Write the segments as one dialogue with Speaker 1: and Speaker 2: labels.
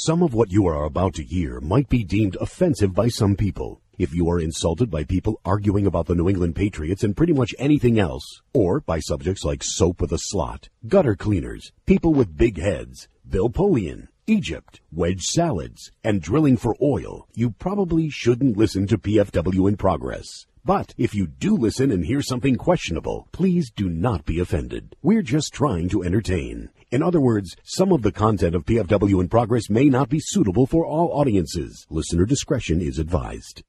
Speaker 1: Some of what you are about to hear might be deemed offensive by some people. If you are insulted by people arguing about the New England Patriots and pretty much anything else, or by subjects like soap with a slot, gutter cleaners, people with big heads, Bill Polian, Egypt, wedge salads, and drilling for oil, you probably shouldn't listen to PFW in Progress. But if you do listen and hear something questionable, please do not be offended. We're just trying to entertain. In other words, some of the content of PFW in Progress may not be suitable for all audiences. Listener discretion is advised.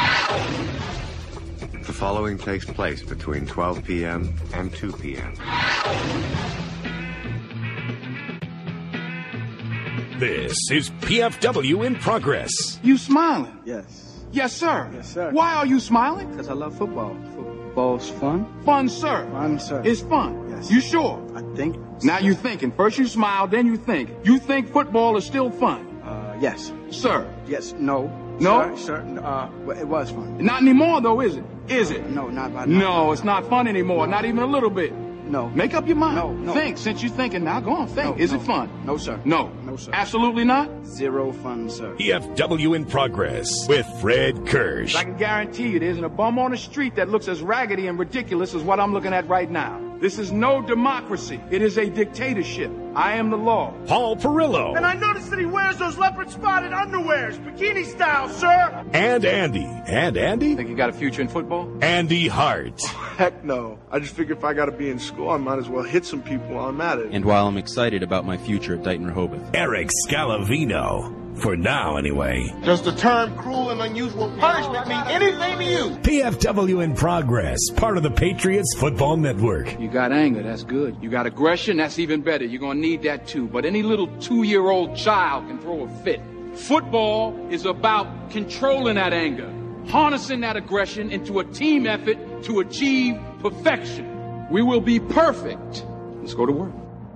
Speaker 2: The following takes place between 12 p.m. and 2 p.m.
Speaker 3: This is PFW in Progress.
Speaker 4: You smiling?
Speaker 5: Yes.
Speaker 4: Yes, sir.
Speaker 5: Yes, sir.
Speaker 4: Why are you smiling?
Speaker 5: Because I love football. Football's fun.
Speaker 4: Fun, sir.
Speaker 5: Fun, sir.
Speaker 4: It's fun.
Speaker 5: Yes.
Speaker 4: You sure?
Speaker 5: I think.
Speaker 4: Now you thinking. First you smile, then you think. You think football is still fun?
Speaker 5: Yes.
Speaker 4: Sir.
Speaker 5: Yes. No.
Speaker 4: No?
Speaker 5: Sir. Well, it was fun.
Speaker 4: Not anymore, though, is it? Is it?
Speaker 5: No, not by
Speaker 4: No, it's not fun anymore. Not even a little bit.
Speaker 5: No.
Speaker 4: Make up your mind.
Speaker 5: No.
Speaker 4: Think. Since you're thinking, now go on, think. Is it fun?
Speaker 5: No, sir.
Speaker 4: No.
Speaker 5: No, sir.
Speaker 4: Absolutely not?
Speaker 5: Zero fun, sir.
Speaker 3: PFW in Progress with Fred Kirsch.
Speaker 4: I can guarantee you there isn't a bum on the street that looks as raggedy and ridiculous as what I'm looking at right now. This is no democracy. It is a dictatorship. I am the law.
Speaker 3: Paul Perillo.
Speaker 6: And I noticed that he wears those leopard-spotted underwears, bikini style, sir.
Speaker 3: And Andy.
Speaker 4: Think you got a future in football?
Speaker 3: Andy Hart.
Speaker 7: Heck no. I just figure if I got to be in school, I might as well hit some people while I'm at it.
Speaker 8: And while I'm excited about my future at Dighton Rehoboth.
Speaker 3: Eric Scalavino. For now, anyway.
Speaker 6: Does the term cruel and unusual punishment mean anything to you?
Speaker 3: PFW in Progress, part of the Patriots Football Network.
Speaker 4: You got anger, that's good. You got aggression, that's even better. You're going to need that too. But any little 2-year-old child can throw a fit. Football is about controlling that anger, harnessing that aggression into a team effort to achieve perfection. We will be perfect. Let's go to work.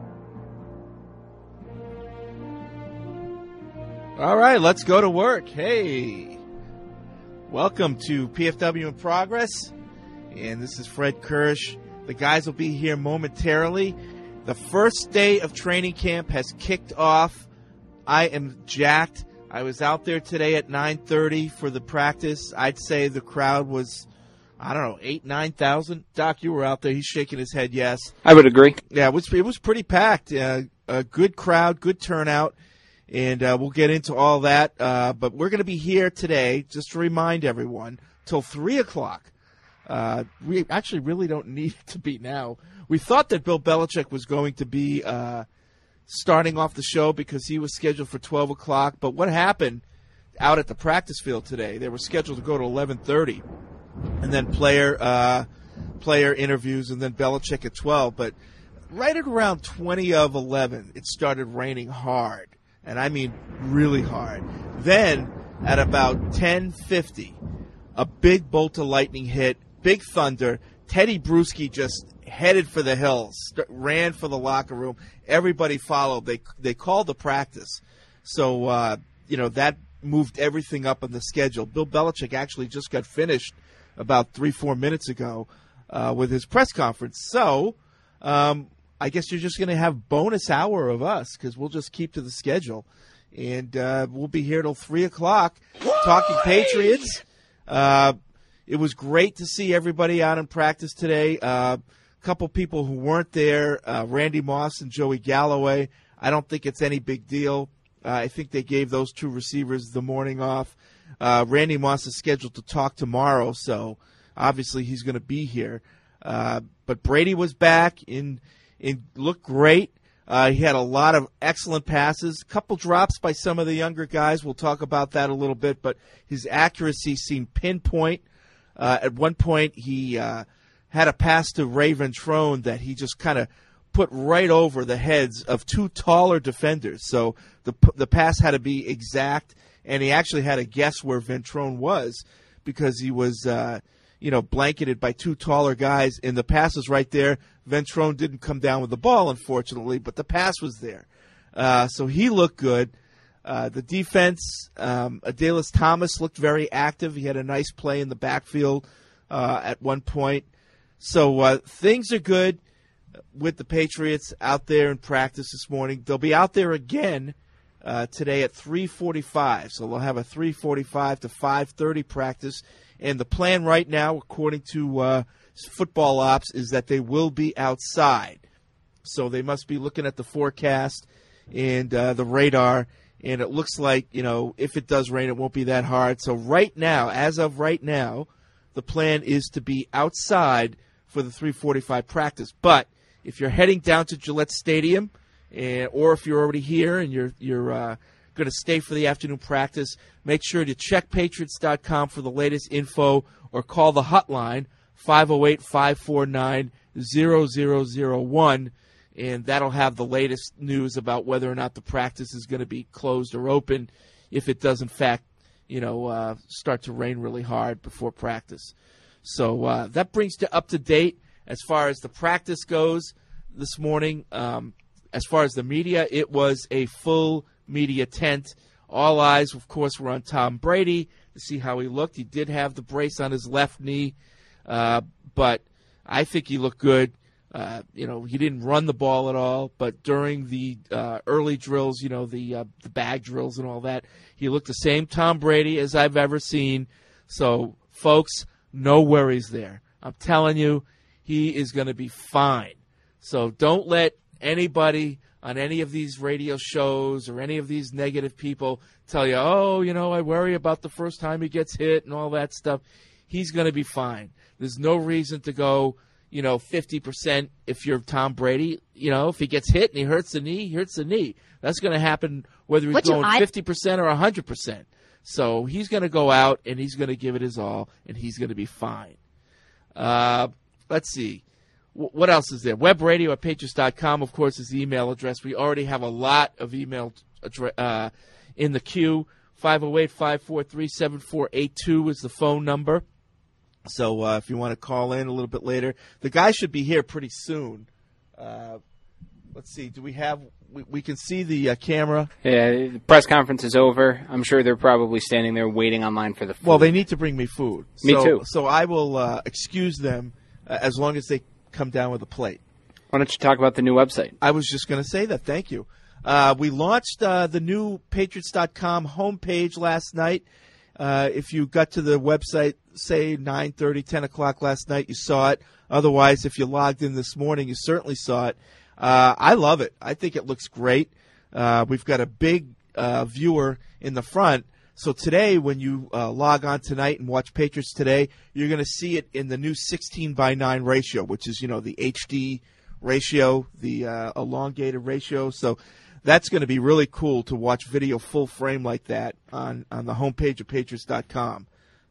Speaker 9: All right, let's go to work. Hey, welcome to PFW in Progress, and this is Fred Kirsch. The guys will be here momentarily. The first day of training camp has kicked off. I am jacked. I was out there today at 9:30 for the practice. I'd say the crowd was, 8,000-9,000. Doc, you were out there. He's shaking his head yes.
Speaker 5: I would agree.
Speaker 9: Yeah, it was pretty packed. A good crowd, good turnout. And we'll get into all that. But we're going to be here today, just to remind everyone, till 3 o'clock. We actually really don't need to be now. We thought that Bill Belichick was going to be starting off the show because he was scheduled for 12 o'clock. But what happened out at the practice field today, they were scheduled to go to 11:30. And then player interviews and then Belichick at 12. But right at around 20 of 11, it started raining hard. And I mean really hard. Then, at about 10:50, a big bolt of lightning hit, big thunder. Teddy Bruschi just headed for the hills, ran for the locker room. Everybody followed. They called the practice. So, that moved everything up on the schedule. Bill Belichick actually just got finished about 3-4 minutes ago with his press conference. So, I guess you're just going to have bonus hour of us because we'll just keep to the schedule. And we'll be here till 3 o'clock talking Patriots. It was great to see everybody out in practice today. A couple people who weren't there, Randy Moss and Joey Galloway. I don't think it's any big deal. I think they gave those two receivers the morning off. Randy Moss is scheduled to talk tomorrow, so obviously he's going to be here. But Brady was back and looked great. He had a lot of excellent passes, a couple drops by some of the younger guys. We'll talk about that a little bit, but his accuracy seemed pinpoint. At one point, he had a pass to Ray Ventrone that he just kind of put right over the heads of two taller defenders. So the pass had to be exact, and he actually had to guess where Ventrone was because he was blanketed by two taller guys, and the pass was right there. Ventrone didn't come down with the ball, unfortunately, but the pass was there. So he looked good. The defense, Adalys Thomas looked very active. He had a nice play in the backfield at one point. So things are good with the Patriots out there in practice this morning. They'll be out there again today at 3:45. So they'll have a 3:45 to 5:30 practice. And the plan right now, according to Football Ops, is that they will be outside. So they must be looking at the forecast and the radar. And it looks like, if it does rain, it won't be that hard. So right now, as of right now, the plan is to be outside for the 3:45 practice. But if you're heading down to Gillette Stadium, or if you're already here and you're going to stay for the afternoon practice, make sure to check Patriots.com for the latest info or call the hotline, 508-549-0001, and that'll have the latest news about whether or not the practice is going to be closed or open if it does, in fact, start to rain really hard before practice. So that brings you up to date as far as the practice goes this morning. As far as the media, it was a full media tent. All eyes, of course, were on Tom Brady to see how he looked. He did have the brace on his left knee, but I think he looked good. He didn't run the ball at all, but during the early drills, the bag drills and all that, he looked the same Tom Brady as I've ever seen. So, folks, no worries there. I'm telling you, he is going to be fine. So don't let anybody on any of these radio shows or any of these negative people tell you, I worry about the first time he gets hit and all that stuff. He's going to be fine. There's no reason to go, 50% if you're Tom Brady. If he gets hit and he hurts the knee, he hurts the knee. That's going to happen whether he's going 50% or 100%. So he's going to go out and he's going to give it his all, and he's going to be fine. Let's see. What else is there? Webradio@patriots.com, of course, is the email address. We already have a lot of email in the queue. 508-543-7482 is the phone number. So if you want to call in a little bit later. The guy should be here pretty soon. Let's see. Do we have – we can see the camera.
Speaker 10: Yeah, the press conference is over. I'm sure they're probably standing there waiting online for the food.
Speaker 9: Well, they need to bring me food.
Speaker 10: Me too.
Speaker 9: So I will excuse them as long as they come down with a plate.
Speaker 10: Why don't you talk about the new website?
Speaker 9: I was just going to say that. Thank you. We launched the new Patriots.com homepage last night. If you got to the website, say 9:30, 10 o'clock last night, you saw it. Otherwise, if you logged in this morning, you certainly saw it. I love it. I think it looks great. We've got a big viewer in the front. So today, when you log on tonight and watch Patriots Today, you're going to see it in the new 16:9 ratio, which is, the HD ratio, the elongated ratio. So that's going to be really cool to watch video full frame like that on the homepage of Patriots.com.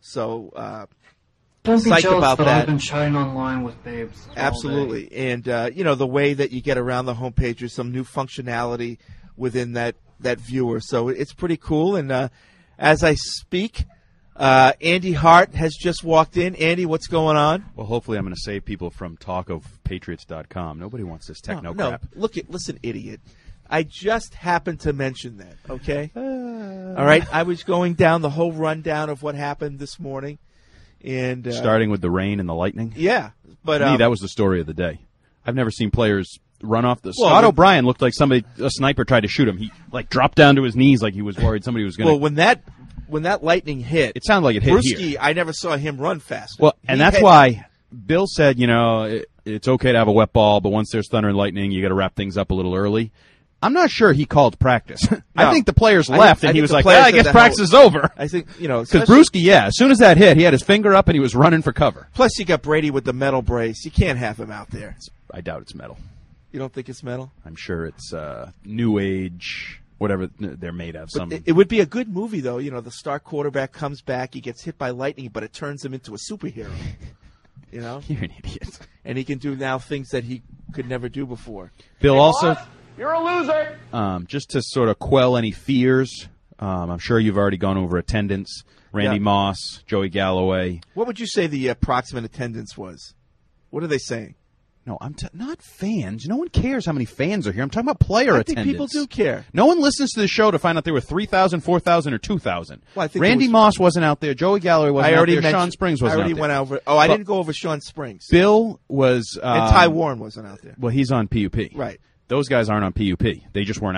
Speaker 9: So
Speaker 11: don't be jealous
Speaker 9: about that.
Speaker 11: I've been chatting online with babes.
Speaker 9: Absolutely. And, the way that you get around the homepage, there's some new functionality within that viewer. So it's pretty cool. And as I speak, Andy Hart has just walked in. Andy, what's going on?
Speaker 8: Well, hopefully I'm going to save people from talk of Patriots.com. Nobody wants this techno crap.
Speaker 9: No, listen, idiot. I just happened to mention that, okay? All right, I was going down the whole rundown of what happened this morning. And
Speaker 8: starting with the rain and the lightning?
Speaker 9: Yeah. But
Speaker 8: to me, that was the story of the day. I've never seen players run off the... Scott O'Brien looked like a sniper tried to shoot him. He, dropped down to his knees like he was worried somebody was going to...
Speaker 9: Well, when that lightning hit...
Speaker 8: It sounded like it hit
Speaker 9: Bruschi,
Speaker 8: here.
Speaker 9: I never saw him run faster.
Speaker 8: Well, and that's why Bill said, it's okay to have a wet ball, but once there's thunder and lightning, you got to wrap things up a little early. I'm not sure he called practice. No. I think the players left, and he was like, I guess practice is over.
Speaker 9: I think,
Speaker 8: because Bruschi, as soon as that hit, he had his finger up, and he was running for cover.
Speaker 9: Plus, you got Brady with the metal brace. You can't have him out there.
Speaker 8: I doubt it's metal.
Speaker 9: You don't think it's metal?
Speaker 8: I'm sure it's new age, whatever they're made of.
Speaker 9: It would be a good movie, though. The star quarterback comes back, he gets hit by lightning, but it turns him into a superhero.
Speaker 8: You're an idiot.
Speaker 9: And he can do now things that he could never do before.
Speaker 8: Bill also...
Speaker 6: You're a loser.
Speaker 8: Just to sort of quell any fears, I'm sure you've already gone over attendance. Randy Moss, Joey Galloway.
Speaker 9: What would you say the approximate attendance was? What are they saying?
Speaker 8: No, I'm not fans. No one cares how many fans are here. I'm talking about player attendance.
Speaker 9: I think people do care.
Speaker 8: No one listens to the show to find out there were 3,000, 4,000, or 2,000.
Speaker 9: Well,
Speaker 8: Randy Moss wasn't out there. Joey Galloway wasn't out there. Sean Springs wasn't out there.
Speaker 9: Went over. Oh, I didn't go over Sean Springs.
Speaker 8: Bill was...
Speaker 9: and Ty Warren wasn't out there.
Speaker 8: Well, he's on PUP.
Speaker 9: Right.
Speaker 8: Those guys aren't on PUP. They just weren't out there.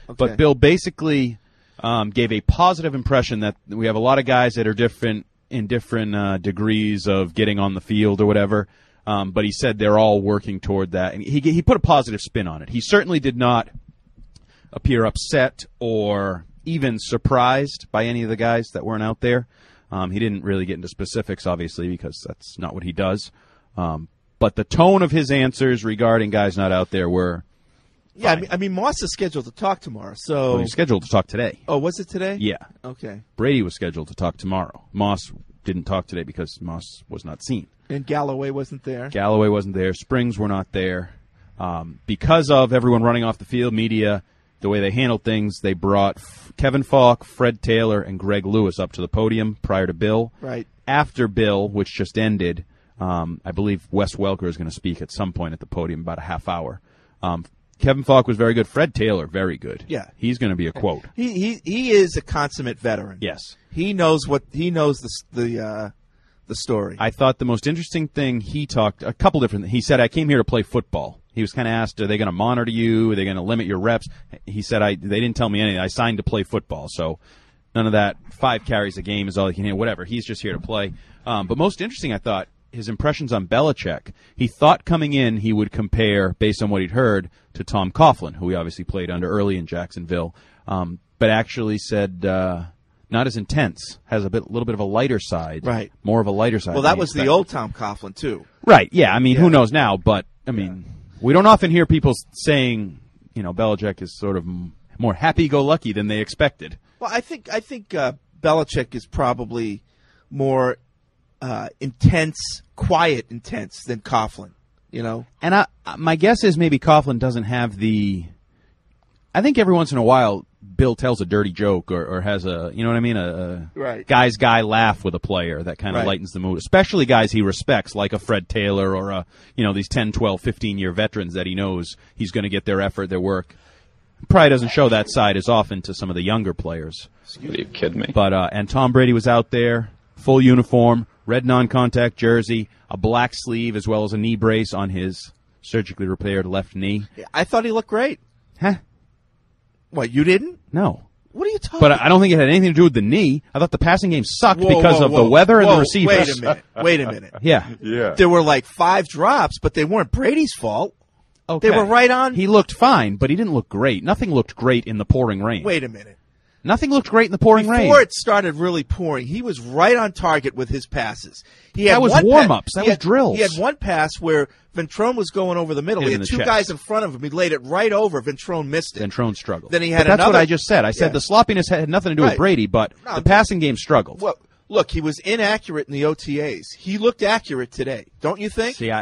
Speaker 9: Okay.
Speaker 8: But Bill basically gave a positive impression that we have a lot of guys that are different in different degrees of getting on the field or whatever. But he said they're all working toward that. And he put a positive spin on it. He certainly did not appear upset or even surprised by any of the guys that weren't out there. He didn't really get into specifics, obviously, because that's not what he does. But the tone of his answers regarding guys not out there were fine.
Speaker 9: I mean, Moss is scheduled to talk tomorrow. So
Speaker 8: Well, he's scheduled to talk today.
Speaker 9: Oh, was it today?
Speaker 8: Yeah.
Speaker 9: Okay.
Speaker 8: Brady was scheduled to talk tomorrow. Moss didn't talk today because Moss was not seen.
Speaker 9: And Galloway wasn't there.
Speaker 8: Galloway wasn't there. Springs were not there. Because of everyone running off the field, media, the way they handled things, they brought Kevin Falk, Fred Taylor, and Greg Lewis up to the podium prior to Bill.
Speaker 9: Right.
Speaker 8: After Bill, which just ended, I believe Wes Welker is going to speak at some point at the podium, about a half hour. Kevin Falk was very good. Fred Taylor, very good.
Speaker 9: Yeah.
Speaker 8: He's going to be a quote.
Speaker 9: He is a consummate veteran.
Speaker 8: Yes.
Speaker 9: He knows the story.
Speaker 8: I thought the most interesting thing he said, I came here to play football. He was kind of asked, are they going to monitor you? Are they going to limit your reps? He said, they didn't tell me anything. I signed to play football. So none of that 5 carries a game is all he can hear, whatever. He's just here to play. But most interesting, I thought, his impressions on Belichick. He thought coming in he would compare, based on what he'd heard, to Tom Coughlin, who he obviously played under early in Jacksonville, but actually said not as intense, has a little bit of a lighter side.
Speaker 9: Right.
Speaker 8: More of a lighter side.
Speaker 9: Well, that was the old Tom Coughlin, too.
Speaker 8: Right, yeah. I mean, who knows now, but, I mean, we don't often hear people saying, Belichick is sort of more happy-go-lucky than they expected.
Speaker 9: Well, I think Belichick is probably more intense, quiet intense than Coughlin,
Speaker 8: And my guess is maybe Coughlin doesn't have I think every once in a while Bill tells a dirty joke or has a
Speaker 9: right.
Speaker 8: guy's guy laugh with a player that kind of
Speaker 9: Right.
Speaker 8: lightens the mood, especially guys he respects, like a Fred Taylor or these 10, 12, 15-year veterans that he knows he's going to get their effort, their work. Probably doesn't show that side as often to some of the younger players.
Speaker 12: Are you kidding me?
Speaker 8: But and Tom Brady was out there, full uniform, red non-contact jersey, a black sleeve, as well as a knee brace on his surgically repaired left knee.
Speaker 9: I thought he looked great.
Speaker 8: Huh?
Speaker 9: What, you didn't?
Speaker 8: No.
Speaker 9: What are you talking
Speaker 8: But I don't think it had anything to do with the knee. I thought the passing game sucked because of the
Speaker 9: whoa.
Speaker 8: weather and
Speaker 9: Whoa,
Speaker 8: the receivers.
Speaker 9: Wait a minute.
Speaker 8: Yeah.
Speaker 9: There were like 5 drops, but they weren't Brady's fault.
Speaker 8: Okay.
Speaker 9: They were right on.
Speaker 8: He looked fine, but he didn't look great. Nothing looked great in the pouring rain.
Speaker 9: Wait a minute.
Speaker 8: Nothing looked great in the pouring rain.
Speaker 9: Before it started really pouring, he was right on target with his passes.
Speaker 8: That was warm-ups. That was drills.
Speaker 9: He had one pass where Ventrone was going over the middle.
Speaker 8: Hit
Speaker 9: He
Speaker 8: him
Speaker 9: had
Speaker 8: in the
Speaker 9: 2
Speaker 8: chest.
Speaker 9: guys in front of him. He laid it right over. Ventrone missed it.
Speaker 8: Ventrone struggled.
Speaker 9: Then he had
Speaker 8: but that's
Speaker 9: another.
Speaker 8: what I just said. I said the sloppiness had nothing to do with
Speaker 9: Right.
Speaker 8: Brady, but
Speaker 9: No,
Speaker 8: the passing game struggled.
Speaker 9: Well, look, he was inaccurate in the OTAs. He looked accurate today, don't you think?
Speaker 8: See,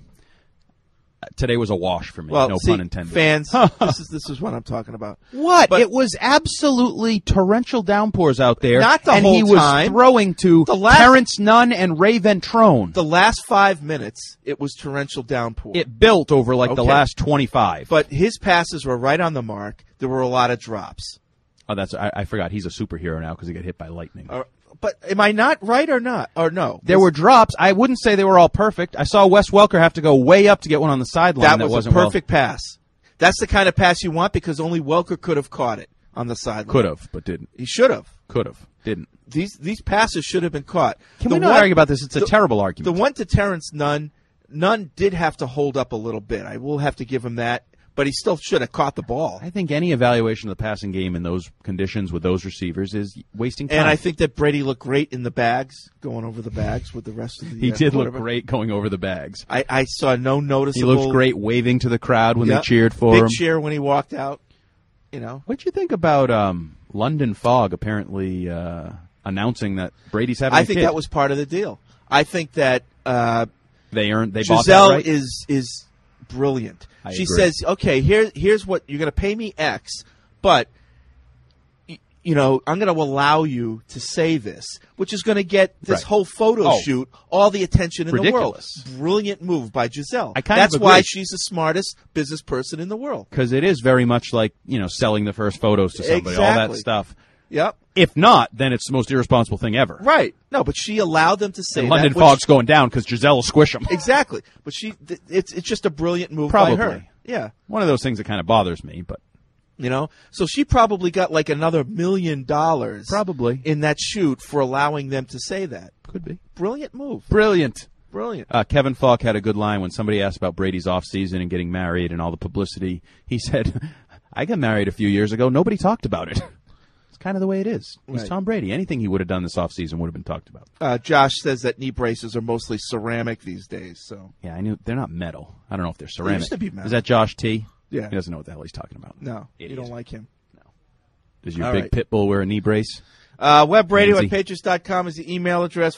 Speaker 8: today was a wash for me.
Speaker 9: Well,
Speaker 8: no
Speaker 9: see,
Speaker 8: pun intended.
Speaker 9: Fans, this is what I'm talking about.
Speaker 8: What?
Speaker 9: But
Speaker 8: it was absolutely torrential downpours out there.
Speaker 9: Not the
Speaker 8: and
Speaker 9: whole
Speaker 8: he was
Speaker 9: time.
Speaker 8: throwing to Terrence Nunn and Ray Ventrone.
Speaker 9: The last 5 minutes, it was torrential downpour.
Speaker 8: It built over the
Speaker 9: Okay.
Speaker 8: last 25.
Speaker 9: But his passes were right on the mark. There were a lot of drops.
Speaker 8: Oh, I forgot. He's a superhero now because he got hit by lightning.
Speaker 9: But am I not right or not? Or no?
Speaker 8: There were drops. I wouldn't say they were all perfect. I saw Wes Welker have to go way up to get one on the sideline.
Speaker 9: That was
Speaker 8: wasn't
Speaker 9: a perfect pass. That's the kind of pass you want because only Welker could have caught it on the sideline.
Speaker 8: Could have, but didn't.
Speaker 9: He should have.
Speaker 8: Could have. Didn't.
Speaker 9: These passes should have been caught.
Speaker 8: Can we not argue about this? It's a terrible argument.
Speaker 9: The one to Terrence Nunn did have to hold up a little bit. I will have to give him that. But he still should have caught the ball.
Speaker 8: I think any evaluation of the passing game in those conditions with those receivers is wasting time.
Speaker 9: And I think that Brady looked great in the bags, going over the bags with the rest of the
Speaker 8: He did look
Speaker 9: quarterback.
Speaker 8: great going over the bags.
Speaker 9: I saw no noticeable.
Speaker 8: He looked great waving to the crowd when they cheered for
Speaker 9: Big
Speaker 8: him.
Speaker 9: cheer when he walked out.
Speaker 8: What'd you think about London Fog apparently announcing that Brady's having a
Speaker 9: I think
Speaker 8: kid?
Speaker 9: that was part of the deal. I think that
Speaker 8: they bought that
Speaker 9: Giselle
Speaker 8: right?
Speaker 9: is brilliant. She
Speaker 8: agree.
Speaker 9: says, "Okay, here's what you're going to pay me X, but I'm going to allow you to say this, which is going to get this whole photo shoot all the attention in
Speaker 8: Ridiculous.
Speaker 9: the world." Brilliant move by Giselle.
Speaker 8: I kind
Speaker 9: That's
Speaker 8: of
Speaker 9: why
Speaker 8: agree.
Speaker 9: she's the smartest business person in the world.
Speaker 8: Because it is very much like, selling the first photos to somebody, all that
Speaker 9: Exactly.
Speaker 8: stuff.
Speaker 9: Yep.
Speaker 8: If not, then it's the most irresponsible thing ever.
Speaker 9: Right. No, but she allowed them to say
Speaker 8: And London
Speaker 9: that.
Speaker 8: Fog's going down because Giselle will squish him.
Speaker 9: Exactly. But it's just a brilliant move
Speaker 8: Probably.
Speaker 9: by her. Yeah.
Speaker 8: One of those things that kind of bothers me, but
Speaker 9: You know, so she probably got like another $1 million
Speaker 8: Probably.
Speaker 9: in that shoot for allowing them to say that.
Speaker 8: Could be.
Speaker 9: Brilliant move.
Speaker 8: Brilliant.
Speaker 9: Kevin
Speaker 8: Falk had a good line when somebody asked about Brady's offseason and getting married and all the publicity. He said, I got married a few years ago. Nobody talked about it. It's kind of the way it is. He's
Speaker 9: Right.
Speaker 8: Tom Brady. Anything he would have done this offseason would have been talked about.
Speaker 9: Josh says that knee braces are mostly ceramic these days. So
Speaker 8: Yeah, I knew they're not metal. I don't know if they're ceramic.
Speaker 9: used to be metal.
Speaker 8: Is that Josh T?
Speaker 9: Yeah.
Speaker 8: He doesn't know what the hell he's talking about.
Speaker 9: no,
Speaker 8: Idiot.
Speaker 9: you don't like him.
Speaker 8: Does your
Speaker 9: All
Speaker 8: big
Speaker 9: right.
Speaker 8: pit bull wear a knee brace?
Speaker 9: Webradio at
Speaker 8: Nancy.
Speaker 9: Patriots.com is the email address,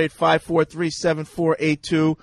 Speaker 9: 508-543-7482.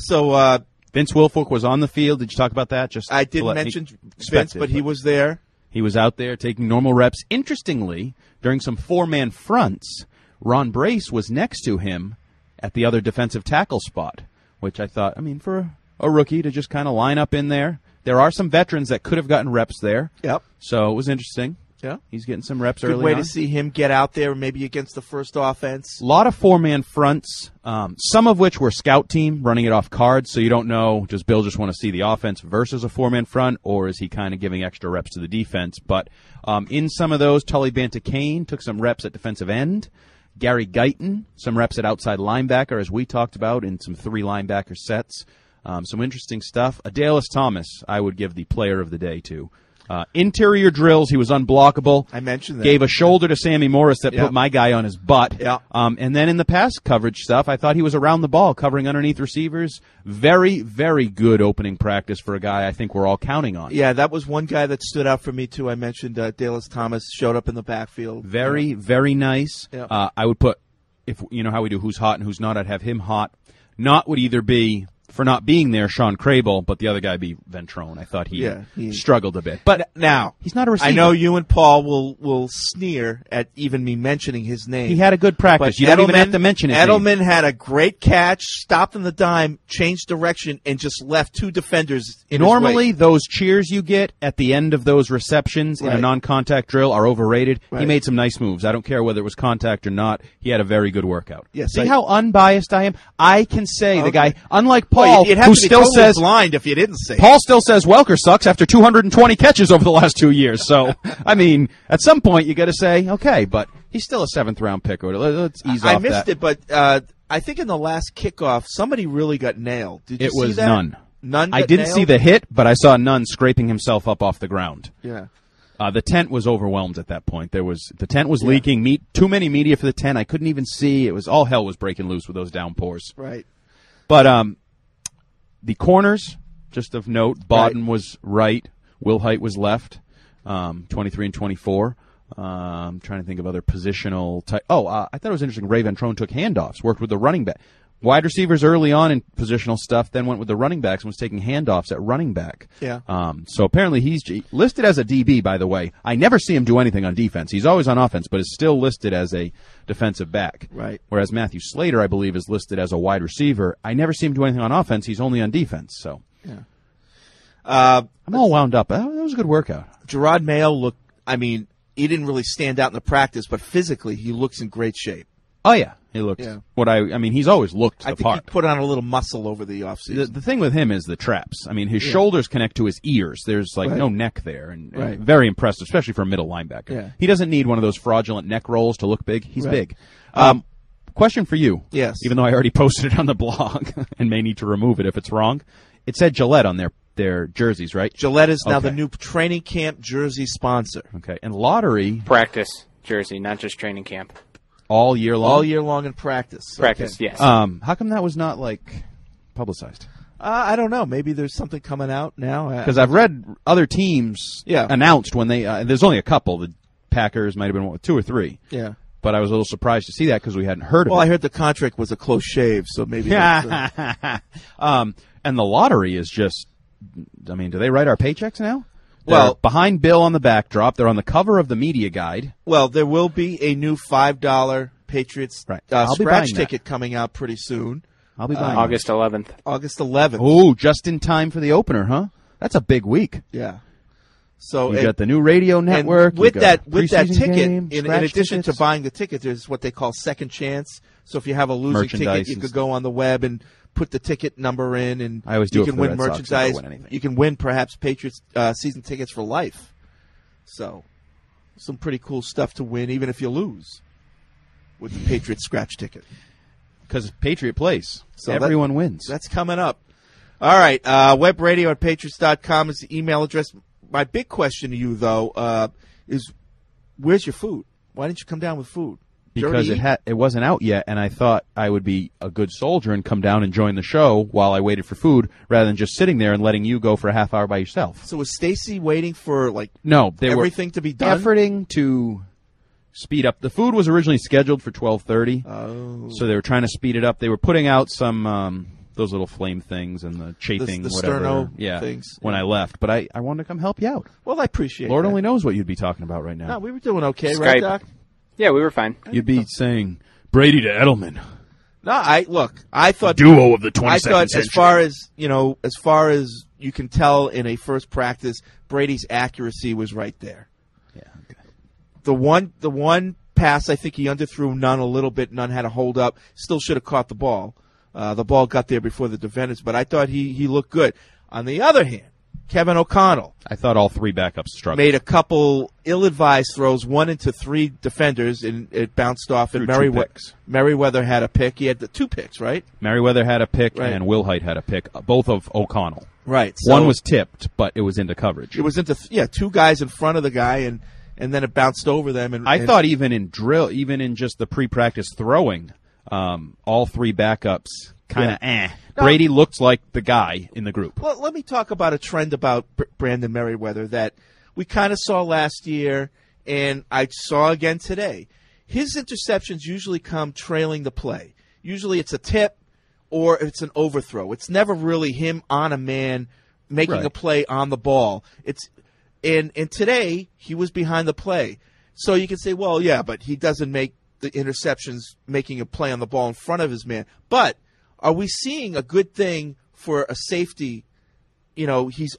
Speaker 9: So
Speaker 8: Vince Wilfork was on the field. Did you talk about that? Just
Speaker 9: I
Speaker 8: to
Speaker 9: didn't
Speaker 8: let-
Speaker 9: mention
Speaker 8: he
Speaker 9: Vince,
Speaker 8: expected,
Speaker 9: but he was there.
Speaker 8: He was out there taking normal reps. Interestingly, during some four-man fronts, Ron Brace was next to him at the other defensive tackle spot, which I thought, for a rookie to just kind of line up in there. There are some veterans that could have gotten reps there.
Speaker 9: Yep.
Speaker 8: So it was interesting.
Speaker 9: Yeah.
Speaker 8: He's getting some reps
Speaker 9: Good
Speaker 8: early
Speaker 9: way
Speaker 8: on.
Speaker 9: to see him get out there, maybe against the first offense.
Speaker 8: A lot of four-man fronts, some of which were scout team running it off cards, so you don't know, does Bill just want to see the offense versus a four-man front, or is he kind of giving extra reps to the defense? But in some of those, Tully Banta-Kane took some reps at defensive end. Gary Guyton, some reps at outside linebacker, as we talked about, in some three linebacker sets. Some interesting stuff. Adalis Thomas, I would give the player of the day to. Interior drills, he was unblockable.
Speaker 9: I mentioned that.
Speaker 8: Gave a shoulder to Sammy Morris that
Speaker 9: Yep.
Speaker 8: put my guy on his butt.
Speaker 9: Yeah.
Speaker 8: And then in the pass coverage stuff, I thought he was around the ball, covering underneath receivers. Very, very good opening practice for a guy I think we're all counting on.
Speaker 9: Yeah, that was one guy that stood out for me, too. I mentioned Dallas Thomas showed up in the backfield.
Speaker 8: Very, very nice.
Speaker 9: Yeah.
Speaker 8: I would put, if you know how we do who's hot and who's not, I'd have him hot. Not would either be, for not being there, Sean Crable, but the other guy be Ventrone. I thought he struggled a bit. But
Speaker 9: now,
Speaker 8: he's not a receiver.
Speaker 9: I know you and Paul will sneer at even me mentioning his name.
Speaker 8: He had a good practice.
Speaker 9: But
Speaker 8: You don't even have to mention his
Speaker 9: Edelman
Speaker 8: name.
Speaker 9: had a great catch, stopped on the dime, changed direction, and just left two defenders in his
Speaker 8: Normally,
Speaker 9: way.
Speaker 8: those cheers you get at the end of those receptions in a
Speaker 9: Right.
Speaker 8: non-contact drill are overrated. He
Speaker 9: Right.
Speaker 8: made some nice moves. I don't care whether it was contact or not. He had a very good workout.
Speaker 9: Yes,
Speaker 8: See how unbiased I am? I can say the guy, unlike Paul,
Speaker 9: Well, you'd have
Speaker 8: who
Speaker 9: to be
Speaker 8: still
Speaker 9: totally
Speaker 8: says
Speaker 9: blind if you didn't say it.
Speaker 8: Paul still says Welker sucks after 220 catches over the last 2 years. So, at some point you got to say, okay, but he's still a 7th-round pick. Let's ease off
Speaker 9: I missed
Speaker 8: that.
Speaker 9: it, but I think in the last kickoff, somebody really got nailed. Did you
Speaker 8: It
Speaker 9: see
Speaker 8: was
Speaker 9: that?
Speaker 8: Nunn.
Speaker 9: Nunn
Speaker 8: I
Speaker 9: got
Speaker 8: didn't
Speaker 9: nailed?
Speaker 8: see the hit, but I saw Nunn scraping himself up off the ground.
Speaker 9: Yeah.
Speaker 8: The tent was overwhelmed at that point. The tent was leaking. Too many media for the tent. I couldn't even see. It was all hell was breaking loose with those downpours.
Speaker 9: Right.
Speaker 8: But the corners, just of note, Bodden was right. Will Height was left. 23 and 24. I'm trying to think of other positional type. I thought it was interesting. Ray Ventrone took handoffs, worked with the running back. Wide receivers early on in positional stuff, then went with the running backs and was taking handoffs at running back.
Speaker 9: Yeah.
Speaker 8: So apparently he's listed as a DB, by the way. I never see him do anything on defense. He's always on offense, but is still listed as a defensive back.
Speaker 9: Right.
Speaker 8: Whereas Matthew Slater, I believe, is listed as a wide receiver. I never see him do anything on offense. He's only on defense. So
Speaker 9: Yeah.
Speaker 8: I'm all wound up. That was a good workout.
Speaker 9: Gerard Mayo looked, he didn't really stand out in the practice, but physically he looks in great shape.
Speaker 8: Oh, yeah. He looked he's always looked
Speaker 9: I
Speaker 8: the
Speaker 9: think
Speaker 8: part.
Speaker 9: he put on a little muscle over the offseason.
Speaker 8: The thing with him is the traps. His shoulders connect to his ears. There's no neck there, and
Speaker 9: Right.
Speaker 8: very impressive, especially for a middle linebacker.
Speaker 9: Yeah.
Speaker 8: He doesn't need one of those fraudulent neck rolls to look big. He's
Speaker 9: Right.
Speaker 8: big. Question for you.
Speaker 9: Yes.
Speaker 8: Even though I already posted it on the blog and may need to remove it if it's wrong. It said Gillette on their jerseys, right?
Speaker 9: Gillette is now
Speaker 8: Okay.
Speaker 9: the new training camp jersey sponsor.
Speaker 8: Okay. And Lottery
Speaker 10: Practice jersey, not just training camp.
Speaker 8: all year long.
Speaker 9: All year long in practice.
Speaker 10: Practice,
Speaker 9: Okay.
Speaker 10: yes.
Speaker 8: How come that was not publicized?
Speaker 9: I don't know. Maybe there's something coming out now.
Speaker 8: Because I've read other teams announced when they there's only a couple. The Packers might have been 2 or 3.
Speaker 9: Yeah.
Speaker 8: But I was a little surprised to see that because we hadn't heard of it.
Speaker 9: Well, I heard the contract was a close shave, so maybe. That's,
Speaker 8: and the Lottery is just. Do they write our paychecks now?
Speaker 9: Well-
Speaker 8: They're behind Bill on the backdrop. They're on the cover of the media guide.
Speaker 9: well, there will be a new $5 Patriots
Speaker 8: I'll be buying
Speaker 9: scratch
Speaker 8: that.
Speaker 9: ticket coming out pretty soon.
Speaker 8: I'll be buying
Speaker 10: August 11th.
Speaker 9: August 11th.
Speaker 8: Oh, just in time for the opener, huh? That's a big week.
Speaker 9: Yeah. So
Speaker 8: You got the new radio network.
Speaker 9: And with
Speaker 8: you got
Speaker 9: that
Speaker 8: preseason
Speaker 9: ticket,
Speaker 8: game,
Speaker 9: in
Speaker 8: scratch
Speaker 9: addition
Speaker 8: tickets.
Speaker 9: to buying the ticket, there's what they call second chance. So if you have a losing ticket,
Speaker 8: Merchandise
Speaker 9: you
Speaker 8: and
Speaker 9: could go on the web and put the ticket number in, and
Speaker 8: I always do
Speaker 9: you
Speaker 8: it
Speaker 9: can
Speaker 8: for the
Speaker 9: win
Speaker 8: Red Sox. I
Speaker 9: merchandise.
Speaker 8: don't win anything.
Speaker 9: You can win perhaps Patriots season tickets for life. So, some pretty cool stuff to win, even if you lose with the Patriots scratch ticket.
Speaker 8: Because Patriot Place.
Speaker 9: So
Speaker 8: everyone wins.
Speaker 9: That's coming up. All right. Webradio at Patriots.com is the email address. My big question to you, though, is where's your food? Why didn't you come down with food?
Speaker 8: Because it wasn't out yet, and I thought I would be a good soldier and come down and join the show while I waited for food, rather than just sitting there and letting you go for a half hour by yourself.
Speaker 9: So was Stacy waiting for
Speaker 8: no, they
Speaker 9: everything to be done?
Speaker 8: Efforting to speed up. The food was originally scheduled for 12:30.
Speaker 9: Oh.
Speaker 8: So they were trying to speed it up. They were putting out some those little flame things and the chafing,
Speaker 9: the
Speaker 8: whatever.
Speaker 9: sterno things.
Speaker 8: When I left, but I wanted to come help you out.
Speaker 9: Well, I appreciate
Speaker 8: Lord
Speaker 9: that.
Speaker 8: only knows what you'd be talking about right now.
Speaker 9: No, we were doing okay,
Speaker 10: Skype.
Speaker 9: right, Doc?
Speaker 10: Yeah, we were fine.
Speaker 8: You'd be saying Brady to Edelman.
Speaker 9: No, I thought
Speaker 3: duo of the 22nd
Speaker 9: I thought
Speaker 3: century.
Speaker 9: as far as you can tell in a first practice, Brady's accuracy was right there.
Speaker 8: Yeah. Okay.
Speaker 9: The one pass, I think he underthrew Nunn a little bit. Nunn had a hold up. Still should have caught the ball. The ball got there before the defenders, but I thought he looked good. On the other hand, Kevin O'Connell.
Speaker 8: I thought all three backups struggled.
Speaker 9: Made a couple ill-advised throws, one into three defenders, and it bounced off. And Merriweather had a pick. He had the 2 picks, right?
Speaker 8: Merriweather had a pick,
Speaker 9: Right.
Speaker 8: and Wilhite had a pick, both of O'Connell.
Speaker 9: Right. So
Speaker 8: One was tipped, but it was into coverage.
Speaker 9: It was into 2 guys in front of the guy, and then it bounced over them. And
Speaker 8: I thought even in drill, even in just the pre-practice throwing, all three backups kind of Brady looked like the guy in the group.
Speaker 9: Well, let me talk about a trend about Brandon Merriweather that we kind of saw last year, and I saw again today. His interceptions usually come trailing the play. Usually it's a tip or it's an overthrow. It's never really him on a man making a play on the ball. And today he was behind the play. So you can say, well, yeah, but he doesn't make the interceptions making a play on the ball in front of his man. But are we seeing a good thing for a safety? You know, he's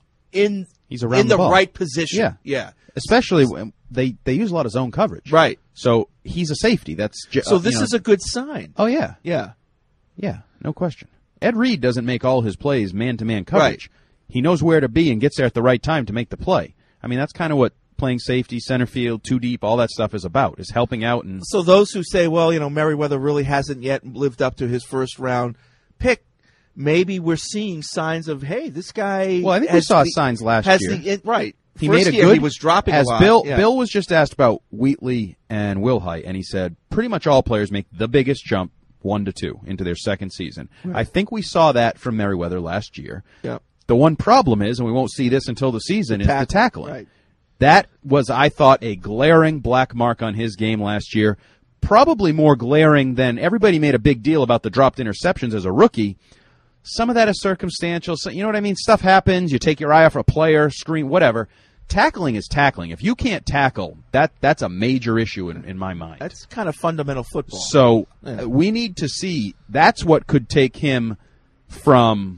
Speaker 8: around
Speaker 9: the
Speaker 8: ball.
Speaker 9: right position.
Speaker 8: Yeah. Especially when they use a lot of zone coverage.
Speaker 9: Right.
Speaker 8: So he's a safety.
Speaker 9: So this is a good sign.
Speaker 8: Oh, yeah.
Speaker 9: Yeah.
Speaker 8: Yeah, no question. Ed Reed doesn't make all his plays man-to-man coverage. Right. He knows where to be and gets there at the right time to make the play. I mean, that's kind of what playing safety, center field, 2 deep, all that stuff is about, is helping out. And
Speaker 9: so those who say, well, Merriweather really hasn't yet lived up to his first-round pick, maybe we're seeing signs of, hey, this guy.
Speaker 8: Well, I think we saw signs last year.
Speaker 9: Right.
Speaker 8: He
Speaker 9: First
Speaker 8: made a
Speaker 9: year,
Speaker 8: good.
Speaker 9: He was dropping
Speaker 8: as
Speaker 9: a lot.
Speaker 8: Bill was just asked about Wheatley and Wilhite, and he said pretty much all players make the biggest jump 1 to 2 into their second season. Right. I think we saw that from Merriweather last year.
Speaker 9: Yep.
Speaker 8: The one problem is, and we won't see this until the season, is the tackling.
Speaker 9: Right.
Speaker 8: That was, I thought, a glaring black mark on his game last year. Probably more glaring than everybody made a big deal about the dropped interceptions as a rookie. Some of that is circumstantial. So, you know what I mean? Stuff happens. You take your eye off a player, screen, whatever. Tackling is tackling. If you can't tackle, that's a major issue in my mind.
Speaker 9: That's kind of fundamental football.
Speaker 8: So we need to see. That's what could take him from,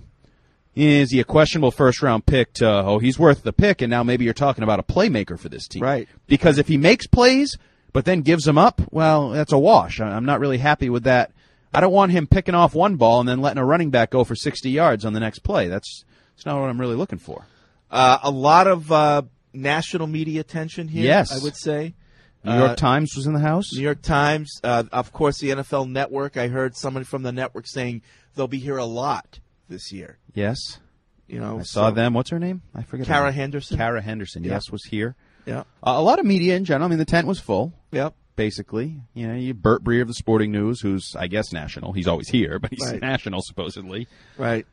Speaker 8: is he a questionable first-round pick to, he's worth the pick, and now maybe you're talking about a playmaker for this team.
Speaker 9: Right.
Speaker 8: Because if he makes plays but then gives them up, well, that's a wash. I'm not really happy with that. I don't want him picking off one ball and then letting a running back go for 60 yards on the next play. That's not what I'm really looking for.
Speaker 9: A lot of national media attention here,
Speaker 8: yes.
Speaker 9: I would say.
Speaker 8: New York Times was in the house.
Speaker 9: New York Times. Of course, the NFL Network. I heard somebody from the network saying they'll be here a lot this year.
Speaker 8: Yes.
Speaker 9: I
Speaker 8: saw them. What's her name? I forget.
Speaker 9: Kara Henderson.
Speaker 8: Kara Henderson, yes, was here.
Speaker 9: Yeah.
Speaker 8: A lot of media in general. I mean, the tent was full.
Speaker 9: Yep.
Speaker 8: Basically, you Burt Breer of the Sporting News, who's, I guess, national. He's always here, but he's
Speaker 9: right.
Speaker 8: national, supposedly.
Speaker 9: Right.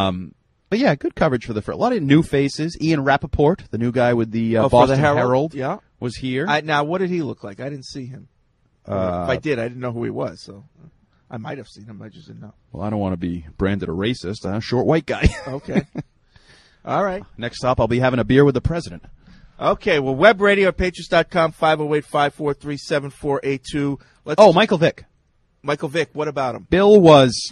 Speaker 8: But yeah, good coverage for a lot of new faces. Ian Rappaport, the new guy with the Boston Herald,
Speaker 9: yeah.
Speaker 8: was here.
Speaker 9: Now, what did he look like? I didn't see him. If I did, I didn't know who he was, so I might have seen him. I just didn't know.
Speaker 8: Well, I don't want to be branded a racist. I'm a short white guy.
Speaker 9: Okay. All right.
Speaker 8: Next stop, I'll be having a beer with the president.
Speaker 9: Okay, well, webradio at Patriots.com, 508-543-7482.
Speaker 8: Michael Vick.
Speaker 9: Michael Vick, what about him?
Speaker 8: Bill was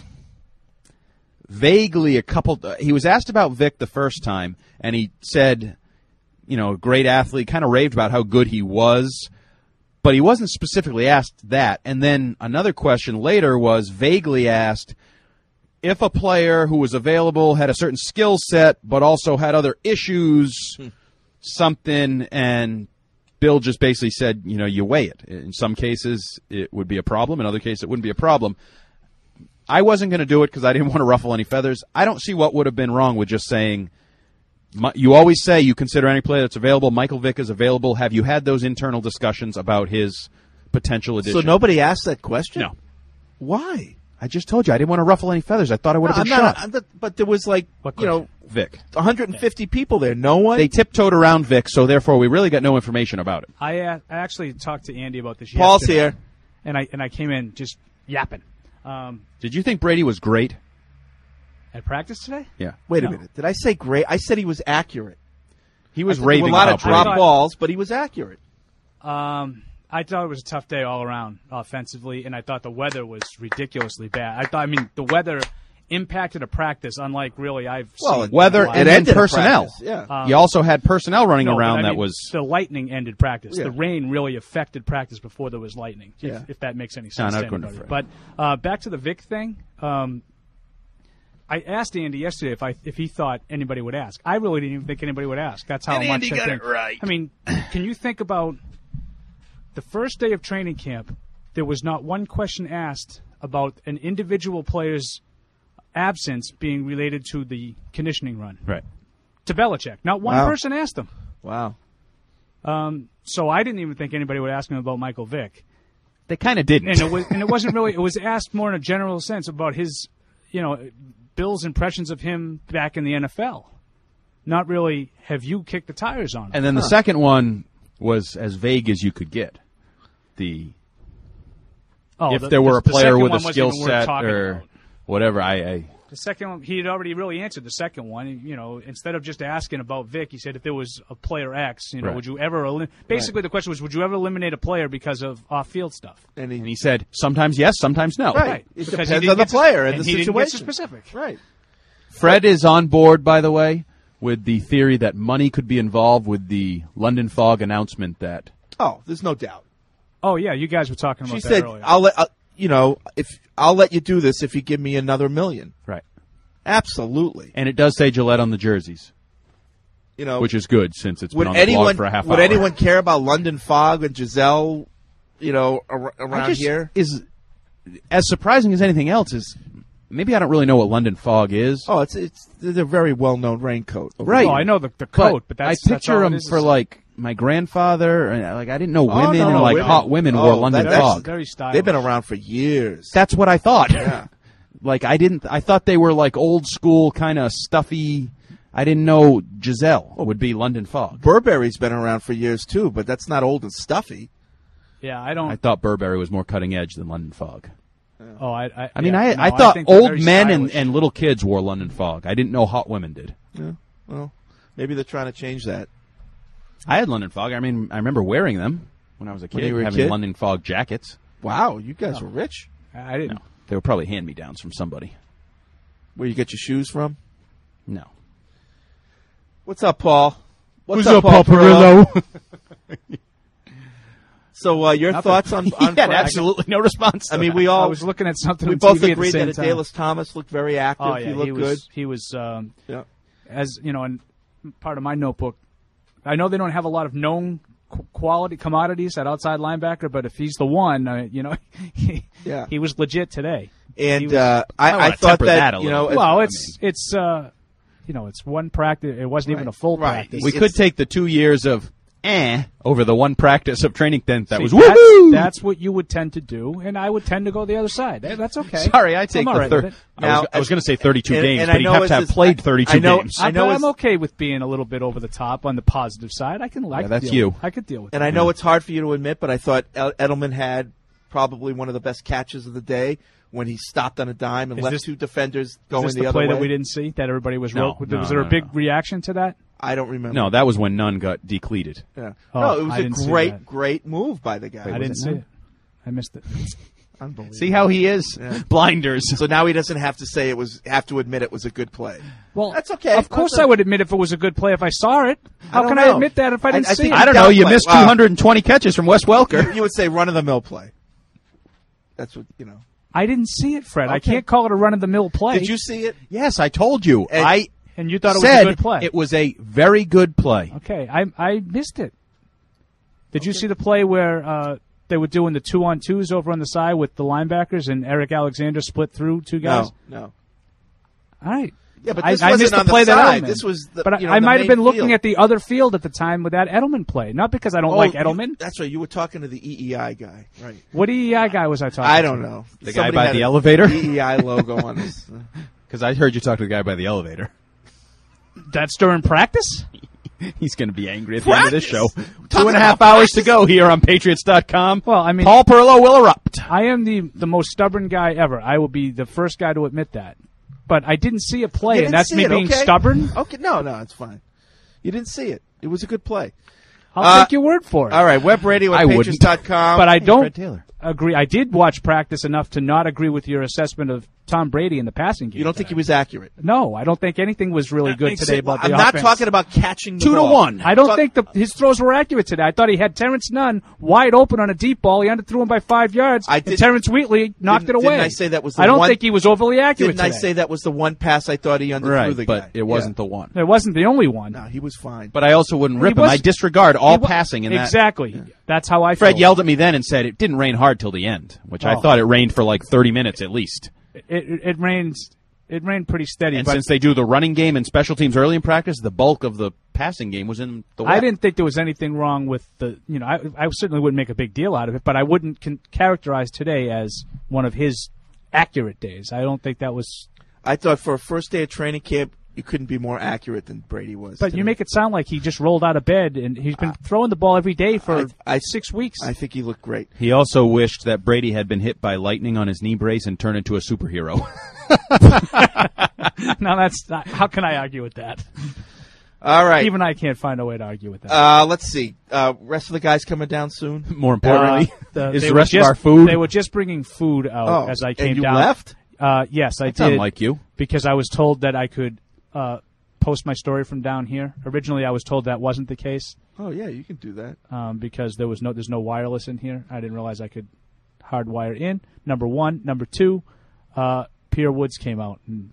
Speaker 8: vaguely he was asked about Vick the first time, and he said, great athlete, kind of raved about how good he was, but he wasn't specifically asked that. And then another question later was vaguely asked if a player who was available had a certain skill set, but also had other issues, something, and Bill just basically said, you weigh it. In some cases, it would be a problem. In other cases, it wouldn't be a problem. I wasn't going to do it because I didn't want to ruffle any feathers. I don't see what would have been wrong with just saying, you always say you consider any player that's available. Michael Vick is available. Have you had those internal discussions about his potential addition?
Speaker 9: So nobody asked that question?
Speaker 8: No.
Speaker 9: Why?
Speaker 8: I just told you I didn't want to ruffle any feathers. I thought I would have been shot.
Speaker 9: But there was Vic.
Speaker 8: 150
Speaker 9: people there. No one?
Speaker 8: They tiptoed around Vic, so therefore we really got no information about it.
Speaker 12: I actually talked to Andy about this
Speaker 9: Paul's
Speaker 12: yesterday.
Speaker 9: here.
Speaker 12: And I came in just yapping.
Speaker 8: Did you think Brady was great?
Speaker 12: At practice today?
Speaker 8: Yeah.
Speaker 9: Wait a minute. Did I say great? I said he was accurate.
Speaker 8: He was raving
Speaker 9: a lot
Speaker 8: about
Speaker 9: of drop
Speaker 8: Brady.
Speaker 9: balls, but he was accurate.
Speaker 12: I thought it was a tough day all around offensively, and I thought the weather was ridiculously bad. The weather impacted a practice unlike really I've seen.
Speaker 8: Weather and then personnel.
Speaker 9: Practice, yeah.
Speaker 8: You also had personnel running around that was...
Speaker 12: The lightning ended practice.
Speaker 9: Yeah.
Speaker 12: The rain really affected practice before there was lightning, if that makes any sense
Speaker 8: No,
Speaker 12: to anybody. But back to the Vic thing, I asked Andy yesterday if he thought anybody would ask. I really didn't even think anybody would ask. That's how much
Speaker 8: Andy
Speaker 12: I
Speaker 8: got
Speaker 12: think.
Speaker 8: it right.
Speaker 12: Can you think about the first day of training camp, there was not one question asked about an individual player's absence being related to the conditioning run.
Speaker 8: Right.
Speaker 12: To Belichick. Not one person asked him.
Speaker 9: Wow.
Speaker 12: So I didn't even think anybody would ask him about Michael Vick.
Speaker 8: They kind of didn't.
Speaker 12: And it wasn't really, it was asked more in a general sense about his, Bill's impressions of him back in the NFL. Not really, have you kicked the tires on him?
Speaker 8: And then the second one was as vague as you could get. If there were a player with a skill set or whatever,
Speaker 12: The second one, he had already really answered the second one. Instead of just asking about Vic, he said if there was a player X,
Speaker 8: Right.
Speaker 12: would you ever basically the question was, would you ever eliminate a player because of off-field stuff?
Speaker 9: And
Speaker 8: he said, sometimes yes, sometimes no.
Speaker 9: Right. It
Speaker 12: Because
Speaker 9: depends
Speaker 12: he
Speaker 9: on the
Speaker 12: didn't get
Speaker 9: player and
Speaker 12: and
Speaker 9: the
Speaker 12: he didn't get
Speaker 9: situation.
Speaker 12: specific.
Speaker 9: Right.
Speaker 8: Fred is on board, by the way, with the theory that money could be involved with the London Fog announcement that...
Speaker 9: Oh, there's no doubt.
Speaker 12: Oh, yeah, you guys were talking about
Speaker 9: She
Speaker 12: that
Speaker 9: said,
Speaker 12: earlier.
Speaker 9: I'll let you do this if you give me another $1 million.
Speaker 8: Right.
Speaker 9: Absolutely.
Speaker 8: And it does say Gillette on the jerseys, which is good since it's been on the blog for a half hour.
Speaker 9: Would anyone care about London Fog and Giselle, around here?
Speaker 8: Is as surprising as anything else is maybe I don't really know what London Fog is.
Speaker 9: Oh, it's a very well-known raincoat.
Speaker 8: Right.
Speaker 12: Oh, I know the coat, but that's
Speaker 8: I picture
Speaker 12: all it
Speaker 8: them
Speaker 12: is.
Speaker 8: for my grandfather. And I didn't know women
Speaker 9: no,
Speaker 8: and
Speaker 9: women.
Speaker 8: hot women wore London
Speaker 9: that's
Speaker 8: Fog.
Speaker 12: Very stylish.
Speaker 9: They've been around for years.
Speaker 8: That's what I thought.
Speaker 9: Yeah.
Speaker 8: I thought they were old school kind of stuffy. I didn't know Giselle would be London Fog.
Speaker 9: Burberry's been around for years too, but that's not old and stuffy.
Speaker 12: Yeah, I don't.
Speaker 8: I thought Burberry was more cutting edge than London Fog.
Speaker 12: Oh, I
Speaker 8: thought
Speaker 12: think they're
Speaker 8: old
Speaker 12: very
Speaker 8: men
Speaker 12: stylish.
Speaker 8: and little kids wore London Fog. I didn't know hot women did.
Speaker 9: Yeah. Well, maybe they're trying to change that.
Speaker 8: I had London Fog. I remember wearing them when I was a kid,
Speaker 9: you were a
Speaker 8: having
Speaker 9: kid?
Speaker 8: London Fog jackets.
Speaker 9: Wow, you guys were rich.
Speaker 12: I didn't.
Speaker 8: No, they were probably hand-me-downs from somebody.
Speaker 9: Where you get your shoes from?
Speaker 8: No.
Speaker 9: What's up, Paul?
Speaker 8: What's up, Paul Perillo?
Speaker 9: So, your thoughts on
Speaker 8: He had absolutely no response.
Speaker 9: I mean, we all.
Speaker 12: I was looking at something.
Speaker 9: We
Speaker 12: on
Speaker 9: both
Speaker 12: TV
Speaker 9: agreed
Speaker 12: at the
Speaker 9: that
Speaker 12: same time.
Speaker 9: Adalys Thomas looked very active.
Speaker 12: Oh yeah,
Speaker 9: he looked good.
Speaker 12: He was.
Speaker 9: Yeah.
Speaker 12: As you know, in part of my notebook, I know they don't have a lot of known quality commodities at outside linebacker, but if he's the one, he was legit today.
Speaker 9: And
Speaker 12: was,
Speaker 9: I thought that
Speaker 12: it's one practice. It wasn't even a full practice.
Speaker 8: We could take the 2 years of over the one practice of training tent that was
Speaker 12: that's,
Speaker 8: woohoo.
Speaker 12: That's what you would tend to do, and I would tend to go the other side. That's okay.
Speaker 8: Sorry, I take
Speaker 12: I'm
Speaker 8: the
Speaker 12: right
Speaker 8: third.
Speaker 12: with it.
Speaker 8: I was going to say 32 games,
Speaker 9: and
Speaker 8: but
Speaker 9: I
Speaker 8: he'd
Speaker 9: know
Speaker 8: have to
Speaker 9: it's
Speaker 8: have played 32 games.
Speaker 12: I'm okay with being a little bit over the top on the positive side. I could
Speaker 8: that's
Speaker 12: deal
Speaker 8: you.
Speaker 12: with it. I could deal with it.
Speaker 9: And I know it's hard for you to admit, but I thought Edelman had probably one of the best catches of the day when he stopped on a dime and left two defenders going
Speaker 12: Is this
Speaker 9: the
Speaker 12: the
Speaker 9: other
Speaker 12: play
Speaker 9: way.
Speaker 12: that we didn't see? That everybody was
Speaker 8: No,
Speaker 12: was there a big reaction to that?
Speaker 9: I don't remember.
Speaker 8: No, that was when Nunn got decleated.
Speaker 9: Yeah.
Speaker 12: Oh,
Speaker 9: no, it was
Speaker 12: I
Speaker 9: a
Speaker 12: didn't see
Speaker 9: great,
Speaker 12: that.
Speaker 9: great move by the guy.
Speaker 12: I didn't see it. I missed it.
Speaker 9: Unbelievable.
Speaker 8: See how he is?
Speaker 9: Yeah.
Speaker 8: Blinders.
Speaker 9: So now he doesn't have to say have to admit it was a good play.
Speaker 12: Well,
Speaker 9: that's okay.
Speaker 12: Of course, I would admit if it was a good play if I saw it. How can I admit that if I didn't see it?
Speaker 8: I don't know. You missed 220 catches from Wes Welker.
Speaker 9: You would say run-of-the-mill play. That's what you know.
Speaker 12: I didn't see it, Fred.
Speaker 9: Okay.
Speaker 12: I can't call it a run-of-the-mill play.
Speaker 9: Did you see it?
Speaker 8: Yes, I told you.
Speaker 12: And you thought it was
Speaker 8: said
Speaker 12: a good play.
Speaker 8: it was a very good play.
Speaker 12: Okay, I missed it. Did you see the play where they were doing the 2-on-2s over on the side with the linebackers and Eric Alexander split through two guys?
Speaker 9: No.
Speaker 12: All right.
Speaker 9: Yeah, but this
Speaker 12: I
Speaker 9: wasn't
Speaker 12: missed the
Speaker 9: on the
Speaker 12: play that
Speaker 9: side.
Speaker 12: Edelman.
Speaker 9: This was the,
Speaker 12: but
Speaker 9: you know,
Speaker 12: I
Speaker 9: the
Speaker 12: might have
Speaker 9: main
Speaker 12: been looking
Speaker 9: field.
Speaker 12: at the other field at the time with that Edelman play. Not because I don't like Edelman.
Speaker 9: That's right. You were talking to the EEI guy. Right.
Speaker 12: What EEI guy was I talking to?
Speaker 9: I don't know.
Speaker 8: The
Speaker 9: Somebody
Speaker 8: guy by
Speaker 9: had
Speaker 8: the
Speaker 9: a
Speaker 8: elevator?
Speaker 9: EEI logo on his.
Speaker 8: Because I heard you talk to the guy by the elevator.
Speaker 12: That's during practice?
Speaker 8: He's going to be angry at the end of this show. 2.5 hours to go here on Patriots.com.
Speaker 12: Well, I mean,
Speaker 8: Paul Perlow will erupt.
Speaker 12: I am the most stubborn guy ever. I will be the first guy to admit that. But I didn't see a play, and that's me being stubborn?
Speaker 9: Okay, no, it's fine. You didn't see it. It was a good play.
Speaker 12: I'll take your word for it.
Speaker 9: All right, web radio at Patriots.com.
Speaker 12: But I don't agree. I did watch practice enough to not agree with your assessment of Tom Brady in the passing game.
Speaker 9: You don't think he was accurate?
Speaker 12: No, I don't think anything was really good today about the
Speaker 9: I'm
Speaker 12: offense.
Speaker 9: not talking about catching the ball.
Speaker 8: 2-1.
Speaker 12: I don't think his throws were accurate today. I thought he had Terrence Nunn wide open on a deep ball. He underthrew him by 5 yards. And Terrence Wheatley knocked it away.
Speaker 9: Didn't I say that was the
Speaker 12: I don't think he was overly accurate
Speaker 9: Didn't
Speaker 12: today.
Speaker 9: I say that was the one pass I thought he underthrew the guy?
Speaker 8: But it wasn't the one.
Speaker 12: It wasn't the only one.
Speaker 9: No, he was fine.
Speaker 8: But I also wouldn't rip him. I disregard all passing in that.
Speaker 12: Exactly. That's how I felt.
Speaker 8: Fred yelled at me then and said it didn't rain hard till the end, which I thought it rained for like 30 minutes at least.
Speaker 12: It rained. It rained pretty steady.
Speaker 8: And
Speaker 12: but
Speaker 8: since they do the running game and special teams early in practice, the bulk of the passing game was in the wet.
Speaker 12: I didn't think there was anything wrong with the, I certainly wouldn't make a big deal out of it, but I wouldn't characterize today as one of his accurate days. I don't think that was.
Speaker 9: I thought for a first day of training camp, you couldn't be more accurate than Brady was.
Speaker 12: But
Speaker 9: today.
Speaker 12: you make it sound like he just rolled out of bed and he's been throwing the ball every day for 6 weeks.
Speaker 9: I think he looked great.
Speaker 8: He also wished that Brady had been hit by lightning on his knee brace and turned into a superhero.
Speaker 12: Now that's not, how can I argue with that?
Speaker 9: All right.
Speaker 12: Even I can't find a way to argue with that.
Speaker 9: Let's see. Rest of the guys coming down soon?
Speaker 8: More importantly, is
Speaker 12: they
Speaker 8: the rest
Speaker 12: were
Speaker 8: of our food?
Speaker 12: They were just bringing food out as I came
Speaker 9: and you
Speaker 12: down.
Speaker 9: Left?
Speaker 12: Yes, I
Speaker 8: That's
Speaker 12: did.
Speaker 8: unlike you.
Speaker 12: Because I was told that I could post my story from down here. Originally, I was told that wasn't the case.
Speaker 9: Oh yeah, you can do that.
Speaker 12: Because there's no wireless in here. I didn't realize I could hardwire in. Number one, number two, Pierre Woods came out, and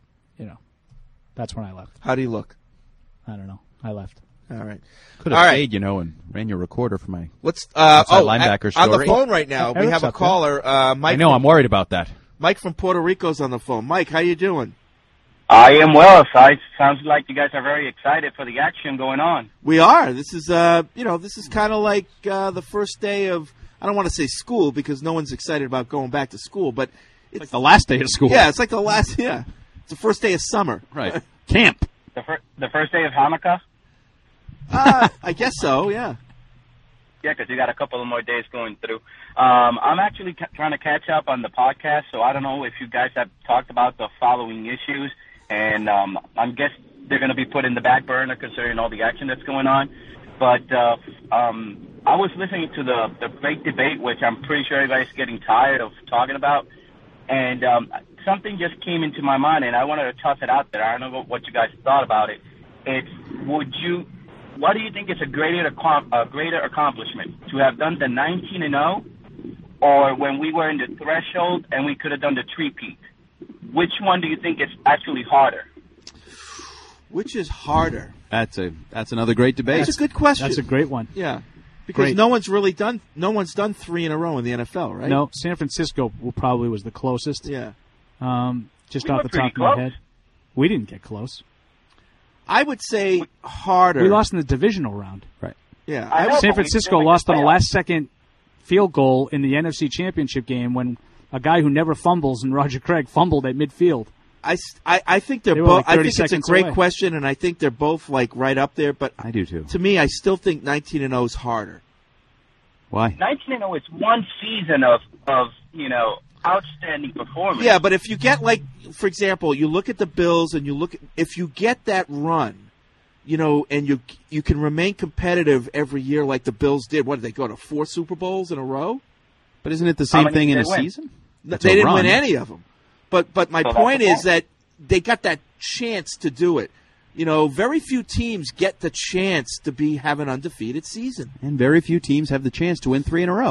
Speaker 12: that's when I left.
Speaker 9: How do you look?
Speaker 12: I don't know. I left.
Speaker 9: All right.
Speaker 8: Could have stayed, and ran your recorder for my linebacker story.
Speaker 9: On the phone right now, we have a caller. Mike.
Speaker 8: I know. I'm worried about that.
Speaker 9: Mike from Puerto Rico's on the phone. Mike, how you doing?
Speaker 13: I am well. Sounds like you guys are very excited for the action going on.
Speaker 9: We are. This is, this is kind of like the first day of. I don't want to say school because no one's excited about going back to school, but it's
Speaker 8: like the last day of school.
Speaker 9: Yeah, it's like the last. Yeah, it's the first day of summer.
Speaker 8: Right. Camp.
Speaker 13: The first day of Hanukkah.
Speaker 9: I guess so. Yeah.
Speaker 13: Yeah, because you got a couple of more days going through. I'm actually trying to catch up on the podcast, so I don't know if you guys have talked about the following issues, and I guess they're going to be put in the back burner considering all the action that's going on. But I was listening to the great debate, which I'm pretty sure everybody's getting tired of talking about, and something just came into my mind, and I wanted to toss it out there. I don't know what you guys thought about it. It's what do you think is a greater accomplishment, to have done the 19-0, or when we were in the threshold and we could have done the three-peat? Which one do you think is actually harder?
Speaker 9: Which is harder?
Speaker 8: That's another great debate.
Speaker 9: That's a good question.
Speaker 12: That's a great one.
Speaker 9: Yeah, because no one's done 3 in a row in the NFL, right?
Speaker 12: No, San Francisco probably was the closest.
Speaker 9: Yeah.
Speaker 12: Just off the top of my head, we didn't get close.
Speaker 9: I would say harder.
Speaker 12: We lost in the divisional round.
Speaker 8: Right.
Speaker 9: Yeah.
Speaker 12: San Francisco lost on a last-second field goal in the NFC Championship game when a guy who never fumbles and Roger Craig fumbled at midfield.
Speaker 9: I think they're both. I think it's a great question, and I think they're both like right up there. But
Speaker 8: I do too.
Speaker 9: To me, I still think 19-0 is harder.
Speaker 8: Why?
Speaker 13: 19-0 is one season of outstanding performance.
Speaker 9: Yeah, but if you get for example, you look at the Bills and if you get that run, and you can remain competitive every year like the Bills did. What did they go to 4 Super Bowls in a row?
Speaker 8: But isn't it the same thing in a season?
Speaker 9: They didn't win any of them. But my point is that they got that chance to do it. Very few teams get the chance to have an undefeated season.
Speaker 8: And very few teams have the chance to win 3 in a row.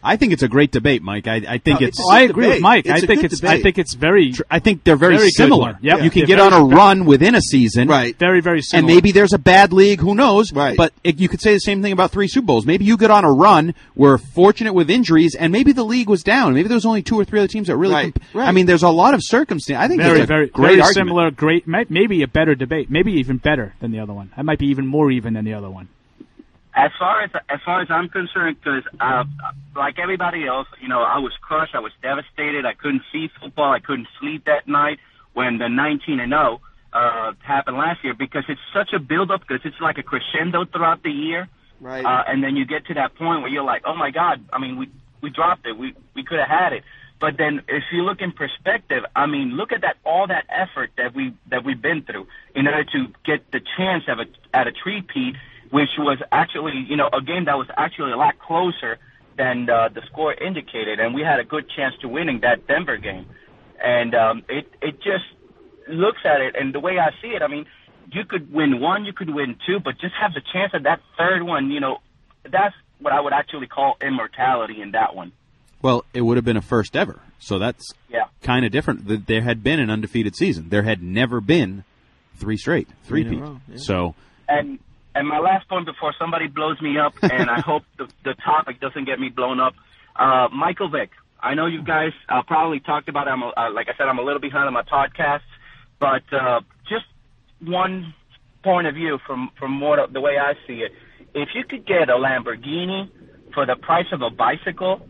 Speaker 8: I think it's a great debate, Mike. I think it's.
Speaker 12: I agree with Mike. I think it's very.
Speaker 8: I think they're very similar.
Speaker 12: Yep.
Speaker 8: You can get on a run within a season,
Speaker 9: right?
Speaker 12: Very, very similar.
Speaker 8: And maybe there's a bad league. Who knows?
Speaker 9: Right.
Speaker 8: But you could say the same thing about 3 Super Bowls. Maybe you get on a run. We're fortunate with injuries, and maybe the league was down. Maybe there was only 2 or 3 other teams that really.
Speaker 9: Right.
Speaker 8: I mean, there's a lot of circumstance. I think
Speaker 12: very,
Speaker 8: it's a
Speaker 12: very,
Speaker 8: great
Speaker 12: very
Speaker 8: argument.
Speaker 12: similar. Great, maybe a better debate. Maybe even better than the other one. I might be even more even than the other one.
Speaker 13: As far as I'm concerned, because like everybody else, I was crushed. I was devastated. I couldn't see football. I couldn't sleep that night when the 19-0 happened last year, because it's such a build-up, because it's like a crescendo throughout the year.
Speaker 9: Right.
Speaker 13: And then you get to that point where you're like, oh my God, I mean, we dropped it. We could have had it. But then if you look in perspective, I mean, look at all that effort that we've been through in order to get the chance at a three-peat, which was actually, a game that was actually a lot closer than the score indicated, and we had a good chance to winning that Denver game. And it just looks at it, and the way I see it, I mean, you could win 1, you could win 2, but just have the chance at that third one, that's what I would actually call immortality in that one.
Speaker 8: Well, it would have been a first ever, so that's kind of different. There had been an undefeated season. There had never been 3 straight, 3-peat.
Speaker 9: Yeah.
Speaker 8: So.
Speaker 13: And my last point before somebody blows me up, and I hope the topic doesn't get me blown up, Michael Vick. I know you guys probably talked about him. Like I said, I'm a little behind on my podcasts, but just one point of view from more the way I see it. If you could get a Lamborghini for the price of a bicycle,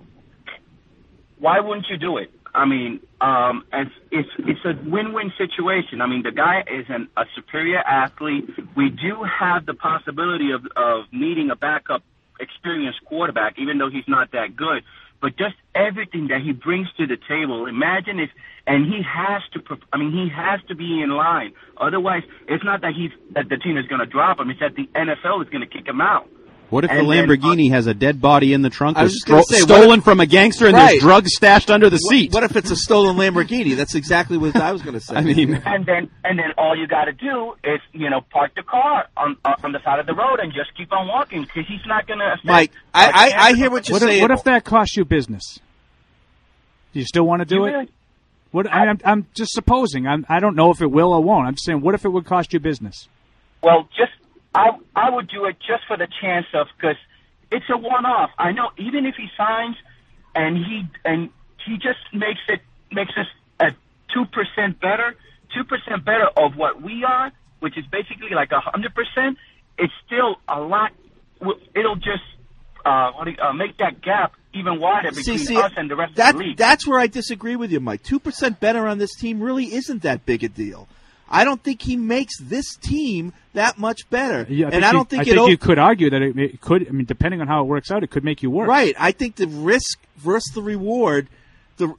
Speaker 13: why wouldn't you do it? I mean, it's a win-win situation. I mean, the guy is a superior athlete. We do have the possibility of needing a backup experienced quarterback, even though he's not that good. But just everything that he brings to the table, imagine if, and he has to be in line. Otherwise, it's not that the team is going to drop him. It's that the NFL is going to kick him out.
Speaker 8: What if the Lamborghini has a dead body in the trunk,
Speaker 9: stolen
Speaker 8: from a gangster, and there's drugs stashed under the seat?
Speaker 9: What if it's a stolen Lamborghini? That's exactly what I was going to say.
Speaker 8: I mean,
Speaker 13: and then all you got to do is park the car on the side of the road and just keep on walking, because he's not going to.
Speaker 9: Mike, I hear what you're saying.
Speaker 12: What if that costs you business? Do you still want to do it? What I'm just supposing. I don't know if it will or won't. I'm just saying, what if it would cost you business?
Speaker 13: Well, I would do it just for the chance of, because it's a one-off. I know even if he signs and he just makes us at 2% better of what we are, which is basically like 100%. It's still a lot. It'll just make that gap even wider between us and the rest of the league.
Speaker 9: That's where I disagree with you, Mike. 2% better on this team really isn't that big a deal. I don't think he makes this team that much better.
Speaker 12: Yeah,
Speaker 9: I don't think
Speaker 12: you could argue that it could. I mean, depending on how it works out, it could make you worse.
Speaker 9: Right. I think the risk versus the reward, the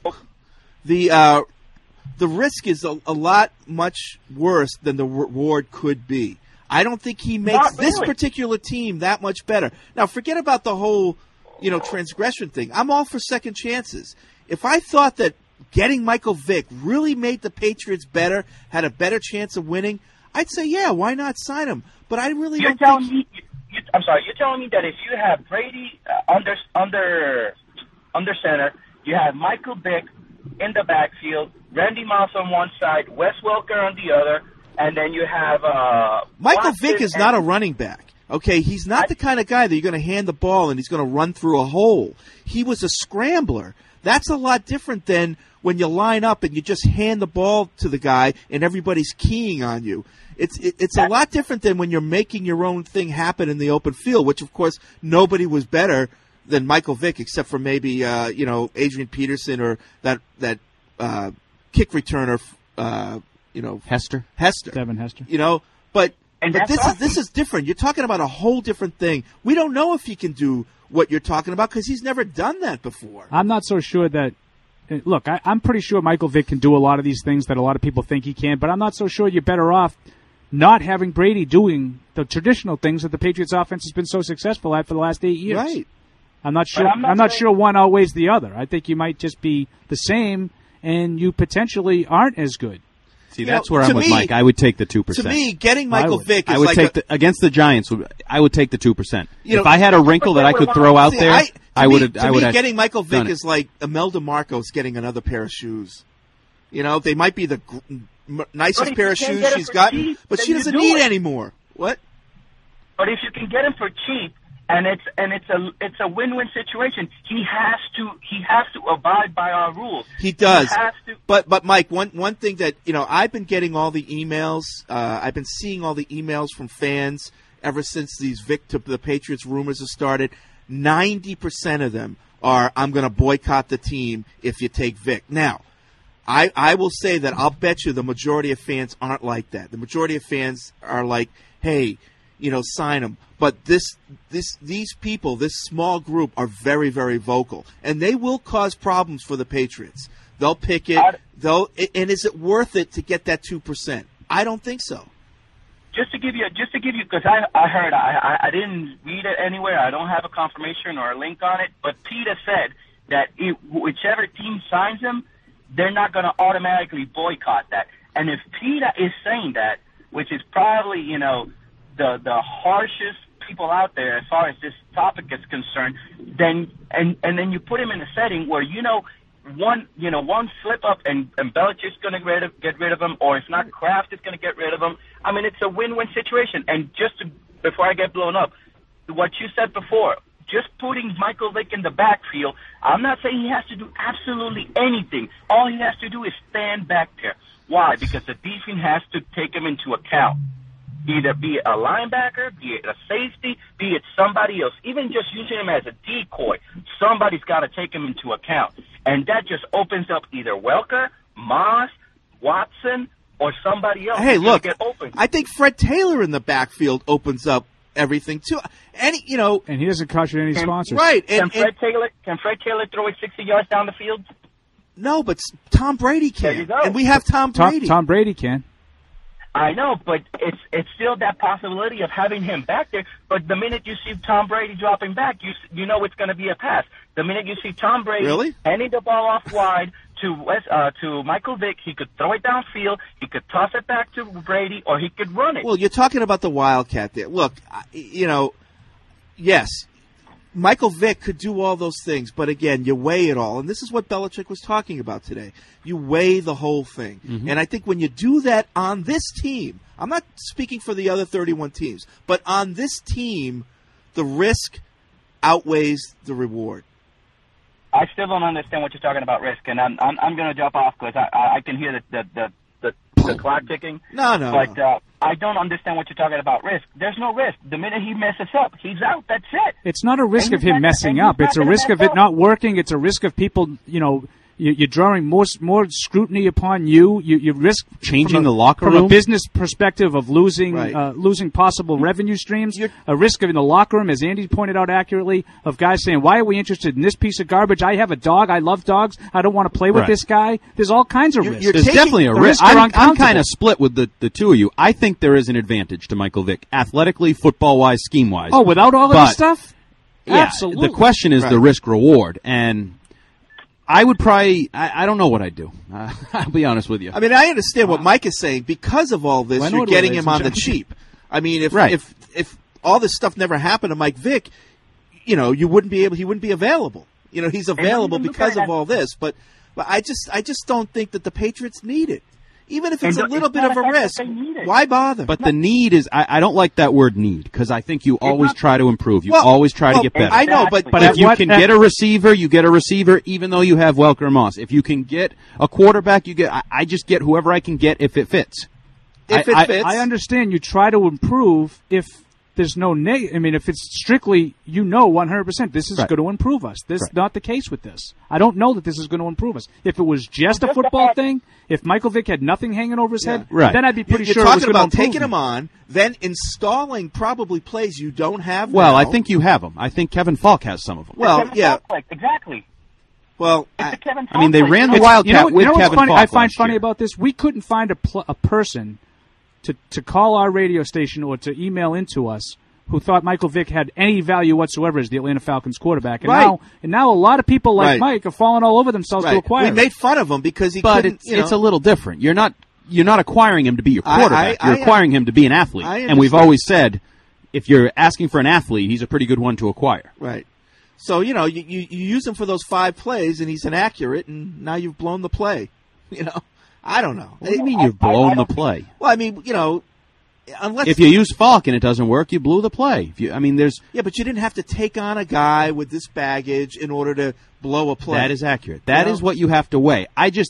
Speaker 9: risk is a lot much worse than the reward could be. I don't think he makes this particular team that much better. Now, forget about the whole, transgression thing. I'm all for second chances. If I thought that getting Michael Vick really made the Patriots better, had a better chance of winning, I'd say, yeah, why not sign him? But I really don't think...
Speaker 13: I'm sorry, you're telling me that if you have Brady under center, you have Michael Vick in the backfield, Randy Moss on one side, Wes Welker on the other, and then you have...
Speaker 9: Michael Vick is not a running back. Okay, he's not the kind of guy that you're going to hand the ball and he's going to run through a hole. He was a scrambler. That's a lot different than when you line up and you just hand the ball to the guy and everybody's keying on you. It's a lot different than when you're making your own thing happen in the open field, which, of course, nobody was better than Michael Vick except for maybe, Adrian Peterson or that kick returner,
Speaker 8: Hester.
Speaker 12: Devin Hester.
Speaker 9: But this is different. You're talking about a whole different thing. We don't know if he can do what you're talking about because he's never done that before.
Speaker 12: I'm not so sure that – look, I'm pretty sure Michael Vick can do a lot of these things that a lot of people think he can, but I'm not so sure you're better off not having Brady doing the traditional things that the Patriots offense has been so successful at for the last 8 years.
Speaker 9: Right.
Speaker 12: I'm not sure one outweighs the other. I think you might just be the same and you potentially aren't as good.
Speaker 8: See, that's where I'm with Mike. I would take the 2%.
Speaker 9: To me, getting Michael Vick is
Speaker 8: against the Giants. I would take the 2%. If I had a wrinkle that I could throw out there, I would.
Speaker 9: Getting Michael Vick is like Imelda Marcos getting another pair of shoes. They might be the nicest pair of shoes she's gotten, but she doesn't need any more. What?
Speaker 13: But if you can get him for cheap, and it's a win-win situation, he has to abide by our rules.
Speaker 9: He does.
Speaker 13: He has to.
Speaker 9: But Mike, one thing that I've been getting all the emails. I've been seeing all the emails from fans ever since these Vick to the Patriots rumors have started. 90% of them are, I'm going to boycott the team if you take Vick. Now, I will say that I'll bet you the majority of fans aren't like that. The majority of fans are like, hey, sign him. But these people, this small group, are very, very vocal, and they will cause problems for the Patriots. They'll pick it. And is it worth it to get that 2%? I don't think so.
Speaker 13: Just to give you, because I heard, I didn't read it anywhere. I don't have a confirmation or a link on it. But Peter said that whichever team signs him, they're not going to automatically boycott that. And if Peter is saying that, which is probably the harshest people out there as far as this topic is concerned, then then you put him in a setting where one slip up and Belichick's going to get rid of him, or if not, Kraft is going to get rid of him. I mean, it's a win-win situation. And before I get blown up, what you said before, just putting Michael Vick in the backfield, I'm not saying he has to do absolutely anything. All he has to do is stand back there. Why? Because the defense has to take him into account. Either be it a linebacker, be it a safety, be it somebody else. Even just using him as a decoy, somebody's got to take him into account. And that just opens up either Welker, Moss, Watson, or somebody else.
Speaker 9: Hey, look,
Speaker 13: get open.
Speaker 9: I think Fred Taylor in the backfield opens up everything, too. And
Speaker 12: he doesn't cost you any sponsors.
Speaker 9: Right.
Speaker 13: Can Fred Taylor throw it 60 yards down the field?
Speaker 9: No, but Tom Brady can.
Speaker 13: There you go.
Speaker 9: And we have Tom Brady.
Speaker 12: Tom Brady can.
Speaker 13: I know, but it's still that possibility of having him back there. But the minute you see Tom Brady dropping back, you know it's going to be a pass. The minute you see Tom Brady handing the ball off wide to Michael Vick, he could throw it downfield, he could toss it back to Brady, or he could run it.
Speaker 9: Well, you're talking about the Wildcat there. Look, yes, Michael Vick could do all those things, but again, you weigh it all. And this is what Belichick was talking about today. You weigh the whole thing. Mm-hmm. And I think when you do that on this team, I'm not speaking for the other 31 teams, but on this team, the risk outweighs the reward.
Speaker 13: I still don't understand what you're talking about risk, and I'm going to jump off because I can hear the clock ticking.
Speaker 9: No.
Speaker 13: But I don't understand what you're talking about risk. There's no risk. The minute he messes up, he's out. That's it.
Speaker 12: It's not a risk of him messing up. It's a risk of it not working. It's a risk of people, you're drawing more scrutiny upon you. You risk
Speaker 8: changing the locker room
Speaker 12: from a business perspective of losing possible revenue streams. A risk of in the locker room, as Andy pointed out accurately, of guys saying, "Why are we interested in this piece of garbage? I have a dog. I love dogs. I don't want to play with this guy." There's all kinds of risks.
Speaker 8: There's definitely a risk. I'm kind of split with the two of you. I think there is an advantage to Michael Vick, athletically, football-wise, scheme-wise.
Speaker 12: Oh, without all of this stuff?
Speaker 8: Yeah,
Speaker 12: absolutely.
Speaker 8: The question is the risk-reward, and I would probably – I don't know what I'd do. I'll be honest with you.
Speaker 9: I mean, I understand what Mike is saying. Because of all this, you're getting him on the cheap. I mean, if all this stuff never happened to Mike Vick, he wouldn't be available. He's available because of all this. But I just don't think that the Patriots need it. Even if it's a little bit of a risk, why bother?
Speaker 8: But the need is – I don't like that word need because I think you always try to improve. You always try to get better.
Speaker 9: I know, but
Speaker 8: if you can get a receiver, you get a receiver even though you have Welker and Moss. If you can get a quarterback, you get – I just get whoever I can get if it fits.
Speaker 9: If it fits.
Speaker 12: I understand you try to improve if – there's no negative. I mean, if it's strictly, 100%, this is going to improve us. This is not the case with this. I don't know that this is going to improve us. If it was just a football thing, if Michael Vick had nothing hanging over his head, then I'd be pretty sure it was going to improve.
Speaker 9: You're talking about taking him on, then installing probably plays you don't have
Speaker 8: Well,
Speaker 9: now.
Speaker 8: I think you have them. I think Kevin Falk has some of them.
Speaker 9: Well, yeah.
Speaker 13: Exactly.
Speaker 9: Well,
Speaker 8: I mean, they ran the Wildcat with Kevin Falk.
Speaker 12: I find funny about this. We couldn't find a person to call our radio station or to email into us who thought Michael Vick had any value whatsoever as the Atlanta Falcons quarterback. And now a lot of people like Mike are falling all over themselves to acquire him.
Speaker 9: We made fun of him because he
Speaker 8: couldn't.
Speaker 9: But
Speaker 8: it's a little different. You're not you're not acquiring him to be your quarterback. You're acquiring him to be an athlete. And we've always said, if you're asking for an athlete, he's a pretty good one to acquire.
Speaker 9: Right. So, you use him for those 5 plays, and he's inaccurate, and now you've blown the play. I don't know.
Speaker 8: What do you mean you've blown the play?
Speaker 9: Well, I mean, unless
Speaker 8: if you use Falk and it doesn't work, you blew the play.
Speaker 9: Yeah, but you didn't have to take on a guy with this baggage in order to blow a play.
Speaker 8: That is accurate. That is what you have to weigh.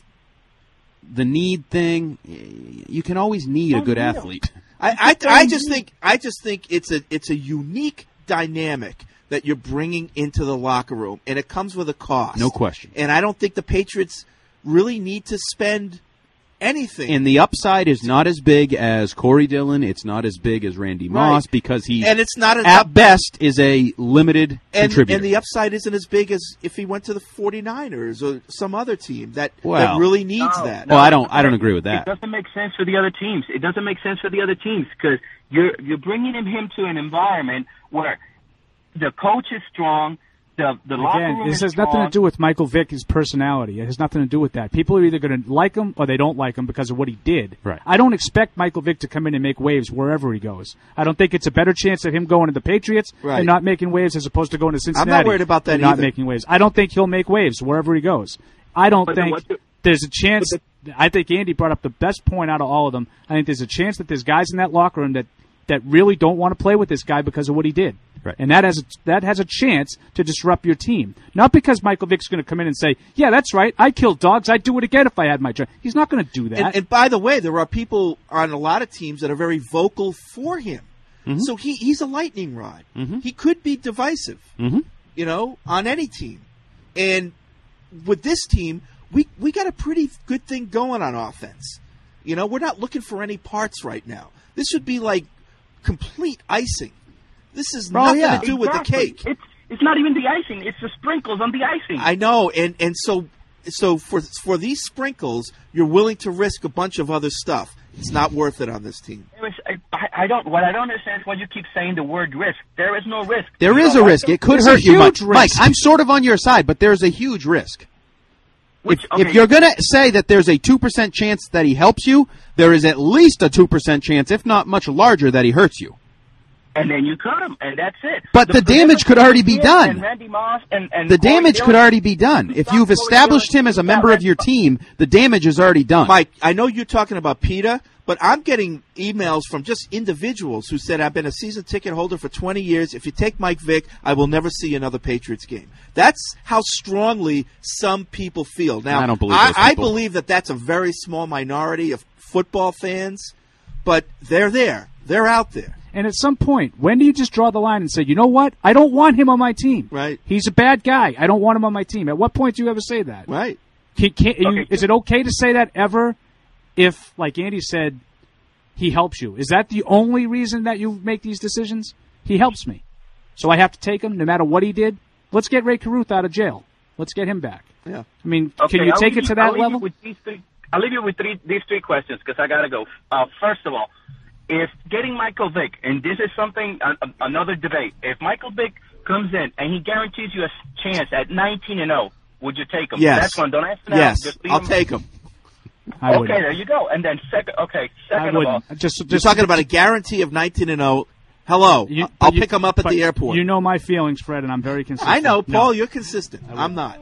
Speaker 8: The need thing, you can always need a good athlete.
Speaker 9: I just think it's a unique dynamic that you're bringing into the locker room, and it comes with a cost.
Speaker 8: No question.
Speaker 9: And I don't think the Patriots really need to spend anything.
Speaker 8: And the upside is not as big as Corey Dillon. It's not as big as Randy Moss because he,
Speaker 9: and it's not
Speaker 8: at best, is a limited contributor.
Speaker 9: And the upside isn't as big as if he went to the 49ers or some other team that really needs that.
Speaker 8: Well, I don't agree with that.
Speaker 13: It doesn't make sense for the other teams. It doesn't make sense for the other teams because you're bringing him to an environment where the coach is strong. The locker room
Speaker 12: this has nothing to do with Michael Vick's personality. It has nothing to do with that. People are either going to like him or they don't like him because of what he did.
Speaker 8: Right.
Speaker 12: I don't expect Michael Vick to come in and make waves wherever he goes. I don't think it's a better chance of him going to the Patriots and not making waves as opposed to going to Cincinnati.
Speaker 9: I'm not worried about that
Speaker 12: and not making waves. I don't think he'll make waves wherever he goes. I don't think there's a chance. I think Andy brought up the best point out of all of them. I think there's a chance that there's guys in that locker room that really don't want to play with this guy because of what he did.
Speaker 8: Right.
Speaker 12: And that has a chance to disrupt your team. Not because Michael Vick's going to come in and say, yeah, that's right, I killed dogs, I'd do it again if I had my chance. He's not going to do that.
Speaker 9: And by the way, there are people on a lot of teams that are very vocal for him. Mm-hmm. So he's a lightning rod.
Speaker 8: Mm-hmm.
Speaker 9: He could be divisive, on any team. And with this team, we got a pretty good thing going on offense. We're not looking for any parts right now. This would be like complete icing. This is nothing to do with the cake.
Speaker 13: It's not even the icing. It's the sprinkles on the icing.
Speaker 9: I know, and so for these sprinkles, you're willing to risk a bunch of other stuff. It's not worth it on this team.
Speaker 13: I don't understand why you keep saying the word risk. There is no risk.
Speaker 8: There is a risk. It could hurt you, Mike. I'm sort of on your side, but there's a huge risk. If you're going to say that there's a 2% chance that he helps you, there is at least a 2% chance, if not much larger, that he hurts you.
Speaker 13: And then you cut him, and that's it.
Speaker 8: But the damage could already be done.
Speaker 13: And Randy Moss and
Speaker 8: the damage could already be done. If you've established him as a member of your team, the damage is already done.
Speaker 9: Mike, I know you're talking about PETA, but I'm getting emails from just individuals who said, I've been a season ticket holder for 20 years. If you take Mike Vick, I will never see another Patriots game. That's how strongly some people feel. Now,
Speaker 8: I don't believe those people.
Speaker 9: I believe that that's a very small minority of football fans, but they're there. They're out there.
Speaker 12: And at some point, when do you just draw the line and say, you know what? I don't want him on my team.
Speaker 9: Right.
Speaker 12: He's a bad guy. I don't want him on my team. At what point do you ever say that?
Speaker 9: Right.
Speaker 12: Is it okay to say that ever if, like Andy said, he helps you? Is that the only reason that you make these decisions? He helps me. So I have to take him no matter what he did? Let's get Ray Caruth out of jail. Let's get him back.
Speaker 9: Yeah.
Speaker 12: I mean, can you take it to that level?
Speaker 13: I'll leave you with these three questions because I got to go. First of all, if getting Michael Vick, and this is something, another debate, if Michael Vick comes in and he guarantees you a chance at 19-0, would you take him?
Speaker 9: Yes.
Speaker 13: That's one. Don't answer now.
Speaker 9: Yes, I'll take him.
Speaker 13: Okay, there you go. And then second of all.
Speaker 9: You're talking about a guarantee of 19-0. Hello. I'll pick him up at the airport.
Speaker 12: You know my feelings, Fred, and I'm very consistent.
Speaker 9: I know, Paul, you're consistent. I'm not.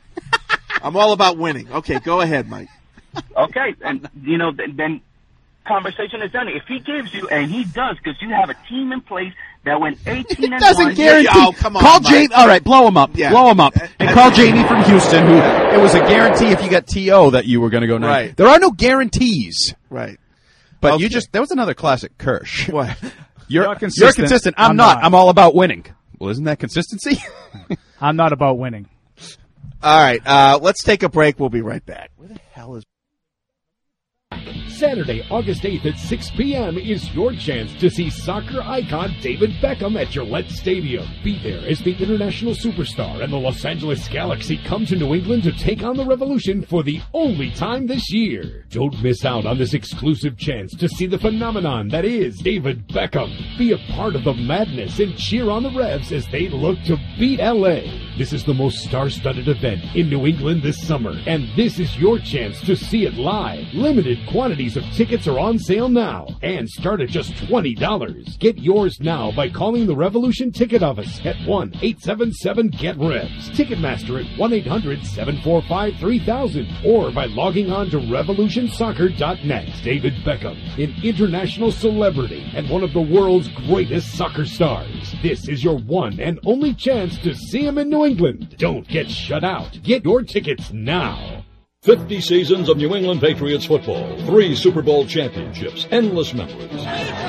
Speaker 9: I'm all about winning. Okay, go ahead, Mike.
Speaker 13: Okay, and, then conversation is done. If he gives you, and he does, because you have a team in place that went 18-1.
Speaker 8: It doesn't guarantee.
Speaker 9: Oh, come on,
Speaker 8: call Jamie. All right, blow him up.
Speaker 9: Yeah.
Speaker 8: Blow him up. And call Jamie from Houston, who it was a guarantee if you got T.O. that you were going to go 9.
Speaker 9: Right.
Speaker 8: There are no guarantees.
Speaker 9: Right.
Speaker 8: But that was another classic Kirsch.
Speaker 9: What?
Speaker 8: You're consistent. I'm not. I'm all about winning. Well, isn't that consistency?
Speaker 12: I'm not about winning.
Speaker 9: All right. Let's take a break. We'll be right back. Where the hell is...
Speaker 14: Saturday, August 8th at 6 p.m. is your chance to see soccer icon David Beckham at Gillette Stadium. Be there as the international superstar and the Los Angeles Galaxy come to New England to take on the Revolution for the only time this year. Don't miss out on this exclusive chance to see the phenomenon that is David Beckham. Be a part of the madness and cheer on the Revs as they look to beat L.A. This is the most star-studded event in New England this summer, and this is your chance to see it live. Limited quantities of tickets are on sale now and start at just $20. Get yours now by calling the Revolution Ticket Office at 1-877-GET-REVS. Ticketmaster at 1-800-745-3000 or by logging on to revolutionsoccer.net. David Beckham, an international celebrity and one of the world's greatest soccer stars. This is your one and only chance to see him in New England. Don't get shut out. Get your tickets now.
Speaker 15: 50 seasons of New England Patriots football, 3 Super Bowl championships, endless memories.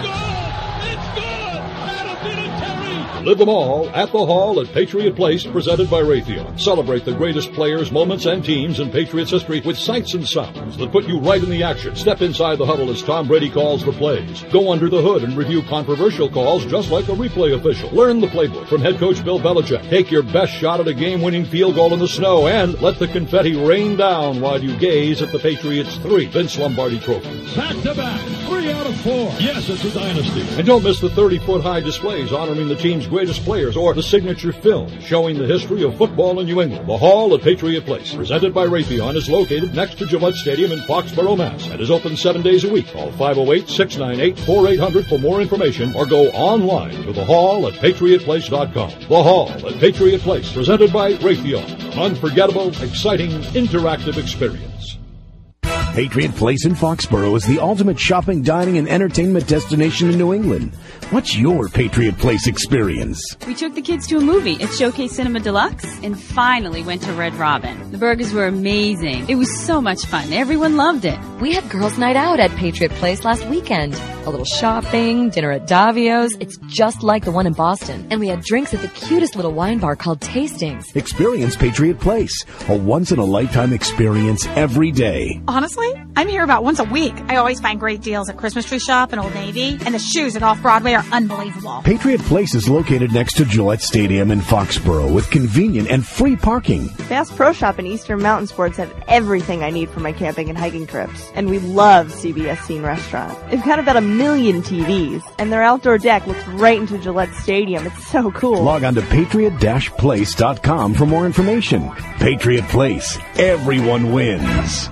Speaker 15: Live them all at the Hall at Patriot Place, presented by Raytheon. Celebrate the greatest players, moments, and teams in Patriots history with sights and sounds that put you right in the action. Step inside the huddle as Tom Brady calls the plays. Go under the hood and review controversial calls just like a replay official. Learn the playbook from head coach Bill Belichick. Take your best shot at a game-winning field goal in the snow and let the confetti rain down while you gaze at the Patriots' 3 Vince Lombardi trophies.
Speaker 14: Back-to-back, 3 out of 4. Yes, it's a dynasty.
Speaker 15: And don't miss the 30-foot high displays honoring the team's greatest players or the signature film showing the history of football in New England. The Hall at Patriot Place, presented by Raytheon, is located next to Gillette Stadium in Foxborough, Mass. and is open 7 days a week. Call 508-698-4800 for more information or go online to thehall@patriotplace.com. The Hall at Patriot Place, presented by Raytheon. An unforgettable, exciting, interactive experience.
Speaker 3: Patriot Place in Foxborough is the ultimate shopping, dining, and entertainment destination in New England. What's your Patriot Place experience?
Speaker 16: We took the kids to a movie at Showcase Cinema Deluxe and finally went to Red Robin. The burgers were amazing. It was so much fun. Everyone loved it.
Speaker 17: We had girls' night out at Patriot Place last weekend. A little shopping, dinner at Davio's. It's just like the one in Boston. And we had drinks at the cutest little wine bar called Tastings.
Speaker 3: Experience Patriot Place, a once-in-a-lifetime experience every day.
Speaker 18: Honestly, I'm here about once a week. I always find great deals at Christmas Tree Shop and Old Navy, and the shoes at Off-Broadway are unbelievable.
Speaker 3: Patriot Place is located next to Gillette Stadium in Foxborough with convenient and free parking.
Speaker 19: Bass Pro Shop and Eastern Mountain Sports have everything I need for my camping and hiking trips. And we love CBS Scene Restaurant. They've got about 1 million TVs, and their outdoor deck looks right into Gillette Stadium. It's so cool.
Speaker 3: Log on to patriot-place.com for more information. Patriot Place. Everyone wins.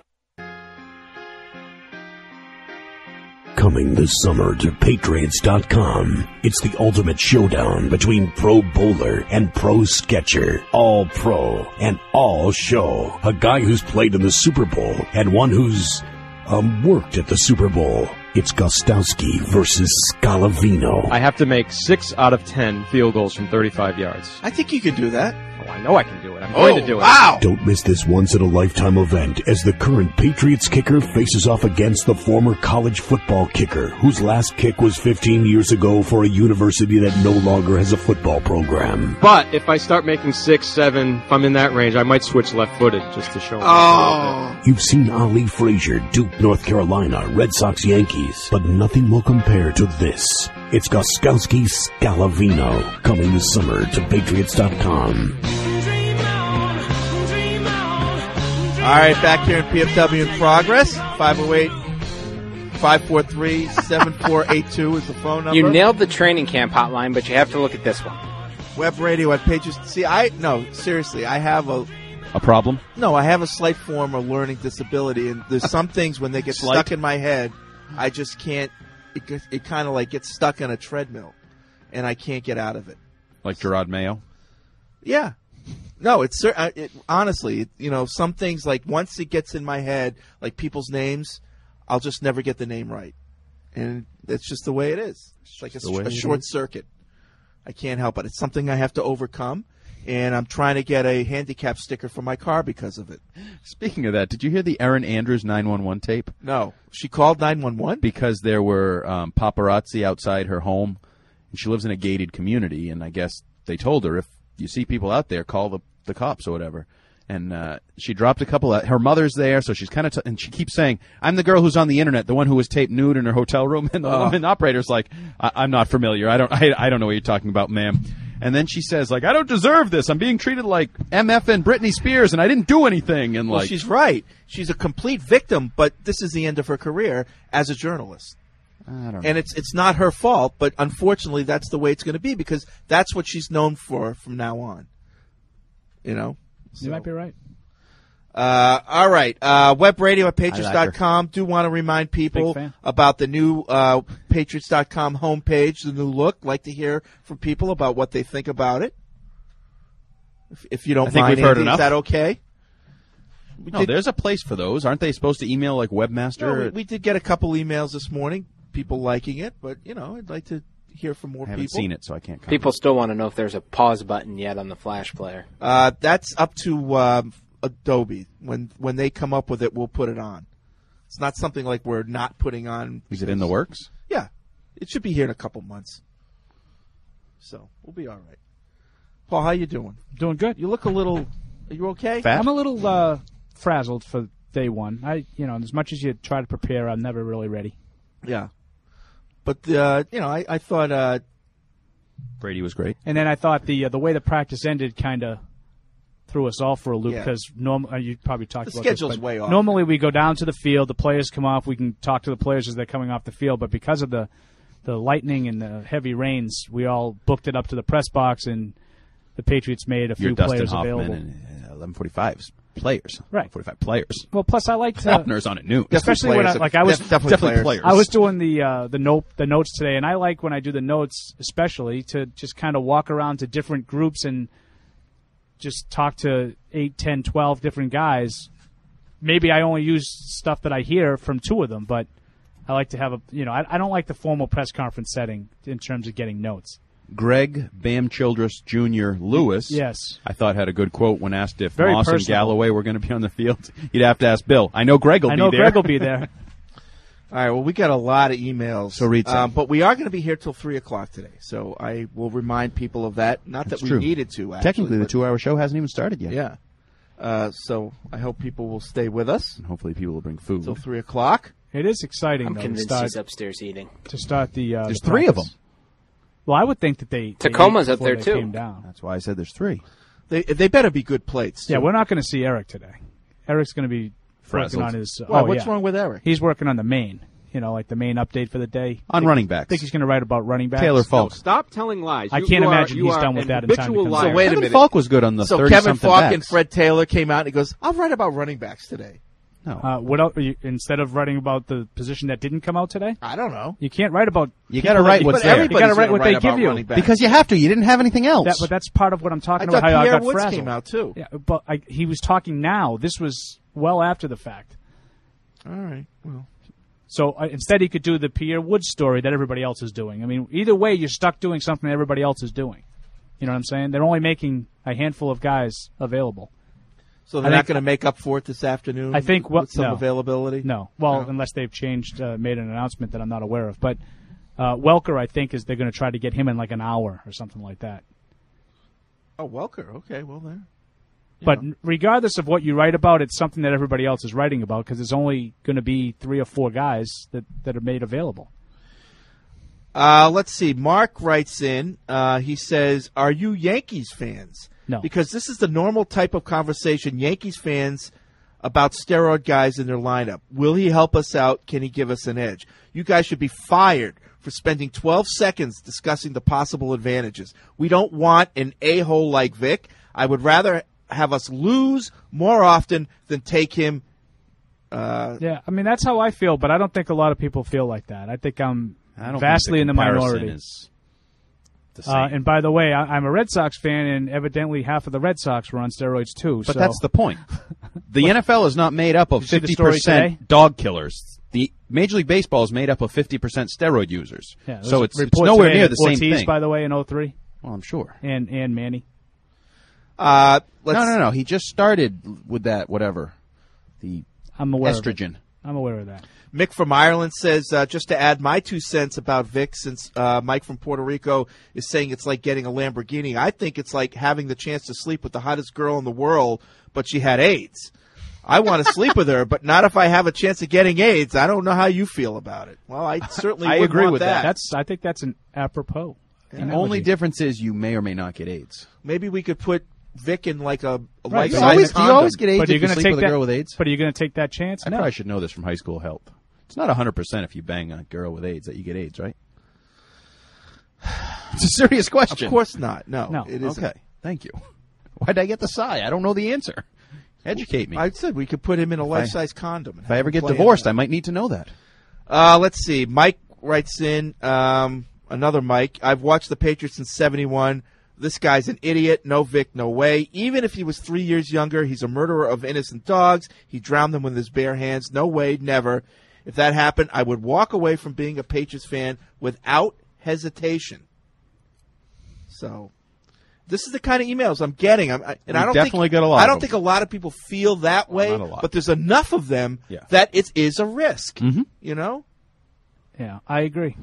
Speaker 3: Coming this summer to Patriots.com. It's the ultimate showdown between Pro Bowler and Pro Sketcher. All pro and all show. A guy who's played in the Super Bowl and one who's worked at the Super Bowl. It's Gostowski versus Scalavino.
Speaker 20: I have to make 6 out of 10 field goals from 35 yards.
Speaker 9: I think you could do that.
Speaker 20: Oh, I know I can do it. I'm going to do it.
Speaker 9: Wow!
Speaker 3: Don't miss this once-in-a-lifetime event as the current Patriots kicker faces off against the former college football kicker, whose last kick was 15 years ago for a university that no longer has a football program.
Speaker 20: But if I start making 6, 7, if I'm in that range, I might switch left-footed just to show.
Speaker 3: You've seen Ali Frazier, Duke, North Carolina, Red Sox, Yankees, but nothing will compare to this. It's Gostowski Scalavino, coming this summer to Patriots.com.
Speaker 9: All right, back here in PFW in progress. 508-543-7482 is the phone number.
Speaker 10: You nailed the training camp hotline, but you have to look at this one.
Speaker 9: Web radio at Patriots. See, seriously, I have a
Speaker 8: problem?
Speaker 9: No, I have a slight form of learning disability, and there's some things when they get stuck in my head, I just can't. It kind of like gets stuck on a treadmill, and I can't get out of it.
Speaker 8: Like Gerard Mayo?
Speaker 9: Yeah. No, honestly, some things, like once it gets in my head, like people's names, I'll just never get the name right. And that's just the way it is. It's like a short circuit. I can't help it. It's something I have to overcome, and I'm trying to get a handicap sticker for my car because of it.
Speaker 8: Speaking of that, did you hear the Erin Andrews 911 tape?
Speaker 9: No. She called 911?
Speaker 8: Because there were paparazzi outside her home, and she lives in a gated community, and I guess they told her, if you see people out there, call the cops or whatever. And she dropped a couple her mother's there, so she's kind of and she keeps saying, I'm the girl who's on the internet, the one who was taped nude in her hotel room. And the woman operator's like, I'm not familiar. I don't know what you're talking about, ma'am. And then she says, like, I don't deserve this. I'm being treated like MF and Britney Spears, and I didn't do anything. And
Speaker 9: well, she's right. She's a complete victim, but this is the end of her career as a journalist.
Speaker 8: I don't know.
Speaker 9: And it's not her fault, but unfortunately that's the way it's going to be because that's what she's known for from now on. You know?
Speaker 12: You might be right.
Speaker 9: All right. Web radio at Patriots.com. Do want to remind people about the new Patriots.com homepage, the new look. Like to hear from people about what they think about it. If you don't
Speaker 8: I think
Speaker 9: mind,
Speaker 8: we've heard
Speaker 9: Andy,
Speaker 8: enough.
Speaker 9: is that okay?
Speaker 8: There's a place for those. Aren't they supposed to email like Webmaster?
Speaker 9: No, we did get a couple emails this morning, people liking it, but, I'd like to hear from more
Speaker 8: I haven't
Speaker 9: people.
Speaker 8: seen it, so I can't comment.
Speaker 10: People still want to know if there's a pause button yet on the Flash player.
Speaker 9: That's up to Adobe. When they come up with it, we'll put it on. It's not something like we're not putting on.
Speaker 8: Is it in the works?
Speaker 9: Yeah. It should be here in a couple months. So, we'll be all right. Paul, how you doing?
Speaker 12: Doing good.
Speaker 9: You look a little... Are you okay?
Speaker 12: I'm a little frazzled for day one. As much as you try to prepare, I'm never really ready.
Speaker 9: Yeah. But, I thought...
Speaker 8: Brady was great.
Speaker 12: And then I thought the way the practice ended kind of threw us all for a loop because you probably talked about this.
Speaker 9: The schedule's way off.
Speaker 12: Normally we go down to the field, the players come off, we can talk to the players as they're coming off the field, but because of the lightning and the heavy rains, we all booked it up to the press box, and the Patriots made a few
Speaker 8: Dustin
Speaker 12: players
Speaker 8: Hoffman
Speaker 12: available.
Speaker 8: And 11:45's players.
Speaker 12: Right.
Speaker 8: 45 players.
Speaker 12: Well, plus I like to...
Speaker 8: Faulkner's on at noon.
Speaker 12: Especially when I was
Speaker 8: definitely players.
Speaker 12: I was doing the notes today, and I like when I do the notes, especially to just kind of walk around to different groups and just talk to 8, 10, 12 different guys. Maybe I only use stuff that I hear from 2 of them, but I like to have I don't like the formal press conference setting in terms of getting notes.
Speaker 8: Greg Bam Childress Jr. Lewis,
Speaker 12: yes,
Speaker 8: I thought had a good quote when asked if
Speaker 12: Very
Speaker 8: Moss
Speaker 12: personal.
Speaker 8: and Galloway were going to be on the field. You'd have to ask Bill. I know Greg will be there.
Speaker 12: Greg will be there.
Speaker 9: All right, well, we got a lot of emails.
Speaker 8: So read some.
Speaker 9: But we are going to be here till 3 o'clock today, so I will remind people of that. Not
Speaker 8: That's
Speaker 9: that we
Speaker 8: true.
Speaker 9: needed to, actually.
Speaker 8: Technically, the 2-hour show hasn't even started yet.
Speaker 9: Yeah. So I hope people will stay with us.
Speaker 8: And hopefully people will bring food.
Speaker 9: Till 3 o'clock.
Speaker 12: It is exciting,
Speaker 10: I'm
Speaker 12: though,
Speaker 10: convinced
Speaker 12: to
Speaker 10: he's upstairs eating.
Speaker 12: start the
Speaker 8: There's
Speaker 12: the
Speaker 8: 3 of them.
Speaker 12: practice. Well, I would think that they
Speaker 10: Tacoma's
Speaker 12: ate
Speaker 10: up there,
Speaker 12: before they
Speaker 10: too.
Speaker 12: came down.
Speaker 8: That's why I said there's 3.
Speaker 9: They better be good plates.
Speaker 12: Yeah,
Speaker 9: too.
Speaker 12: we're not going to see Eric today. Eric's going to be working
Speaker 8: Frazzled.
Speaker 12: on his...
Speaker 9: Why, what's wrong with Eric?
Speaker 12: He's working on the main, like the main update for the day.
Speaker 8: On running backs.
Speaker 12: I think he's going to write about running backs.
Speaker 8: Taylor Falk.
Speaker 20: No, stop telling lies.
Speaker 12: I can't imagine he's done with that in time to come
Speaker 20: liar.
Speaker 9: So wait a
Speaker 8: Kevin
Speaker 9: minute.
Speaker 8: Falk was good on the
Speaker 9: So
Speaker 8: 30-something
Speaker 9: Kevin Falk
Speaker 8: backs.
Speaker 9: and Fred Taylor came out and he goes, I'll write about running backs today.
Speaker 8: No.
Speaker 12: What else, instead of writing about the position that didn't come out today?
Speaker 9: I don't know.
Speaker 12: You can't write about...
Speaker 8: You got to write what's there.
Speaker 12: You got to write what they give you.
Speaker 8: Because you have to. You didn't have anything else.
Speaker 12: But that's part of what I'm talking
Speaker 9: I
Speaker 12: about,
Speaker 9: thought
Speaker 12: how I
Speaker 9: Pierre
Speaker 12: got
Speaker 9: Woods
Speaker 12: frazzled.
Speaker 9: came out, too.
Speaker 12: Yeah, but he was talking now. This was well after the fact.
Speaker 9: All right, well...
Speaker 12: So instead he could do the Pierre Woods story that everybody else is doing. I mean, either way, you're stuck doing something that everybody else is doing. You know what I'm saying? They're only making a handful of guys available.
Speaker 9: So they're not going to make up for it this afternoon?
Speaker 12: I think
Speaker 9: with some
Speaker 12: no.
Speaker 9: availability?
Speaker 12: No. Well, unless they've changed, made an announcement that I'm not aware of. But Welker, I think, they're going to try to get him in like an hour or something like that.
Speaker 9: Oh, Welker. Okay, well, there.
Speaker 12: But regardless of what you write about, it's something that everybody else is writing about because there's only going to be 3 or 4 guys that are made available.
Speaker 9: Let's see. Mark writes in. He says, are you Yankees fans?
Speaker 12: No.
Speaker 9: Because this is the normal type of conversation Yankees fans about steroid guys in their lineup. Will he help us out? Can he give us an edge? You guys should be fired for spending 12 seconds discussing the possible advantages. We don't want an a-hole like Vic. I would rather have us lose more often than take him.
Speaker 12: Yeah, I mean, that's how I feel, but I don't think a lot of people feel like that. I think I'm
Speaker 8: don't
Speaker 12: vastly
Speaker 8: think
Speaker 12: in the
Speaker 8: comparison
Speaker 12: minority.
Speaker 8: is the same.
Speaker 12: And by the way, I'm a Red Sox fan, and evidently half of the Red Sox were on steroids too.
Speaker 8: But
Speaker 12: so.
Speaker 8: that's the point. The NFL is not made up of
Speaker 12: Did you see the story today?
Speaker 8: 50% dog killers. The Major League Baseball is made up of 50% steroid users.
Speaker 12: Yeah,
Speaker 8: so it's
Speaker 12: reports
Speaker 8: nowhere
Speaker 12: today
Speaker 8: near
Speaker 12: that
Speaker 8: the same
Speaker 12: Ortiz,
Speaker 8: thing.
Speaker 12: by the way, in 03.
Speaker 8: Well, I'm sure.
Speaker 12: And Manny.
Speaker 8: No. He just started with that, whatever. The
Speaker 12: I'm aware
Speaker 8: estrogen.
Speaker 12: Of it. I'm aware of that.
Speaker 9: Mick from Ireland says, just to add my 2 cents about Vic, since Mike from Puerto Rico is saying it's like getting a Lamborghini, I think it's like having the chance to sleep with the hottest girl in the world, but she had AIDS. I want to sleep with her, but not if I have a chance of getting AIDS. I don't know how you feel about it. Well, I certainly
Speaker 8: I
Speaker 9: would
Speaker 8: agree
Speaker 9: want
Speaker 8: with that.
Speaker 12: I think that's an apropos.
Speaker 8: The only difference is you may or may not get AIDS.
Speaker 9: Maybe we could put Vic in like a
Speaker 12: Right.
Speaker 9: life-size condom.
Speaker 8: You always get AIDS
Speaker 12: But
Speaker 8: if
Speaker 12: you're
Speaker 8: you
Speaker 12: gonna
Speaker 8: sleep
Speaker 12: take
Speaker 8: with a girl with AIDS.
Speaker 12: But are you going to take that chance?
Speaker 8: I
Speaker 12: No.
Speaker 8: probably should know this from high school health. It's not 100% if you bang a girl with AIDS that you get AIDS, right? It's a serious question.
Speaker 9: Of course not. No.
Speaker 12: No.
Speaker 9: It isn't.
Speaker 8: Okay. Thank you. Why'd I get the sigh? I don't know the answer. Educate me.
Speaker 9: I said we could put him in a life-size condom.
Speaker 8: If I ever get divorced, I might need to know that.
Speaker 9: Let's see. Mike writes in, another Mike. I've watched the Patriots since 71. This guy's an idiot. No Vic, no way. Even if he was 3 years younger, he's a murderer of innocent dogs. He drowned them with his bare hands. No way, never. If that happened, I would walk away from being a Patriots fan without hesitation. So, this is the kind of emails I'm getting. I don't
Speaker 8: definitely get a lot.
Speaker 9: I don't think a lot of people feel that way, but there's enough of them that it is a risk. You know?
Speaker 12: Yeah, I agree.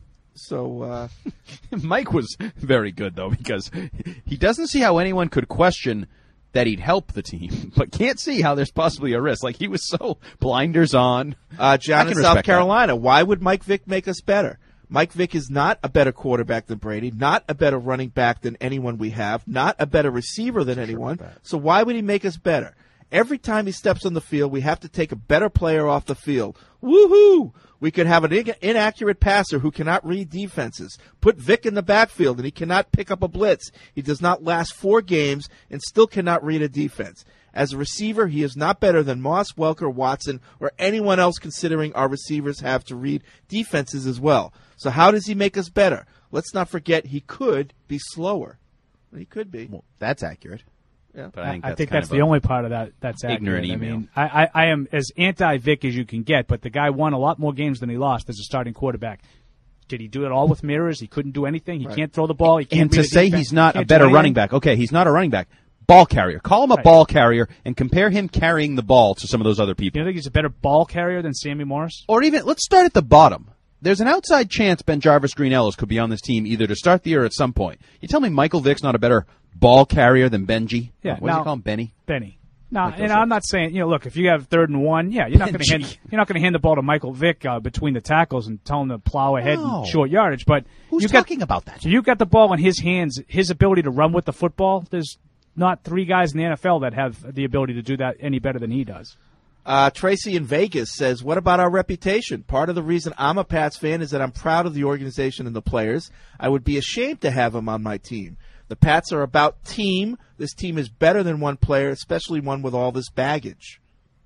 Speaker 9: So,
Speaker 8: Mike was very good, though, because he doesn't see how anyone could question that he'd help the team, but can't see how there's possibly a risk. Like, he was so blinders on.
Speaker 9: John in South Carolina, why would Mike Vick make us better? Mike Vick is not a better quarterback than Brady, not a better running back than anyone we have, not a better receiver than anyone. So why would he make us better? Every time he steps on the field, we have to take a better player off the field. Woohoo! We could have an inaccurate passer who cannot read defenses. Put Vic in the backfield, and he cannot pick up a blitz. He does not last 4 games and still cannot read a defense. As a receiver, he is not better than Moss, Welker, Watson, or anyone else, considering our receivers have to read defenses as well. So how does he make us better? Let's not forget he could be slower. He could be.
Speaker 8: Well, that's accurate.
Speaker 9: Yeah.
Speaker 8: But I
Speaker 12: think that's the only part of that that's
Speaker 8: ignorant
Speaker 12: accurate.
Speaker 8: email.
Speaker 12: I mean, I am as anti-Vic as you can get, but the guy won a lot more games than he lost as a starting quarterback. Did he do it all with mirrors? He couldn't do anything. He can't throw the ball. He can't
Speaker 8: and to say
Speaker 12: defense.
Speaker 8: He's not a better running back. Okay, he's not a running back. Ball carrier. Call him a ball carrier and compare him carrying the ball to some of those other people.
Speaker 12: You don't think he's a better ball carrier than Sammy Morris?
Speaker 8: Or even, let's start at the bottom. There's an outside chance Ben Jarvis Green Ellis could be on this team either to start the year or at some point. You tell me Michael Vick's not a better ball carrier than Benji?
Speaker 12: Yeah.
Speaker 8: What does he call him? Benny?
Speaker 12: Benny. No, and I'm not saying, look, if you have 3rd and 1, you're not going to hand the ball to Michael Vick between the tackles and tell him to plow ahead in short yardage. But
Speaker 8: who's talking about that?
Speaker 12: You got the ball in his hands. His ability to run with the football. There's not 3 guys in the NFL that have the ability to do that any better than he does.
Speaker 9: Tracy in Vegas says, what about our reputation? Part of the reason I'm a Pats fan is that I'm proud of the organization and the players. I would be ashamed to have them on my team. The Pats are about team. This team is better than one player, especially one with all this baggage.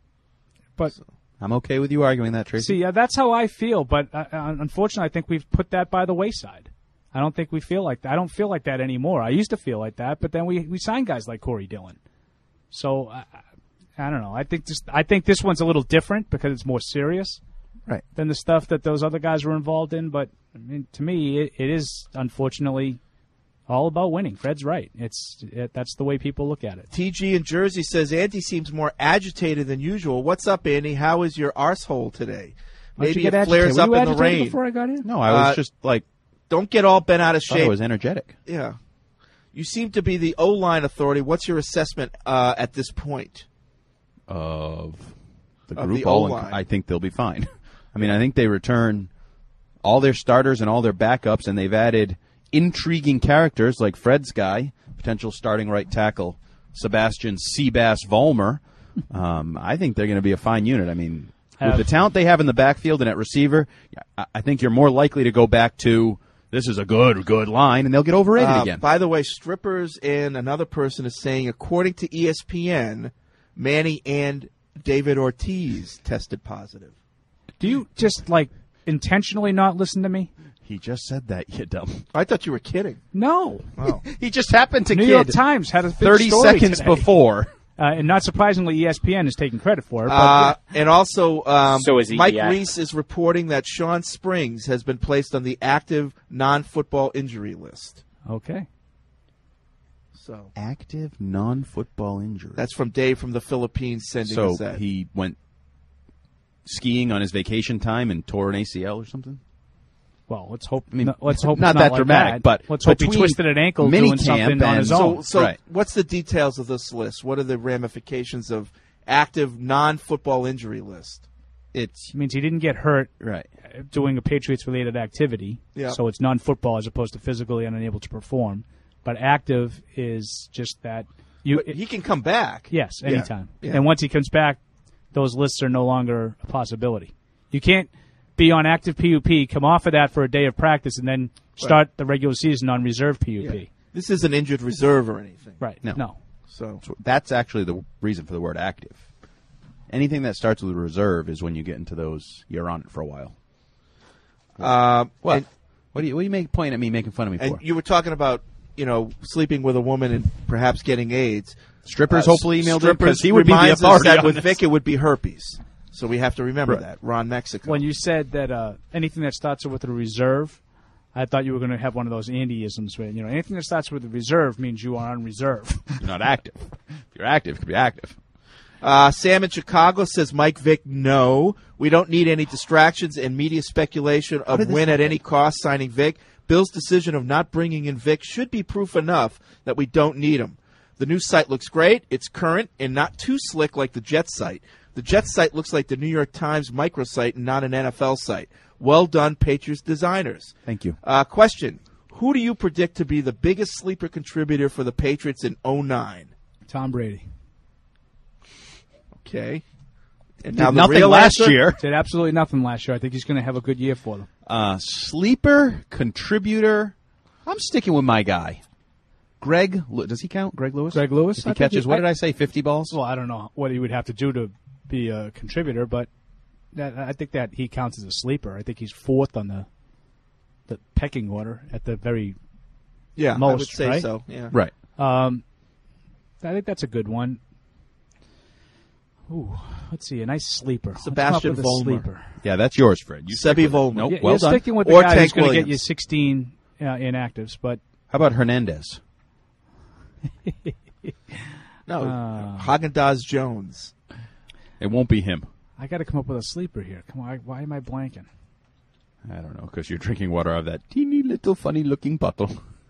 Speaker 12: But
Speaker 8: I'm okay with you arguing that, Tracy.
Speaker 12: See, that's how I feel, but unfortunately I think we've put that by the wayside. I don't think we feel like that. I don't feel like that anymore. I used to feel like that, but then we signed guys like Corey Dillon. So I don't know. I think this one's a little different because it's more serious, than the stuff that those other guys were involved in. But I mean, to me, it is unfortunately all about winning. Fred's right. That's the way people look at it.
Speaker 9: TG in Jersey says Andy seems more agitated than usual. What's up, Andy? How is your arsehole today? Maybe it flares up in the rain.
Speaker 12: Before I got in?
Speaker 8: No, I was just like,
Speaker 9: don't get all bent out of shape.
Speaker 8: I was energetic.
Speaker 9: Yeah. You seem to be the O-line authority. What's your assessment at this point?
Speaker 8: Of the
Speaker 9: Of
Speaker 8: group,
Speaker 9: the O-line.
Speaker 8: I think they'll be fine. I mean, I think they return all their starters and all their backups, and they've added intriguing characters like Fred's guy, potential starting right tackle, Sebastian Seabass Vollmer. I think they're going to be a fine unit. I mean, with the talent they have in the backfield and at receiver, I think you're more likely to go back to this is a good line, and they'll get overrated again.
Speaker 9: By the way, Strippers and another person is saying, according to ESPN, Manny and David Ortiz tested positive.
Speaker 12: Do you just, intentionally not listen to me?
Speaker 8: He just said that, you dumb.
Speaker 9: I thought you were kidding.
Speaker 12: No.
Speaker 9: Oh.
Speaker 8: He just happened to
Speaker 12: New York Times had a big
Speaker 8: 30
Speaker 12: story
Speaker 8: seconds
Speaker 12: today.
Speaker 8: before.
Speaker 12: And not surprisingly, ESPN is taking credit for it. But
Speaker 9: and also,
Speaker 10: so is
Speaker 9: Mike
Speaker 10: EPI.
Speaker 9: Reese is reporting that Sean Springs has been placed on the active non-football injury list.
Speaker 12: Okay.
Speaker 9: So
Speaker 8: active non-football injury.
Speaker 9: That's from Dave from the Philippines sending us that.
Speaker 8: So he went skiing on his vacation time and tore an ACL or something?
Speaker 12: Well, let's hope.
Speaker 8: I mean,
Speaker 12: let's hope
Speaker 8: not
Speaker 12: it's
Speaker 8: that
Speaker 12: like
Speaker 8: dramatic,
Speaker 12: that.
Speaker 8: but
Speaker 12: let's hope he
Speaker 8: between
Speaker 12: twisted an ankle doing something on his own.
Speaker 9: So what's the details of this list? What are the ramifications of active non-football injury list?
Speaker 12: It means he didn't get hurt doing a Patriots-related activity, so it's non-football as opposed to physically unable to perform. But active is just that
Speaker 9: he can come back.
Speaker 12: Yes, anytime.
Speaker 9: Yeah.
Speaker 12: And once he comes back, those lists are no longer a possibility. You can't be on active PUP, come off of that for a day of practice, and then start the regular season on reserve PUP.
Speaker 9: Yeah. This isn't injured reserve or anything.
Speaker 12: Right. No.
Speaker 9: So
Speaker 8: that's actually the reason for the word active. Anything that starts with reserve is when you get into those. You're on it for a while. What? What do you point at me making fun of me for?
Speaker 9: And you were talking about sleeping with a woman and perhaps getting AIDS.
Speaker 8: Strippers hopefully emailed him because he would
Speaker 9: reminds
Speaker 8: be the authority
Speaker 9: us that
Speaker 8: on
Speaker 9: with
Speaker 8: this.
Speaker 9: Vic it would be herpes. So we have to remember that. Ron Mexico.
Speaker 12: When you said that anything that starts with a reserve, I thought you were going to have one of those Andy-isms where, anything that starts with a reserve means you are on reserve.
Speaker 8: You're not active. If you're active, it could be active.
Speaker 9: Sam in Chicago says, Mike Vick, no. We don't need any distractions and media speculation of win at any cost signing Vick. Bill's decision of not bringing in Vick should be proof enough that we don't need him. The new site looks great. It's current and not too slick like the Jets site. The Jets site looks like the New York Times microsite and not an NFL site. Well done, Patriots designers.
Speaker 8: Thank you.
Speaker 9: Question. Who do you predict to be the biggest sleeper contributor for the Patriots in 2009?
Speaker 12: Tom Brady.
Speaker 9: Okay. And
Speaker 8: Did
Speaker 9: now the
Speaker 8: nothing
Speaker 9: real
Speaker 8: last
Speaker 12: answer?
Speaker 8: year.
Speaker 12: Did absolutely nothing last year. I think he's going to have a good year for them.
Speaker 8: Sleeper, contributor. I'm sticking with my guy. Greg, does he count? Greg Lewis?
Speaker 12: Greg Lewis?
Speaker 8: If he catches, what did I say, 50 balls?
Speaker 12: Well, I don't know what he would have to do to be a contributor, but I think that he counts as a sleeper. I think he's fourth on the pecking order at the very most,
Speaker 9: I would say
Speaker 12: right?
Speaker 9: so. Yeah.
Speaker 8: Right.
Speaker 12: I think that's a good one. Ooh, let's see, a nice sleeper.
Speaker 9: Sebastian
Speaker 12: Let's come up with a
Speaker 9: Vollmer.
Speaker 12: sleeper.
Speaker 8: Yeah, that's yours, Fred. You
Speaker 9: Sebi Vollmer.
Speaker 8: Nope,
Speaker 12: Yeah,
Speaker 8: well
Speaker 12: you're
Speaker 8: done.
Speaker 12: sticking with the
Speaker 9: Or
Speaker 12: guy who's
Speaker 9: Tank
Speaker 12: going to get
Speaker 9: Williams.
Speaker 12: you 16 inactives, but
Speaker 8: How about Hernandez?
Speaker 9: No, Haagen-Dazs Jones.
Speaker 8: It won't be him.
Speaker 12: I got to come up with a sleeper here. Come on, why am I blanking?
Speaker 8: I don't know, because you're drinking water out of that teeny little funny-looking bottle.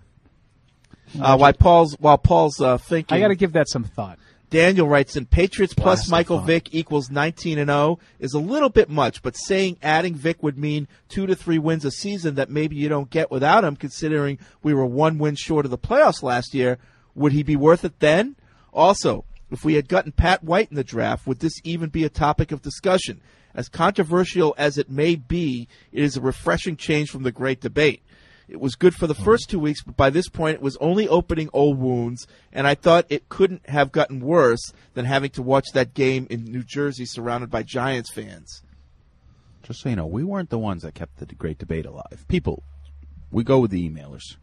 Speaker 9: While Paul's thinking,
Speaker 12: I got to give that some thought.
Speaker 9: Daniel writes in, Patriots plus
Speaker 8: Blast
Speaker 9: Michael
Speaker 8: thought.
Speaker 9: Vick equals 19-0 is a little bit much, but saying adding Vick would mean 2 to 3 wins a season that maybe you don't get without him, considering we were 1 win short of the playoffs last year. Would he be worth it then? Also, if we had gotten Pat White in the draft, would this even be a topic of discussion? As controversial as it may be, it is a refreshing change from the great debate. It was good for the first 2 weeks, but by this point it was only opening old wounds, and I thought it couldn't have gotten worse than having to watch that game in New Jersey surrounded by Giants fans.
Speaker 8: Just so you know, we weren't the ones that kept the great debate alive. People, we go with the emailers.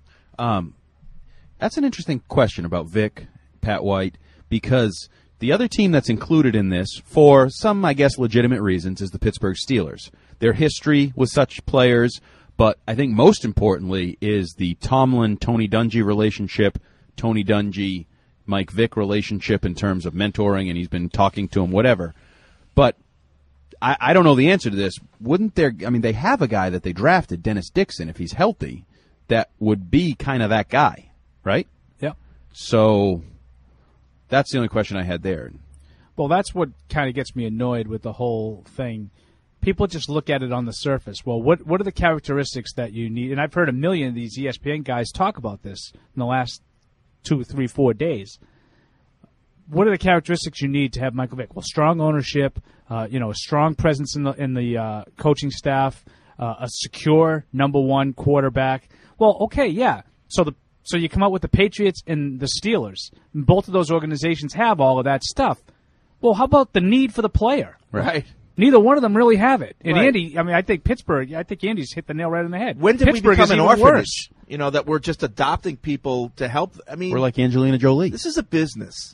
Speaker 8: That's an interesting question about Vic, Pat White, because the other team that's included in this, for some, I guess, legitimate reasons, is the Pittsburgh Steelers. Their history with such players, but I think most importantly is the Tomlin-Tony Dungy relationship, Tony Dungy-Mike Vick relationship in terms of mentoring, and he's been talking to him, whatever. But I don't know the answer to this. Wouldn't there? I mean, they have a guy that they drafted, Dennis Dixon, if he's healthy, that would be kind of that guy, right?
Speaker 12: Yep.
Speaker 8: So that's the only question I had there.
Speaker 12: Well, that's what kind of gets me annoyed with the whole thing. People just look at it on the surface. Well, what are the characteristics that you need? And I've heard a million of these ESPN guys talk about this in the last 2, 3, 4 days. What are the characteristics you need to have Michael Vick? Well, strong ownership, a strong presence in the coaching staff, a secure number one quarterback. Well, okay, yeah. So you come out with the Patriots and the Steelers. And both of those organizations have all of that stuff. Well, how about the need for the player?
Speaker 8: Right.
Speaker 12: Neither one of them really have it. And
Speaker 9: Right.
Speaker 12: Andy, I think Andy's hit the nail right on the head.
Speaker 9: When did
Speaker 12: Pittsburgh
Speaker 9: we
Speaker 12: is
Speaker 9: become an
Speaker 12: even
Speaker 9: orphanage?
Speaker 12: worse.
Speaker 9: That we're just adopting people to help. I mean,
Speaker 8: We're like Angelina Jolie.
Speaker 9: this is a business.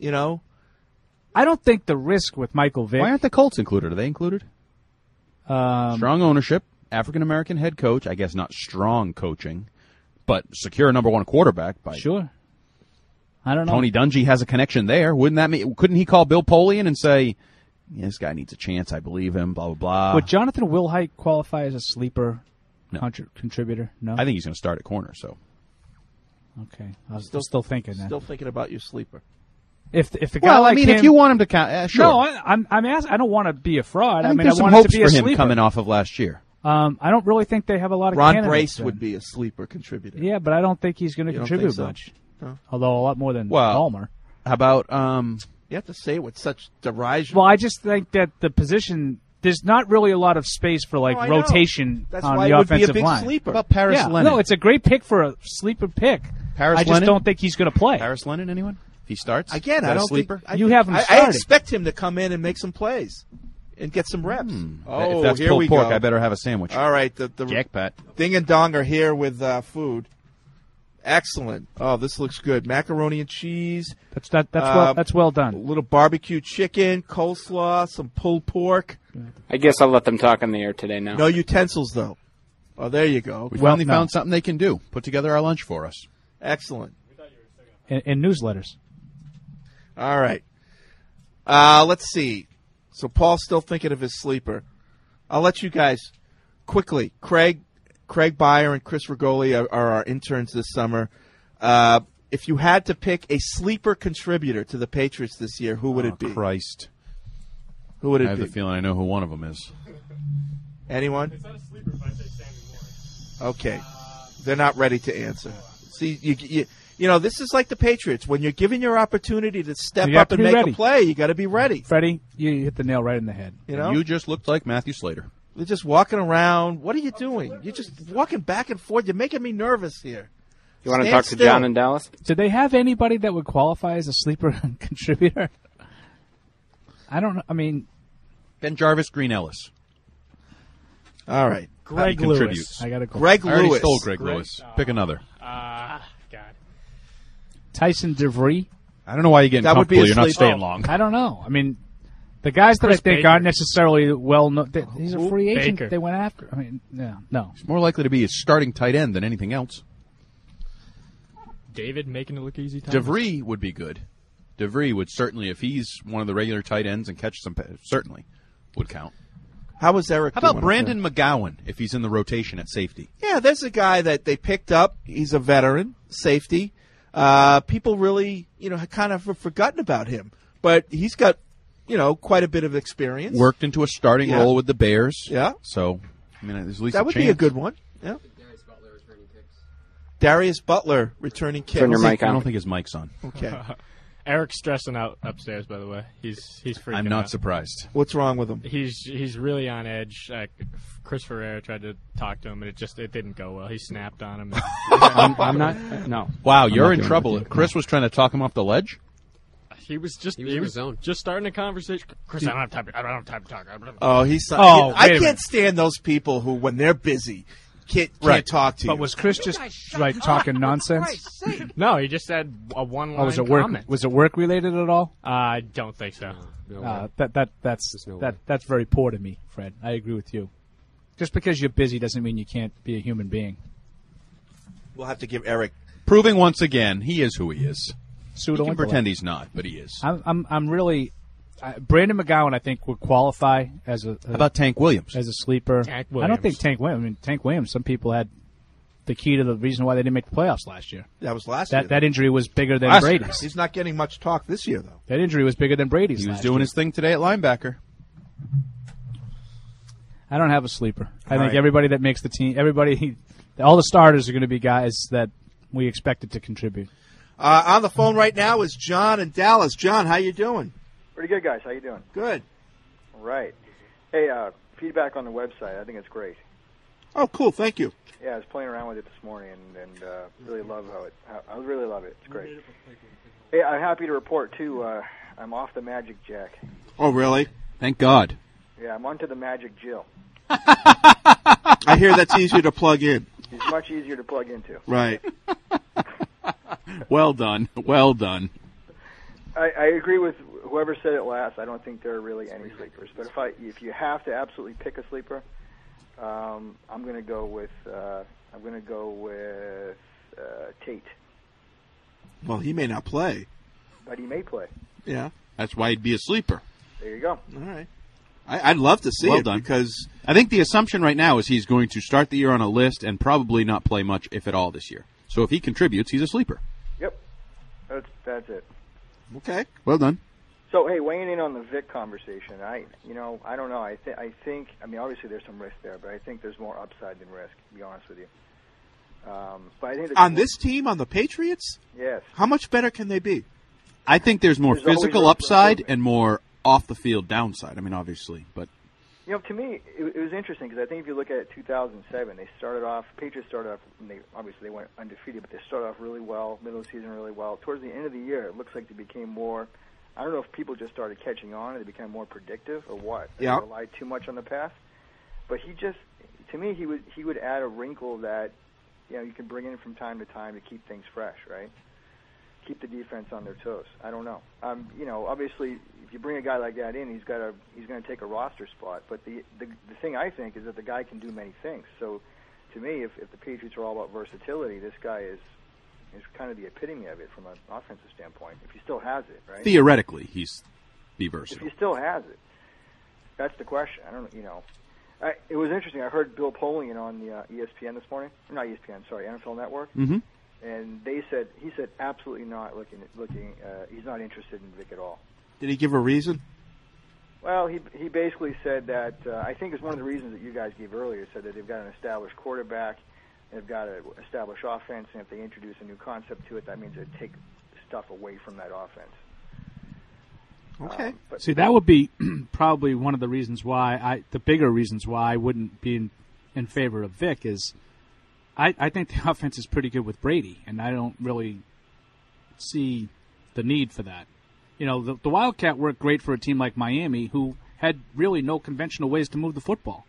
Speaker 12: I don't think the risk with Michael Vick.
Speaker 8: Why aren't the Colts included? Are they included? Strong ownership, African-American head coach. I guess not strong coaching, but secure number one quarterback.
Speaker 12: Sure. I don't know.
Speaker 8: Tony Dungy has a connection there. Wouldn't that mean? Couldn't he call Bill Polian and say, yeah, this guy needs a chance, I believe him, blah, blah, blah.
Speaker 12: Would Jonathan Wilhite qualify as a sleeper
Speaker 8: No.
Speaker 12: contributor? No?
Speaker 8: I think he's going to start at corner, so.
Speaker 12: Okay. I was still thinking that.
Speaker 9: Still thinking about your sleeper.
Speaker 12: If the guy like him,
Speaker 8: if you want him to count, sure.
Speaker 12: No, I'm asking. I don't want to be a fraud.
Speaker 8: I think
Speaker 12: I
Speaker 8: there's some
Speaker 12: want it
Speaker 8: hopes
Speaker 12: to be a
Speaker 8: for him
Speaker 12: sleeper.
Speaker 8: coming off of last year.
Speaker 12: I don't really think they have a lot of
Speaker 9: Ron
Speaker 12: candidates
Speaker 9: Brace
Speaker 12: then.
Speaker 9: would be a sleeper contributor.
Speaker 12: Yeah, but I don't think he's going to
Speaker 9: You don't
Speaker 12: contribute
Speaker 9: think so?
Speaker 12: much.
Speaker 9: No.
Speaker 12: Although a lot more than
Speaker 8: Well,
Speaker 12: Palmer.
Speaker 8: How about
Speaker 9: You have to say it with such derision.
Speaker 12: Well, I just think that the position, there's not really a lot of space for
Speaker 9: I know.
Speaker 12: rotation
Speaker 9: That's
Speaker 12: on
Speaker 9: why
Speaker 12: the
Speaker 9: it would be a
Speaker 12: offensive
Speaker 9: big
Speaker 12: line.
Speaker 9: sleeper.
Speaker 8: How about Paris
Speaker 12: Yeah,
Speaker 8: Leonard?
Speaker 12: no, it's a great pick for a sleeper pick.
Speaker 8: Paris
Speaker 12: I just
Speaker 8: Leonard?
Speaker 12: don't think he's going to play.
Speaker 8: Paris Leonard, anyone? If He starts
Speaker 9: again. I don't
Speaker 8: sleeper.
Speaker 9: think
Speaker 12: you have him
Speaker 9: I
Speaker 12: starting.
Speaker 9: expect him to come in and make some plays and get some reps. Oh,
Speaker 8: if that's
Speaker 9: here
Speaker 8: pulled
Speaker 9: we
Speaker 8: pork,
Speaker 9: go.
Speaker 8: I better have a sandwich.
Speaker 9: All right, the
Speaker 8: Jackpot.
Speaker 9: Ding and Dong are here with food. Excellent. Oh, this looks good. Macaroni and cheese.
Speaker 12: That's well done.
Speaker 9: A little barbecue chicken, coleslaw, some pulled pork.
Speaker 10: I guess I'll let them talk on the air today now.
Speaker 9: No utensils, though. Oh, there you go.
Speaker 8: We finally found something they can do. Put together our lunch for us.
Speaker 9: Excellent.
Speaker 12: And newsletters.
Speaker 9: All right. Let's see. So Paul's still thinking of his sleeper. I'll let you guys quickly. Craig Beyer and Chris Rigoli are our interns this summer. If you had to pick a sleeper contributor to the Patriots this year, who would it be?
Speaker 8: Christ.
Speaker 9: Who would it be?
Speaker 8: I have the feeling I know who one of them is.
Speaker 9: Anyone?
Speaker 2: It's not a sleeper, but I'd say Sammy Morris.
Speaker 9: Okay. They're not ready to answer. See, you know, this is like the Patriots. When you're given your opportunity to step up and make a play, you got to be ready.
Speaker 12: Freddie, you hit the nail right in the head.
Speaker 9: You know?
Speaker 8: You just looked like Matthew Slater.
Speaker 9: They're just walking around. What are you doing? You're just walking back and forth. You're making me nervous here.
Speaker 10: You want to talk to John in Dallas?
Speaker 12: Do they have anybody that would qualify as a sleeper contributor? I don't know. I mean,
Speaker 8: Ben Jarvis, Green Ellis.
Speaker 9: All right.
Speaker 12: Greg Lewis. I got to go.
Speaker 9: Greg
Speaker 8: I already
Speaker 9: Lewis.
Speaker 8: stole Greg Lewis. Pick another.
Speaker 2: God.
Speaker 12: Tyson DeVries.
Speaker 8: I don't know why you're getting comfortable. You're not staying long.
Speaker 12: I don't know. I mean, the guys that
Speaker 2: Chris
Speaker 12: I think
Speaker 2: Baker.
Speaker 12: aren't necessarily well known. He's a free agent.
Speaker 2: Baker.
Speaker 12: They went after. I mean, no.
Speaker 8: He's more likely to be a starting tight end than anything else.
Speaker 2: David making it look easy.
Speaker 8: DeVries would be good. DeVries would certainly, if he's one of the regular tight ends and catches some, certainly would count.
Speaker 9: How was Eric?
Speaker 8: How about
Speaker 9: doing?
Speaker 8: Brandon McGowan if he's in the rotation at safety?
Speaker 9: Yeah, there's a guy that they picked up. He's a veteran, safety. People really, kind of have forgotten about him, but he's got, quite a bit of experience.
Speaker 8: Worked into a starting role with the Bears.
Speaker 9: Yeah.
Speaker 8: So, I mean, there's at least
Speaker 9: that
Speaker 8: a
Speaker 9: would
Speaker 8: chance.
Speaker 9: be a good one. Yeah. Darius Butler returning kicks.
Speaker 10: Turn your mic
Speaker 8: I
Speaker 10: on.
Speaker 8: don't think his mic's on.
Speaker 9: Okay.
Speaker 2: Eric's stressing out upstairs. By the way, he's freaking
Speaker 8: I'm not
Speaker 2: out.
Speaker 8: surprised.
Speaker 9: What's wrong with him?
Speaker 2: He's really on edge. Chris Ferreira tried to talk to him, and it didn't go well. He snapped on him.
Speaker 12: I'm not. No.
Speaker 8: Wow,
Speaker 12: I'm
Speaker 8: you're
Speaker 12: not
Speaker 8: in
Speaker 12: doing
Speaker 8: trouble.
Speaker 12: it.
Speaker 8: Chris was trying to talk him off the ledge.
Speaker 2: He was
Speaker 20: in his zone.
Speaker 2: just starting a conversation. Chris, I don't have time to talk.
Speaker 9: Oh, he's.
Speaker 12: Oh,
Speaker 9: I
Speaker 12: wait a
Speaker 9: can't
Speaker 12: minute.
Speaker 9: stand those people who, when they're busy, can't talk to you.
Speaker 12: But was Chris just like talking nonsense?
Speaker 2: No, he just said a one-line
Speaker 12: was it work?
Speaker 2: comment.
Speaker 12: Was it work related at all?
Speaker 2: I don't think so.
Speaker 12: That's very poor to me, Fred. I agree with you. Just because you're busy doesn't mean you can't be a human being.
Speaker 9: We'll have to give Eric.
Speaker 8: Proving once again he is who he is. He can
Speaker 12: Intellect.
Speaker 8: pretend he's not, but he is.
Speaker 12: I'm really. Brandon McGowan, I think, would qualify as a.
Speaker 8: How about Tank Williams?
Speaker 12: As a sleeper.
Speaker 2: Tank
Speaker 12: I don't think Tank Williams. I mean, Tank Williams. Some people had the key to the reason why they didn't make the playoffs last year.
Speaker 9: That was last year.
Speaker 12: That injury was bigger than
Speaker 8: Last year.
Speaker 12: Brady's.
Speaker 9: He's not getting much talk this year, though.
Speaker 12: That injury was bigger than Brady's.
Speaker 8: He was
Speaker 12: last
Speaker 8: doing
Speaker 12: year.
Speaker 8: his thing today at linebacker.
Speaker 12: I don't have a sleeper. I
Speaker 9: All
Speaker 12: think
Speaker 9: right.
Speaker 12: everybody that makes the team, all the starters are going to be guys that we expected to contribute.
Speaker 9: On the phone right now is John in Dallas. John, how you doing?
Speaker 21: Pretty good, guys. How you doing?
Speaker 9: Good.
Speaker 21: All right. Hey, feedback on the website. I think it's great.
Speaker 9: Oh, cool. Thank you.
Speaker 21: Yeah, I was playing around with it this morning and really love I really love it. It's great. Hey, I'm happy to report too. I'm off the Magic Jack.
Speaker 9: Oh, really?
Speaker 8: Thank God.
Speaker 21: Yeah, I'm onto the Magic Jill.
Speaker 9: I hear that's easier to plug in.
Speaker 21: It's much easier to plug into.
Speaker 9: Right.
Speaker 8: Well done. Well done.
Speaker 21: I agree with whoever said it last. I don't think there are really any sleepers. But if you have to absolutely pick a sleeper, I'm going to go with Tate.
Speaker 9: Well, he may not play.
Speaker 21: But he may play.
Speaker 9: Yeah.
Speaker 8: That's why he'd be a sleeper.
Speaker 21: There you go.
Speaker 9: All right. I'd love to see
Speaker 8: Well
Speaker 9: it
Speaker 8: done.
Speaker 9: because
Speaker 8: I think the assumption right now is he's going to start the year on a list and probably not play much, if at all, this year. So if he contributes, he's a sleeper.
Speaker 21: Yep. That's it.
Speaker 9: okay.
Speaker 8: Well done.
Speaker 21: So, hey, weighing in on the Vic conversation, I don't know. I think, obviously there's some risk there, but I think there's more upside than risk, to be honest with you. But I think
Speaker 9: on this team, on the Patriots,
Speaker 21: yes.
Speaker 9: how much better can they be?
Speaker 8: I think there's more
Speaker 21: There's always
Speaker 8: physical
Speaker 21: room for
Speaker 8: upside
Speaker 21: improvement.
Speaker 8: and more off-the-field downside. I mean, obviously, but
Speaker 21: To me, it was interesting because I think if you look at it, 2007, Patriots started off, and they went undefeated, but they started off really well, middle of the season really well. Towards the end of the year, it looks like they became more, I don't know if people just started catching on and they became more predictive or what. They relied too much on the pass. But to me, he would add a wrinkle that, you can bring in from time to time to keep things fresh, right? Keep the defense on their toes. I don't know. Obviously, if you bring a guy like that in, he's going to take a roster spot. But the thing I think is that the guy can do many things. So, to me, if the Patriots are all about versatility, this guy is kind of the epitome of it from an offensive standpoint. If he still has it, right?
Speaker 8: Theoretically, he's be versatile.
Speaker 21: If he still has it, that's the question. I don't know. It was interesting. I heard Bill Polian on the ESPN this morning. Not ESPN, sorry, NFL Network.
Speaker 8: Mm-hmm.
Speaker 21: And he said absolutely not looking. He's not interested in Vic at all.
Speaker 9: Did he give a reason?
Speaker 21: Well, he basically said that I think it's one of the reasons that you guys gave earlier. Said that they've got an established quarterback, they've got an established offense, and if they introduce a new concept to it, that means it'd take stuff away from that offense.
Speaker 9: Okay.
Speaker 12: See, that would be probably one of the reasons why the bigger reasons why I wouldn't be in favor of Vic is I think the offense is pretty good with Brady, and I don't really see the need for that. The Wildcat worked great for a team like Miami, who had really no conventional ways to move the football.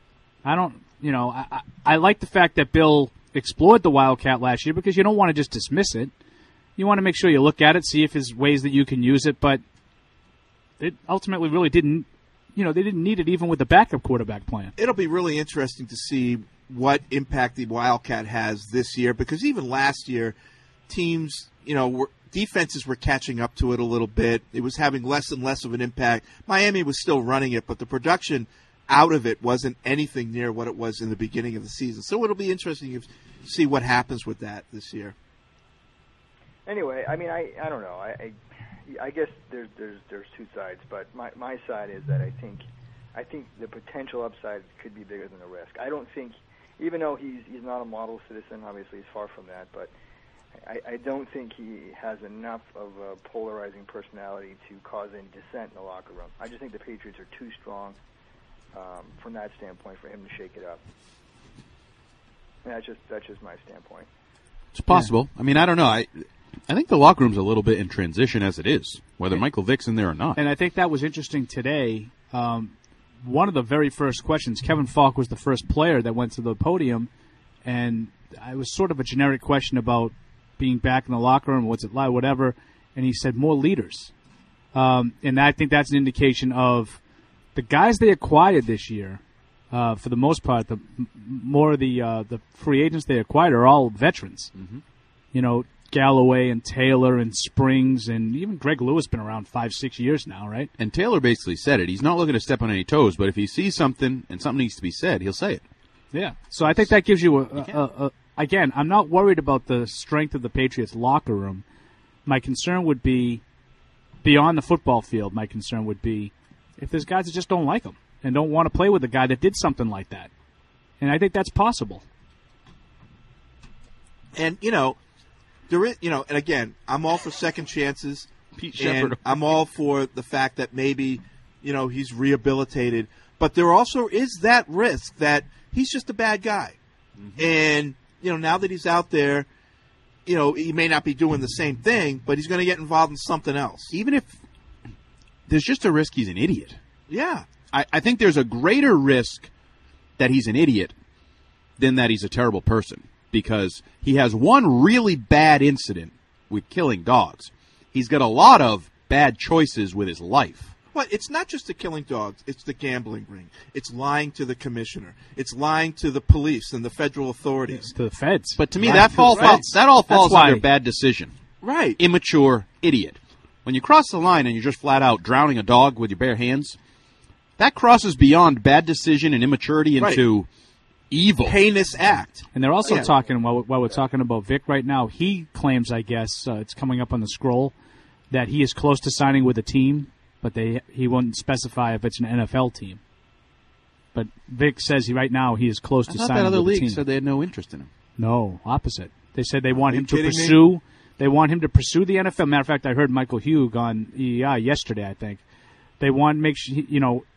Speaker 12: I like the fact that Bill explored the Wildcat last year because you don't want to just dismiss it. You want to make sure you look at it, see if there's ways that you can use it, but it ultimately really didn't. They didn't need it even with the backup quarterback plan.
Speaker 9: It'll be really interesting to see what impact the Wildcat has this year, because even last year, teams, defenses were catching up to it a little bit. It was having less and less of an impact. Miami was still running it, but the production out of it wasn't anything near what it was in the beginning of the season. So it'll be interesting to see what happens with that this year.
Speaker 21: Anyway, I mean, I don't know. I guess there's two sides, but my side is that I think the potential upside could be bigger than the risk. I don't think, even though he's not a model citizen, obviously he's far from that, but I don't think he has enough of a polarizing personality to cause any dissent in the locker room. I just think the Patriots are too strong from that standpoint for him to shake it up. And that's just my standpoint.
Speaker 8: It's possible. Yeah. I mean, I don't know. I think the locker room's a little bit in transition as it is, whether Michael Vick's in there or not.
Speaker 12: And I think that was interesting today. One of the very first questions, Kevin Falk was the first player that went to the podium, and it was sort of a generic question about being back in the locker room, what's it like, whatever, and he said more leaders. And I think that's an indication of the guys they acquired this year, for the most part, the free agents they acquired are all veterans. Mm-hmm. Galloway and Taylor and Springs and even Greg Lewis been around 5-6 years now, right?
Speaker 8: And Taylor basically said it. He's not looking to step on any toes, but if he sees something and something needs to be said, he'll say it.
Speaker 12: Yeah. So I think that gives you again, I'm not worried about the strength of the Patriots locker room. My concern would be beyond the football field. My concern would be if there's guys that just don't like him and don't want to play with a guy that did something like that. And I think that's possible.
Speaker 9: And, there is, and again, I'm all for second chances.
Speaker 8: Pete Shepard.
Speaker 9: And I'm all for the fact that maybe, he's rehabilitated. But there also is that risk that he's just a bad guy. Mm-hmm. And, now that he's out there, he may not be doing the same thing, but he's going to get involved in something else.
Speaker 8: Even if there's just a risk he's an idiot.
Speaker 9: Yeah.
Speaker 8: I think there's a greater risk that he's an idiot than that he's a terrible person. Because he has one really bad incident with killing dogs. He's got a lot of bad choices with his life.
Speaker 9: Well, it's not just the killing dogs. It's the gambling ring. It's lying to the commissioner. It's lying to the police and the federal authorities.
Speaker 12: To the feds.
Speaker 8: But to me, that all falls under bad decision.
Speaker 9: Right.
Speaker 8: Immature idiot. When you cross the line and you're just flat out drowning a dog with your bare hands, that crosses beyond bad decision and immaturity into evil,
Speaker 9: heinous act.
Speaker 12: And they're also talking, while we're talking about Vic right now, he claims, I guess, it's coming up on the scroll, that he is close to signing with a team, but he won't specify if it's an NFL team. But Vic says right now he is close to signing with a team.
Speaker 8: I thought that other league said they had no interest in him.
Speaker 12: No, opposite. They said they want him to pursue. They want him to pursue the NFL. Matter of fact, I heard Michael Hugh on EEI yesterday, I think. They want to make sure,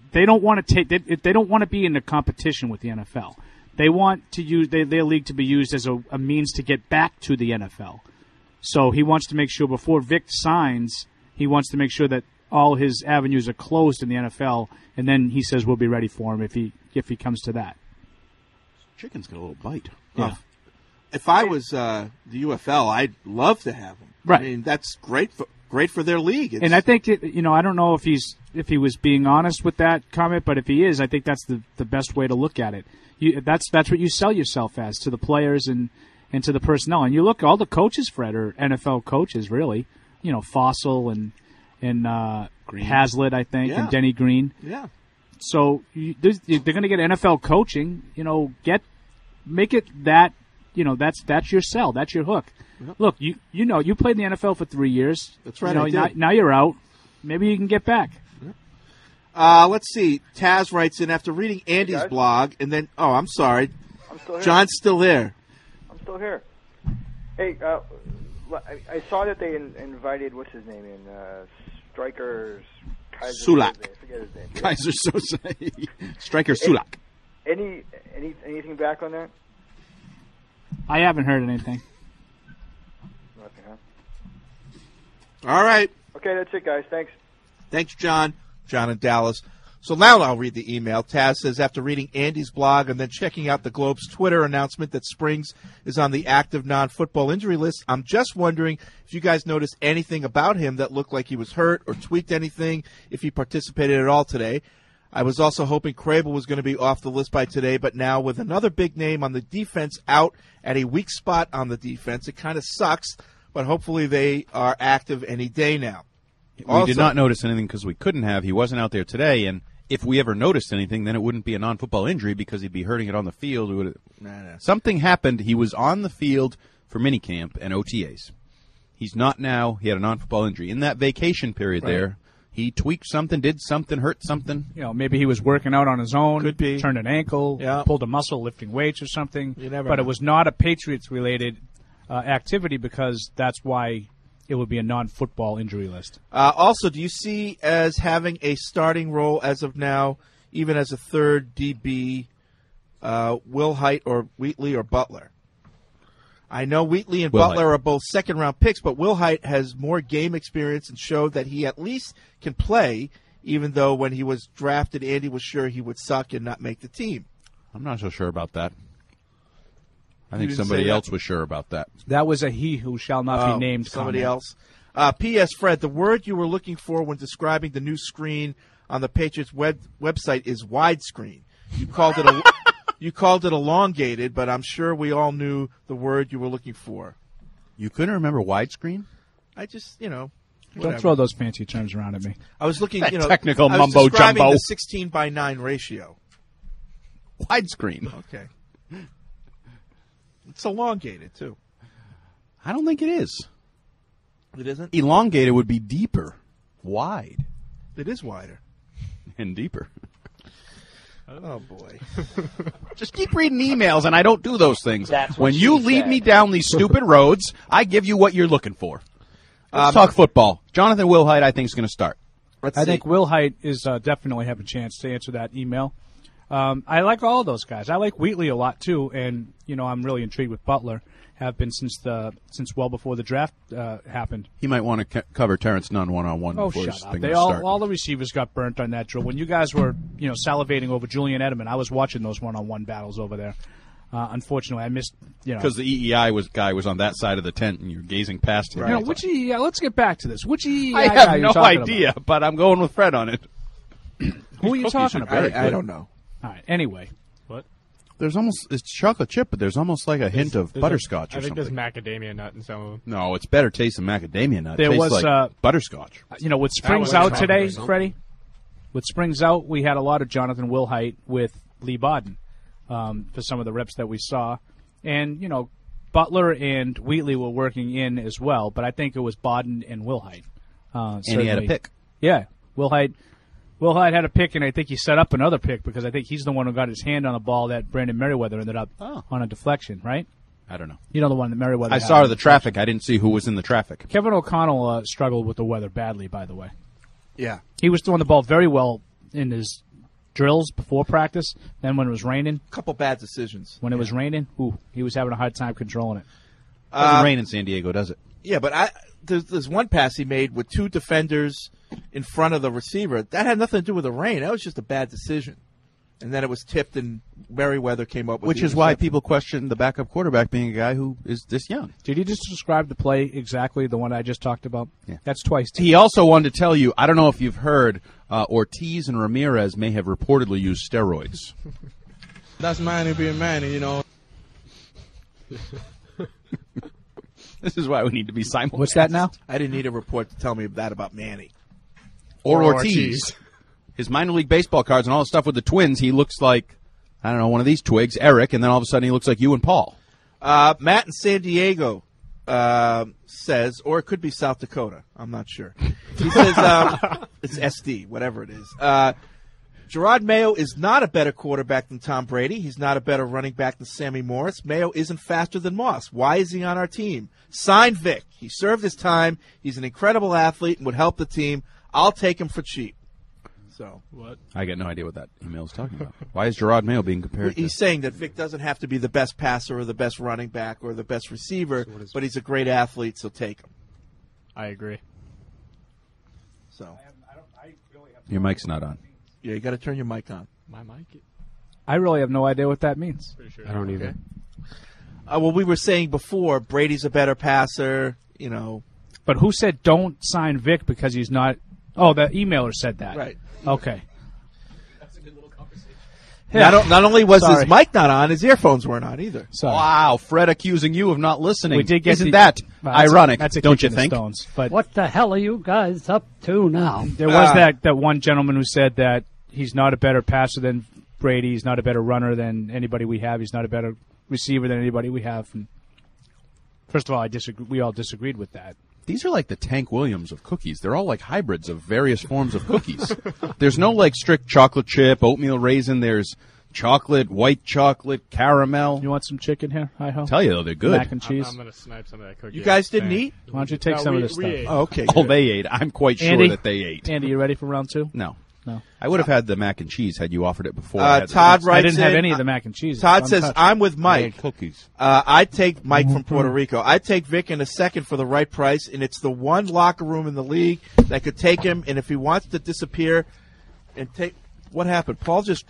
Speaker 12: they don't want to take. They don't want to be in the competition with the NFL. They want to use their league to be used as a means to get back to the NFL. So he wants to make sure before Vic signs, he wants to make sure that all his avenues are closed in the NFL, and then he says we'll be ready for him if he comes to that.
Speaker 8: Chicken's got a little bite.
Speaker 12: Yeah.
Speaker 9: If I was the UFL, I'd love to have him.
Speaker 12: Right.
Speaker 9: I mean, that's great for their league.
Speaker 12: And I think I don't know if he was being honest with that comment, but if he is, I think that's the best way to look at it. That's what you sell yourself as to the players and to the personnel. And you look, all the coaches, Fred, are NFL coaches, really. Fossil and Hazlitt, I think, and Denny Green.
Speaker 9: Yeah.
Speaker 12: So they're going to get NFL coaching. Make it that. That's your sell. That's your hook. Yep. Look, you played in the NFL for 3 years.
Speaker 9: That's right.
Speaker 12: Now you're out. Maybe you can get back.
Speaker 9: Yep. Let's see. Taz writes in after reading Andy's blog, and then I'm sorry.
Speaker 21: I'm still here.
Speaker 9: John's still there.
Speaker 21: I'm still here. Hey, I saw that they invited what's his name in Striker
Speaker 9: Sulak.
Speaker 21: I forget his name.
Speaker 8: Kaiser Soze. Striker Sulak.
Speaker 21: Anything back on that?
Speaker 12: I haven't heard anything.
Speaker 21: Nothing, huh?
Speaker 9: All right.
Speaker 21: Okay, that's it, guys. Thanks.
Speaker 9: Thanks, John. John in Dallas. So now I'll read the email. Taz says, after reading Andy's blog and then checking out the Globe's Twitter announcement that Springs is on the active non-football injury list, I'm just wondering if you guys noticed anything about him that looked like he was hurt or tweaked anything, if he participated at all today. I was also hoping Crable was going to be off the list by today, but now with another big name on the defense out at a weak spot on the defense, it kind of sucks, but hopefully they are active any day now.
Speaker 8: We did not notice anything because we couldn't have. He wasn't out there today, and if we ever noticed anything, then it wouldn't be a non-football injury because he'd be hurting it on the field. Something happened. He was on the field for minicamp and OTAs. He's not now. He had a non-football injury. In that vacation period there, he tweaked something, did something, hurt something.
Speaker 12: Maybe he was working out on his own.
Speaker 9: Could be.
Speaker 12: Turned an ankle, pulled a muscle, lifting weights or something.
Speaker 9: You never
Speaker 12: but
Speaker 9: know.
Speaker 12: It was not a Patriots-related activity because that's why it would be a non-football injury list.
Speaker 9: Also, do you see as having a starting role as of now, even as a third DB, Wilhite or Wheatley or Butler? I know Wheatley and Butler are both second-round picks, but Wilhite has more game experience and showed that he at least can play, even though when he was drafted, Andy was sure he would suck and not make the team.
Speaker 8: I'm not so sure about that. I think somebody else was sure about that.
Speaker 12: That was a he who shall not be named
Speaker 9: somebody
Speaker 12: comment.
Speaker 9: else. P.S. Fred, the word you were looking for when describing the new screen on the Patriots website is widescreen. You called it elongated, but I'm sure we all knew the word you were looking for.
Speaker 8: You couldn't remember widescreen?
Speaker 9: I just,
Speaker 12: Don't
Speaker 9: whatever.
Speaker 12: throw those fancy terms around at me.
Speaker 9: I was looking,
Speaker 8: technical
Speaker 9: I was
Speaker 8: mumbo
Speaker 9: describing
Speaker 8: jumbo.
Speaker 9: the 16:9 ratio.
Speaker 8: Widescreen.
Speaker 9: Okay. It's elongated, too.
Speaker 8: I don't think it is.
Speaker 9: It isn't?
Speaker 8: Elongated would be deeper. Wide.
Speaker 9: It is wider.
Speaker 8: And deeper.
Speaker 9: Oh, boy.
Speaker 8: Just keep reading emails, and I don't do those things.
Speaker 9: That's what
Speaker 8: when
Speaker 9: she
Speaker 8: you lead
Speaker 9: said.
Speaker 8: me down these stupid roads, I give you what you're looking for. Let's talk football. Jonathan Wilhite, I think, is going to start.
Speaker 12: I think Wilhite is definitely have a chance to answer that email. I like all of those guys. I like Wheatley a lot too, and I'm really intrigued with Butler. Have been since well before the draft happened.
Speaker 8: He might want to cover Terrence Nunn one-on-one before
Speaker 12: shut
Speaker 8: his
Speaker 12: up!
Speaker 8: thing
Speaker 12: They
Speaker 8: to start.
Speaker 12: all the receivers got burnt on that drill. When you guys were salivating over Julian Edelman, I was watching those one-on-one battles over there. Unfortunately, I missed
Speaker 8: because the EEI guy was on that side of the tent, and you're gazing past him.
Speaker 12: Which EEI? Let's get back to this. Which EEI?
Speaker 8: I
Speaker 12: guy
Speaker 8: have
Speaker 12: you
Speaker 8: no
Speaker 12: talking
Speaker 8: idea,
Speaker 12: about?
Speaker 8: but I'm going with Fred on it.
Speaker 12: Who are you talking about?
Speaker 9: I don't know.
Speaker 12: All right. Anyway,
Speaker 2: what?
Speaker 8: There's it's chocolate chip, but there's almost like a hint of butterscotch or
Speaker 2: I think
Speaker 8: something.
Speaker 2: there's macadamia nut in some of them.
Speaker 8: No, it's better taste than macadamia nut.
Speaker 12: There
Speaker 8: It tastes
Speaker 12: was
Speaker 8: like butterscotch.
Speaker 12: with Springs out today, Freddie. With Springs out, we had a lot of Jonathan Wilhite with Lee Bodden for some of the reps that we saw, and Butler and Wheatley were working in as well, but I think it was Bodden and Wilhite.
Speaker 8: And he had a pick.
Speaker 12: Yeah, Wilhite had a pick, and I think he set up another pick because I think he's the one who got his hand on a ball that Brandon Merriweather ended up on a deflection, right?
Speaker 8: I don't know.
Speaker 12: You know the one that Merriweather
Speaker 8: I
Speaker 12: had
Speaker 8: saw
Speaker 12: on
Speaker 8: the traffic. I didn't see who was in the traffic.
Speaker 12: Kevin O'Connell struggled with the weather badly, by the way.
Speaker 9: Yeah.
Speaker 12: He was throwing the ball very well in his drills before practice. Then when it was raining,
Speaker 9: a couple bad decisions.
Speaker 12: When it was raining, he was having a hard time controlling it.
Speaker 8: Doesn't rain in San Diego, does it?
Speaker 9: Yeah, but there's one pass he made with 2 defenders in front of the receiver. That had nothing to do with the rain. That was just a bad decision. And then it was tipped, and Merriweather came up with
Speaker 8: Which is why people question the backup quarterback being a guy who is this young.
Speaker 12: Did he just describe the play exactly, the one I just talked about?
Speaker 8: Yeah.
Speaker 12: That's twice.
Speaker 8: He also wanted to tell you, I don't know if you've heard, Ortiz and Ramirez may have reportedly used steroids.
Speaker 1: That's Manny being Manny, you know.
Speaker 8: This is why we need to be simulcast.
Speaker 12: What's that now?
Speaker 9: I didn't need a report to tell me that about Manny.
Speaker 8: Or Ortiz. His minor league baseball cards and all the stuff with the Twins, he looks like, I don't know, one of these twigs, Eric, and then all of a sudden he looks like you and Paul.
Speaker 9: Matt in San Diego says, or it could be South Dakota, I'm not sure. He says, it's SD, whatever it is. Gerard Mayo is not a better quarterback than Tom Brady. He's not a better running back than Sammy Morris. Mayo isn't faster than Moss. Why is he on our team? Sign Vic. He served his time. He's an incredible athlete and would help the team. I'll take him for cheap. So
Speaker 2: what?
Speaker 8: I got no idea what that email is talking about. Why is Gerard Mayo being compared to?
Speaker 9: He's saying that Vic doesn't have to be the best passer or the best running back or the best receiver, but he's a great athlete, so take him.
Speaker 2: I agree.
Speaker 9: So
Speaker 8: Your mic's not on.
Speaker 9: Yeah, you got to turn your mic on.
Speaker 2: My mic?
Speaker 12: I really have no idea what that means.
Speaker 2: Pretty sure.
Speaker 20: I don't either.
Speaker 9: Well, we were saying before, Brady's a better passer, you know.
Speaker 12: But who said don't sign Vic because he's not? Oh, the emailer said that.
Speaker 9: Right.
Speaker 12: Okay.
Speaker 2: That's a good little conversation.
Speaker 12: Yeah.
Speaker 9: Not only was
Speaker 12: Sorry.
Speaker 9: his mic not on, his earphones weren't on either.
Speaker 12: Sorry.
Speaker 8: Wow, Fred accusing you of not listening.
Speaker 12: We did get
Speaker 8: Isn't
Speaker 12: the-
Speaker 8: that
Speaker 12: Well, that's
Speaker 8: ironic,
Speaker 12: that's a
Speaker 8: don't
Speaker 12: kick
Speaker 8: you
Speaker 12: in the
Speaker 8: think?
Speaker 12: Stones, but
Speaker 22: What the hell are you guys up to now?
Speaker 12: there was that one gentleman who said that he's not a better passer than Brady. He's not a better runner than anybody we have. He's not a better receiver than anybody we have. And first of all, I disagree. We all disagreed with that.
Speaker 8: These are like the Tank Williams of cookies. They're all like hybrids of various forms of cookies. There's no like strict chocolate chip, oatmeal raisin. There's chocolate, white chocolate, caramel.
Speaker 12: You want some chicken here? Hi ho.
Speaker 8: Tell you though, they're good.
Speaker 12: Mac and cheese.
Speaker 2: I'm going to snipe some of that cookie.
Speaker 9: You guys didn't eat?
Speaker 12: Why don't you take some of this stuff?
Speaker 2: ate.
Speaker 9: Oh, okay.
Speaker 8: Oh,
Speaker 9: good.
Speaker 8: they ate. I'm quite sure
Speaker 12: Andy?
Speaker 8: that they ate.
Speaker 12: Andy, you ready for round 2?
Speaker 8: No.
Speaker 12: No.
Speaker 8: I would have had the mac and cheese had you offered it before. I had
Speaker 9: Todd
Speaker 8: the
Speaker 9: writes
Speaker 12: I didn't have
Speaker 9: in,
Speaker 12: any of the mac and cheese.
Speaker 9: Todd
Speaker 12: It's
Speaker 9: says,
Speaker 12: untouched.
Speaker 9: I'm with Mike.
Speaker 8: cookies.
Speaker 9: I'd take Mike from Puerto Rico. I'd take Vic in a second for the right price, and it's the one locker room in the league that could take him, and if he wants to disappear and take... What happened? Paul just...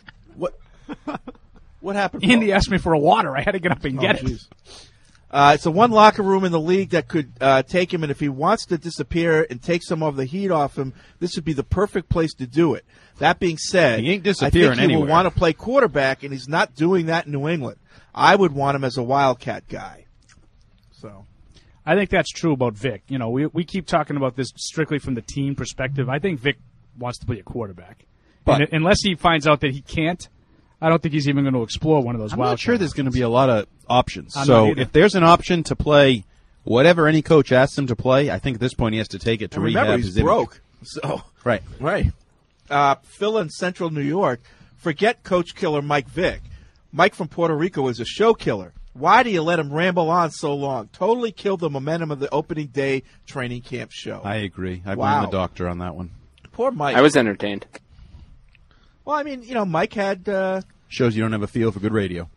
Speaker 9: What happened, Paul?
Speaker 12: Andy asked me for a water. I had to get up and get it.
Speaker 9: Geez. It's the one locker room in the league that could take him, and if he wants to disappear and take some of the heat off him, this would be the perfect place to do it. That being said,
Speaker 8: He ain't
Speaker 9: I
Speaker 8: disappearing
Speaker 9: think he will
Speaker 8: anywhere.
Speaker 9: want to play quarterback, and he's not doing that in New England. I would want him as a Wildcat guy. So,
Speaker 12: I think that's true about Vic. You know, we keep talking about this strictly from the team perspective. I think Vic wants to be a quarterback.
Speaker 8: But-
Speaker 12: And unless he finds out that he can't, I don't think he's even going to explore one of those
Speaker 8: I'm
Speaker 12: wild
Speaker 8: not sure there's going to be a lot of options.
Speaker 12: I'm
Speaker 8: So
Speaker 12: not either.
Speaker 8: if there's an option to play whatever any coach asks him to play, I think at this point he has to take it to
Speaker 9: and remember,
Speaker 8: rehab
Speaker 9: he's
Speaker 8: his image.
Speaker 9: broke. So,
Speaker 8: Right.
Speaker 9: right. Phil in Central New York, forget coach killer Mike Vick. Mike from Puerto Rico is a show killer. Why do you let him ramble on so long? Totally killed the momentum of the opening day training camp show.
Speaker 8: I agree. I blame
Speaker 9: Wow.
Speaker 8: the doctor on that one.
Speaker 9: Poor Mike.
Speaker 10: I was entertained.
Speaker 9: Well, I mean, you know, Mike had...
Speaker 8: Shows you don't have a feel for good radio.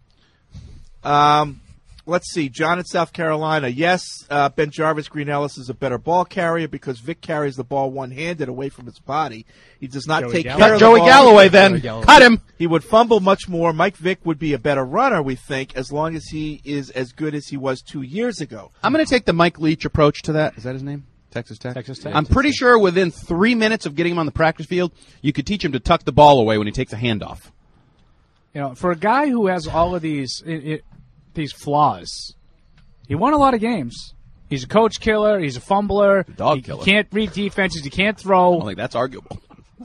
Speaker 9: Let's see. John in South Carolina. Yes, Ben Jarvis Green Ellis is a better ball carrier because Vic carries the ball one-handed away from his body. He does not
Speaker 12: Joey
Speaker 9: take
Speaker 12: Galloway.
Speaker 9: care of
Speaker 8: Joey
Speaker 9: the ball.
Speaker 8: Galloway then. Cut him.
Speaker 9: He would fumble much more. Mike Vick would be a better runner, we think, as long as he is as good as he was 2 years ago.
Speaker 8: I'm going to take the Mike Leach approach to that. Is that his name? Texas Tech?
Speaker 12: Texas Tech.
Speaker 8: I'm pretty sure within 3 minutes of getting him on the practice field, you could teach him to tuck the ball away when he takes a handoff.
Speaker 12: You know, for a guy who has all of these flaws, he won a lot of games. He's a coach killer. He's a fumbler.
Speaker 8: Dog killer.
Speaker 12: He can't read defenses. He can't throw.
Speaker 8: I think that's arguable.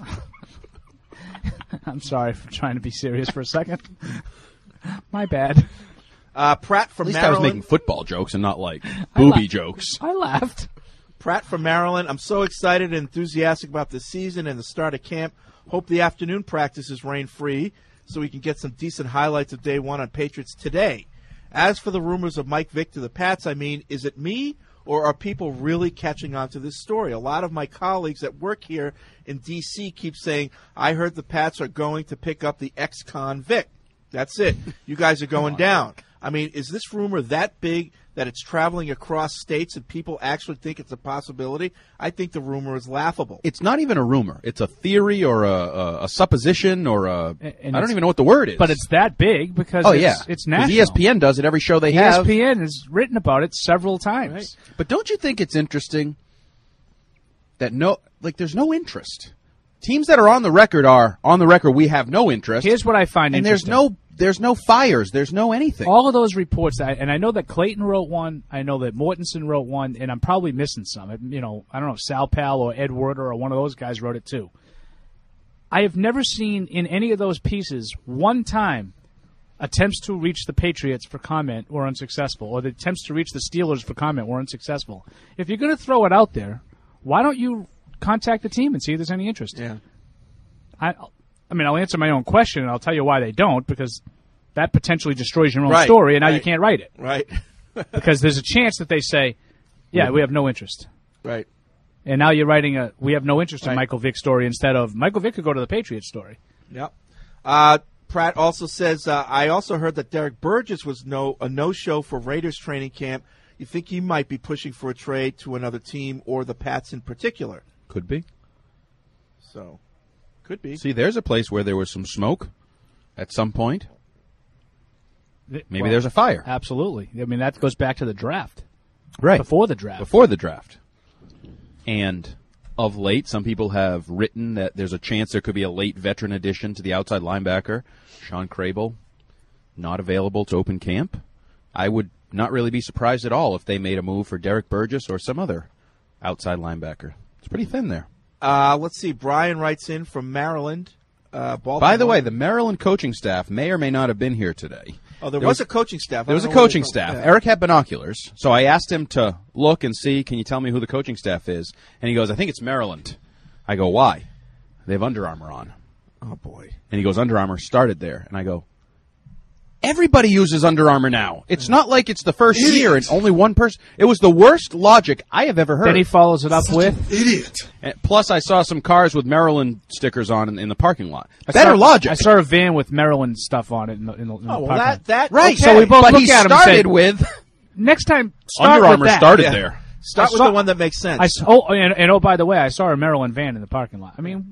Speaker 12: I'm sorry for trying to be serious for a second. My bad.
Speaker 9: Pratt from
Speaker 8: At least I was
Speaker 9: Maryland.
Speaker 8: making football jokes and not like booby jokes.
Speaker 12: I laughed.
Speaker 9: Pratt from Maryland. I'm so excited and enthusiastic about this season and the start of camp. Hope the afternoon practice is rain-free so we can get some decent highlights of day one on Patriots Today. As for the rumors of Mike Vick to the Pats, I mean, is it me or are people really catching on to this story? A lot of my colleagues that work here in D.C. keep saying, I heard the Pats are going to pick up the ex-con Vic. That's it. You guys are going down. I mean, is this rumor that big that it's traveling across states and people actually think it's a possibility? I think the rumor is laughable.
Speaker 8: It's not even a rumor. It's a theory or a supposition or I don't even know what the word is.
Speaker 12: But it's that big because it's national.
Speaker 8: ESPN does it every show they have.
Speaker 12: ESPN has written about it several times.
Speaker 8: Right. But don't you think it's interesting that there's no interest? Teams that are on the record are on the record. We have no interest.
Speaker 12: Here's what I find interesting.
Speaker 8: And there's no fires. There's no anything.
Speaker 12: All of those reports, and I know that Clayton wrote one. I know that Mortensen wrote one, and I'm probably missing some. I don't know, Sal Pal or Ed Werder or one of those guys wrote it too. I have never seen in any of those pieces one time attempts to reach the Patriots for comment were unsuccessful, or the attempts to reach the Steelers for comment were unsuccessful. If you're going to throw it out there, why don't you contact the team and see if there's any interest?
Speaker 9: Yeah.
Speaker 12: I mean, I'll answer my own question, and I'll tell you why they don't, because that potentially destroys your own story, and now you can't write it.
Speaker 9: Right.
Speaker 12: Because there's a chance that they say, we have no interest.
Speaker 9: Right.
Speaker 12: And now you're writing we have no interest in Michael Vick's story instead of Michael Vick could go to the Patriots story.
Speaker 9: Yep. Pratt also says, I also heard that Derek Burgess was a no-show for Raiders training camp. You think he might be pushing for a trade to another team or the Pats in particular?
Speaker 8: Could be.
Speaker 9: So, could be.
Speaker 8: See, there's a place where there was some smoke at some point. Maybe there's a fire.
Speaker 12: Absolutely. I mean, that goes back to the draft.
Speaker 8: Right.
Speaker 12: Before the draft.
Speaker 8: Before the draft. And of late, some people have written that there's a chance there could be a late veteran addition to the outside linebacker. Sean Crable, not available to open camp. I would not really be surprised at all if they made a move for Derek Burgess or some other outside linebacker. It's pretty thin there.
Speaker 9: Let's see. Brian writes in from Maryland. Baltimore.
Speaker 8: By the way, the Maryland coaching staff may or may not have been here today.
Speaker 9: Oh, there was a coaching staff.
Speaker 8: There was a coaching staff. Yeah. Eric had binoculars, so I asked him to look and see, can you tell me who the coaching staff is? And he goes, I think it's Maryland. I go, why? They have Under Armour on.
Speaker 9: Oh, boy.
Speaker 8: And he goes, Under Armour started there. And I go, everybody uses Under Armour now. It's not like it's the first year and only one person. It was the worst logic I have ever heard.
Speaker 12: Then he follows it up with
Speaker 8: idiot. And plus, I saw some cars with Maryland stickers on in the parking lot. Better logic.
Speaker 12: I saw a van with Maryland stuff on it in the parking lot.
Speaker 9: That
Speaker 8: right.
Speaker 12: Okay. So we both look at him and say,
Speaker 8: with
Speaker 12: next time, start
Speaker 8: Under Armour
Speaker 12: with that.
Speaker 8: started there.
Speaker 9: Start with the one that makes sense.
Speaker 12: By the way, I saw a Maryland van in the parking lot. I mean,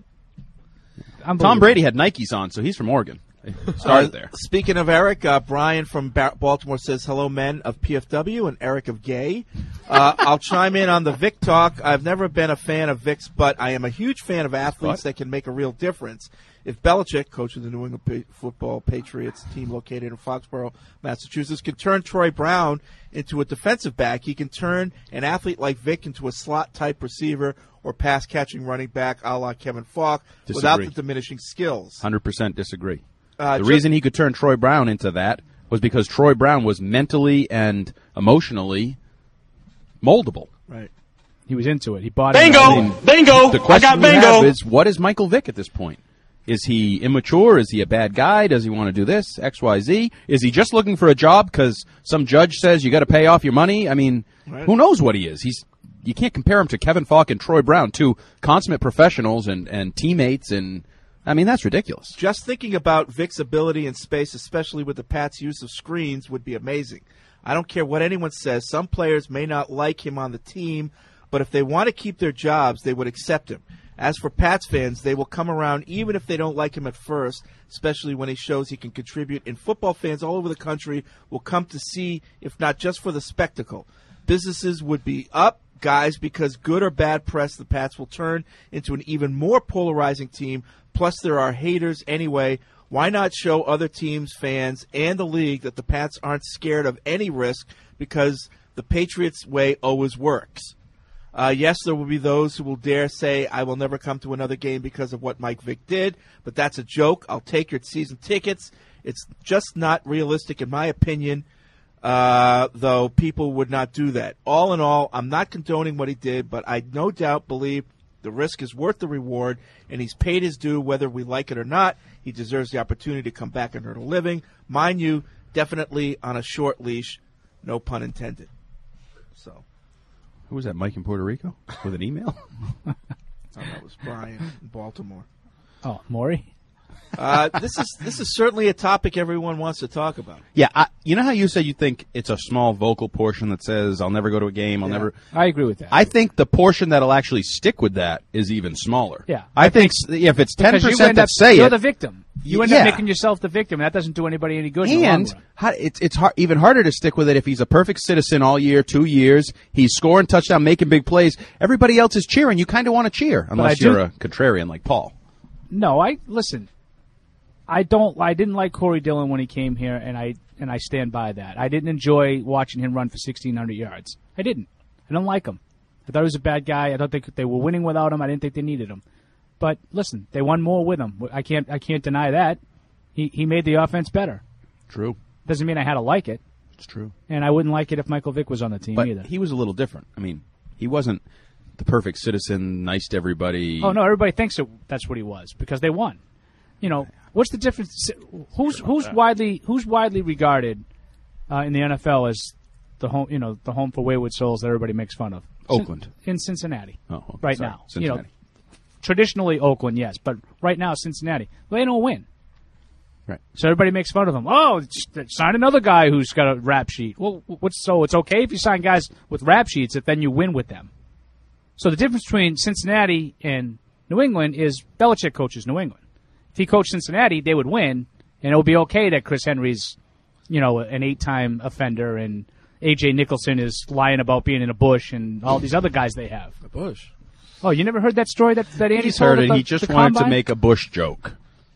Speaker 8: Tom Brady had Nikes on, so he's from Oregon. Started there.
Speaker 9: Speaking of Eric, Brian from Baltimore says, hello, men of PFW and Eric of Gay. I'll chime in on the Vic talk. I've never been a fan of Vic's, but I am a huge fan of athletes that can make a real difference. If Belichick, coach of the New England Football Patriots team located in Foxborough, Massachusetts, can turn Troy Brown into a defensive back, he can turn an athlete like Vic into a slot-type receiver or pass-catching running back a la Kevin Falk without the diminishing skills.
Speaker 8: 100% disagree. The reason he could turn Troy Brown into that was because Troy Brown was mentally and emotionally moldable.
Speaker 9: Right.
Speaker 12: He was into it. He bought
Speaker 6: bingo! Bingo!
Speaker 8: The question
Speaker 6: I got bingo!
Speaker 8: is, what is Michael Vick at this point? Is he immature? Is he a bad guy? Does he want to do this? X, Y, Z? Is he just looking for a job because some judge says you got to pay off your money? I mean, who knows what he is? You can't compare him to Kevin Falk and Troy Brown, two consummate professionals and teammates, and I mean, that's ridiculous.
Speaker 9: Just thinking about Vic's ability in space, especially with the Pats' use of screens, would be amazing. I don't care what anyone says. Some players may not like him on the team, but if they want to keep their jobs, they would accept him. As for Pats fans, they will come around even if they don't like him at first, especially when he shows he can contribute. And football fans all over the country will come to see, if not just for the spectacle. Businesses would be up, guys, because good or bad press, the Pats will turn into an even more polarizing team. Plus, there are haters anyway. Why not show other teams, fans, and the league that the Pats aren't scared of any risk because the Patriots' way always works? Yes, there will be those who will dare say, I will never come to another game because of what Mike Vick did, but that's a joke. I'll take your season tickets. It's just not realistic, in my opinion, though people would not do that. All in all, I'm not condoning what he did, but I no doubt believe the risk is worth the reward, and he's paid his due whether we like it or not. He deserves the opportunity to come back and earn a living. Mind you, definitely on a short leash, no pun intended. So,
Speaker 8: Who was that, Mike in Puerto Rico? With an email?
Speaker 9: Oh, that was Brian in Baltimore.
Speaker 12: Oh, Maury?
Speaker 9: This is certainly a topic everyone wants to talk about.
Speaker 8: Yeah, you know how you say you think it's a small vocal portion that says, I'll never go to a game, I'll never...
Speaker 12: I agree with that.
Speaker 8: I think the portion that'll actually stick with that is even smaller.
Speaker 12: Yeah.
Speaker 8: I think if it's 10% that say
Speaker 12: you're
Speaker 8: it...
Speaker 12: the victim. You end up making yourself the victim. That doesn't do anybody any good in the long run.
Speaker 8: It's even harder to stick with it if he's a perfect citizen all year, 2 years. He's scoring touchdown, making big plays. Everybody else is cheering. You kind of want to cheer, unless you're a contrarian like Paul.
Speaker 12: No, listen. I didn't like Corey Dillon when he came here, and I stand by that. I didn't enjoy watching him run for 1,600 yards. I didn't. I don't like him. I thought he was a bad guy. I thought they were winning without him. I didn't think they needed him. But listen, they won more with him. I can't deny that. He made the offense better.
Speaker 8: True.
Speaker 12: Doesn't mean I had to like it.
Speaker 8: It's true.
Speaker 12: And I wouldn't like it if Michael Vick was on the team
Speaker 8: but
Speaker 12: either.
Speaker 8: He was a little different. I mean, he wasn't the perfect citizen, nice to everybody.
Speaker 12: Oh no, everybody thinks that's what he was because they won. You know, what's the difference? Who's widely regarded in the NFL as the home for wayward souls that everybody makes fun of?
Speaker 8: Oakland.
Speaker 12: In Cincinnati.
Speaker 8: Oh, okay.
Speaker 12: Right
Speaker 8: Sorry.
Speaker 12: now.
Speaker 8: Cincinnati.
Speaker 12: Traditionally Oakland, yes, but right now Cincinnati. Well, they don't win.
Speaker 8: Right.
Speaker 12: So everybody makes fun of them. Oh, sign another guy who's got a rap sheet. Well, so it's okay if you sign guys with rap sheets if then you win with them. So the difference between Cincinnati and New England is Belichick coaches New England. If he coached Cincinnati, they would win, and it would be okay that Chris Henry's, an 8-time offender, and A.J. Nicholson is lying about being in a bush, and all these other guys they have.
Speaker 9: A bush?
Speaker 12: Oh, you never heard that story that Andy
Speaker 8: He's
Speaker 12: told?
Speaker 8: Heard it. He just wanted
Speaker 12: combine?
Speaker 8: To make a Bush joke.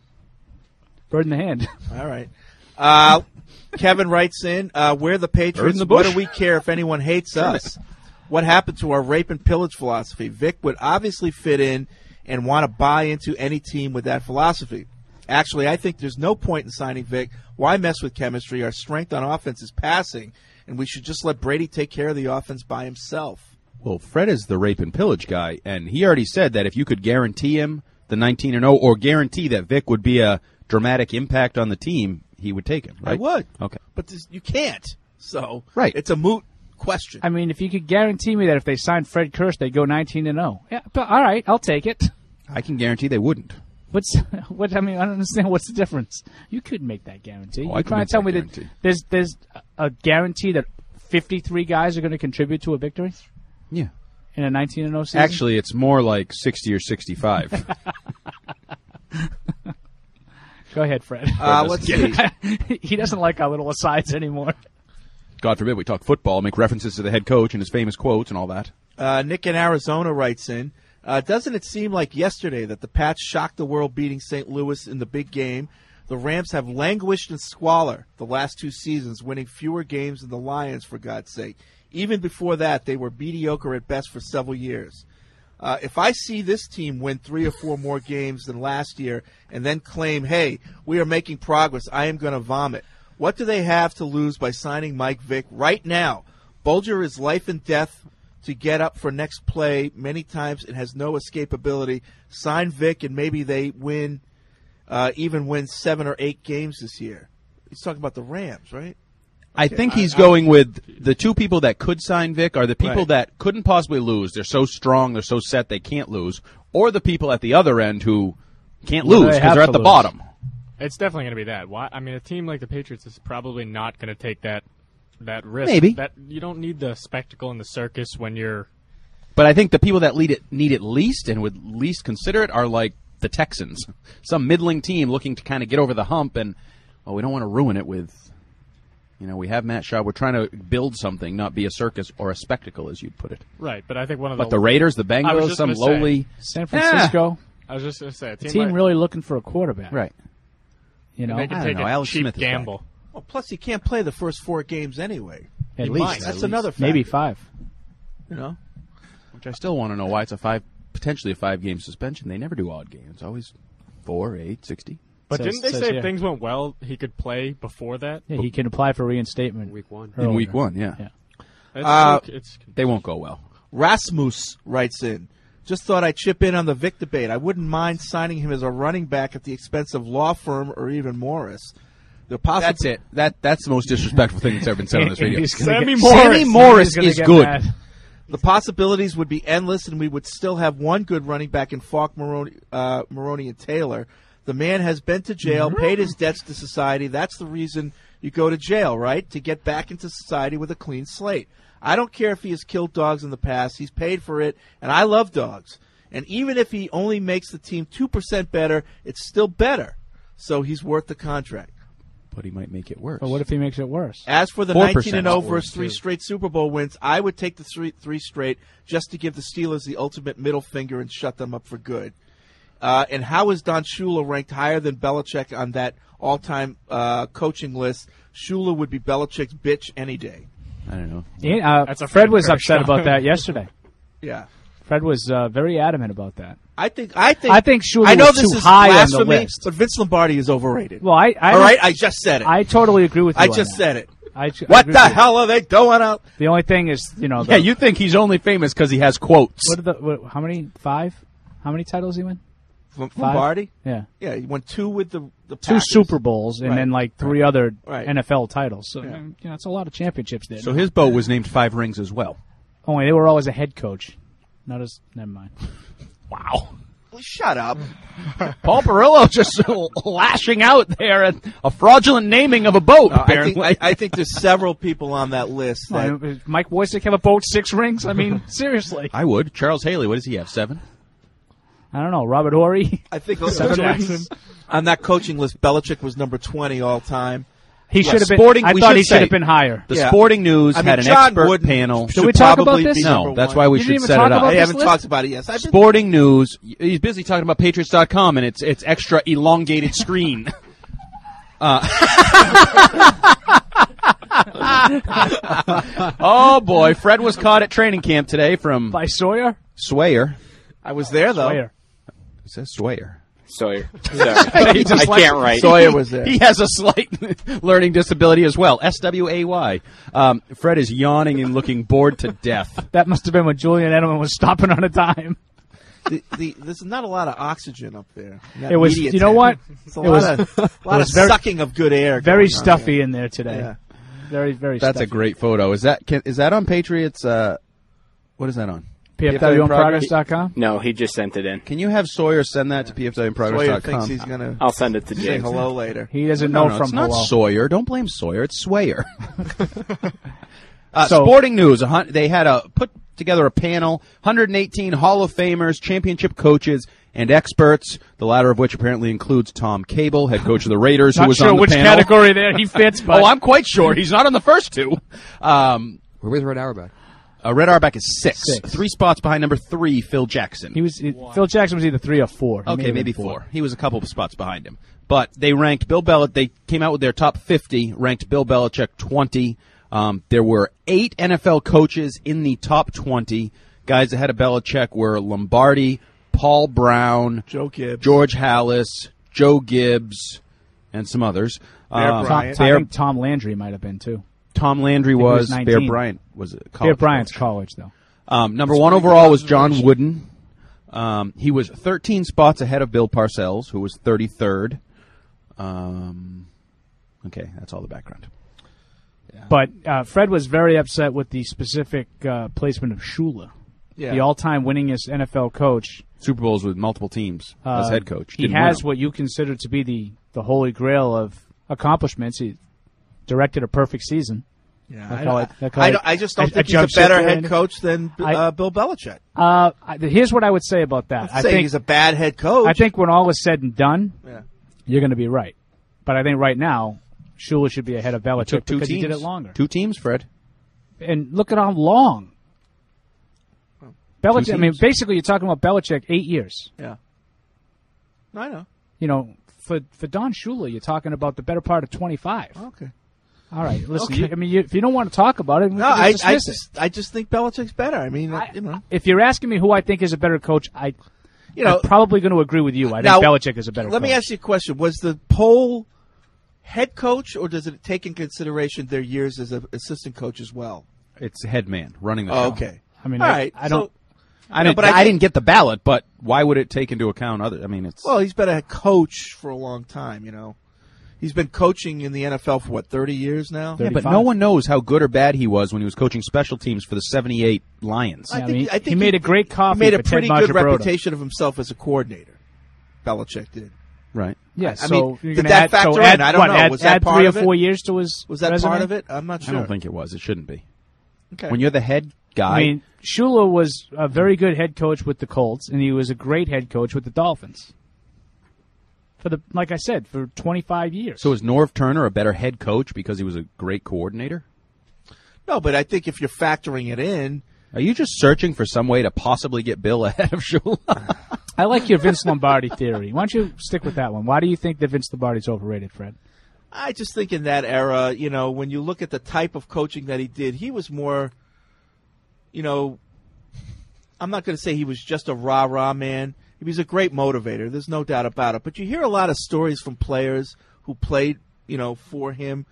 Speaker 12: Bird in the hand.
Speaker 9: All right. Kevin writes in, we're the Patriots.
Speaker 8: The
Speaker 9: what do we care if anyone hates us? What happened to our rape and pillage philosophy? Vic would obviously fit in and want to buy into any team with that philosophy. Actually, I think there's no point in signing Vic. Why mess with chemistry? Our strength on offense is passing, and we should just let Brady take care of the offense by himself.
Speaker 8: Well, Fred is the rape and pillage guy, and he already said that if you could guarantee him the 19-0 or guarantee that Vic would be a dramatic impact on the team, he would take him, right?
Speaker 9: I would.
Speaker 8: Okay.
Speaker 9: But you can't. So
Speaker 8: right.
Speaker 9: It's a moot question.
Speaker 12: I mean, if you could guarantee me that if they signed Fred Kirsch, they'd go 19-0. Yeah, but all right, I'll take it.
Speaker 8: I can guarantee they wouldn't.
Speaker 12: I don't understand what's the difference. You couldn't make that guarantee.
Speaker 8: Oh,
Speaker 12: You're trying to tell me that there's a guarantee that 53 guys are going to contribute to a victory?
Speaker 8: Yeah.
Speaker 12: In a 19-0 season?
Speaker 8: Actually, it's more like 60 or 65.
Speaker 12: Go ahead, Fred.
Speaker 9: Let's see.
Speaker 12: He doesn't like our little asides anymore.
Speaker 8: God forbid we talk football, make references to the head coach and his famous quotes and all that.
Speaker 9: Nick in Arizona writes in, doesn't it seem like yesterday that the Pats shocked the world beating St. Louis in the big game? The Rams have languished in squalor the last 2 seasons, winning fewer games than the Lions, for God's sake. Even before that, they were mediocre at best for several years. If I see this team win 3 or 4 more games than last year and then claim, hey, we are making progress, I am going to vomit. What do they have to lose by signing Mike Vick right now? Bulger is life and death to get up for next play many times and has no escapability. Sign Vick and maybe they win, even win 7 or 8 games this year. He's talking about the Rams, right?
Speaker 8: I think he's going with the 2 people that could sign Vic are the people that couldn't possibly lose. They're so strong, they're so set, they can't lose. Or the people at the other end who can't lose because they're at the bottom.
Speaker 2: It's definitely going to be that. Why? I mean, a team like the Patriots is probably not going to take that risk.
Speaker 8: Maybe.
Speaker 2: That you don't need the spectacle and the circus when you're...
Speaker 8: But I think the people that need it least and would least consider it are like the Texans. Some middling team looking to kind of get over the hump and, we don't want to ruin it with... we have Matt Schaub. We're trying to build something, not be a circus or a spectacle, as you'd put it.
Speaker 2: Right, but I think one of
Speaker 8: the... But the Raiders, the Bengals, some lowly...
Speaker 12: San Francisco.
Speaker 2: I was just going to say.
Speaker 12: A team really looking for a quarterback.
Speaker 8: Right.
Speaker 2: They can take a cheap gamble.
Speaker 9: Well, plus he can't play the first 4 games anyway.
Speaker 12: At least.
Speaker 9: That's another factor.
Speaker 12: Maybe 5.
Speaker 8: Which I still want to know why it's potentially a 5-game suspension. They never do odd games. Always 4, 8, 60.
Speaker 2: But didn't they say if things went well, he could play before that?
Speaker 12: Yeah, he can apply for reinstatement.
Speaker 20: Week 1.
Speaker 8: In week 1, yeah. They won't go well.
Speaker 9: Rasmus writes in, just thought I'd chip in on the Vic debate. I wouldn't mind signing him as a running back at the expense of Law Firm or even Morris.
Speaker 8: That's it. That's the most disrespectful thing that's ever been said on this radio.
Speaker 9: Sammy
Speaker 8: Morris is good. Mad.
Speaker 9: The possibilities would be endless, and we would still have one good running back in Falk, Maroney, and Taylor. The man has been to jail, paid his debts to society. That's the reason you go to jail, right? To get back into society with a clean slate. I don't care if he has killed dogs in the past. He's paid for it, and I love dogs. And even if he only makes the team 2% better, it's still better. So he's worth the contract.
Speaker 8: But he might make it worse.
Speaker 12: But what if he makes it worse?
Speaker 9: As for the 19-0 versus 3 straight Super Bowl wins, I would take the three straight just to give the Steelers the ultimate middle finger and shut them up for good. And how is Don Shula ranked higher than Belichick on that all-time coaching list? Shula would be Belichick's bitch any day.
Speaker 8: I don't know.
Speaker 12: Yeah, Fred was upset about that yesterday.
Speaker 9: Yeah.
Speaker 12: Fred was very adamant about that.
Speaker 9: I think
Speaker 12: Shula
Speaker 9: I know
Speaker 12: was
Speaker 9: this
Speaker 12: too
Speaker 9: is
Speaker 12: high on the
Speaker 9: blasphemy,
Speaker 12: list.
Speaker 9: but Vince Lombardi is overrated.
Speaker 12: Well,
Speaker 9: all right, I just said it.
Speaker 12: I totally agree with you.
Speaker 9: I
Speaker 12: on
Speaker 9: just
Speaker 12: that.
Speaker 9: said it.
Speaker 12: I
Speaker 9: What
Speaker 12: agree
Speaker 9: the
Speaker 12: with you.
Speaker 9: hell are they doing out?
Speaker 12: The only thing is, the,
Speaker 8: Yeah, you think he's only famous because he has quotes.
Speaker 12: how many? 5? How many titles he win?
Speaker 9: Lombardi?
Speaker 12: Yeah.
Speaker 9: Yeah, he won 2 with the
Speaker 12: 2
Speaker 9: Packers.
Speaker 12: Super Bowls and then like 3 other
Speaker 9: Right.
Speaker 12: NFL titles. So
Speaker 9: Yeah.
Speaker 12: it's a lot of championships there.
Speaker 8: So his boat was named 5 Rings as well.
Speaker 12: Only they were always a head coach, not as. Never mind.
Speaker 8: Wow.
Speaker 9: Shut up.
Speaker 8: Paul Perillo just lashing out there at a fraudulent naming of a boat, apparently.
Speaker 9: I think there's several people on that list. That,
Speaker 12: Does Mike Wojcik have a boat 6 rings? I mean, seriously.
Speaker 8: I would. Charles Haley, what does he have, 7?
Speaker 12: I don't know. Robert Horry.
Speaker 9: I think those
Speaker 12: 7
Speaker 9: Jackson.
Speaker 12: rings.
Speaker 9: On that coaching list, Belichick was number 20 all time.
Speaker 12: He should have been.
Speaker 8: Sporting,
Speaker 12: I
Speaker 8: we
Speaker 12: thought
Speaker 8: should
Speaker 12: he should
Speaker 8: say,
Speaker 12: have been higher.
Speaker 8: The Sporting News had an
Speaker 9: John
Speaker 8: expert
Speaker 9: Wooden
Speaker 8: panel.
Speaker 12: Did we talk about this?
Speaker 8: No, that's why we
Speaker 12: You
Speaker 8: should
Speaker 12: didn't even
Speaker 8: set
Speaker 12: talk
Speaker 8: it up.
Speaker 12: about
Speaker 9: I
Speaker 12: this
Speaker 9: haven't
Speaker 12: list?
Speaker 9: talked about it yet.
Speaker 8: Sporting News. He's busy talking about Patriots.com, and it's extra elongated screen. Oh boy, Fred was caught at training camp today from
Speaker 12: By Sawyer.
Speaker 9: I was there though.
Speaker 12: Sawyer.
Speaker 8: It says Sawyer.
Speaker 10: Sorry. I can't write.
Speaker 9: Sawyer was there.
Speaker 8: He has a slight learning disability as well. SWAY. Fred is yawning and looking bored to death.
Speaker 12: That must have been when Julian Edelman was stopping on a dime.
Speaker 9: There's not a lot of oxygen up there.
Speaker 12: It was. You know what?
Speaker 9: It's a lot of sucking of good air.
Speaker 12: Very
Speaker 9: going on
Speaker 12: stuffy
Speaker 9: here.
Speaker 12: in there today.
Speaker 9: Yeah.
Speaker 12: Very, very.
Speaker 8: That's
Speaker 12: stuffy.
Speaker 8: a great photo. Is that on Patriots? What is that on?
Speaker 12: PFWonProgress.com?
Speaker 10: No, he just sent it in.
Speaker 8: Can you have Sawyer send that to PFWonProgress.com?
Speaker 9: Sawyer thinks he's gonna.
Speaker 10: I'll send it to
Speaker 9: say
Speaker 10: James.
Speaker 9: hello later.
Speaker 12: He doesn't know
Speaker 8: No,
Speaker 12: from
Speaker 8: it's not
Speaker 12: hello.
Speaker 8: Sawyer. Don't blame Sawyer. It's Swayer.
Speaker 12: So-
Speaker 8: Sporting News. They had put together a panel, 118 Hall of Famers, championship coaches, and experts. The latter of which apparently includes Tom Cable, head coach of the Raiders, who
Speaker 12: Not
Speaker 8: was
Speaker 12: sure
Speaker 8: on the
Speaker 12: which
Speaker 8: panel.
Speaker 12: category there he fits, but
Speaker 8: Oh, I'm quite sure he's not on the first 2.
Speaker 4: Where was Red Auerbach?
Speaker 8: Red Auerbach is 6. 3 spots behind number 3, Phil Jackson.
Speaker 12: Phil Jackson was either 3 or 4. He may
Speaker 8: Okay,
Speaker 12: have been
Speaker 8: maybe 4. He was a couple of spots behind him. But they ranked Bill Belichick. They came out with their top 50, ranked Bill Belichick 20. There were 8 NFL coaches in the top 20. Guys ahead of Belichick were Lombardi, Paul Brown,
Speaker 9: Joe Gibbs,
Speaker 8: George Halas, Joe Gibbs, and some others.
Speaker 12: I think Tom Landry might have been too.
Speaker 8: Tom Landry
Speaker 12: I think he was
Speaker 8: was.
Speaker 12: 19.
Speaker 8: Bear Bryant was it?
Speaker 12: Bear Bryant's college though.
Speaker 8: Number 1 overall was John Wooden. He was 13 spots ahead of Bill Parcells, who was 33rd. Okay, that's all the background.
Speaker 12: But Fred was very upset with the specific placement of Shula, the all-time winningest NFL coach.
Speaker 8: Super Bowls with multiple teams as head coach.
Speaker 12: He
Speaker 8: Didn't win
Speaker 12: has
Speaker 8: them.
Speaker 12: what you consider to be the holy grail of accomplishments. He directed a perfect season.
Speaker 9: Yeah, I just don't think he's a better head coach than Bill Belichick.
Speaker 12: Here's what I would say about that.
Speaker 9: I think he's a bad head coach.
Speaker 12: I think when all is said and done, you're going to be right. But I think right now, Shula should be ahead of Belichick
Speaker 8: took 2
Speaker 12: because
Speaker 8: teams.
Speaker 12: he did it longer.
Speaker 8: 2 teams, Fred.
Speaker 12: And look at how long. Belichick. I mean, basically, you're talking about Belichick 8 years.
Speaker 9: Yeah, I know.
Speaker 12: You know, for Don Shula, you're talking about the better part of 25.
Speaker 9: Okay.
Speaker 12: All right. Listen,
Speaker 9: Okay.
Speaker 12: I mean, if you don't want to talk about it, we
Speaker 9: No,
Speaker 12: can just dismiss it.
Speaker 9: I just think Belichick's better. I mean, you know.
Speaker 12: If you're asking me who I think is a better coach, I'm
Speaker 9: know,
Speaker 12: probably going to agree with you. I think Belichick is a better coach.
Speaker 9: Let me ask you a question. Was the poll head coach, or does it take in consideration their years as an assistant coach as well?
Speaker 8: It's head man running the show.
Speaker 9: Okay.
Speaker 12: I mean,
Speaker 9: all right.
Speaker 12: I don't.
Speaker 8: I didn't get the ballot, but why would it take into account other? I mean, it's
Speaker 9: well, he's been a coach for a long time. You know, He's been coaching in the NFL for, 30 years now?
Speaker 8: Yeah, but no one knows how good or bad he was when he was coaching special teams for the 78 Lions.
Speaker 9: I think
Speaker 12: he made a great coffee.
Speaker 9: He made a
Speaker 12: for
Speaker 9: pretty
Speaker 12: Ted
Speaker 9: good
Speaker 12: Marchibroda.
Speaker 9: reputation of himself as a coordinator. Belichick did.
Speaker 8: Right.
Speaker 12: Yeah,
Speaker 9: I
Speaker 12: so
Speaker 9: mean,
Speaker 12: you're
Speaker 9: did
Speaker 12: gonna
Speaker 9: that
Speaker 12: add,
Speaker 9: factor
Speaker 12: so
Speaker 9: in?
Speaker 12: add,
Speaker 9: I don't
Speaker 12: what,
Speaker 9: know.
Speaker 12: Add,
Speaker 9: Was that
Speaker 12: add
Speaker 9: part
Speaker 12: 3 or
Speaker 9: of it?
Speaker 12: 4 years to his
Speaker 9: Was that
Speaker 12: resume?
Speaker 9: part of it? I'm not sure.
Speaker 8: I don't think it was. It shouldn't be.
Speaker 9: Okay.
Speaker 8: When you're the head guy.
Speaker 12: I mean, Shula was a very good head coach with the Colts, and he was a great head coach with the Dolphins. Like I said, for 25 years.
Speaker 8: So is Norv Turner a better head coach because he was a great coordinator?
Speaker 9: No, but I think if you're factoring it in.
Speaker 8: Are you just searching for some way to possibly get Bill ahead of Shula?
Speaker 12: I like your Vince Lombardi theory. Why don't you stick with that one? Why do you think that Vince Lombardi's overrated, Fred?
Speaker 9: I just think in that era, when you look at the type of coaching that he did, he was more, I'm not going to say he was just a rah-rah man. He was a great motivator. There's no doubt about it. But you hear a lot of stories from players who played, for him.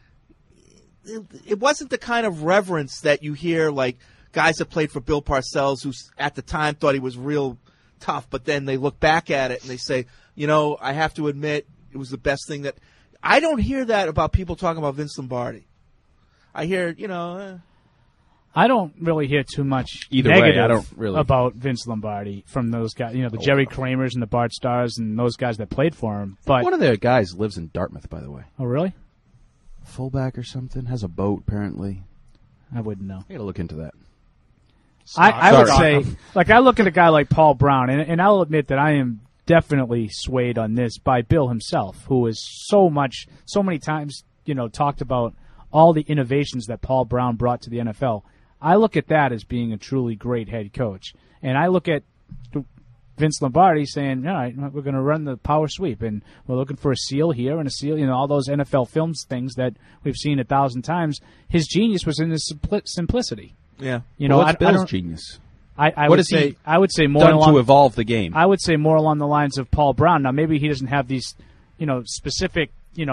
Speaker 9: It wasn't the kind of reverence that you hear, like guys that played for Bill Parcells, who at the time thought he was real tough, but then they look back at it and they say, I have to admit it was the best thing that. I don't hear that about people talking about Vince Lombardi. I hear,
Speaker 12: I don't really hear too much
Speaker 8: Either
Speaker 12: negative
Speaker 8: way, I don't really.
Speaker 12: about Vince Lombardi from those guys, the Jerry Kramers and the Bart Starrs and those guys that played for him. But
Speaker 8: one of their guys lives in Dartmouth, by the way.
Speaker 12: Oh, really?
Speaker 8: Fullback or something, has a boat apparently.
Speaker 12: I wouldn't know.
Speaker 8: I got to look into that.
Speaker 12: I would say, I look at a guy like Paul Brown, and I'll admit that I am definitely swayed on this by Bill himself, who has so many times, talked about all the innovations that Paul Brown brought to the NFL. I look at that as being a truly great head coach. And I look at Vince Lombardi saying, all right, we're going to run the power sweep, and we're looking for a seal here and a seal, all those NFL films things that we've seen 1,000 times. His genius was in his simplicity.
Speaker 9: Yeah.
Speaker 8: What's Bill's genius?
Speaker 12: I
Speaker 8: what
Speaker 12: would
Speaker 8: has
Speaker 12: say,
Speaker 8: he
Speaker 12: I would say more
Speaker 8: done
Speaker 12: along,
Speaker 8: to evolve the game?
Speaker 12: I would say more along the lines of Paul Brown. Now, maybe he doesn't have these, specific,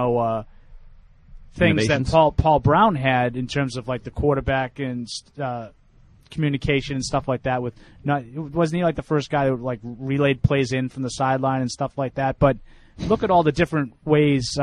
Speaker 12: things that Paul Brown had in terms of like the quarterback and communication and stuff like that. Wasn't he like the first guy that like relayed plays in from the sideline and stuff like that? But look at all the different ways.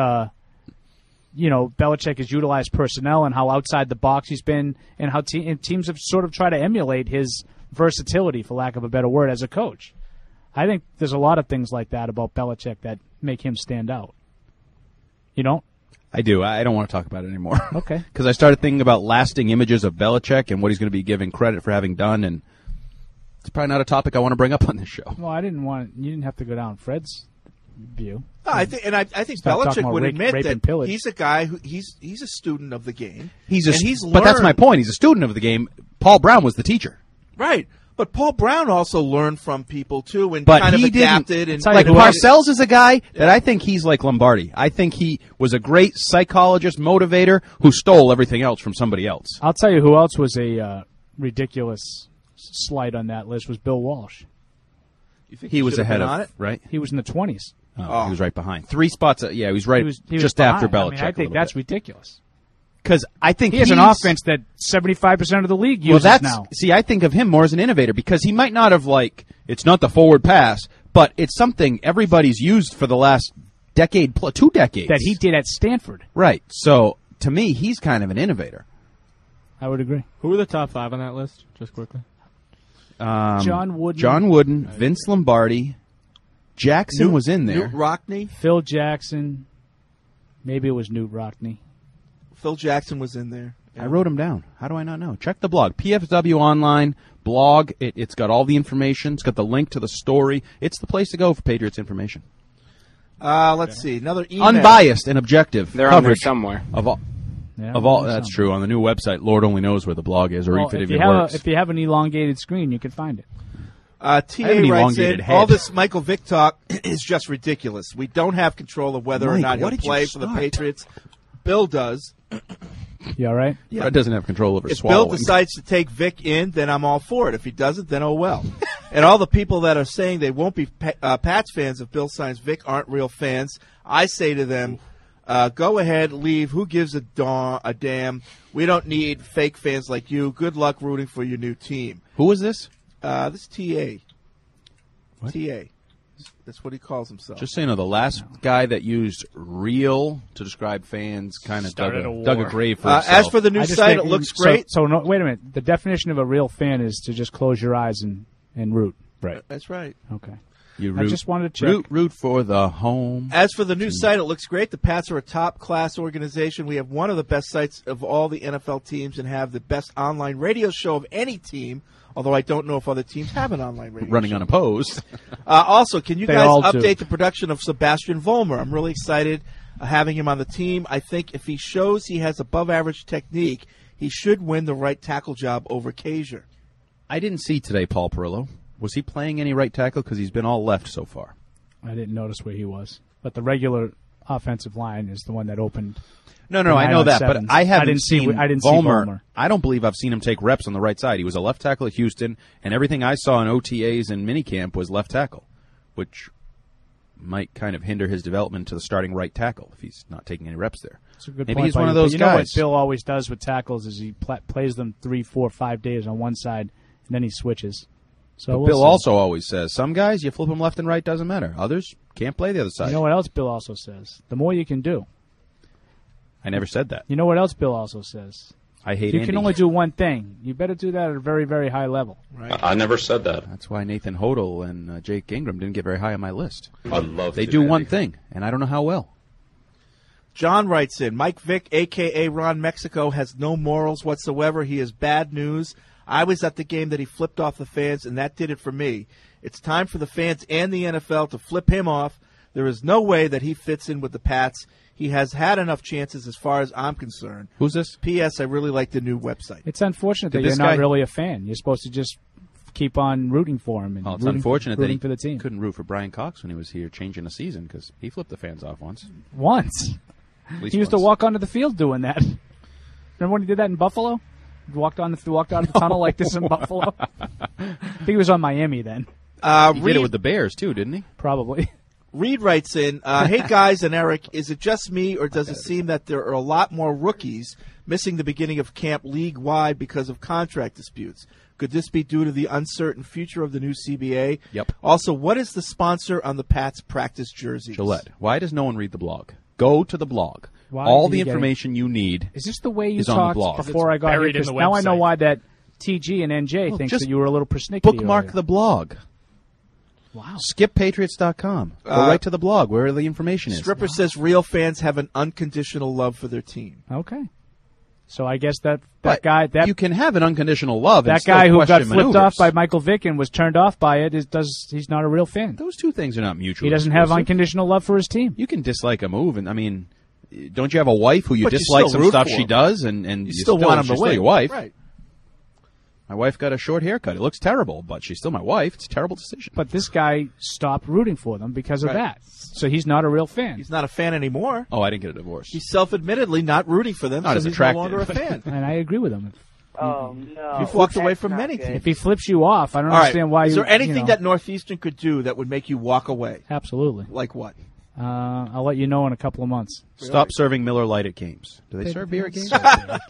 Speaker 12: Belichick has utilized personnel and how outside the box he's been, and how teams have sort of tried to emulate his versatility, for lack of a better word, as a coach. I think there's a lot of things like that about Belichick that make him stand out. You don't?
Speaker 8: I do. I don't want to talk about it anymore.
Speaker 12: Okay.
Speaker 8: Because I started thinking about lasting images of Belichick and what he's going to be given credit for having done, and it's probably not a topic I want to bring up on this show.
Speaker 12: Well, you didn't have to go down Fred's view.
Speaker 9: No, I think Belichick would admit that he's a guy who he's a student of the game.
Speaker 8: But that's my point. He's a student of the game. Paul Brown was the teacher.
Speaker 9: Right. But Paul Brown also learned from people, too, and kind of adapted. And
Speaker 8: like Parcells is a guy that I think he's like Lombardi. I think he was a great psychologist, motivator, who stole everything else from somebody else.
Speaker 12: I'll tell you who else was a ridiculous slight on that list was Bill Walsh.
Speaker 9: You think
Speaker 8: he was ahead
Speaker 9: of
Speaker 8: it, right?
Speaker 12: He was in the 20s.
Speaker 8: Oh, he was right behind. 3 spots. He was right
Speaker 12: he was
Speaker 8: just
Speaker 12: behind.
Speaker 8: after Belichick.
Speaker 12: I think that's ridiculous.
Speaker 8: Because I think
Speaker 12: he has an offense that 75% of the league uses now.
Speaker 8: See, I think of him more as an innovator because he might not have it's not the forward pass, but it's something everybody's used for the last decade, 2 decades.
Speaker 12: That he did at Stanford.
Speaker 8: Right. So, to me, he's kind of an innovator.
Speaker 12: I would agree.
Speaker 2: Who are the top 5 on that list, just quickly?
Speaker 12: John
Speaker 8: Wooden, Vince Lombardi, Jackson was in there.
Speaker 9: Newt Rockne.
Speaker 12: Phil Jackson. Maybe it was Newt Rockne.
Speaker 9: Phil Jackson was in there.
Speaker 8: Yeah. I wrote him down. How do I not know? Check the blog. PFW Online blog. It's got all the information. It's got the link to the story. It's the place to go for Patriots information.
Speaker 9: Let's see. Another email.
Speaker 8: Unbiased and objective
Speaker 10: They're on there
Speaker 8: coverage
Speaker 10: somewhere.
Speaker 8: Of all, that's true. On the new website, Lord only knows where the blog is, or if it even works.
Speaker 12: If you have an elongated screen, you can find it.
Speaker 9: TA writes in, all this Michael Vick talk is just ridiculous. We don't have control of whether or not he'll play for the Patriots. Bill does.
Speaker 12: You all right?
Speaker 8: Yeah. It doesn't have control over
Speaker 9: if
Speaker 8: swallowing.
Speaker 9: Bill decides to take Vick in, then I'm all for it. If he doesn't, then oh well. And all the people that are saying they won't be Pats fans if Bill signs Vick aren't real fans. I say to them, go ahead, leave. Who gives a damn? We don't need fake fans like you. Good luck rooting for your new team.
Speaker 8: Who is this?
Speaker 9: This is TA.
Speaker 8: What?
Speaker 9: TA. That's what he calls himself.
Speaker 8: Just so you know, the last guy that used real to describe fans kind of dug a grave for himself.
Speaker 9: As for the new site, it looks great.
Speaker 12: So no, wait a minute. The definition of a real fan is to just close your eyes and root.
Speaker 8: Right.
Speaker 9: That's right.
Speaker 12: Okay.
Speaker 8: You
Speaker 12: I just wanted to check.
Speaker 8: Root for the home.
Speaker 9: As for the new site, it looks great. The Pats are a top-class organization. We have one of the best sites of all the NFL teams and have the best online radio show of any team, although I don't know if other teams have an online radio
Speaker 8: Running
Speaker 9: show.
Speaker 8: unopposed.
Speaker 9: Also, can you
Speaker 12: They
Speaker 9: guys
Speaker 12: all do.
Speaker 9: update the production of Sebastian Vollmer? I'm really excited having him on the team. I think if he shows he has above-average technique, he should win the right tackle job over Kaiser.
Speaker 8: I didn't see today Paul Perillo. Was he playing any right tackle? Because he's been all left so far.
Speaker 12: I didn't notice where he was. But the regular offensive line is the one that opened.
Speaker 8: No, I know that, but I didn't see
Speaker 12: Vollmer.
Speaker 8: I don't believe I've seen him take reps on the right side. He was a left tackle at Houston, and everything I saw in OTAs and minicamp was left tackle, which might kind of hinder his development to the starting right tackle if he's not taking any reps there.
Speaker 12: That's a good
Speaker 8: Maybe
Speaker 12: point
Speaker 8: he's
Speaker 12: by
Speaker 8: one
Speaker 12: you.
Speaker 8: of those
Speaker 12: But
Speaker 8: guys.
Speaker 12: know what Bill always does with tackles is he plays them 3, 4, 5 days on one side, and then he switches. So
Speaker 8: But
Speaker 12: we'll
Speaker 8: Bill
Speaker 12: see.
Speaker 8: also always says, some guys, you flip them left and right, doesn't matter. Others can't play the other side.
Speaker 12: You know what else Bill also says? The more you can do.
Speaker 8: I never said that.
Speaker 12: You know what else Bill also says?
Speaker 8: I hate
Speaker 12: You
Speaker 8: Andy.
Speaker 12: can only do one thing. You better do that at a very, very high level.
Speaker 9: Right.
Speaker 20: I never said that.
Speaker 8: That's why Nathan Hodel and Jake Ingram didn't get very high on my list.
Speaker 20: I love
Speaker 8: They
Speaker 20: to
Speaker 8: do
Speaker 20: do
Speaker 8: one
Speaker 20: that.
Speaker 8: thing, and I don't know how well.
Speaker 9: John writes in, Mike Vick, a.k.a. Ron Mexico, has no morals whatsoever. He is bad news. I was at the game that he flipped off the fans, and that did it for me. It's time for the fans and the NFL to flip him off. There is no way that he fits in with the Pats. He has had enough chances as far as I'm concerned.
Speaker 8: Who's this?
Speaker 9: P.S. I really like the new website.
Speaker 12: It's unfortunate
Speaker 8: Did
Speaker 12: that you're
Speaker 8: this
Speaker 12: not
Speaker 8: guy-
Speaker 12: really a fan. You're supposed to just keep on rooting for him. And
Speaker 8: Well, it's
Speaker 12: rooting,
Speaker 8: unfortunate that
Speaker 12: rooting
Speaker 8: he
Speaker 12: for the team.
Speaker 8: couldn't root for Brian Cox when he was here changing a season because he flipped the fans off once.
Speaker 12: Once.
Speaker 8: At least
Speaker 12: He used
Speaker 8: once.
Speaker 12: to walk onto the field doing that. Remember when he did that in Buffalo? He walked out of the tunnel like this in Buffalo. I think he was on Miami then.
Speaker 8: He did it with the Bears, too, didn't he?
Speaker 12: Probably.
Speaker 9: Reed writes in, hey guys and Eric, is it just me or does it seem that there are a lot more rookies missing the beginning of camp league-wide because of contract disputes? Could this be due to the uncertain future of the new CBA?
Speaker 8: Yep.
Speaker 9: Also, what is the sponsor on the Pats practice jerseys?
Speaker 8: Gillette. Why does no one read the blog? Go to the blog.
Speaker 12: Why
Speaker 8: All
Speaker 12: do
Speaker 8: the
Speaker 12: you get
Speaker 8: information you need
Speaker 12: Is this the way you
Speaker 8: is on the
Speaker 12: talked
Speaker 8: blog.
Speaker 12: before I got here?
Speaker 2: buried in
Speaker 12: 'Cause
Speaker 2: the
Speaker 12: now I know
Speaker 2: website.
Speaker 12: why that TG and NJ
Speaker 8: Well,
Speaker 12: thinks
Speaker 8: just
Speaker 12: that you were a little persnickety
Speaker 8: Bookmark
Speaker 12: earlier.
Speaker 8: the blog.
Speaker 12: Wow.
Speaker 8: SkipPatriots.com. Go right to the blog where the information is.
Speaker 9: Stripper says real fans have an unconditional love for their team.
Speaker 12: Okay. So I guess that
Speaker 8: But
Speaker 12: guy that
Speaker 8: you can have an unconditional love. and
Speaker 12: that
Speaker 8: still
Speaker 12: guy who got
Speaker 8: question
Speaker 12: flipped
Speaker 8: maneuvers.
Speaker 12: off by Michael Vick and was turned off by it he's not a real fan.
Speaker 8: Those two things are not mutual.
Speaker 12: He doesn't have
Speaker 8: exclusive.
Speaker 12: unconditional love for his team.
Speaker 8: You can dislike a move, and I mean, don't you have a wife who you
Speaker 9: But you
Speaker 8: dislike
Speaker 9: still
Speaker 8: some
Speaker 9: root
Speaker 8: stuff
Speaker 9: for
Speaker 8: she
Speaker 9: him.
Speaker 8: does, and
Speaker 9: You still want him
Speaker 8: she's
Speaker 9: to
Speaker 8: still
Speaker 9: win.
Speaker 8: your wife?
Speaker 9: Right.
Speaker 8: My wife got a short haircut. It looks terrible, but she's still my wife. It's a terrible decision.
Speaker 12: But this guy stopped rooting for them because of
Speaker 9: Right.
Speaker 12: that. So he's not a real fan.
Speaker 9: He's not a fan anymore.
Speaker 8: Oh, I didn't get a divorce.
Speaker 9: He's self-admittedly not rooting for them,
Speaker 8: Not
Speaker 9: so
Speaker 8: as
Speaker 9: he's
Speaker 8: attractive.
Speaker 9: no longer a fan.
Speaker 12: And I agree with him.
Speaker 5: Oh, no.
Speaker 9: You've walked away
Speaker 5: That's
Speaker 9: from
Speaker 5: not
Speaker 9: many
Speaker 5: good.
Speaker 9: teams.
Speaker 12: If he flips you off, I don't
Speaker 9: All right.
Speaker 12: understand why
Speaker 9: Is
Speaker 12: you.
Speaker 9: there anything
Speaker 12: you know,
Speaker 9: that Northeastern could do that would make you walk away?
Speaker 12: Absolutely.
Speaker 9: Like what?
Speaker 12: I'll let you know in a couple of months.
Speaker 8: Stop serving Miller Lite at games. Do they serve beer at games?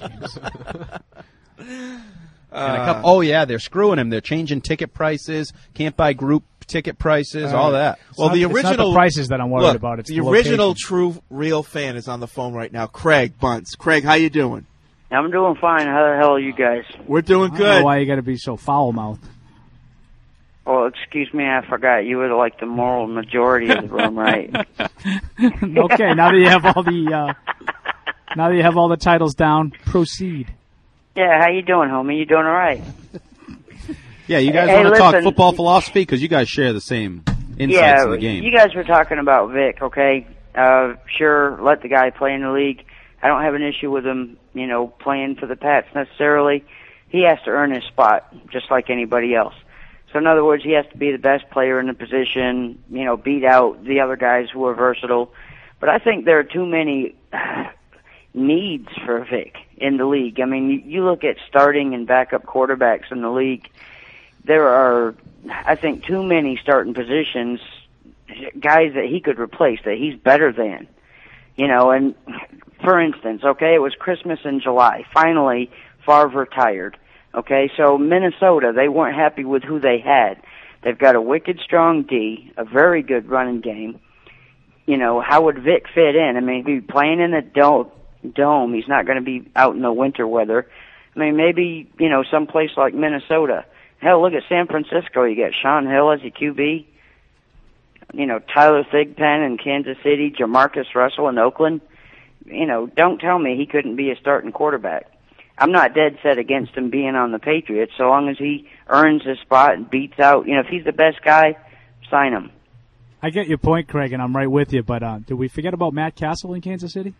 Speaker 8: And a couple, oh yeah, they're screwing him. They're changing ticket prices. Can't buy group ticket prices. All that.
Speaker 9: Well, the
Speaker 12: It's not
Speaker 9: original
Speaker 12: the prices that I'm worried
Speaker 9: look,
Speaker 12: about. It's
Speaker 9: the
Speaker 12: the
Speaker 9: original
Speaker 12: location.
Speaker 9: true real fan is on the phone right now. Craig Bunce. Craig, how you doing?
Speaker 5: I'm doing fine. How the hell are you guys?
Speaker 9: We're doing
Speaker 12: I don't know
Speaker 9: good.
Speaker 12: why you got to be so foul mouthed.
Speaker 5: Well, excuse me, I forgot. You were like the moral majority of the room, right?
Speaker 12: Okay, now that you have all the titles down, proceed.
Speaker 5: Yeah, how you doing, homie? You doing all right?
Speaker 8: Yeah, you guys
Speaker 5: Hey,
Speaker 8: want to talk
Speaker 5: listen.
Speaker 8: football philosophy because you guys share the same insights
Speaker 5: Yeah,
Speaker 8: in the game.
Speaker 5: you guys were talking about Vic, okay? Sure, let the guy play in the league. I don't have an issue with him, playing for the Pats necessarily. He has to earn his spot, just like anybody else. So in other words, he has to be the best player in the position, beat out the other guys who are versatile. But I think there are too many needs for Vic in the league. I mean, you look at starting and backup quarterbacks in the league, there are, I think, too many starting positions, guys that he could replace, that he's better than. And for instance, okay, it was Christmas in July. Finally, Favre retired. Okay, so Minnesota, they weren't happy with who they had. They've got a wicked strong D, a very good running game. You know, how would Vic fit in? I mean, if he's playing in the dome, he's not going to be out in the winter weather. I mean, maybe, you know, someplace like Minnesota. Hell, look at San Francisco. You got Sean Hill as a QB. You know, Tyler Thigpen in Kansas City, Jamarcus Russell in Oakland. You know, don't tell me he couldn't be a starting quarterback. I'm not dead set against him being on the Patriots, so long as he earns his spot and beats out, you know, if he's the best guy, sign him.
Speaker 12: I get your point, Craig, and I'm right with you, but did we forget about Matt Castle in Kansas City?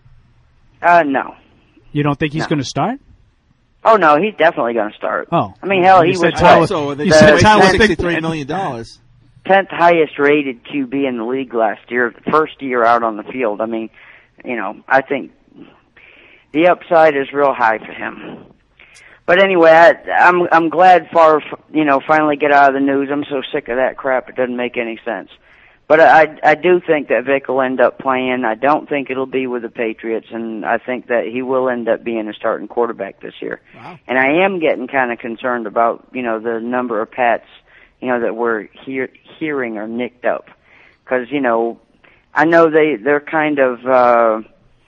Speaker 5: No.
Speaker 12: You don't think he's going to start?
Speaker 5: Oh, no, he's definitely going to start.
Speaker 12: Oh.
Speaker 5: I mean, hell, he was
Speaker 9: $63 million.
Speaker 5: 10th highest rated QB in the league last year, first year out on the field. I mean, you know, I think the upside is real high for him. But anyway, I'm glad Favre, you know, finally get out of the news. I'm so sick of that crap, it doesn't make any sense. But I do think that Vic will end up playing. I don't think it'll be with the Patriots, and I think that he will end up being a starting quarterback this year.
Speaker 9: Wow.
Speaker 5: And I am getting kind of concerned about, you know, the number of Pats, you know, that we're hearing are nicked up. Because, you know, I know they're kind of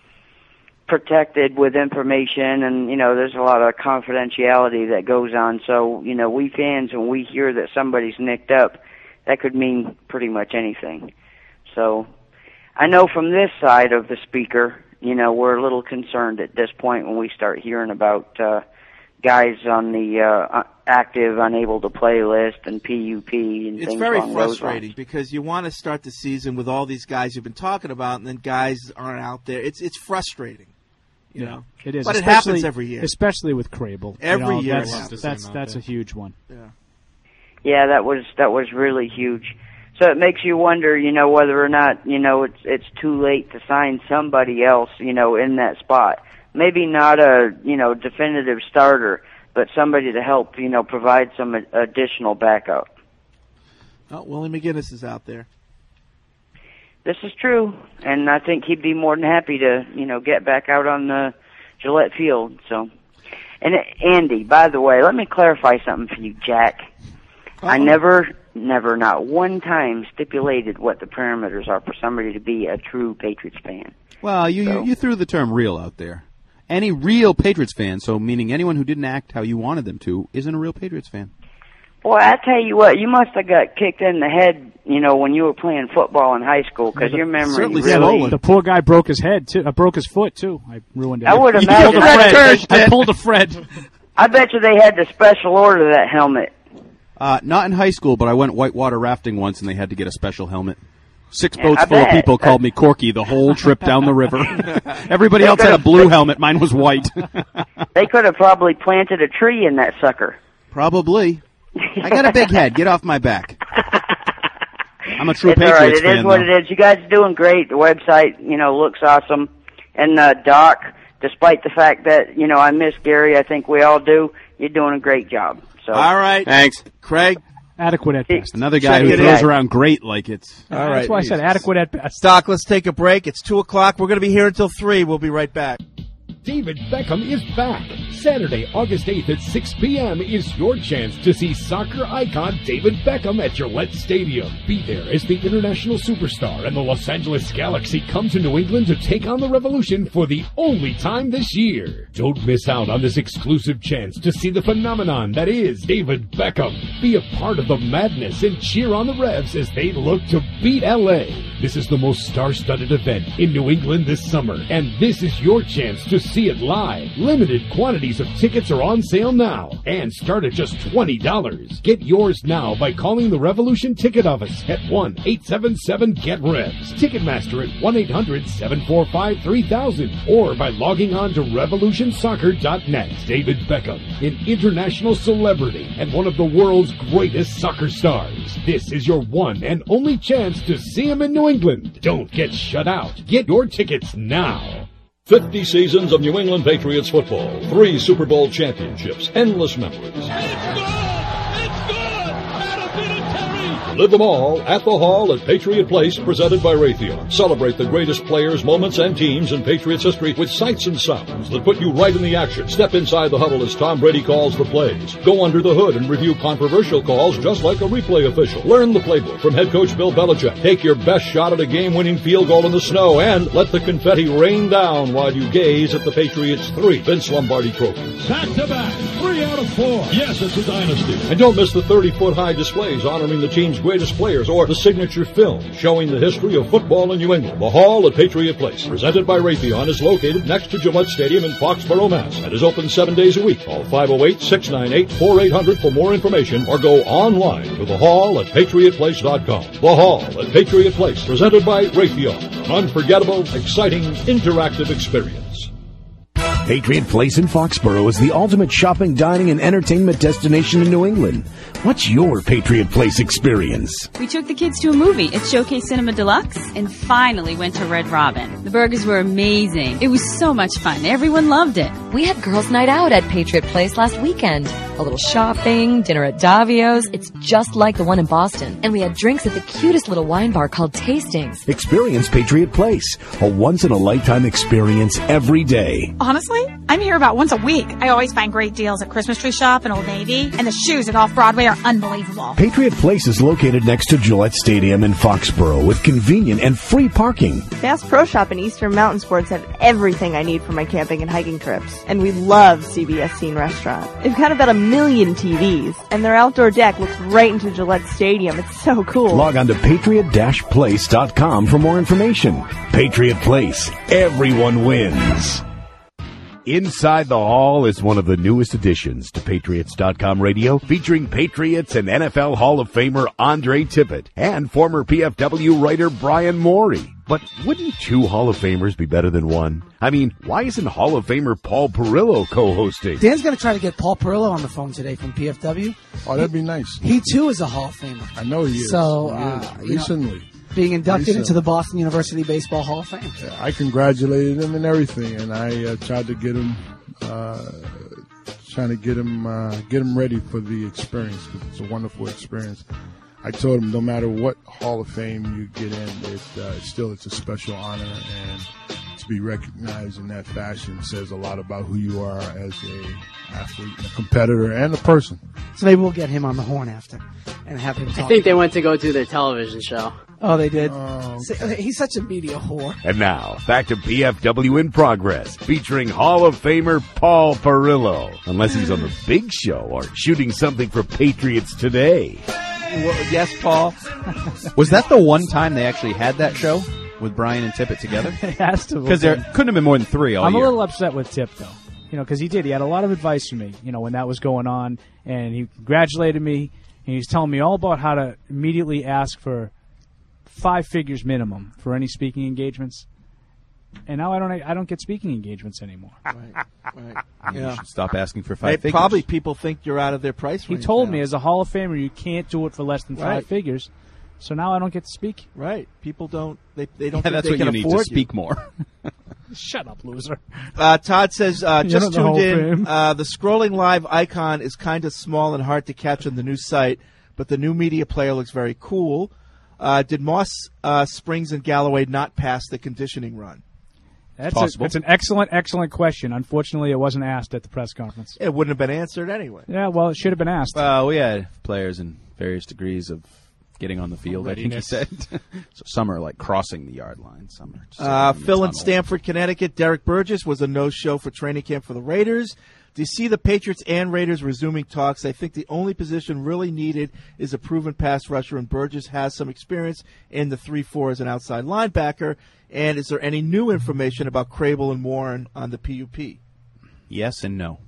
Speaker 5: protected with information, and, you know, there's a lot of confidentiality that goes on. So, you know, we fans, when we hear that somebody's nicked up, that could mean pretty much anything. So I know from this side of the speaker, you know, we're a little concerned at this point when we start hearing about guys on the active, unable to play list and PUP and
Speaker 9: it's
Speaker 5: things
Speaker 9: very
Speaker 5: along those
Speaker 9: frustrating
Speaker 5: lines.
Speaker 9: because you want to start the season with all these guys you've been talking about, and then guys aren't out there. It's frustrating. You know,
Speaker 12: it is.
Speaker 9: But it happens every year.
Speaker 12: Especially with Crable.
Speaker 9: Every year
Speaker 12: That's a huge one.
Speaker 5: Yeah, that was really huge. So it makes you wonder, you know, whether or not, you know, it's too late to sign somebody else, you know, in that spot. Maybe not a, you know, definitive starter, but somebody to help, you know, provide some additional backup.
Speaker 9: Oh, Willie McGinnis is out there.
Speaker 5: This is true, and I think he'd be more than happy to, you know, get back out on the Gillette Field. So, and Andy, by the way, let me clarify something for you, Jack. I never, not one time stipulated what the parameters are for somebody to be a true Patriots fan.
Speaker 8: Well, you threw the term real out there. Any real Patriots fan, so meaning anyone who didn't act how you wanted them to, isn't a real Patriots fan.
Speaker 5: Boy, I tell you what, you must have got kicked in the head, you know, when you were playing football in high school, because your memory really...
Speaker 12: The poor guy broke his head, too. Broke his foot, too. I ruined it.
Speaker 5: I would imagine...
Speaker 12: I pulled a Fred.
Speaker 5: I bet you they had to special order that helmet.
Speaker 8: Not in high school, but I went whitewater rafting once, and they had to get a special helmet. 6 boats full of people called me Corky the whole trip down the river. Everybody else had a blue helmet. Mine was white.
Speaker 5: They could have probably planted a tree in that sucker.
Speaker 8: Probably. I got a big head. Get off my back. I'm a true Patriots
Speaker 5: all right. It
Speaker 8: fan,
Speaker 5: is what it is. You guys are doing great. The website, you know, looks awesome. And Doc, despite the fact that, you know, I miss Gary, I think we all do, you're doing a great job. So.
Speaker 9: All right.
Speaker 8: Thanks.
Speaker 9: Craig?
Speaker 12: Adequate at best.
Speaker 8: Another guy who throws around great like it's...
Speaker 9: All right.
Speaker 12: That's why I said adequate at best.
Speaker 9: Doc, let's take a break. It's 2 o'clock. We're going to be here until 3. We'll be right back.
Speaker 14: David Beckham is back. Saturday, August 8th at 6 p.m. is your chance to see soccer icon David Beckham at Gillette Stadium. Be there as the international superstar and the Los Angeles Galaxy come to New England to take on the Revolution for the only time this year. Don't miss out on this exclusive chance to see the phenomenon that is David Beckham. Be a part of the madness and cheer on the Revs as they look to beat L.A. This is the most star-studded event in New England this summer, and this is your chance to see it live. Limited quantities of tickets are on sale now and start at just $20. Get yours now by calling the Revolution Ticket Office at 1-877-GET-REVS. Ticketmaster at 1-800-745-3000 or by logging on to revolutionsoccer.net. David Beckham, an international celebrity and one of the world's greatest soccer stars. This is your one and only chance to see him in New England. Don't get shut out. Get your tickets now.
Speaker 15: 50 seasons of New England Patriots football, 3 Super Bowl championships, endless memories. Live them all at the Hall at Patriot Place, presented by Raytheon. Celebrate the greatest players, moments, and teams in Patriots history with sights and sounds that put you right in the action. Step inside the huddle as Tom Brady calls the plays. Go under the hood and review controversial calls just like a replay official. Learn the playbook from head coach Bill Belichick. Take your best shot at a game-winning field goal in the snow and let the confetti rain down while you gaze at the Patriots' 3 Vince Lombardi trophies.
Speaker 14: Back-to-back, 3 out of 4. Yes, it's a dynasty.
Speaker 15: And don't miss the 30-foot high displays honoring the team's greatest players or the signature film showing the history of football in New England. The Hall at Patriot Place, presented by Raytheon, is located next to Gillette Stadium in Foxborough, Mass. and is open 7 days a week. Call 508-698-4800 for more information or go online to the Hall at PatriotPlace.com. The Hall at Patriot Place, presented by Raytheon. An unforgettable, exciting, interactive experience.
Speaker 3: Patriot Place in Foxborough is the ultimate shopping, dining, and entertainment destination in New England. What's your Patriot Place experience?
Speaker 16: We took the kids to a movie at Showcase Cinema Deluxe and finally went to Red Robin. The burgers were amazing. It was so much fun. Everyone loved it.
Speaker 17: We had girls' night out at Patriot Place last weekend. A little shopping, dinner at Davio's. It's just like the one in Boston. And we had drinks at the cutest little wine bar called Tastings.
Speaker 3: Experience Patriot Place, a once-in-a-lifetime experience every day.
Speaker 18: Honestly, I'm here about once a week. I always find great deals at Christmas Tree Shop and Old Navy, and the shoes at Off-Broadway are unbelievable.
Speaker 3: Patriot Place is located next to Gillette Stadium in Foxborough with convenient and free parking.
Speaker 19: Bass Pro Shop and Eastern Mountain Sports have everything I need for my camping and hiking trips. And we love CBS Scene Restaurant. They've got about 1 million TVs, and their outdoor deck looks right into Gillette Stadium. It's so cool.
Speaker 3: Log on to patriot-place.com for more information. Patriot Place. Everyone wins. Inside the Hall is one of the newest additions to Patriots.com radio, featuring Patriots and NFL Hall of Famer Andre Tippett and former PFW writer Brian Morey. But wouldn't 2 Hall of Famers be better than 1? I mean, why isn't Hall of Famer Paul Perillo co-hosting?
Speaker 7: Dan's going to try to get Paul Perillo on the phone today from PFW.
Speaker 11: Oh, that'd be nice.
Speaker 7: He, too, is a Hall of Famer.
Speaker 11: I know he is.
Speaker 7: So,
Speaker 11: recently.
Speaker 7: Being inducted into the Boston University Baseball Hall of Fame.
Speaker 11: Yeah, I congratulated him and everything, and I tried to get him, get him ready for the experience, because it's a wonderful experience. I told him no matter what Hall of Fame you get in, it's a special honor, and to be recognized in that fashion says a lot about who you are as a athlete, a competitor, and a person.
Speaker 7: So maybe we'll get him on the horn after and have him talk.
Speaker 23: I think they went to go do their television show.
Speaker 7: Oh, they did? He's such a media whore.
Speaker 3: And now, back to PFW in Progress, featuring Hall of Famer Paul Perillo. Unless he's on the Big Show or shooting something for Patriots Today.
Speaker 9: Well, yes, Paul.
Speaker 8: Was that the one time they actually had that show with Brian and Tippett together?
Speaker 12: It has to.
Speaker 8: Because there couldn't have been more than 3 all
Speaker 12: I'm
Speaker 8: year.
Speaker 12: a little upset with Tip, though. Because he did. He had a lot of advice for me, when that was going on. And he congratulated me. And he was telling me all about how to immediately ask for 5 figures minimum for any speaking engagements. And now I don't get speaking engagements anymore.
Speaker 9: Right.
Speaker 8: You should stop asking for 5 figures.
Speaker 9: Probably people think you're out of their price
Speaker 12: He
Speaker 9: range
Speaker 12: told
Speaker 9: now.
Speaker 12: me as a Hall of Famer you can't do it for less than 5 figures. So now I don't get to speak.
Speaker 9: Right. People don't. They don't.
Speaker 8: Yeah,
Speaker 9: think
Speaker 8: that's
Speaker 9: they
Speaker 8: what
Speaker 9: can
Speaker 8: you need
Speaker 9: afford
Speaker 8: to speak more.
Speaker 12: Shut up, loser.
Speaker 9: Todd says, just
Speaker 12: the Hall
Speaker 9: tuned
Speaker 12: of
Speaker 9: in. The scrolling live icon is kind of small and hard to catch on the new site, but the new media player looks very cool. Did Moss Springs and Galloway not pass the conditioning run?
Speaker 12: That's an excellent question. Unfortunately, it wasn't asked at the press conference.
Speaker 9: It wouldn't have been answered anyway.
Speaker 12: Yeah, well, it should have been asked.
Speaker 8: Well, we had players in various degrees of getting on the field, I think he said. So some are like crossing the yard line. Some are
Speaker 9: Phil in Stamford, Connecticut. Derek Burgess was a no-show for training camp for the Raiders. Do you see the Patriots and Raiders resuming talks? I think the only position really needed is a proven pass rusher, and Burgess has some experience in the 3-4 as an outside linebacker. And is there any new information about Crable and Warren on the PUP?
Speaker 8: Yes and no.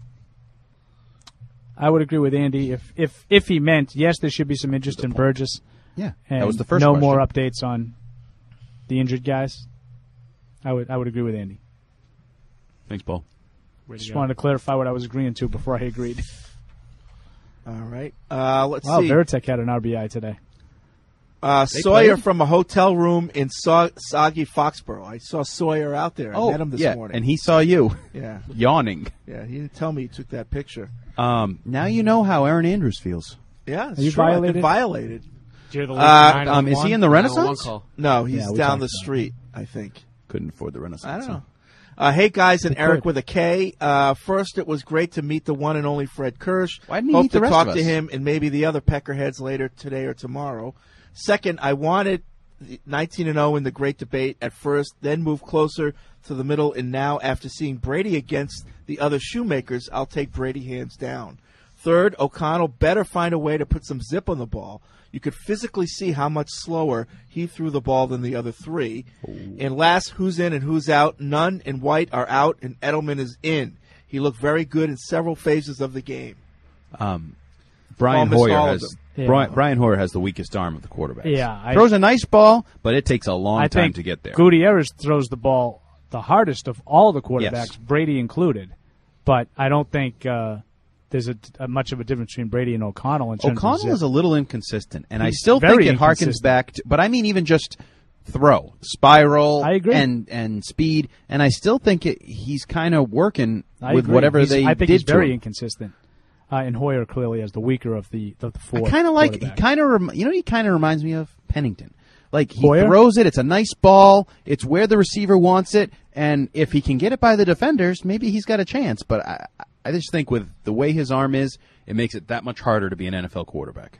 Speaker 12: I would agree with Andy. If he meant, yes, there should be some interest in Burgess.
Speaker 8: Yeah,
Speaker 12: and
Speaker 8: that was the first
Speaker 12: no
Speaker 8: question.
Speaker 12: more updates on the injured guys. I would agree with Andy.
Speaker 8: Thanks, Paul.
Speaker 12: Just wanted to clarify what I was agreeing to before I agreed.
Speaker 9: All right. Let's see.
Speaker 12: Wow, Veritek had an RBI today.
Speaker 9: Sawyer from a hotel room in soggy Foxborough. I saw Sawyer out there. I met him this morning.
Speaker 8: And he saw you.
Speaker 9: Yeah.
Speaker 8: Yawning.
Speaker 9: Yeah, he didn't tell me he took that picture.
Speaker 8: Now you know how Aaron Andrews feels.
Speaker 9: Yeah,
Speaker 12: Are you
Speaker 9: true. I've been
Speaker 12: violated?
Speaker 9: violated.
Speaker 2: Is
Speaker 8: he in the Renaissance?
Speaker 9: No, he's
Speaker 8: Yeah, we
Speaker 9: down
Speaker 8: talked
Speaker 9: the
Speaker 8: about
Speaker 9: street, I think.
Speaker 8: Couldn't afford the
Speaker 9: I
Speaker 8: Renaissance.
Speaker 9: don't know. Hey, guys, and
Speaker 8: Who
Speaker 9: Eric
Speaker 8: could?
Speaker 9: with a K. First, it was great to meet the one and only Fred Kirsch.
Speaker 8: Why didn't he
Speaker 9: Hope
Speaker 8: meet the
Speaker 9: to
Speaker 8: rest
Speaker 9: talk
Speaker 8: of
Speaker 9: to
Speaker 8: us?
Speaker 9: him and maybe the other Peckerheads later today or tomorrow. Second, I wanted 19-0 in the great debate at first, then move closer to the middle, and now, after seeing Brady against the other Shoemakers, I'll take Brady hands down. Third, O'Connell better find a way to put some zip on the ball. You could physically see how much slower he threw the ball than the other three. And last, who's in and who's out? Nunn and White are out, and Edelman is in. He looked very good in several phases of the game.
Speaker 8: Brian
Speaker 9: Almost
Speaker 8: Hoyer
Speaker 9: all of
Speaker 8: has
Speaker 9: them.
Speaker 12: Yeah.
Speaker 8: Brian Hoyer has the weakest arm of the quarterbacks.
Speaker 12: Yeah,
Speaker 8: throws a nice ball, but it takes a long
Speaker 12: I
Speaker 8: time
Speaker 12: think
Speaker 8: to get there.
Speaker 12: Gutierrez throws the ball the hardest of all the quarterbacks,
Speaker 8: Yes.
Speaker 12: Brady included. But I don't think there's a much of a difference between Brady and O'Connell in terms of
Speaker 8: O'Connell
Speaker 12: zip.
Speaker 8: is a little inconsistent, and I
Speaker 12: He's
Speaker 8: still think
Speaker 12: very
Speaker 8: it harkens
Speaker 12: inconsistent.
Speaker 8: back to, but I mean even just throw, spiral,
Speaker 12: I agree.
Speaker 8: and speed, and I still think he's kind of working
Speaker 12: I
Speaker 8: with
Speaker 12: agree.
Speaker 8: whatever
Speaker 12: I think
Speaker 8: did
Speaker 12: he's
Speaker 8: to
Speaker 12: very
Speaker 8: him.
Speaker 12: inconsistent. And Hoyer clearly has the weaker of the four.
Speaker 8: I kind of like,
Speaker 12: quarterbacks.
Speaker 8: he kind of reminds me of Pennington. Like, he
Speaker 12: Hoyer?
Speaker 8: throws it, it's a nice ball, it's where the receiver wants it, and if he can get it by the defenders, maybe he's got a chance. But I just think with the way his arm is, it makes it that much harder to be an NFL quarterback.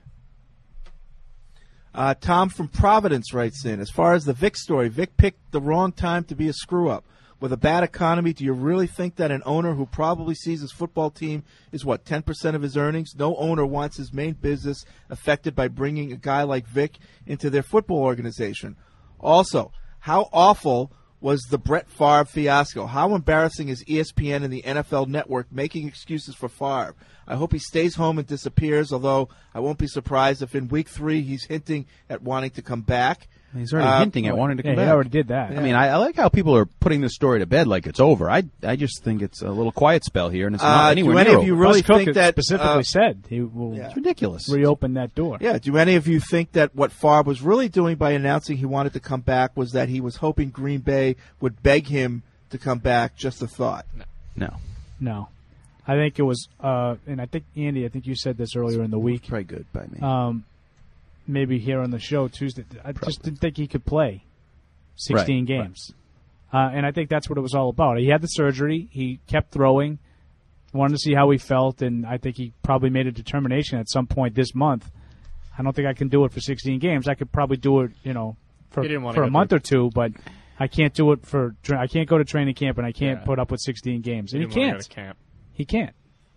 Speaker 9: Tom from Providence writes in, as far as the Vic story, Vic picked the wrong time to be a screw-up. With a bad economy, do you really think that an owner who probably sees his football team is, 10% of his earnings? No owner wants his main business affected by bringing a guy like Vic into their football organization. Also, how awful was the Brett Favre fiasco? How embarrassing is ESPN and the NFL Network making excuses for Favre? I hope he stays home and disappears, although I won't be surprised if in week 3 he's hinting at wanting to come back.
Speaker 8: He's already hinting at wanting to come back.
Speaker 12: He already did that.
Speaker 8: I mean, I like how people are putting this story to bed like it's over. I just think it's a little quiet spell here, and it's not anywhere
Speaker 9: do any
Speaker 8: near
Speaker 9: of you
Speaker 8: over.
Speaker 9: really
Speaker 12: Russ Cook
Speaker 9: think that
Speaker 12: specifically said he will
Speaker 8: It's ridiculous.
Speaker 12: reopen that door.
Speaker 9: Yeah, do any of you think that what Favre was really doing by announcing he wanted to come back was that he was hoping Green Bay would beg him to come back? Just a thought.
Speaker 12: No. I think it was, and I think, Andy, I think you said this earlier in the week.
Speaker 8: Probably good by me.
Speaker 12: Maybe here on the show Tuesday. I just didn't think he could play 16
Speaker 8: Right,
Speaker 12: games. And I think that's what it was all about. He had the surgery. He kept throwing. Wanted to see how he felt, and I think he probably made a determination at some point this month. I don't think I can do it for 16 games. I could probably do it, for
Speaker 2: He didn't wanna
Speaker 12: a
Speaker 2: go
Speaker 12: month or two, but I can't do it I can't go to training camp, and I can't put up with 16 games. And he
Speaker 2: didn't wanna go
Speaker 12: can't.
Speaker 2: to camp.
Speaker 12: He can't.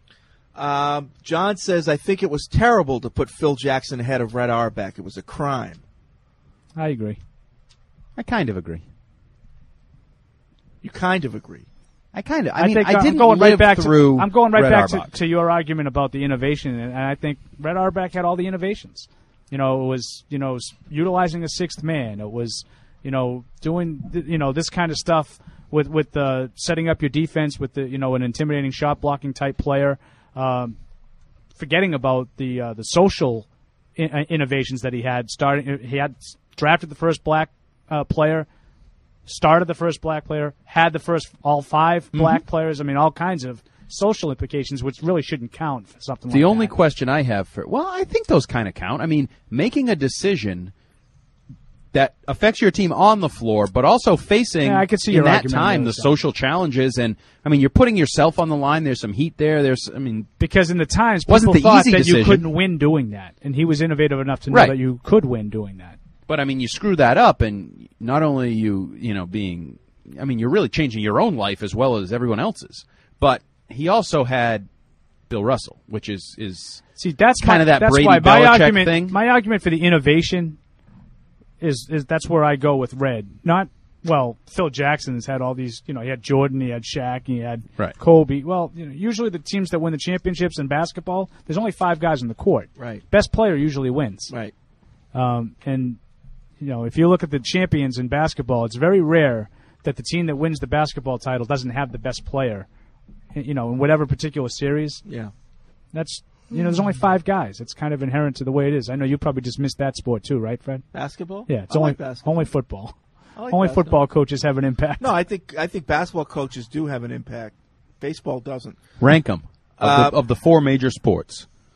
Speaker 9: John says, I think it was terrible to put Phil Jackson ahead of Red Auerbach. It was a crime.
Speaker 12: I agree.
Speaker 8: I kind of agree.
Speaker 9: You kind of agree.
Speaker 8: I kind of.
Speaker 12: I
Speaker 8: mean,
Speaker 12: think
Speaker 8: I
Speaker 12: I'm
Speaker 8: didn't
Speaker 12: going
Speaker 8: live
Speaker 12: right back
Speaker 8: through.
Speaker 12: I'm going right
Speaker 8: Red
Speaker 12: back
Speaker 8: Auerbach.
Speaker 12: to your argument about the innovation, and I think Red Auerbach had all the innovations. It was utilizing a sixth man. It was doing this kind of stuff with setting up your defense with an intimidating shot blocking type player. Forgetting about the social innovations that he had. He had drafted the first black player. Started the first black player, had the first all 5 black players. I mean, all kinds of social implications, which really shouldn't count for something like that.
Speaker 8: The only question I have I think those kind of count. I mean, making a decision that affects your team on the floor, but also facing
Speaker 12: I could see
Speaker 8: in
Speaker 12: your
Speaker 8: that
Speaker 12: argument
Speaker 8: time
Speaker 12: there,
Speaker 8: the
Speaker 12: so.
Speaker 8: social challenges, and I mean, you're putting yourself on the line. There's some heat there.
Speaker 12: Because in the times,
Speaker 8: wasn't
Speaker 12: people
Speaker 8: the
Speaker 12: thought
Speaker 8: easy
Speaker 12: that
Speaker 8: decision.
Speaker 12: you couldn't win doing that, and he was innovative enough to know
Speaker 8: Right.
Speaker 12: that you could win doing that.
Speaker 8: But I mean, you screw that up, and not only being, I mean, you're really changing your own life as well as everyone else's. But he also had Bill Russell, which is
Speaker 12: See, that's
Speaker 8: kind of that
Speaker 12: that's
Speaker 8: Brady
Speaker 12: why
Speaker 8: Belichick thing.
Speaker 12: My argument for the innovation is that's where I go with Red. Phil Jackson has had all these. He had Jordan, he had Shaq, he had
Speaker 8: Right.
Speaker 12: Kobe. Well, usually the teams that win the championships in basketball, there's only 5 guys on the court.
Speaker 9: Right.
Speaker 12: Best player usually wins.
Speaker 9: Right.
Speaker 12: And if you look at the champions in basketball, it's very rare that the team that wins the basketball title doesn't have the best player. In whatever particular series.
Speaker 9: Yeah.
Speaker 12: That's there's only 5 guys. It's kind of inherent to the way it is. I know you probably just missed that sport too, right, Fred?
Speaker 9: Basketball?
Speaker 12: Yeah, it's
Speaker 9: I
Speaker 12: only
Speaker 9: like basketball.
Speaker 12: only football.
Speaker 9: I like
Speaker 12: Only
Speaker 9: basketball.
Speaker 12: football coaches have an impact.
Speaker 9: No, I think basketball coaches do have an impact. Baseball doesn't.
Speaker 8: rank them of the 4 major sports.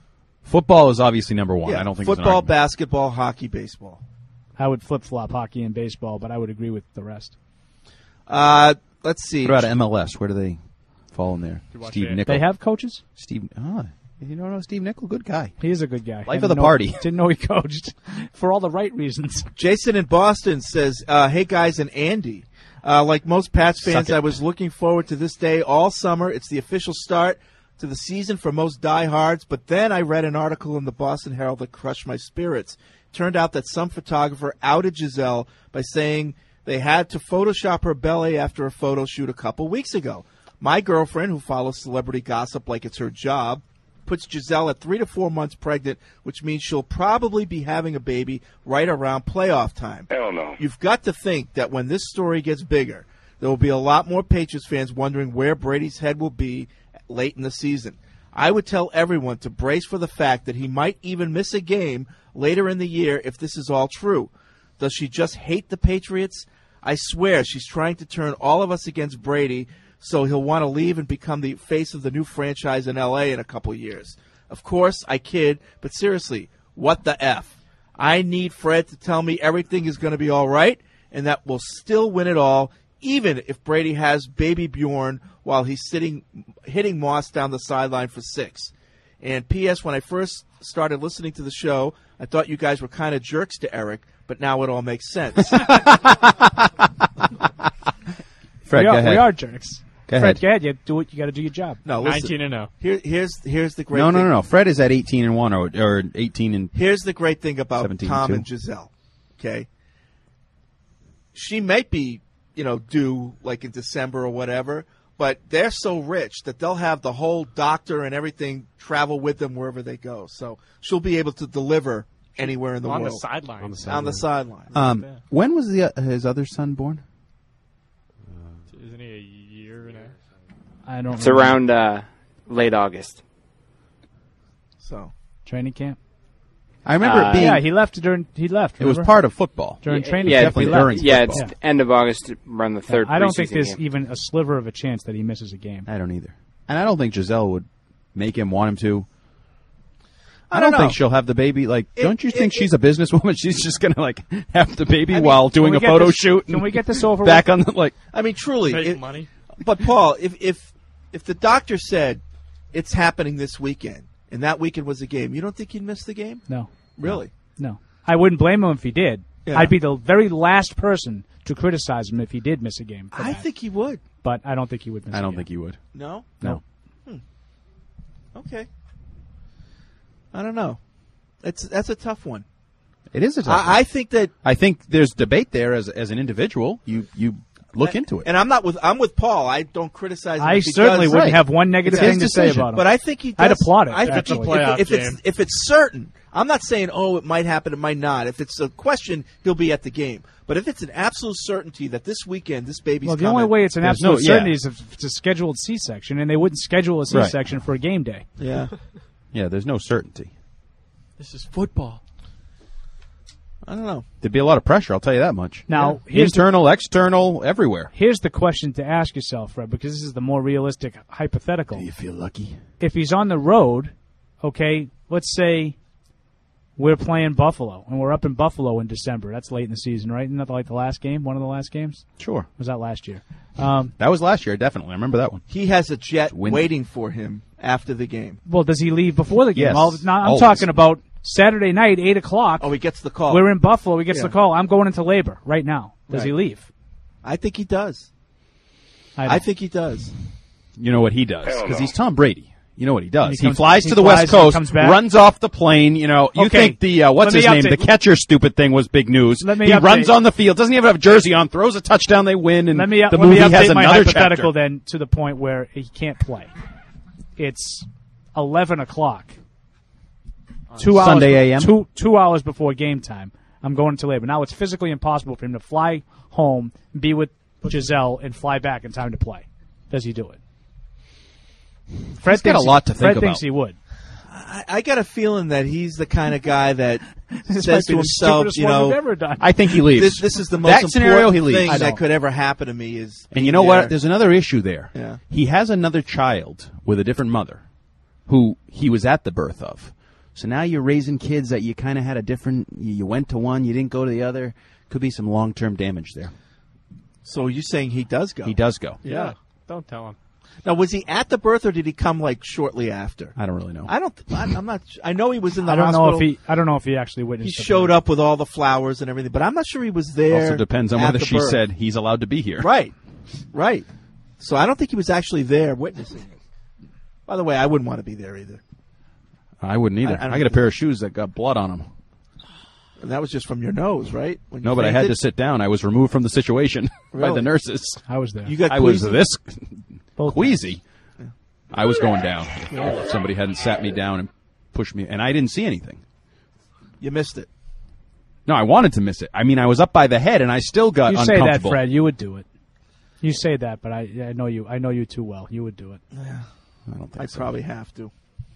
Speaker 8: Football is obviously number one.
Speaker 9: Yeah,
Speaker 8: I don't think there's an
Speaker 9: football,
Speaker 8: argument.
Speaker 9: basketball, hockey, baseball.
Speaker 12: I would flip-flop hockey and baseball, but I would agree with the rest.
Speaker 9: Let's see.
Speaker 8: What about MLS? Where do they fall in there? Steve Nickel.
Speaker 12: They have coaches?
Speaker 8: You don't know Steve Nickel? Good guy.
Speaker 12: He is a good guy.
Speaker 8: Life of the party.
Speaker 12: Didn't know he coached for all the right reasons.
Speaker 9: Jason in Boston says, hey, guys, and Andy. Like most Pats fans, I was looking forward to this day all summer. It's the official start to the season for most diehards, but then I read an article in the Boston Herald that crushed my spirits. Turned out that some photographer outed Giselle by saying they had to Photoshop her belly after a photo shoot a couple weeks ago. My girlfriend, who follows celebrity gossip like it's her job, puts Giselle at 3 to 4 months pregnant, which means she'll probably be having a baby right around playoff time.
Speaker 1: Hell no.
Speaker 9: You've got to think that when this story gets bigger, there will be a lot more Patriots fans wondering where Brady's head will be late in the season. I would tell everyone to brace for the fact that he might even miss a game later in the year if this is all true. Does she just hate the Patriots? I swear she's trying to turn all of us against Brady so he'll want to leave and become the face of the new franchise in L.A. in a couple years. Of course, I kid, but seriously, what the F? I need Fred to tell me everything is going to be all right and that we'll still win it all, even if Brady has baby Bjorn while he's hitting Moss down the sideline for 6. And P.S., when I first started listening to the show, I thought you guys were kind of jerks to Eric, but now it all makes sense.
Speaker 8: Fred, go ahead.
Speaker 12: We are jerks.
Speaker 8: Go
Speaker 12: Fred,
Speaker 8: ahead.
Speaker 12: go ahead. You got to do your job.
Speaker 9: No,
Speaker 2: 19-0.
Speaker 9: Here's the great thing.
Speaker 8: No. Fred is at 18-1 or 18 and.
Speaker 9: Here's the great thing about
Speaker 8: 17-2.
Speaker 9: Tom and Giselle. Okay, she might be, due like in December or whatever, but they're so rich that they'll have the whole doctor and everything travel with them wherever they go. So she'll be able to deliver anywhere in the world.
Speaker 2: On the sideline.
Speaker 9: On the sideline.
Speaker 8: When was his other son born?
Speaker 2: Isn't he a year and a half?
Speaker 12: I don't.
Speaker 10: It's around late August.
Speaker 9: So
Speaker 12: training camp.
Speaker 8: I remember it being.
Speaker 12: Yeah, he left during. He left.
Speaker 8: It was
Speaker 12: remember?
Speaker 8: part of football
Speaker 12: during training
Speaker 10: yeah,
Speaker 12: camp.
Speaker 8: definitely
Speaker 12: he
Speaker 8: during
Speaker 12: left.
Speaker 10: Yeah,
Speaker 8: football.
Speaker 10: it's end of August, around the third.
Speaker 12: I don't think
Speaker 10: preseason
Speaker 12: there's
Speaker 10: game.
Speaker 12: even a sliver of a chance that he misses a game.
Speaker 8: I don't either, and I don't think Giselle would make him want him to. I
Speaker 9: don't
Speaker 8: don't think
Speaker 9: know.
Speaker 8: she'll have the baby. Don't you think she's a businesswoman? She's just gonna have the baby
Speaker 9: I mean,
Speaker 8: while doing a photo
Speaker 12: this-
Speaker 8: shoot.
Speaker 12: Can we get this over
Speaker 8: back
Speaker 12: with?
Speaker 8: on the
Speaker 9: I mean, truly.
Speaker 2: Make money.
Speaker 9: But Paul, if the doctor said it's happening this weekend and that weekend was a game, you don't think he'd miss the game?
Speaker 12: No.
Speaker 9: Really?
Speaker 12: No. I wouldn't blame him if he did.
Speaker 9: Yeah.
Speaker 12: I'd be the very last person to criticize him if he did miss a game.
Speaker 9: I think he would.
Speaker 12: But I don't think he would miss
Speaker 8: I
Speaker 12: a
Speaker 8: don't
Speaker 12: game.
Speaker 8: think you would.
Speaker 9: No?
Speaker 12: No.
Speaker 9: Okay. I don't know. That's a tough one.
Speaker 8: It is a tough one.
Speaker 9: I think that
Speaker 8: I think there's debate there as an individual. You look into it.
Speaker 9: And I'm with Paul. I don't criticize him.
Speaker 12: I
Speaker 9: if he
Speaker 12: certainly
Speaker 9: does.
Speaker 12: wouldn't have one negative
Speaker 8: It's his
Speaker 12: thing to say
Speaker 8: decision.
Speaker 12: about him.
Speaker 9: But I think he does.
Speaker 12: I'd applaud it.
Speaker 9: I think
Speaker 2: That's a
Speaker 9: he,
Speaker 2: playoff
Speaker 9: if it's certain, I'm not saying, it might happen, it might not. If it's a question, he'll be at the game. But if it's an absolute certainty that this weekend, this baby's
Speaker 12: Well, the
Speaker 9: coming,
Speaker 12: only way it's an
Speaker 8: There's
Speaker 12: absolute
Speaker 8: no- yeah.
Speaker 12: certainty is if it's a scheduled C-section, and they wouldn't schedule a C-section for a game day.
Speaker 9: Yeah.
Speaker 8: Yeah, there's no certainty.
Speaker 2: This is football.
Speaker 9: I don't know.
Speaker 8: There'd be a lot of pressure. I'll tell you that much.
Speaker 12: Now, here's
Speaker 8: internal, external, everywhere.
Speaker 12: Here's the question to ask yourself, Fred, because this is the more realistic hypothetical.
Speaker 8: Do you feel lucky?
Speaker 12: If he's on the road, okay, let's say we're playing Buffalo, and we're up in Buffalo in December. That's late in the season, right? Isn't that like the last game, one of the last games?
Speaker 8: Sure.
Speaker 12: Was that last year?
Speaker 8: That was last year, definitely. I remember that one.
Speaker 9: He has a jet
Speaker 8: Windy.
Speaker 9: waiting for him after the game.
Speaker 12: Well, does he leave before the game?
Speaker 8: Yes,
Speaker 12: Well, now, I'm
Speaker 8: always.
Speaker 12: talking about Saturday night, 8 o'clock.
Speaker 9: Oh, he gets the call.
Speaker 12: We're in Buffalo. He gets
Speaker 9: Yeah.
Speaker 12: the call. I'm going into labor right now. Does he
Speaker 9: Right.
Speaker 12: leave?
Speaker 9: I think he does.
Speaker 12: don't.
Speaker 9: I think he does.
Speaker 8: You know what he does?
Speaker 1: Hell
Speaker 8: Because
Speaker 1: no.
Speaker 8: he's Tom Brady. You know what he does?
Speaker 12: And
Speaker 8: He flies to the West
Speaker 12: and
Speaker 8: Coast,
Speaker 12: comes back.
Speaker 8: runs off the plane. You
Speaker 12: Okay.
Speaker 8: think the what's
Speaker 12: Let
Speaker 8: his
Speaker 12: me
Speaker 8: name?
Speaker 12: update-
Speaker 8: The catcher stupid thing was big news.
Speaker 12: Let me
Speaker 8: He
Speaker 12: update-
Speaker 8: runs on the field, doesn't even have a jersey on, throws a touchdown, they win, and
Speaker 12: Let me
Speaker 8: the
Speaker 12: let me
Speaker 8: movie
Speaker 12: update
Speaker 8: has
Speaker 12: my
Speaker 8: another
Speaker 12: hypothetical
Speaker 8: chapter.
Speaker 12: then to the point where he can't play. It's 11 o'clock. 2 hours
Speaker 8: Sunday a.m.?
Speaker 12: 2 hours before game time. I'm going into labor. Now it's physically impossible for him to fly home, be with Giselle, and fly back in time to play. Does he do it? Fred
Speaker 8: He's got
Speaker 12: thinks
Speaker 8: a lot to think
Speaker 12: Fred
Speaker 8: about.
Speaker 12: thinks he would.
Speaker 9: I got a feeling that he's the kind of guy that
Speaker 12: This
Speaker 9: says
Speaker 12: might be
Speaker 9: to
Speaker 12: the
Speaker 9: himself,
Speaker 12: stupidest one we've ever done.
Speaker 8: I think he leaves.
Speaker 9: This is the
Speaker 8: That
Speaker 9: most
Speaker 8: scenario, he
Speaker 9: important
Speaker 8: leaves.
Speaker 9: thing
Speaker 8: I
Speaker 9: that
Speaker 8: know.
Speaker 9: could ever happen to me is.
Speaker 8: And you know
Speaker 9: being
Speaker 8: what?
Speaker 9: there.
Speaker 8: There's another issue there.
Speaker 9: Yeah.
Speaker 8: He has another child with a different mother who he was at the birth of. So now you're raising kids that you kind of had a different. You went to one, you didn't go to the other. Could be some long-term damage there.
Speaker 9: So you're saying he does go?
Speaker 8: He does go.
Speaker 9: Yeah.
Speaker 2: Don't tell him.
Speaker 9: Now, was he at the birth, or did he come like shortly after?
Speaker 8: I don't really know.
Speaker 9: I'm not. I know he was in the
Speaker 12: I don't
Speaker 9: hospital.
Speaker 12: I don't know if he actually witnessed.
Speaker 9: He showed up with all the flowers and everything, but I'm not sure he was there.
Speaker 8: Also depends on
Speaker 9: at
Speaker 8: whether
Speaker 9: the
Speaker 8: she
Speaker 9: birth.
Speaker 8: said he's allowed to be here.
Speaker 9: Right. So I don't think he was actually there witnessing it. By the way, I wouldn't want to be there either.
Speaker 8: I wouldn't either. I got a pair of shoes that got blood on them.
Speaker 9: And that was just from your nose, right? When you
Speaker 8: No, but I had
Speaker 9: fainted?
Speaker 8: to sit down. I was removed from the situation by
Speaker 9: Really?
Speaker 8: the nurses.
Speaker 12: I was there.
Speaker 9: You got
Speaker 8: I was
Speaker 9: queasy?
Speaker 8: this
Speaker 12: Both
Speaker 8: queasy. I was going down. If somebody hadn't sat me down and pushed me, and I didn't see anything.
Speaker 9: You missed it.
Speaker 8: No, I wanted to miss it. I mean, I was up by the head, and I still got
Speaker 12: You say
Speaker 8: uncomfortable.
Speaker 12: that, Fred. You would do it. You say that, but I know you. I know you too well. You would do it.
Speaker 9: Yeah.
Speaker 8: I don't think
Speaker 9: I'd
Speaker 8: so.
Speaker 9: probably have to.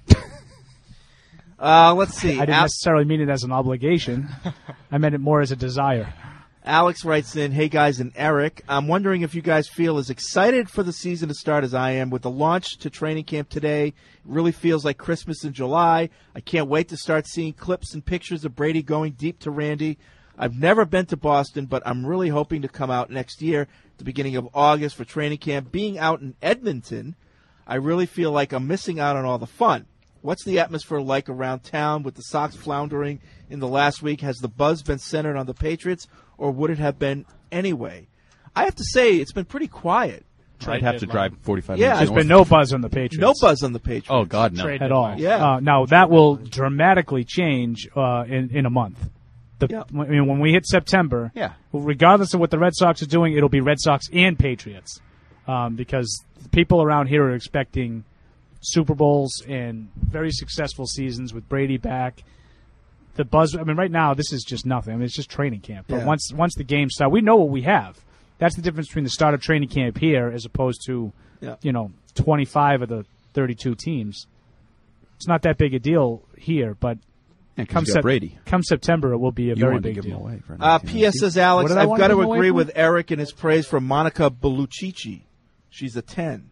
Speaker 9: Let's see.
Speaker 12: I didn't necessarily mean it as an obligation. I meant it more as a desire.
Speaker 9: Alex writes in, "Hey guys and Eric, I'm wondering if you guys feel as excited for the season to start as I am. With the launch to training camp today, it really feels like Christmas in July. I can't wait to start seeing clips and pictures of Brady going deep to Randy. I've never been to Boston, but I'm really hoping to come out next year at the beginning of August for training camp. Being out in Edmonton, I really feel like I'm missing out on all the fun. What's the atmosphere like around town with the Sox floundering in the last week? Has the buzz been centered on the Patriots, or would it have been anyway? I have to say, it's been pretty quiet.
Speaker 8: I'd have to drive 45
Speaker 9: Yeah.
Speaker 8: minutes.
Speaker 12: There's
Speaker 8: north.
Speaker 12: been no buzz on the Patriots.
Speaker 9: No buzz on the Patriots.
Speaker 8: Oh, God, no.
Speaker 12: At all.
Speaker 9: Yeah.
Speaker 12: Now, that will dramatically change in a month. I mean, when we hit September, regardless of what the Red Sox are doing, it'll be Red Sox and Patriots because people around here are expecting Super Bowls and very successful seasons with Brady back. The buzz, I mean, right now, this is just nothing. I mean, it's just training camp. But
Speaker 9: Yeah.
Speaker 12: once the games start, we know what we have. That's the difference between the start of training camp here as opposed to, 25 of the 32 teams. It's not that big a deal here, but
Speaker 8: Yeah, 'cause you got Brady.
Speaker 12: come September, it will be a
Speaker 8: You
Speaker 12: very
Speaker 8: wanted to
Speaker 12: big
Speaker 8: give him
Speaker 12: deal.
Speaker 8: away for
Speaker 9: P.S. says Alex,
Speaker 12: What did I
Speaker 9: I've
Speaker 12: want
Speaker 9: got
Speaker 12: to
Speaker 9: to
Speaker 12: give away
Speaker 9: agree
Speaker 12: for?
Speaker 9: with Eric in his praise for Monica Bellucci. She's a 10.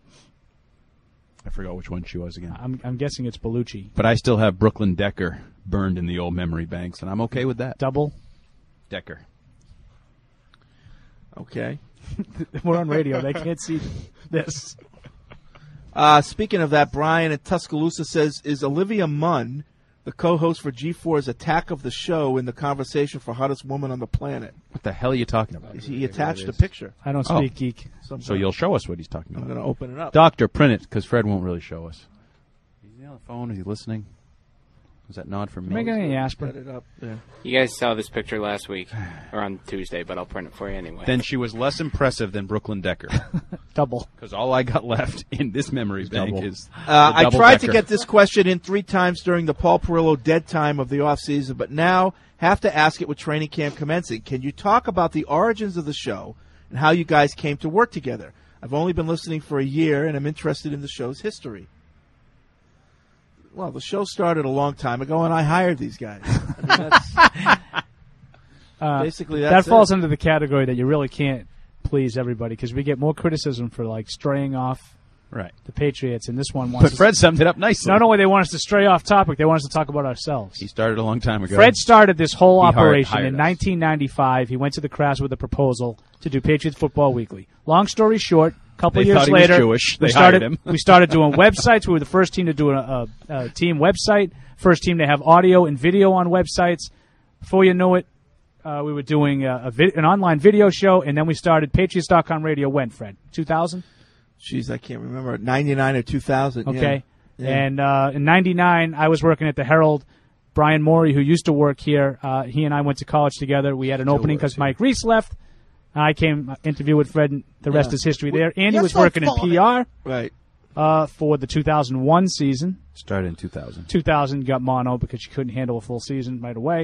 Speaker 8: I forgot which one she was again.
Speaker 12: I'm guessing it's Bellucci.
Speaker 8: But I still have Brooklyn Decker burned in the old memory banks, and I'm okay with that.
Speaker 12: Double?
Speaker 8: Decker.
Speaker 9: Okay.
Speaker 12: We're on radio. They can't see this.
Speaker 9: Speaking of that, Brian at Tuscaloosa says, is Olivia Munn the co-host for G4's Attack of the Show in the conversation for Hottest Woman on the Planet?
Speaker 8: What the hell are you talking about?
Speaker 9: He attached a picture.
Speaker 12: I don't speak geek.
Speaker 8: So you'll show us what he's talking about.
Speaker 9: I'm going to open it up.
Speaker 8: Doctor, print it, because Fred won't really show us. Is he on the phone? Is he listening? Was that nod from me?
Speaker 12: Making any aspirin?
Speaker 9: Set it up there.
Speaker 10: You guys saw this picture last week, or on Tuesday, but I'll print it for you anyway.
Speaker 8: Then she was less impressive than Brooklyn Decker.
Speaker 12: Double.
Speaker 8: Because all I got left in this memory bank
Speaker 12: double.
Speaker 8: is
Speaker 9: I
Speaker 8: double
Speaker 9: tried to
Speaker 8: Decker.
Speaker 9: get this question in 3 times during the Paul Perillo dead time of the offseason, but now have to ask it with training camp commencing. Can you talk about the origins of the show and how you guys came to work together? I've only been listening for a year, and I'm interested in the show's history. Well, the show started a long time ago, and I hired these guys. I mean, that's basically
Speaker 12: that
Speaker 9: that's
Speaker 12: falls
Speaker 9: it.
Speaker 12: under the category that you really can't please everybody because we get more criticism for like straying off the Patriots, and this one wants.
Speaker 8: But Fred summed it up nicely.
Speaker 12: Not only they want us to stray off topic, they want us to talk about ourselves.
Speaker 8: He started a long time ago.
Speaker 12: Fred started this whole
Speaker 8: He
Speaker 12: operation
Speaker 8: hired
Speaker 12: in
Speaker 8: us.
Speaker 12: 1995. He went to the Crafts with a proposal to do Patriots Football Weekly. Long story short, a couple
Speaker 8: They
Speaker 12: years
Speaker 8: thought he was
Speaker 12: later,
Speaker 8: Jewish.
Speaker 12: we
Speaker 8: They
Speaker 12: started
Speaker 8: hired him.
Speaker 12: we started doing websites. We were the first team to do a team website, first team to have audio and video on websites. Before you knew it, we were doing an online video show, and then we started Patriots.com radio when, Fred? 2000?
Speaker 9: Jeez, I can't remember. 99 or 2000.
Speaker 12: Okay.
Speaker 9: Yeah.
Speaker 12: And in 99, I was working at the Herald. Brian Morey, who used to work here, he and I went to college together. We had an opening because Mike Reese left. I came interview with Fred, and the rest is history there. Andy was working in PR
Speaker 9: right.
Speaker 12: For the 2001 season.
Speaker 8: Started in 2000.
Speaker 12: 2000 got mono because you couldn't handle a full season right away.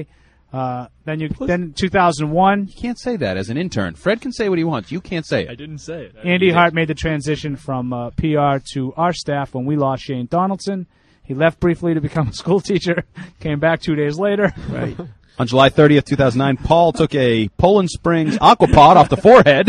Speaker 12: Then 2001.
Speaker 8: You can't say that as an intern. Fred can say what he wants. You can't say it.
Speaker 2: I didn't say it.
Speaker 12: Andy Hart made the transition from PR to our staff when we lost Shane Donaldson. He left briefly to become a school teacher, came back 2 days later.
Speaker 9: Right.
Speaker 8: On July 30th, 2009, Paul took a Poland Springs Aquapod off the forehead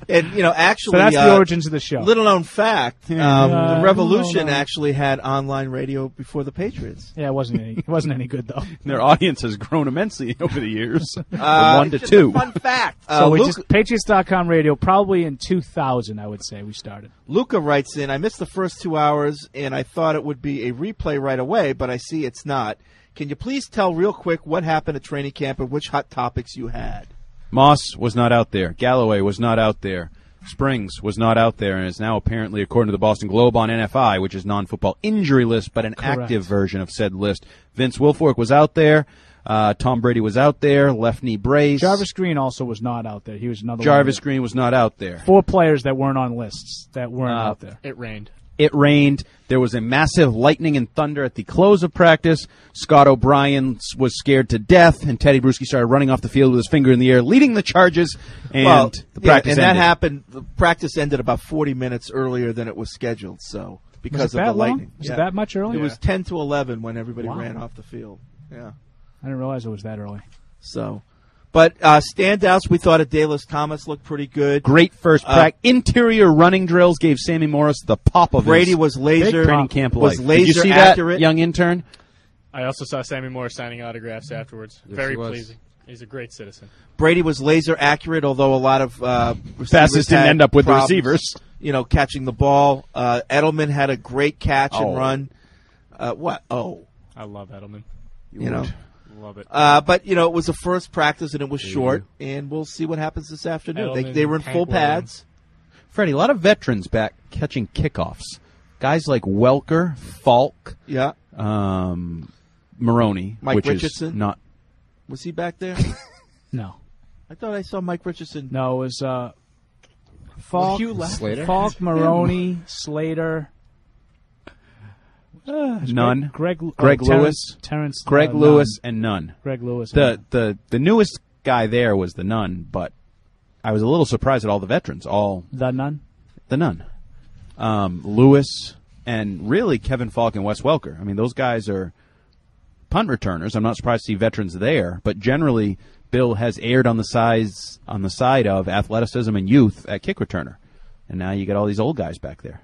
Speaker 9: And, actually...
Speaker 12: So that's the origins of the show.
Speaker 9: Little known fact, the Revolution actually had online radio before the Patriots.
Speaker 12: Yeah, it wasn't any good, though.
Speaker 8: Their audience has grown immensely over the years. From 1 to 2.
Speaker 9: Fun fact.
Speaker 12: So Patriots.com radio, probably in 2000, I would say, we started.
Speaker 9: Luca writes in, I missed the first 2 hours, and I thought it would be a replay right away, but I see it's not. Can you please tell real quick what happened at training camp and which hot topics you had?
Speaker 8: Moss was not out there. Galloway was not out there. Springs was not out there and is now apparently, according to the Boston Globe, on NFI, which is non-football injury list, but an active version of said list. Vince Wilfork was out there. Tom Brady was out there. Left knee brace.
Speaker 12: Jarvis Green also was not out there. He was another
Speaker 8: Jarvis Green was not out there.
Speaker 12: 4 players that weren't on lists that weren't out there.
Speaker 2: It rained.
Speaker 8: It rained. There was a massive lightning and thunder at the close of practice. Scott O'Brien was scared to death, and Teddy Bruschi started running off the field with his finger in the air, leading the charges, and the practice ended.
Speaker 9: That happened. The practice ended about 40 minutes earlier than it was scheduled, so because of the lightning.
Speaker 12: Was it that much early?
Speaker 9: It was 10 to 11 when everybody ran off the field. Yeah.
Speaker 12: I didn't realize it was that early.
Speaker 9: So... But standouts, we thought Adalys Thomas looked pretty good.
Speaker 8: Great first practice. Interior running drills gave Sammy Morris the pop of
Speaker 9: Brady
Speaker 8: his
Speaker 9: was laser
Speaker 8: training camp life.
Speaker 9: laser
Speaker 8: Did you see
Speaker 9: accurate.
Speaker 8: That, young intern?
Speaker 2: I also saw Sammy Moore signing autographs afterwards.
Speaker 4: Yes,
Speaker 2: Very
Speaker 4: he was.
Speaker 2: pleasing. He's a great citizen.
Speaker 9: Brady was laser accurate, although a lot of
Speaker 8: passes didn't end up with
Speaker 9: problems,
Speaker 8: the receivers.
Speaker 9: Catching the ball. Edelman had a great catch and run. What?
Speaker 2: I love Edelman. Love it.
Speaker 9: But, it was a first practice, and it was short, and we'll see what happens this afternoon. They were in full pads.
Speaker 8: Freddie, a lot of veterans back catching kickoffs. Guys like Welker, Falk, Maroney,
Speaker 9: Mike
Speaker 8: which
Speaker 9: Richardson.
Speaker 8: Is not.
Speaker 9: Was he back there?
Speaker 12: No.
Speaker 9: I thought I saw Mike Richardson.
Speaker 12: No, it was Falk,
Speaker 4: Slater?
Speaker 12: Falk, Maroney, Slater.
Speaker 8: None.
Speaker 12: Greg
Speaker 8: Lewis.
Speaker 12: Terrence.
Speaker 8: Greg Lewis and Nunn.
Speaker 12: Greg Lewis.
Speaker 8: The newest guy there was the Nunn, but I was a little surprised at all the veterans.
Speaker 12: The Nunn.
Speaker 8: The Nunn. Lewis and really Kevin Falk and Wes Welker. I mean, those guys are punt returners. I'm not surprised to see veterans there, but generally Bill has erred on the side of athleticism and youth at kick returner, and now you got all these old guys back there.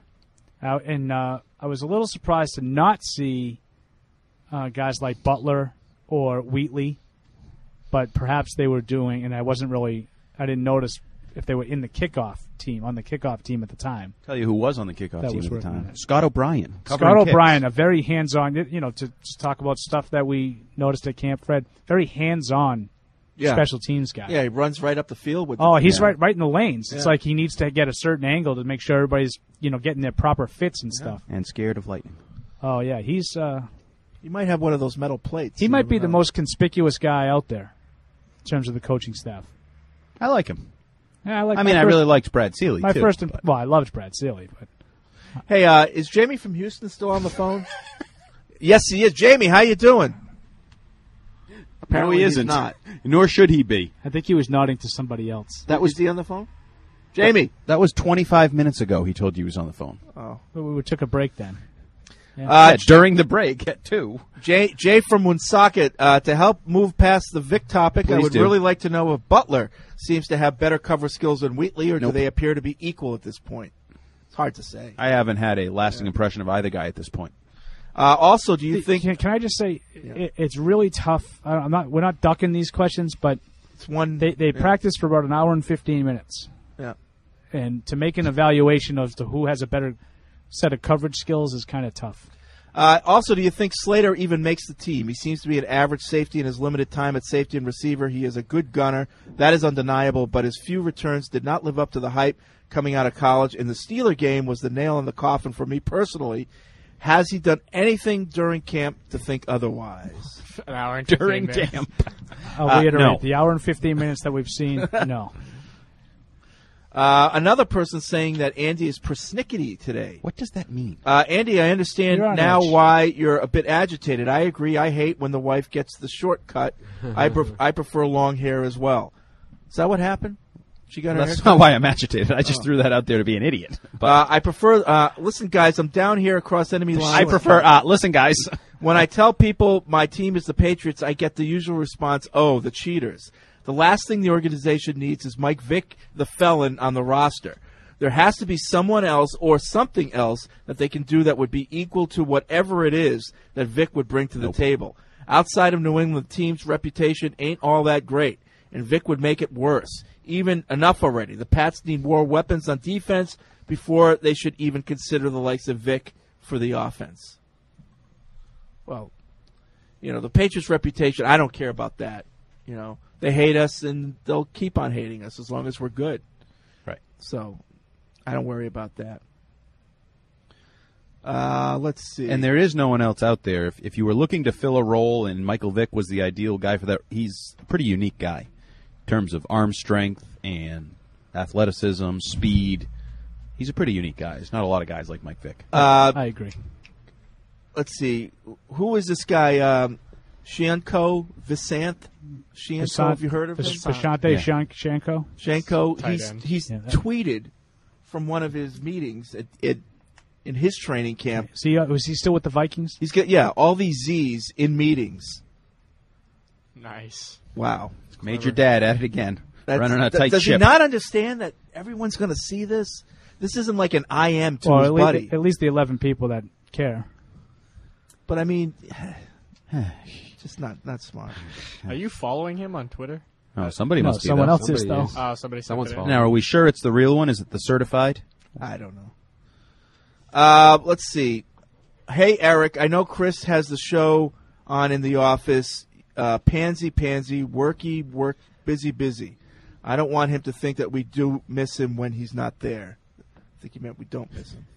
Speaker 12: I was a little surprised to not see guys like Butler or Wheatley, but perhaps they were doing, and I didn't notice if they were in the kickoff team, on the kickoff team at the time.
Speaker 8: Tell you who was on the kickoff team at the time. Scott O'Brien.
Speaker 12: Scott O'Brien, a very hands-on, to talk about stuff that we noticed at Camp Fred, very hands-on special teams guy.
Speaker 9: Yeah, he runs right up the field with
Speaker 12: he's right in the lanes. It's like he needs to get a certain angle to make sure everybody's, getting their proper fits and stuff.
Speaker 8: And scared of lightning.
Speaker 12: Oh, yeah, he's...
Speaker 9: he might have one of those metal plates.
Speaker 12: He might be the most conspicuous guy out there in terms of the coaching staff.
Speaker 8: I like him.
Speaker 12: Yeah,
Speaker 8: I really liked Brad Seeley, too.
Speaker 12: I loved Brad Seeley. But.
Speaker 9: Hey, is Jamie from Houston still on the phone? Yes, he is. Jamie, how you doing?
Speaker 8: Apparently
Speaker 9: he
Speaker 8: isn't.
Speaker 9: He's not.
Speaker 8: Nor should he be.
Speaker 12: I think he was nodding to somebody else.
Speaker 9: Was he on the phone? Jamie.
Speaker 8: That was 25 minutes ago he told you he was on the phone.
Speaker 9: Oh.
Speaker 12: But we took a break then.
Speaker 8: During the break at 2.
Speaker 9: Jay from Woonsocket, to help move past the Vic topic, I would really like to know if Butler seems to have better cover skills than Wheatley, or do they appear to be equal at this point? It's hard to say.
Speaker 8: I haven't had a lasting impression of either guy at this point.
Speaker 9: Also, do you think...
Speaker 12: Can I just say, it's really tough. We're not ducking these questions, but
Speaker 9: it's one.
Speaker 12: They practice for about an hour and 15 minutes.
Speaker 9: Yeah.
Speaker 12: And to make an evaluation as to who has a better set of coverage skills is kind of tough.
Speaker 9: Also, do you think Slater even makes the team? He seems to be an average safety in his limited time at safety and receiver. He is a good gunner. That is undeniable, but his few returns did not live up to the hype coming out of college, and the Steeler game was the nail in the coffin for me personally. Has he done anything during camp to think otherwise?
Speaker 2: An hour and 15
Speaker 8: during
Speaker 2: minutes.
Speaker 8: camp.
Speaker 12: I'll reiterate,
Speaker 8: no.
Speaker 12: The hour and 15 minutes that we've seen, no.
Speaker 9: Another person saying that Andy is persnickety today.
Speaker 8: What does that mean?
Speaker 9: Andy, I understand now why you're a bit agitated. I agree. I hate when the wife gets the shortcut. I prefer long hair as well. Is that what happened? She got her
Speaker 8: That's not why I'm agitated. I just threw that out there to be an idiot. But
Speaker 9: I prefer. Listen, guys, I'm down here across enemy lines.
Speaker 8: I prefer. Listen, guys.
Speaker 9: When I tell people my team is the Patriots, I get the usual response, "Oh, the cheaters." The last thing the organization needs is Mike Vick, the felon, on the roster. There has to be someone else or something else that they can do that would be equal to whatever it is that Vick would bring to the table. Outside of New England, the team's reputation ain't all that great, and Vick would make it worse. Even enough already. The Pats need more weapons on defense before they should even consider the likes of Vick for the offense. Well, the Patriots' reputation, I don't care about that. They hate us, and they'll keep on hating us as long as we're good.
Speaker 8: Right.
Speaker 9: So I don't worry about that. Let's see.
Speaker 8: And there is no one else out there. If you were looking to fill a role and Michael Vick was the ideal guy for that, he's a pretty unique guy in terms of arm strength and athleticism, speed. He's a pretty unique guy. There's not a lot of guys like Mike Vick.
Speaker 12: I agree.
Speaker 9: Let's see. Who is this guy? Shianko Visant? Shianko, have you heard of him?
Speaker 12: Vashante Shanko?
Speaker 9: Shanko. He's tweeted from one of his meetings in his training camp.
Speaker 12: Was he still with the Vikings?
Speaker 9: He's got all these Z's in meetings.
Speaker 2: Nice.
Speaker 9: Wow.
Speaker 8: Made your dad at it again. Running on a tight
Speaker 9: does
Speaker 8: ship.
Speaker 9: He not understand that everyone's going to see this? This isn't like an IM to his buddy.
Speaker 12: At least the 11 people that care.
Speaker 9: But I mean, just not smart.
Speaker 2: Are you following him on Twitter?
Speaker 8: Oh, somebody must be.
Speaker 12: Someone else is, though.
Speaker 2: Oh, someone's following.
Speaker 8: Now, are we sure it's the real one? Is it the certified?
Speaker 9: I don't know. Let's see. Hey, Eric, I know Chris has the show on in the office. Pansy, worky, busy. I don't want him to think that we do miss him when he's not there. I think he meant we don't miss him.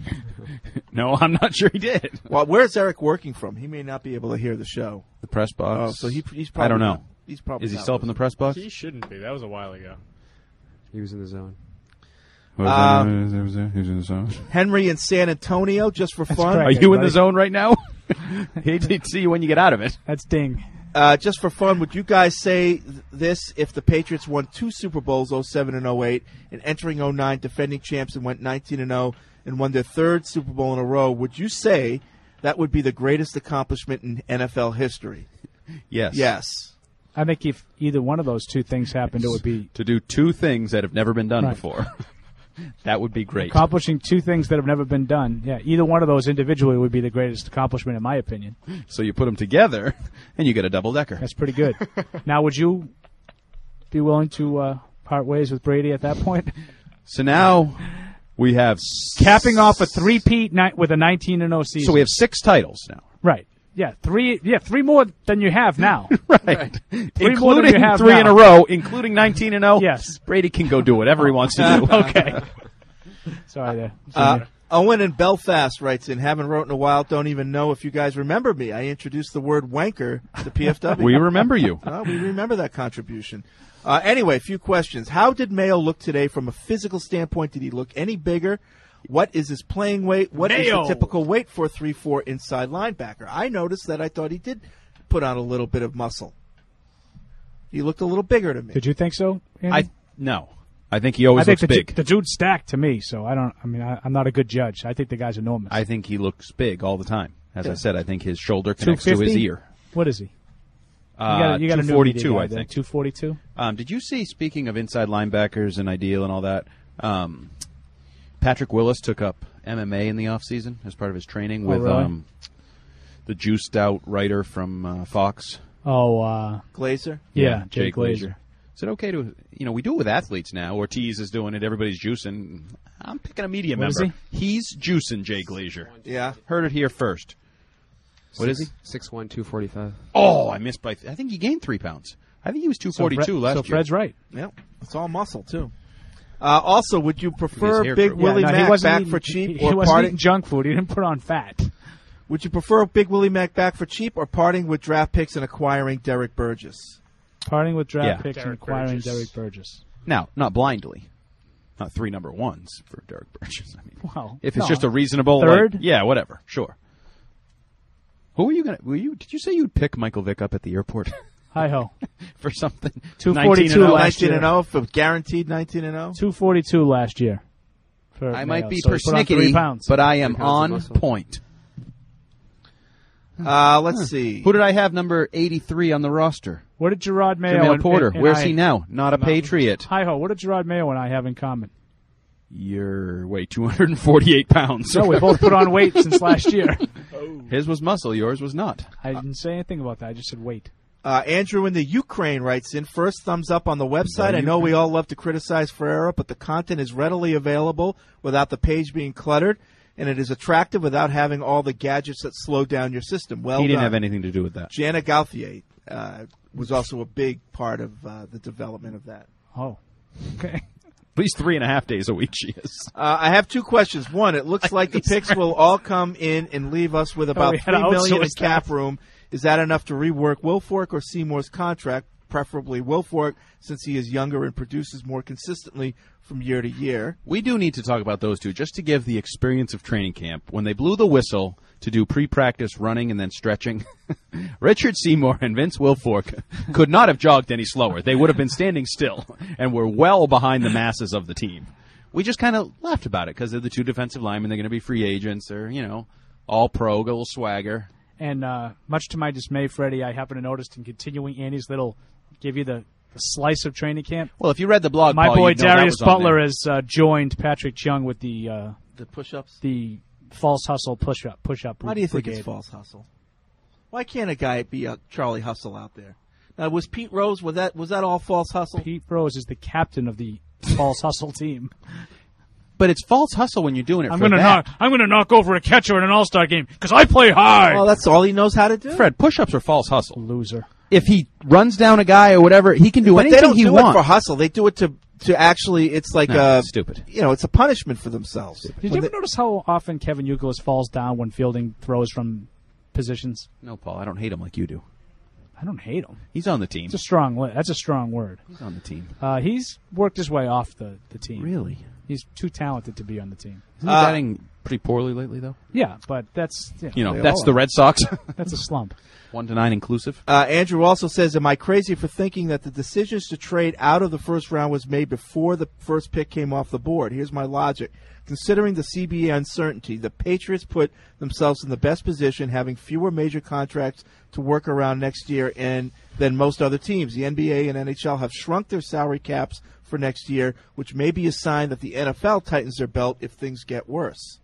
Speaker 8: No, I'm not sure he did.
Speaker 9: Well, where's Eric working from? He may not be able to hear the show.
Speaker 8: The press box.
Speaker 9: Oh, so he's probably.
Speaker 8: I don't know.
Speaker 9: Not, he's probably.
Speaker 8: Is he still up in the press box?
Speaker 2: He shouldn't be. That was a while ago.
Speaker 4: He was in the zone.
Speaker 8: He was in the zone.
Speaker 9: Henry in San Antonio, just for fun.
Speaker 8: Are you in the zone right now? He'd see you when you get out of it.
Speaker 12: That's ding.
Speaker 9: Just for fun, would you guys say this if the Patriots won 2 Super Bowls, 07 and 08, and entering 09, defending champs and went 19-0 and won their 3rd Super Bowl in a row, would you say that would be the greatest accomplishment in NFL history?
Speaker 8: Yes.
Speaker 9: Yes.
Speaker 12: I think if either one of those two things happened, it would be...
Speaker 8: To do 2 things that have never been done before. That would be great.
Speaker 12: Accomplishing 2 things that have never been done. Yeah, either one of those individually would be the greatest accomplishment, in my opinion.
Speaker 8: So you put them together, and you get a double-decker.
Speaker 12: That's pretty good. Now, would you be willing to part ways with Brady at that point?
Speaker 8: So now we have...
Speaker 12: Capping off a three-peat with a 19-0 season.
Speaker 8: So we have 6 titles now.
Speaker 12: Right. Yeah, 3 more than you have now.
Speaker 8: Right.
Speaker 12: 3
Speaker 8: including
Speaker 12: more than you have
Speaker 8: 3
Speaker 12: now.
Speaker 8: in a row, including 19-0.
Speaker 12: Yes.
Speaker 8: Brady can go do whatever he wants to do.
Speaker 12: Okay. Sorry there.
Speaker 9: Owen in Belfast writes in, haven't wrote in a while, don't even know if you guys remember me. I introduced the word wanker to PFW.
Speaker 8: We remember you.
Speaker 9: We remember that contribution. Anyway, a few questions. How did Mayo look today from a physical standpoint? Did he look any bigger? What is his playing weight? What is the typical weight for a 3-4 inside linebacker? I noticed that I thought he did put on a little bit of muscle. He looked a little bigger to me.
Speaker 12: Did you think so, Andy?
Speaker 8: No. I think he always looks big.
Speaker 12: The dude's stacked to me, so I'm not a good judge. I think the guy's enormous.
Speaker 8: I think he looks big all the time. As I said, I think his shoulder connects to his ear.
Speaker 12: What is he? You got
Speaker 8: 242, I think.
Speaker 12: 242?
Speaker 8: Did you see, speaking of inside linebackers and ideal and all that, Patrick Willis took up MMA in the offseason as part of his training with the juiced-out writer from Fox.
Speaker 9: Glazer?
Speaker 12: Yeah, Jay Glazer.
Speaker 8: Is it okay to, we do it with athletes now. Ortiz is doing it. Everybody's juicing. I'm picking a media member.
Speaker 12: Is he?
Speaker 8: He's juicing Jay Glazer.
Speaker 9: Yeah.
Speaker 8: Heard it here first. What is he?
Speaker 4: 6'1", 245.
Speaker 8: Oh, I missed by... I think he gained 3 pounds. I think he was 242 last year.
Speaker 12: So Fred's right.
Speaker 9: Yep. It's all muscle, too. Also, would you prefer Big Willie Mack back for cheap
Speaker 12: he wasn't eating junk food. He didn't put on fat.
Speaker 9: Would you prefer Big Willie Mack back for cheap or parting with draft picks and acquiring Derek Burgess?
Speaker 12: Parting with draft picks and acquiring Derek Burgess.
Speaker 8: Now, not blindly. Not 3 number 1s for Derek Burgess. I mean,
Speaker 12: well,
Speaker 8: if it's just a reasonable...
Speaker 12: third?
Speaker 8: Whatever. Sure. Who are you going to... Did you say you'd pick Michael Vick up at the airport?
Speaker 12: Hi-ho.
Speaker 8: For something?
Speaker 12: 242 last year.
Speaker 9: 19-0, for guaranteed 19-0?
Speaker 12: 242 last year.
Speaker 8: I might be persnickety, but I am on point.
Speaker 9: Let's see.
Speaker 8: Who did I have number 83 on the roster?
Speaker 12: What did Gerard Mayo
Speaker 8: Jamel
Speaker 12: and
Speaker 8: Porter.
Speaker 12: and
Speaker 8: Where's
Speaker 12: I-
Speaker 8: he now? Not a Patriot.
Speaker 12: Hi-ho, what did Gerard Mayo and I have in common?
Speaker 8: You're, 248 pounds.
Speaker 12: No, we both put on weight since last year.
Speaker 8: His was muscle, yours was not.
Speaker 12: I didn't say anything about that. I just said weight.
Speaker 9: Andrew in the Ukraine writes in, first thumbs up on the website. I know we all love to criticize Ferreira, but the content is readily available without the page being cluttered, and it is attractive without having all the gadgets that slow down your system. Well
Speaker 8: He didn't
Speaker 9: done.
Speaker 8: have anything to do with that.
Speaker 9: Jana Gauthier was also a big part of the development of that.
Speaker 12: Oh, okay.
Speaker 8: At least 3.5 days a week she is.
Speaker 9: I have two questions. One, it looks like the picks will all come in and leave us with about
Speaker 12: we had
Speaker 9: $3 million in
Speaker 12: outsourced
Speaker 9: cap
Speaker 12: that.
Speaker 9: room. Is that enough to rework Wilfork or Seymour's contract? Preferably Wilfork, since he is younger and produces more consistently from year to year.
Speaker 8: We do need to talk about those two, just to give the experience of training camp. When they blew the whistle to do pre-practice running and then stretching, Richard Seymour and Vince Wilfork could not have jogged any slower. They would have been standing still and were well behind the masses of the team. We just kind of laughed about it because they're the two defensive linemen. They're going to be free agents. They're, all pro, got a little swagger.
Speaker 12: And much to my dismay, Freddie, I happen to notice in continuing Andy's little give you the slice of training camp.
Speaker 8: Well, if you read the blog,
Speaker 12: my
Speaker 8: Paul,
Speaker 12: boy
Speaker 8: you'd know that
Speaker 12: Darius
Speaker 8: was on
Speaker 12: Butler
Speaker 8: there.
Speaker 12: has joined Patrick Chung with the
Speaker 9: push-ups,
Speaker 12: the false hustle push-up.
Speaker 9: Why do you think
Speaker 12: brigade.
Speaker 9: it's false hustle? Why can't a guy be a Charlie Hustle out there? Now, was Pete Rose, was that all false hustle?
Speaker 12: Pete Rose is the captain of the false hustle team.
Speaker 8: But it's false hustle when you're doing it
Speaker 12: I'm
Speaker 8: for
Speaker 12: gonna
Speaker 8: that.
Speaker 12: knock. I'm gonna knock over a catcher in an All-Star game because I play hard.
Speaker 9: Well, that's all he knows how to do.
Speaker 8: Fred, push-ups are false hustle.
Speaker 12: Loser.
Speaker 8: If he runs down a guy or whatever, he can do
Speaker 9: But
Speaker 8: anything
Speaker 9: they don't
Speaker 8: he
Speaker 9: do
Speaker 8: wants.
Speaker 9: it for hustle. They do it to actually. It's like
Speaker 8: stupid.
Speaker 9: It's a punishment for themselves.
Speaker 12: Did you ever notice how often Kevin Youkilis falls down when fielding throws from positions?
Speaker 8: No, Paul, I don't hate him like you do.
Speaker 12: I don't hate him.
Speaker 8: He's on the team.
Speaker 12: It's a strong. That's a strong word.
Speaker 8: He's on the team.
Speaker 12: He's worked his way off the team.
Speaker 8: Really?
Speaker 12: He's too talented to be on the team.
Speaker 8: Isn't he batting pretty poorly lately, though?
Speaker 12: Yeah, but that's
Speaker 8: that's the Red Sox.
Speaker 12: That's a slump.
Speaker 8: 1-9 inclusive.
Speaker 9: Andrew also says, am I crazy for thinking that the decisions to trade out of the first round was made before the first pick came off the board? Here's my logic. Considering the CBA uncertainty, the Patriots put themselves in the best position, having fewer major contracts to work around next year than most other teams. The NBA and NHL have shrunk their salary caps for next year, which may be a sign that the NFL tightens their belt if things get worse.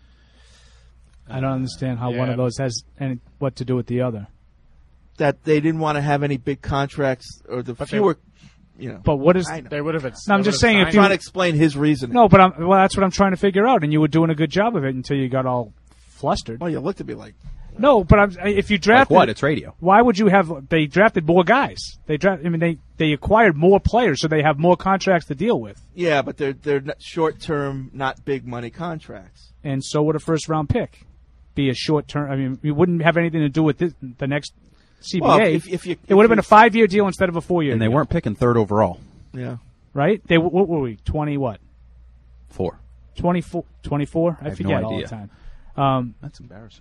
Speaker 12: I don't understand how one of those has what to do with the other.
Speaker 9: That they didn't want to have any big contracts or the fewer.
Speaker 12: But what is
Speaker 2: they would have?
Speaker 12: No, I'm just saying. If
Speaker 9: I'm trying to explain his reasoning.
Speaker 12: No, but that's what I'm trying to figure out. And you were doing a good job of it until you got all flustered.
Speaker 9: Well, you looked at me like.
Speaker 12: No, but if you drafted
Speaker 8: Like what? It's radio.
Speaker 12: Why would you have? They drafted more guys. They acquired more players, so they have more contracts to deal with.
Speaker 9: Yeah, but they're short term, not big money contracts.
Speaker 12: And so would a first round pick be a short term? I mean, you wouldn't have anything to do with the next CBA.
Speaker 9: Well, if
Speaker 12: it would have been a 5-year deal instead of a 4-year.
Speaker 8: And they
Speaker 12: deal.
Speaker 8: weren't picking third overall.
Speaker 9: Yeah.
Speaker 12: Right? What were we? 20 what?
Speaker 8: 4.
Speaker 12: 24? I
Speaker 8: have
Speaker 12: forget
Speaker 8: no
Speaker 12: all
Speaker 8: idea.
Speaker 12: the time.
Speaker 8: That's embarrassing.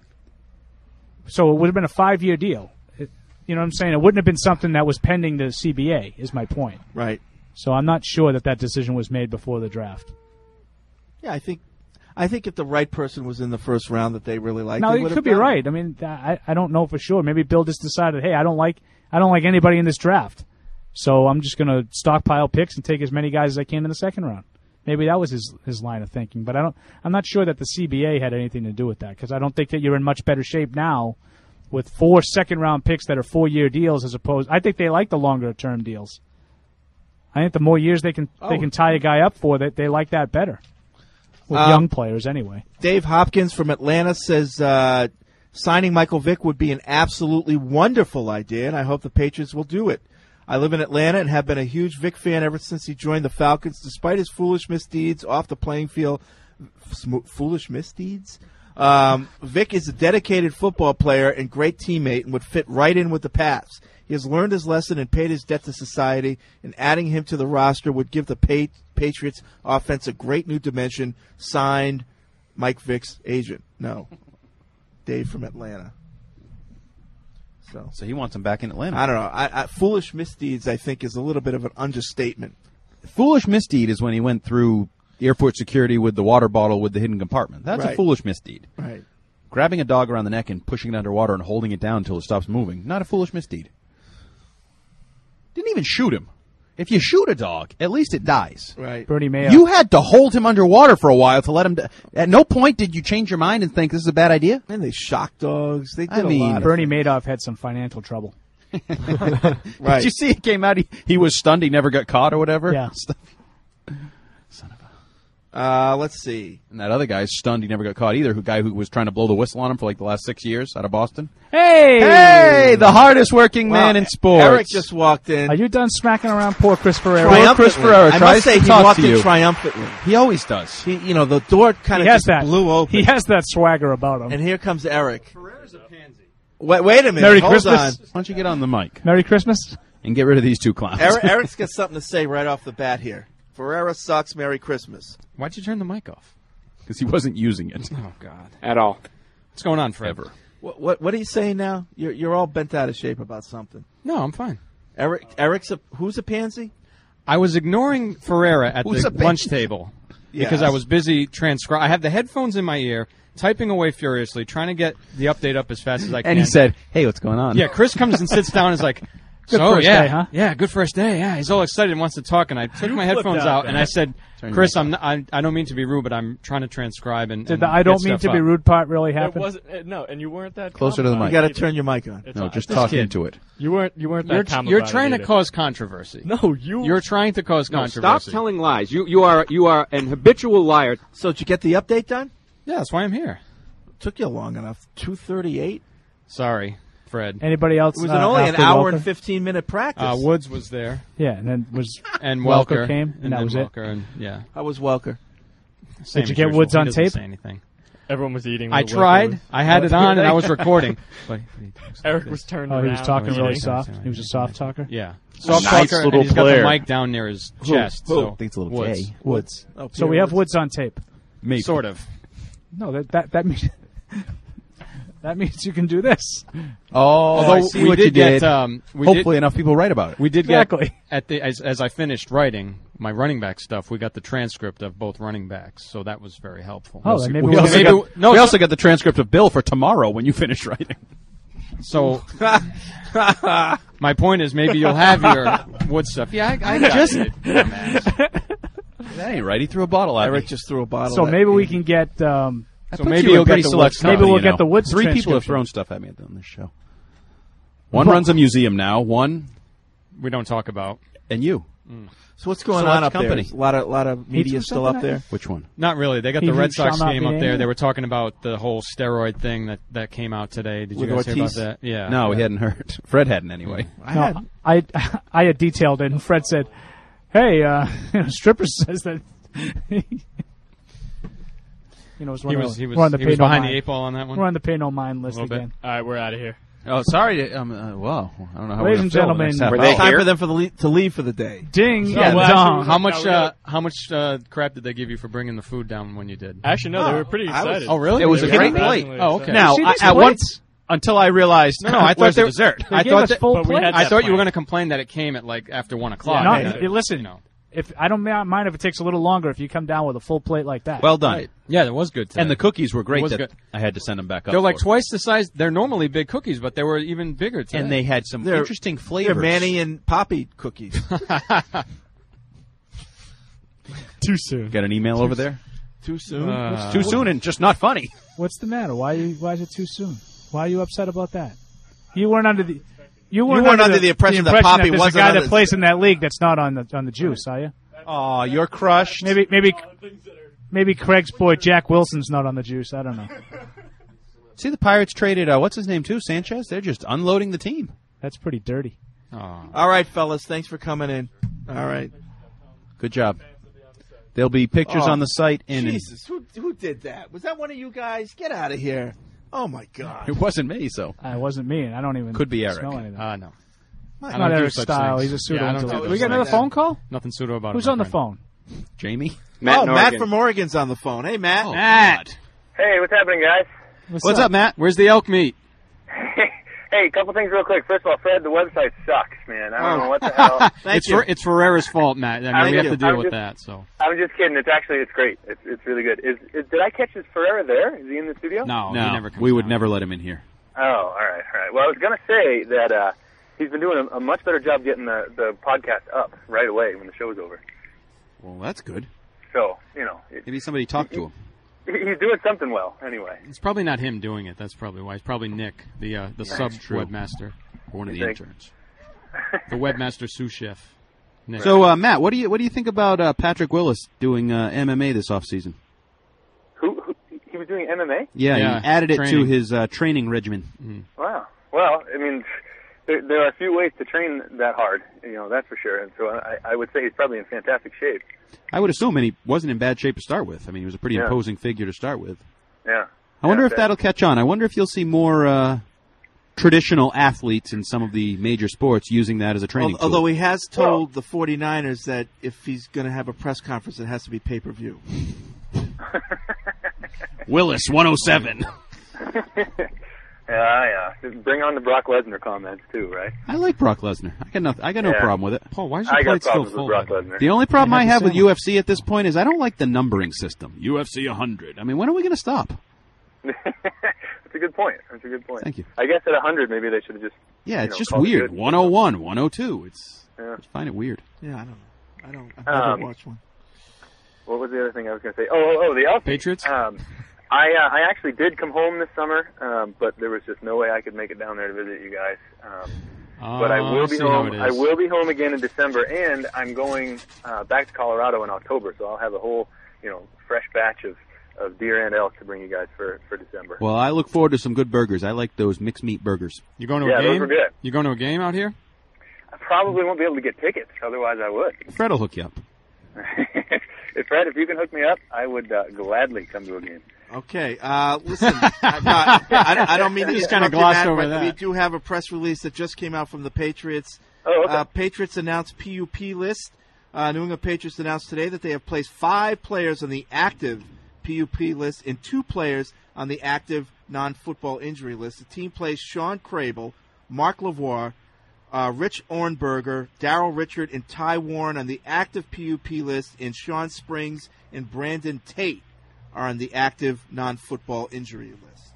Speaker 12: So it would have been a 5-year deal. You know what I'm saying? It wouldn't have been something that was pending the CBA, is my point.
Speaker 9: Right.
Speaker 12: So I'm not sure that decision was made before the draft.
Speaker 9: Yeah, I think if the right person was in the first round that they really liked,
Speaker 12: No,
Speaker 9: they
Speaker 12: you
Speaker 9: would
Speaker 12: could
Speaker 9: have
Speaker 12: be
Speaker 9: done it.
Speaker 12: right. I mean, I don't know for sure. Maybe Bill just decided, hey, I don't like anybody in this draft, so I'm just going to stockpile picks and take as many guys as I can in the second round. Maybe that was his line of thinking, but I'm not sure that the CBA had anything to do with that, because I don't think that you're in much better shape now with 4 second-round picks that are 4-year deals as opposed. I think they like the longer-term deals. I think the more years they can tie a guy up for, that they like that better. With young players, anyway.
Speaker 9: Dave Hopkins from Atlanta says signing Michael Vick would be an absolutely wonderful idea, and I hope the Patriots will do it. I live in Atlanta and have been a huge Vick fan ever since he joined the Falcons. Despite his foolish misdeeds off the playing field, foolish misdeeds? Vick is a dedicated football player and great teammate and would fit right in with the Pats. He has learned his lesson and paid his debt to society, and adding him to the roster would give the Patriots offense a great new dimension. Signed, Mike Vick's agent. No. Dave from Atlanta.
Speaker 8: So he wants him back in Atlanta.
Speaker 9: I don't know. Foolish misdeeds, I think, is a little bit of an understatement.
Speaker 8: Foolish misdeed is when he went through airport security with the water bottle with the hidden compartment. That's a
Speaker 9: Right.
Speaker 8: foolish misdeed.
Speaker 9: Right.
Speaker 8: Grabbing a dog around the neck and pushing it underwater and holding it down until it stops moving, not a foolish misdeed. Didn't even shoot him. If you shoot a dog, at least it dies.
Speaker 9: Right.
Speaker 12: Bernie Madoff.
Speaker 8: You had to hold him underwater for a while to let him. At no point did you change your mind and think this is a bad idea.
Speaker 9: And they shock dogs. They did
Speaker 8: I mean,
Speaker 9: a lot.
Speaker 12: Bernie Madoff had some financial trouble.
Speaker 9: Right.
Speaker 8: Did you see it came out? He was stunned. He never got caught or whatever.
Speaker 12: Yeah.
Speaker 9: Let's see.
Speaker 8: And that other guy's stunned. He never got caught either. Guy who was trying to blow the whistle on him for like the last 6 years out of Boston.
Speaker 12: Hey,
Speaker 8: the hardest working man in sports.
Speaker 9: Eric just walked in.
Speaker 12: Are you done smacking around poor Chris Ferreira?
Speaker 8: Poor Chris Ferreira
Speaker 9: I
Speaker 8: tries
Speaker 9: must say
Speaker 8: to
Speaker 9: he
Speaker 8: talk
Speaker 9: walked
Speaker 8: to
Speaker 9: in
Speaker 8: you.
Speaker 9: triumphantly.
Speaker 8: He always does.
Speaker 9: The door kind of just blew open.
Speaker 12: He has that swagger about him.
Speaker 9: And here comes Eric. Ferreira's a pansy. Wait a minute.
Speaker 12: Merry
Speaker 9: Hold
Speaker 12: Christmas.
Speaker 9: on.
Speaker 8: Why don't you get on the mic
Speaker 12: Merry Christmas.
Speaker 8: and get rid of these two clowns?
Speaker 9: Eric's got something to say right off the bat here. Ferreira sucks. Merry Christmas.
Speaker 2: Why'd you turn the mic off?
Speaker 8: Because he wasn't using it.
Speaker 2: Oh, God.
Speaker 10: At all.
Speaker 2: What's going on, Fred?
Speaker 9: What are you saying now? You're all bent out of shape about something.
Speaker 2: No, I'm fine.
Speaker 9: Eric's who's a pansy?
Speaker 2: I was ignoring Ferreira at
Speaker 9: Who's
Speaker 2: the
Speaker 9: a pansy?
Speaker 2: lunch table because I was busy transcribing. I have the headphones in my ear, typing away furiously, trying to get the update up as fast as I can.
Speaker 8: And he said, "Hey, what's going on?"
Speaker 2: Yeah, Chris comes and sits down and is like,
Speaker 12: Good
Speaker 2: so,
Speaker 12: first
Speaker 2: yeah,
Speaker 12: day, huh?
Speaker 2: Yeah, good first day. Yeah, he's all excited and wants to talk. And I took my headphones out and I said, Chris, I don't mean to be rude, but I'm trying to transcribe and
Speaker 12: Did the I don't mean to be rude part really happen?
Speaker 2: It wasn't. No, and you weren't that
Speaker 8: Closer to the mic.
Speaker 9: You got to turn your mic on.
Speaker 8: No, just talk into it.
Speaker 2: You weren't that calm. You're trying to cause controversy.
Speaker 20: No,
Speaker 2: You're trying to cause
Speaker 20: No,
Speaker 2: controversy.
Speaker 20: stop telling lies. You are an habitual liar.
Speaker 9: So did you get the update done?
Speaker 2: Yeah, that's why I'm here.
Speaker 9: Took you long enough. 2:38.
Speaker 2: Sorry, Fred.
Speaker 12: Anybody else?
Speaker 9: It was only an
Speaker 12: after
Speaker 9: hour
Speaker 12: Welker?
Speaker 9: and 15-minute practice.
Speaker 2: Woods was there.
Speaker 12: Yeah, and then
Speaker 2: And
Speaker 12: Welker
Speaker 2: Welker
Speaker 12: came, and that
Speaker 2: then
Speaker 12: was it.
Speaker 2: Welker, and yeah.
Speaker 9: How was Welker?
Speaker 2: Same
Speaker 12: Did you
Speaker 2: as
Speaker 12: get
Speaker 2: usual.
Speaker 12: Woods
Speaker 2: He
Speaker 12: on
Speaker 2: doesn't
Speaker 12: tape?
Speaker 2: say anything.
Speaker 1: Everyone was eating.
Speaker 2: I
Speaker 1: while Welker
Speaker 2: tried.
Speaker 1: was-
Speaker 2: I had it on and I was recording. But
Speaker 1: Eric was turned
Speaker 12: Oh,
Speaker 1: around.
Speaker 12: he was talking really
Speaker 1: eating.
Speaker 12: soft. He was a soft talker.
Speaker 2: Yeah, soft
Speaker 1: Nice
Speaker 2: talker,
Speaker 1: little
Speaker 2: and he's
Speaker 1: player.
Speaker 2: got the mic down near his chest.
Speaker 9: Who?
Speaker 2: So
Speaker 9: I think it's a little
Speaker 2: Woods.
Speaker 9: gay. Woods. Oh,
Speaker 12: So we
Speaker 9: Pierre
Speaker 12: have Woods on tape.
Speaker 8: Maybe.
Speaker 2: Sort of.
Speaker 12: No, that means that means you can do this.
Speaker 8: Oh,
Speaker 2: Although
Speaker 8: I see
Speaker 2: we
Speaker 8: what
Speaker 2: did
Speaker 8: you did.
Speaker 2: get,
Speaker 8: Hopefully enough people write about it.
Speaker 2: We did
Speaker 12: Exactly.
Speaker 2: get as I finished writing my running back stuff. We got the transcript of both running backs, so that was very helpful.
Speaker 12: Oh, then maybe
Speaker 8: we
Speaker 12: we'll
Speaker 8: also,
Speaker 12: get-
Speaker 8: got, we also got the transcript of Bill for tomorrow when you finish writing.
Speaker 2: So my point is, maybe you'll have your Wood stuff. Yeah, I
Speaker 8: Just-
Speaker 2: it.
Speaker 8: That ain't right. He threw a bottle at
Speaker 9: Eric
Speaker 8: me.
Speaker 9: just threw a bottle.
Speaker 12: So
Speaker 9: at
Speaker 12: maybe
Speaker 9: me.
Speaker 12: we can get.
Speaker 2: So
Speaker 8: put
Speaker 2: maybe
Speaker 8: you in
Speaker 2: you'll
Speaker 8: pretty
Speaker 2: get the
Speaker 8: select
Speaker 2: Woods.
Speaker 8: company,
Speaker 12: Maybe we'll
Speaker 8: you
Speaker 12: get
Speaker 8: know.
Speaker 12: the Woods
Speaker 8: 3 people have
Speaker 12: transcription.
Speaker 8: thrown stuff at me on this show. One runs a museum now. One,
Speaker 2: We don't talk about.
Speaker 8: and you.
Speaker 9: So what's going
Speaker 8: Select
Speaker 9: on up
Speaker 8: company.
Speaker 9: there? A lot of media
Speaker 12: threw
Speaker 9: still
Speaker 12: something
Speaker 9: up
Speaker 12: at
Speaker 9: there.
Speaker 8: Which one?
Speaker 2: Not really. They got
Speaker 12: He
Speaker 2: the Red
Speaker 12: shall
Speaker 2: Sox
Speaker 12: not
Speaker 2: game
Speaker 12: be
Speaker 2: up there.
Speaker 12: named.
Speaker 2: They were talking about the whole steroid thing that came out today. Did you
Speaker 9: With
Speaker 2: guys hear about
Speaker 9: Ortiz?
Speaker 2: that? Yeah.
Speaker 8: No, we hadn't heard. Fred hadn't anyway.
Speaker 12: No, I had detailed it, and Fred said, "Hey, stripper says that." We're
Speaker 2: He was
Speaker 12: on the pay no
Speaker 2: behind
Speaker 12: mind.
Speaker 2: the 8 ball on that one.
Speaker 12: We're on the pay no mind list
Speaker 2: A little bit.
Speaker 12: again.
Speaker 1: All right, we're out of here.
Speaker 8: Oh, sorry. Wow. I don't know how
Speaker 12: Ladies
Speaker 8: we're
Speaker 12: and
Speaker 8: gonna fill the
Speaker 12: gentlemen,
Speaker 8: next half
Speaker 10: were
Speaker 8: hour.
Speaker 10: they
Speaker 9: It's time
Speaker 10: here?
Speaker 9: for them to leave for the day.
Speaker 12: Ding
Speaker 1: No,
Speaker 12: and
Speaker 1: well,
Speaker 12: dong.
Speaker 1: actually,
Speaker 2: How much crap did they give you for bringing the food down when you did?
Speaker 1: Actually, no, they were pretty
Speaker 9: I was-
Speaker 1: excited.
Speaker 2: Oh, really?
Speaker 8: It was
Speaker 1: They
Speaker 8: a
Speaker 1: were
Speaker 8: great
Speaker 1: surprisingly
Speaker 8: plate.
Speaker 2: Oh, okay.
Speaker 1: excited.
Speaker 8: Now,
Speaker 12: See these
Speaker 8: at
Speaker 12: plates?
Speaker 8: until I realized,
Speaker 2: No, I thought
Speaker 8: where's
Speaker 2: they
Speaker 8: the
Speaker 2: were-
Speaker 8: dessert?
Speaker 12: They
Speaker 2: I
Speaker 12: gave
Speaker 2: thought
Speaker 12: us
Speaker 2: that,
Speaker 12: full
Speaker 1: but we
Speaker 12: plate.
Speaker 1: had
Speaker 2: I
Speaker 1: that
Speaker 2: thought you were
Speaker 1: plan.
Speaker 2: going to complain that it came at like after 1 o'clock.
Speaker 12: No,
Speaker 2: And,
Speaker 12: listen.
Speaker 2: you know.
Speaker 12: If I don't mind if it takes a little longer if you come down with a full plate like that.
Speaker 8: Well done.
Speaker 2: Right. Yeah, that was good today.
Speaker 8: And the cookies were great.
Speaker 2: It was
Speaker 8: That
Speaker 2: good.
Speaker 8: I had to send them back up.
Speaker 2: They're like
Speaker 8: for.
Speaker 2: twice the size. They're normally big cookies, but they were even bigger today.
Speaker 8: And they had some
Speaker 9: They're-
Speaker 8: interesting
Speaker 9: They're
Speaker 8: flavors.
Speaker 9: Manny and Poppy cookies.
Speaker 1: Too soon.
Speaker 8: Got an email over there?
Speaker 9: Too soon.
Speaker 8: It's too soon and just not funny.
Speaker 12: What's the matter? Why is it too soon? Why are you upset about that? You weren't under the. You weren't
Speaker 9: under the impression that Poppy
Speaker 12: there's
Speaker 9: wasn't
Speaker 12: a guy
Speaker 9: on
Speaker 12: that
Speaker 9: the-
Speaker 12: plays in that league that's not on the juice, are you?
Speaker 8: Aw, you're crushed.
Speaker 12: Maybe Craig's boy Jack Wilson's not on the juice. I don't know.
Speaker 8: See, the Pirates traded, what's his name, too? Sanchez? They're just unloading the team.
Speaker 12: That's pretty dirty.
Speaker 9: All right, fellas. Thanks for coming in. All right.
Speaker 8: Good job. There'll be pictures
Speaker 9: Oh,
Speaker 8: on the site.
Speaker 9: Jesus, who did that? Was that one of you guys? Get out of here. Oh, my God.
Speaker 8: It wasn't me, so.
Speaker 12: It wasn't me, and I don't even
Speaker 8: Could be Eric.
Speaker 12: smell anything.
Speaker 2: no.
Speaker 12: It's
Speaker 2: I
Speaker 12: not
Speaker 2: don't do
Speaker 12: Eric's
Speaker 2: such
Speaker 12: style.
Speaker 2: things.
Speaker 12: He's a pseudo.
Speaker 2: Yeah, I don't do
Speaker 12: intellect.
Speaker 2: those
Speaker 12: We got
Speaker 2: things.
Speaker 12: another phone call?
Speaker 2: Nothing pseudo about it.
Speaker 12: Who's
Speaker 2: my
Speaker 12: on the
Speaker 2: friend.
Speaker 12: phone?
Speaker 8: Jamie?
Speaker 9: Matt from Oregon's on the phone. Hey, Matt.
Speaker 2: Matt.
Speaker 13: Hey, what's happening, guys?
Speaker 2: What's up, Matt? Where's the elk meat?
Speaker 13: Hey, a couple things real quick. First of all, Fred, the website sucks, man. I don't know what the hell.
Speaker 2: It's Ferreira's fault, Matt. I mean, we have to deal with that. So
Speaker 13: I'm just kidding. It's great. It's really good. Did I catch Ferreira there? Is he in the studio?
Speaker 2: No, he never comes
Speaker 8: we would
Speaker 2: down.
Speaker 8: never let him in here.
Speaker 13: Oh, all right. Well, I was gonna say that he's been doing a much better job getting the podcast up right away when the show's over.
Speaker 8: Well, that's good.
Speaker 13: So
Speaker 8: Maybe somebody talked to him.
Speaker 13: He's doing something well, anyway.
Speaker 2: It's probably not him doing it. That's probably why. It's probably Nick, the sub webmaster,
Speaker 8: or one of the interns,
Speaker 2: the webmaster sous chef. Nick.
Speaker 8: So, Matt, what do you think about Patrick Willis doing MMA this offseason?
Speaker 13: Who he was doing MMA?
Speaker 8: Yeah, he added it to his training regimen.
Speaker 2: Mm-hmm.
Speaker 13: Wow. Well, I mean, there are a few ways to train that hard. That's for sure. And so I would say he's probably in fantastic shape.
Speaker 8: I would assume, and he wasn't in bad shape to start with. I mean, he was a pretty imposing figure to start with.
Speaker 13: Yeah.
Speaker 8: I wonder if that'll catch on. I wonder if you'll see more traditional athletes in some of the major sports using that as a training tool.
Speaker 9: Although he has told the 49ers that if he's going to have a press conference, it has to be pay-per-view.
Speaker 8: Willis, 107.
Speaker 13: Yeah. Just bring on the Brock Lesnar comments too, right?
Speaker 8: I like Brock Lesnar. I got no problem with it.
Speaker 2: Paul, why is
Speaker 13: I
Speaker 2: your
Speaker 13: got
Speaker 2: plate still
Speaker 13: problems
Speaker 2: full?
Speaker 13: with Brock Lesnar.
Speaker 8: The only problem I have with UFC at this point is I don't like the numbering system. UFC 100. I mean, when are we going to stop?
Speaker 13: That's a good point.
Speaker 8: Thank you.
Speaker 13: I guess at 100, maybe they should have just.
Speaker 8: Yeah, it's just
Speaker 13: called it
Speaker 8: weird.
Speaker 13: good.
Speaker 8: 101, 102. I just find it weird.
Speaker 9: Yeah, I don't know. I've never watched one.
Speaker 13: What was the other thing I was going to say? Oh, the Elks.
Speaker 2: Patriots?
Speaker 13: I actually did come home this summer, but there was just no way I could make it down there to visit you guys. But I will be home. I will be home again in December, and I'm going back to Colorado in October. So I'll have a whole, fresh batch of deer and elk to bring you guys for December.
Speaker 8: Well, I look forward to some good burgers. I like those mixed meat burgers.
Speaker 2: You going to a game?
Speaker 13: Those were good.
Speaker 2: You going to a game out here?
Speaker 13: I probably won't be able to get tickets. Otherwise, I would.
Speaker 8: Fred will hook you up.
Speaker 13: Fred, if you can hook me up, I would gladly come to a game.
Speaker 9: Okay, listen, I don't mean to
Speaker 2: just kind of
Speaker 9: interrupt you,
Speaker 2: glossed
Speaker 9: Matt,
Speaker 2: over
Speaker 9: but
Speaker 2: that.
Speaker 9: we do have a press release that just came out from the Patriots.
Speaker 13: Oh, okay.
Speaker 9: Patriots announced PUP list. New England Patriots announced today that they have placed 5 players on the active PUP list and 2 players on the active non-football injury list. The team placed Sean Crable, Mark Lavoie, Rich Ornberger, Darryl Richard, and Ty Warren on the active PUP list, and Sean Springs and Brandon Tate are on the active non-football injury list.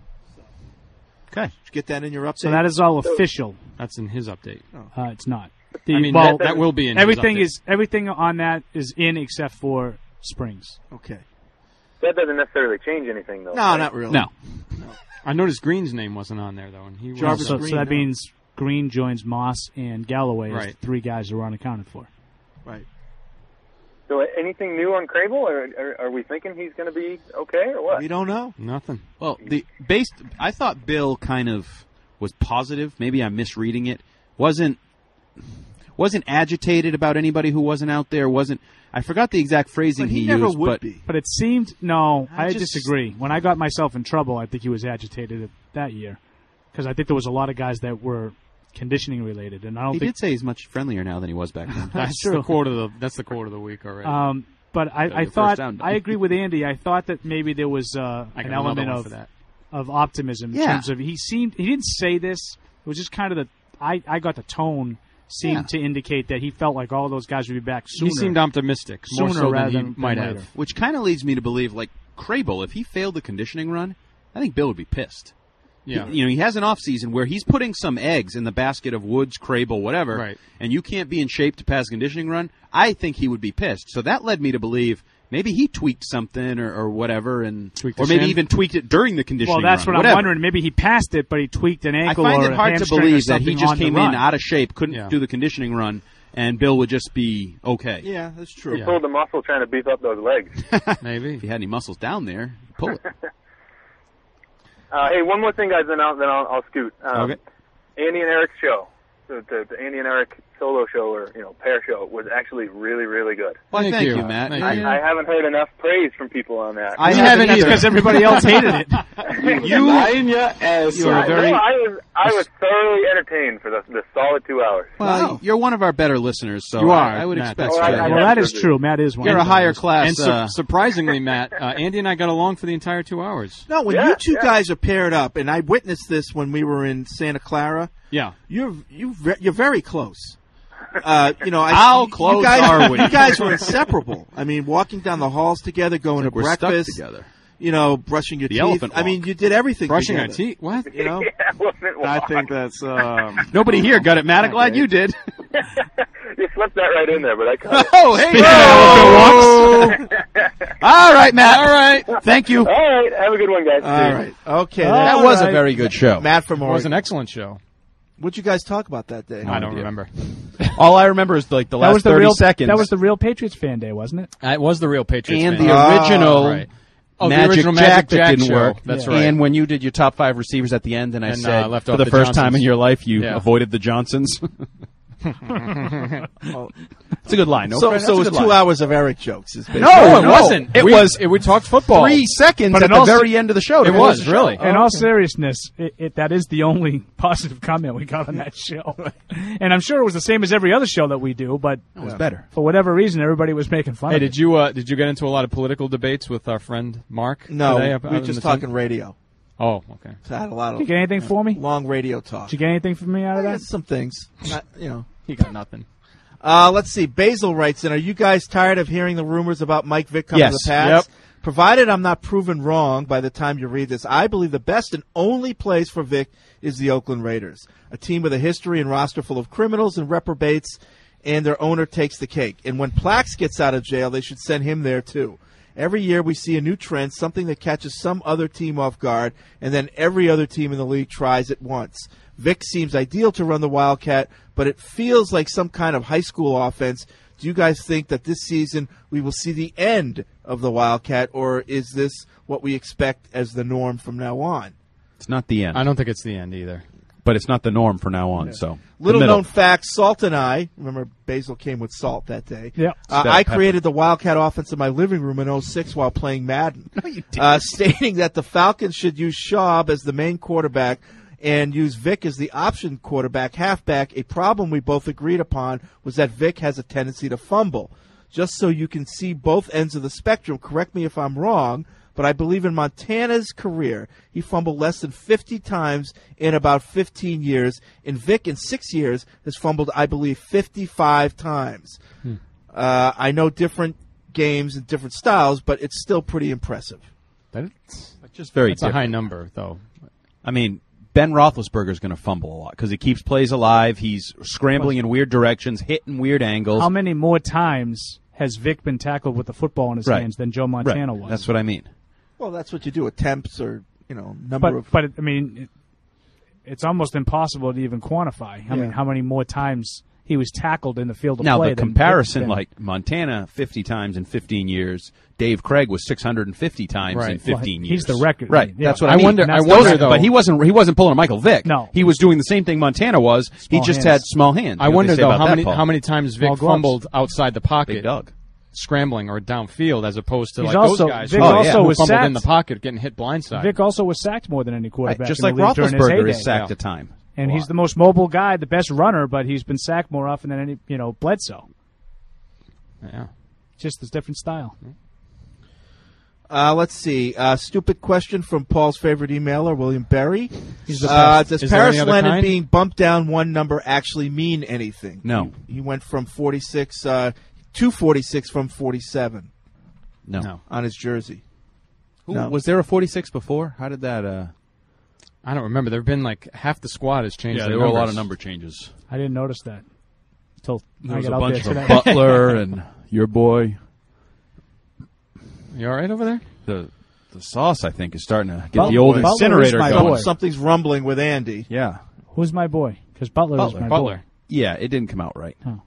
Speaker 8: Okay.
Speaker 9: Did you get that in your update?
Speaker 12: So that is all official.
Speaker 2: That's in his update.
Speaker 12: It's not.
Speaker 2: I mean, that will be in
Speaker 12: everything
Speaker 2: his update.
Speaker 12: Everything on that is in except for Springs.
Speaker 9: Okay.
Speaker 13: That doesn't necessarily change anything, though.
Speaker 9: No,
Speaker 13: right?
Speaker 9: not really.
Speaker 8: No.
Speaker 2: I noticed Green's name wasn't on there, though. And he
Speaker 9: Jarvis
Speaker 2: was,
Speaker 12: So,
Speaker 9: Green,
Speaker 12: so that
Speaker 9: no.
Speaker 12: means Green joins Moss and Galloway as
Speaker 2: Right.
Speaker 12: 3 guys who are unaccounted for.
Speaker 9: Right.
Speaker 13: So anything new on Crable, or are we thinking he's going to be okay, or what?
Speaker 9: We don't know.
Speaker 2: Nothing.
Speaker 8: Well, I thought Bill kind of was positive. Maybe I'm misreading it. Wasn't agitated about anybody who wasn't out there. I forgot the exact phrasing
Speaker 9: But he
Speaker 8: used.
Speaker 9: never would be.
Speaker 12: But it seemed I
Speaker 9: just-
Speaker 12: disagree. When I got myself in trouble, I think he was agitated that year because I think there was a lot of guys that were conditioning related, and I don't
Speaker 8: He
Speaker 12: think
Speaker 8: did say he's much friendlier now than he was back then.
Speaker 2: That's
Speaker 12: true.
Speaker 2: the quote of the week already.
Speaker 12: But I
Speaker 8: your
Speaker 12: thought
Speaker 8: first down.
Speaker 12: I agree with Andy. I thought that maybe there was an
Speaker 2: got
Speaker 12: element
Speaker 2: another one for that.
Speaker 12: of optimism in
Speaker 8: Yeah.
Speaker 12: terms of he didn't say this. It was just kind of I got the tone seemed to indicate that he felt like all those guys would be back sooner.
Speaker 2: He seemed optimistic, more
Speaker 12: Sooner
Speaker 2: so
Speaker 12: rather
Speaker 2: than he
Speaker 12: than
Speaker 2: might
Speaker 12: later.
Speaker 2: have.
Speaker 8: Which kind of leads me to believe, like, Crable, if he failed the conditioning run, I think Bill would be pissed.
Speaker 2: Yeah.
Speaker 8: He has an off season where he's putting some eggs in the basket of Woods, Crable, whatever,
Speaker 2: Right.
Speaker 8: and you can't be in shape to pass a conditioning run. I think he would be pissed. So that led me to believe maybe he tweaked something or whatever, or
Speaker 2: the
Speaker 8: maybe
Speaker 2: shin?
Speaker 8: even tweaked it during the conditioning
Speaker 12: Well, that's
Speaker 8: run.
Speaker 12: what
Speaker 8: Whatever.
Speaker 12: I'm wondering. Maybe he passed it, but he tweaked an
Speaker 8: I
Speaker 12: ankle
Speaker 8: find
Speaker 12: or
Speaker 8: it
Speaker 12: a
Speaker 8: hard to
Speaker 12: hamstring or
Speaker 8: believe that he
Speaker 12: something
Speaker 8: just
Speaker 12: on the
Speaker 8: came in
Speaker 12: run.
Speaker 8: out of shape, couldn't
Speaker 2: Yeah.
Speaker 8: do the conditioning run, and Bill would just be okay.
Speaker 9: Yeah, that's true.
Speaker 13: He pulled the muscle trying to beef up those legs.
Speaker 2: Maybe.
Speaker 8: If he had any muscles down there, pull it.
Speaker 13: Hey, one more thing, guys, then I'll scoot.
Speaker 8: Okay.
Speaker 13: Andy and Eric's show. So to Andy and Eric, solo show or pair show was actually really, really good.
Speaker 8: Well, thank you, Matt.
Speaker 13: I haven't heard enough praise from people on that.
Speaker 12: I haven't either because everybody else hated it.
Speaker 8: You
Speaker 13: were very. I was thoroughly entertained for the solid 2 hours.
Speaker 8: Well, you're one of our better listeners, so
Speaker 2: you are.
Speaker 8: I would
Speaker 2: Matt,
Speaker 8: expect.
Speaker 12: Well, that is true. Matt is one.
Speaker 8: You're a higher class.
Speaker 2: And surprisingly, Matt, Andy and I got along for the entire 2 hours.
Speaker 9: No, when you two guys are paired up, and I witnessed this when we were in Santa Clara.
Speaker 2: Yeah,
Speaker 9: you're very close.
Speaker 8: How close are we?
Speaker 9: You guys were inseparable. I mean, walking down the halls together, going to breakfast
Speaker 8: together.
Speaker 9: Brushing your
Speaker 8: the
Speaker 9: teeth.
Speaker 8: elephant walk.
Speaker 9: I mean, you did everything
Speaker 2: Brushing
Speaker 9: together.
Speaker 2: our teeth? What?
Speaker 20: I think that's...
Speaker 8: Nobody here got it, Matt. I'm glad you did.
Speaker 13: You slipped that right in there, but I caught it.
Speaker 8: Oh, hey! All right, Matt. All right. Thank you.
Speaker 13: All right. Have a good one, guys.
Speaker 9: All right. Okay.
Speaker 8: That was a very good show.
Speaker 9: Matt from
Speaker 2: It
Speaker 9: Oregon.
Speaker 2: was an excellent show.
Speaker 9: What'd you guys talk about that day?
Speaker 2: I don't remember.
Speaker 8: All I remember is like the last 30 seconds.
Speaker 12: That was the real Patriots fan day, wasn't it?
Speaker 2: It was the real Patriots
Speaker 8: and
Speaker 2: fan
Speaker 8: the
Speaker 2: day.
Speaker 8: original
Speaker 2: Right. Oh,
Speaker 8: Magic
Speaker 2: the original
Speaker 8: Jack
Speaker 2: Magic
Speaker 8: that
Speaker 2: Jack
Speaker 8: didn't
Speaker 2: show.
Speaker 8: work.
Speaker 2: That's right.
Speaker 8: And when you did your top 5 receivers at the end, and I said
Speaker 2: left
Speaker 8: for
Speaker 2: off
Speaker 8: the
Speaker 2: the
Speaker 8: first time
Speaker 2: Johnsons.
Speaker 8: in your life you
Speaker 2: Yeah.
Speaker 8: avoided the Johnsons. It's a good line. No,
Speaker 9: So
Speaker 8: Fred,
Speaker 9: it was
Speaker 8: that's a good
Speaker 9: 2
Speaker 8: line.
Speaker 9: hours of Eric jokes. Is basically-
Speaker 8: No,
Speaker 2: it wasn't. We talked football.
Speaker 8: 3 seconds
Speaker 12: But
Speaker 8: at
Speaker 12: in
Speaker 8: the
Speaker 12: all
Speaker 8: very end of the show.
Speaker 2: It was, really.
Speaker 12: In all seriousness, that is the only positive comment we got on that show. And I'm sure it was the same as every other show that we do, but
Speaker 8: It was better.
Speaker 12: for whatever reason, everybody was making fun
Speaker 2: Hey,
Speaker 12: of it.
Speaker 2: did you get into a lot of political debates with our friend Mark?
Speaker 9: No,
Speaker 2: today,
Speaker 9: we were just talking radio.
Speaker 2: Oh, okay.
Speaker 9: So I had a lot of
Speaker 12: Did you get anything for me?
Speaker 9: long radio talk.
Speaker 12: Did you get anything from me out of
Speaker 9: I
Speaker 12: that?
Speaker 9: got some things. Not,
Speaker 2: He got nothing.
Speaker 9: Let's see. Basil writes in, are you guys tired of hearing the rumors about Mike Vick coming to the Pats?
Speaker 8: Yep.
Speaker 9: Provided I'm not proven wrong by the time you read this, I believe the best and only place for Vick is the Oakland Raiders, a team with a history and roster full of criminals and reprobates, and their owner takes the cake. And when Plax gets out of jail, they should send him there too. Every year we see a new trend, something that catches some other team off guard, and then every other team in the league tries it once. Vick seems ideal to run the Wildcat, but it feels like some kind of high school offense. Do you guys think that this season we will see the end of the Wildcat, or is this what we expect as the norm from now on?
Speaker 8: It's not the end.
Speaker 2: I don't think it's the end either.
Speaker 8: But it's not the norm from now on. So
Speaker 9: Little known fact, Salt and I, remember Basil came with Salt that day.
Speaker 12: Yeah.
Speaker 9: I created the Wildcat offense in my living room in 2006 while playing Madden.
Speaker 8: No, you didn't.
Speaker 9: Stating that the Falcons should use Schaub as the main quarterback and use Vick as the option quarterback, halfback. A problem we both agreed upon was that Vick has a tendency to fumble. Just so you can see both ends of the spectrum, correct me if I'm wrong, but I believe in Montana's career, he fumbled less than 50 times in about 15 years. And Vick, in 6 years, has fumbled, I believe, 55 times. I know different games and different styles, but it's still pretty impressive.
Speaker 2: That's
Speaker 8: just very
Speaker 2: a high number, though.
Speaker 8: I mean, Ben Roethlisberger is going to fumble a lot because he keeps plays alive. He's scrambling in weird directions, hitting weird angles.
Speaker 12: How many more times has Vic been tackled with the football in his hands than Joe Montana was?
Speaker 8: That's what I mean.
Speaker 9: Well, that's what you do. Attempts or, number of...
Speaker 12: But I mean, it's almost impossible to even quantify. I mean, how many more times he was tackled in the field of
Speaker 8: now,
Speaker 12: play.
Speaker 8: Now, the comparison, like Montana, 50 times in 15 years. Dave Craig was 650 times in 15 years.
Speaker 12: He's the record.
Speaker 8: Right.
Speaker 12: Yeah.
Speaker 8: That's what I mean.
Speaker 2: I wonder, though.
Speaker 8: But he wasn't pulling a Michael Vick.
Speaker 12: No.
Speaker 8: He was doing the same thing Montana was.
Speaker 12: Small
Speaker 8: he just
Speaker 12: hands.
Speaker 8: had small hands.
Speaker 2: I wonder, though, how
Speaker 8: that,
Speaker 2: many times Vic fumbled outside the pocket.
Speaker 8: Big Doug.
Speaker 2: Scrambling or downfield as opposed to
Speaker 12: He's
Speaker 2: like
Speaker 12: also,
Speaker 2: those guys
Speaker 12: Vic
Speaker 2: who
Speaker 12: also was
Speaker 2: fumbled
Speaker 12: sacked
Speaker 2: in the pocket getting hit blindside.
Speaker 12: Vic also was sacked more than any quarterback.
Speaker 8: Just
Speaker 12: in
Speaker 8: like
Speaker 12: the league during his
Speaker 8: Roethlisberger
Speaker 12: heyday.
Speaker 8: is sacked a time.
Speaker 12: And he's the most mobile guy, the best runner, but he's been sacked more often than any, Bledsoe.
Speaker 2: Yeah.
Speaker 12: Just this different style.
Speaker 9: Let's see. Stupid question from Paul's favorite emailer, William Berry.
Speaker 12: He's the best.
Speaker 9: Does
Speaker 2: Is there
Speaker 9: Paris
Speaker 2: any other
Speaker 9: Leonard
Speaker 2: kind?
Speaker 9: being bumped down one number actually mean anything?
Speaker 8: No.
Speaker 9: He went from 46 to 46 from 47.
Speaker 8: No.
Speaker 9: On his jersey.
Speaker 8: No. Was there a 46 before? How did that...
Speaker 2: I don't remember. There have been like half the squad has changed.
Speaker 8: Yeah,
Speaker 2: their
Speaker 8: there were a lot
Speaker 2: numbers.
Speaker 8: of number changes.
Speaker 12: I didn't notice that until
Speaker 8: There
Speaker 12: I
Speaker 8: was a
Speaker 12: got out
Speaker 8: bunch
Speaker 12: there
Speaker 8: of
Speaker 12: today.
Speaker 8: Butler and your boy.
Speaker 2: You all right over there?
Speaker 8: The sauce, I think, is starting to get
Speaker 12: Butler-
Speaker 8: the old
Speaker 12: Butler
Speaker 8: incinerator
Speaker 12: is my
Speaker 8: going.
Speaker 12: boy.
Speaker 9: Something's rumbling with Andy.
Speaker 8: Yeah.
Speaker 12: Who's my boy? Because Butler is my boy.
Speaker 8: Yeah, it didn't come out right.
Speaker 12: Oh.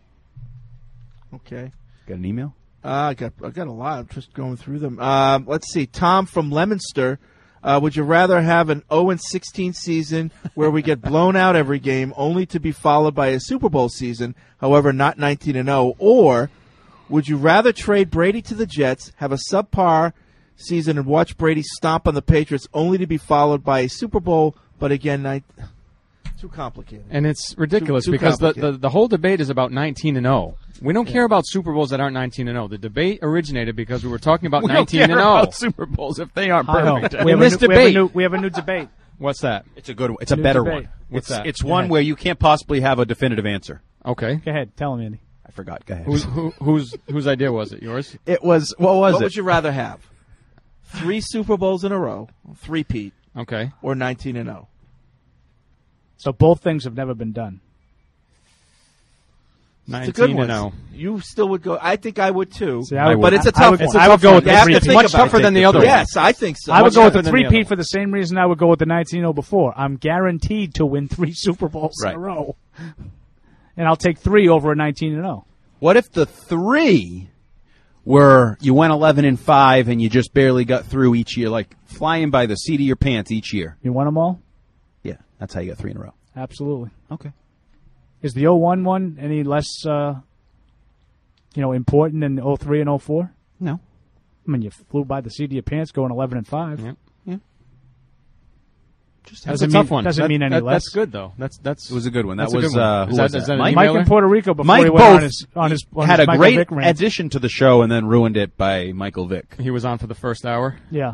Speaker 9: Okay.
Speaker 8: Got an email?
Speaker 9: I got a lot. I'm just going through them. Let's see. Tom from Leominster. Would you rather have an 0-16 season where we get blown out every game only to be followed by a Super Bowl season, however not 19-0, or would you rather trade Brady to the Jets, have a subpar season, and watch Brady stomp on the Patriots only to be followed by a Super Bowl, but again, too complicated.
Speaker 2: And it's ridiculous
Speaker 9: Too
Speaker 2: because
Speaker 9: complicated.
Speaker 2: the whole debate is about 19-0. We don't care about Super Bowls that aren't 19-0. The debate originated because we were talking about 19-0.
Speaker 8: We don't care about Super Bowls if they aren't perfect.
Speaker 2: We have this debate.
Speaker 12: We have a new debate.
Speaker 2: What's that?
Speaker 8: It's a good one. It's a better one.
Speaker 2: What's that?
Speaker 8: It's one where you can't possibly have a definitive answer.
Speaker 2: Okay.
Speaker 12: Go ahead. Tell him, Andy.
Speaker 8: I forgot. Go ahead.
Speaker 2: Whose idea was it? Yours?
Speaker 8: It was. What was it?
Speaker 9: What would you rather have? 3 Super Bowls in a row, 3-peat.
Speaker 2: Okay.
Speaker 9: Or 19-0.
Speaker 12: So both things have never been done.
Speaker 9: It's a good one.
Speaker 2: 19-0.
Speaker 9: You still would go. I think I would too.
Speaker 12: See, I would-
Speaker 9: but it's a
Speaker 12: I
Speaker 9: tough
Speaker 12: would-
Speaker 9: one.
Speaker 12: I would go with
Speaker 9: You
Speaker 12: the
Speaker 9: have
Speaker 12: three.
Speaker 9: to
Speaker 12: It's
Speaker 9: think
Speaker 2: much
Speaker 9: about
Speaker 2: tougher
Speaker 9: it.
Speaker 2: than the other one.
Speaker 9: Yes, I think so.
Speaker 12: I would
Speaker 9: Much
Speaker 12: go with
Speaker 9: tougher
Speaker 12: the
Speaker 9: than other
Speaker 12: 3-peat for the same reason I would go with the 19-0 before. I'm guaranteed to win 3 Super Bowls in a row. And I'll take 3 over a 19-0.
Speaker 8: What if the 3 were you went 11-5 and you just barely got through each year, like flying by the seat of your pants each year?
Speaker 12: You won them all?
Speaker 8: Yeah, that's how you got 3 in a row.
Speaker 12: Absolutely.
Speaker 8: Okay.
Speaker 12: Is the 01 one any less, important than 03 and 04?
Speaker 8: No.
Speaker 12: I mean, you flew by the seat of your pants going 11-5.
Speaker 2: Yeah.
Speaker 12: Doesn't
Speaker 2: That's a tough one.
Speaker 12: Doesn't mean any less.
Speaker 2: That's good though. That's
Speaker 8: It was a good one. That
Speaker 2: That's a
Speaker 8: was
Speaker 2: good one.
Speaker 8: who
Speaker 2: Is that-
Speaker 8: was
Speaker 2: is
Speaker 8: that?
Speaker 2: that an
Speaker 12: Mike
Speaker 2: emailer?
Speaker 12: in Puerto Rico before
Speaker 8: Mike
Speaker 12: he went
Speaker 8: both
Speaker 12: on his
Speaker 8: had a
Speaker 12: Michael
Speaker 8: great
Speaker 12: Vick rant.
Speaker 8: addition to the show and then ruined it by Michael Vick.
Speaker 2: He was on for the first hour.
Speaker 12: Yeah.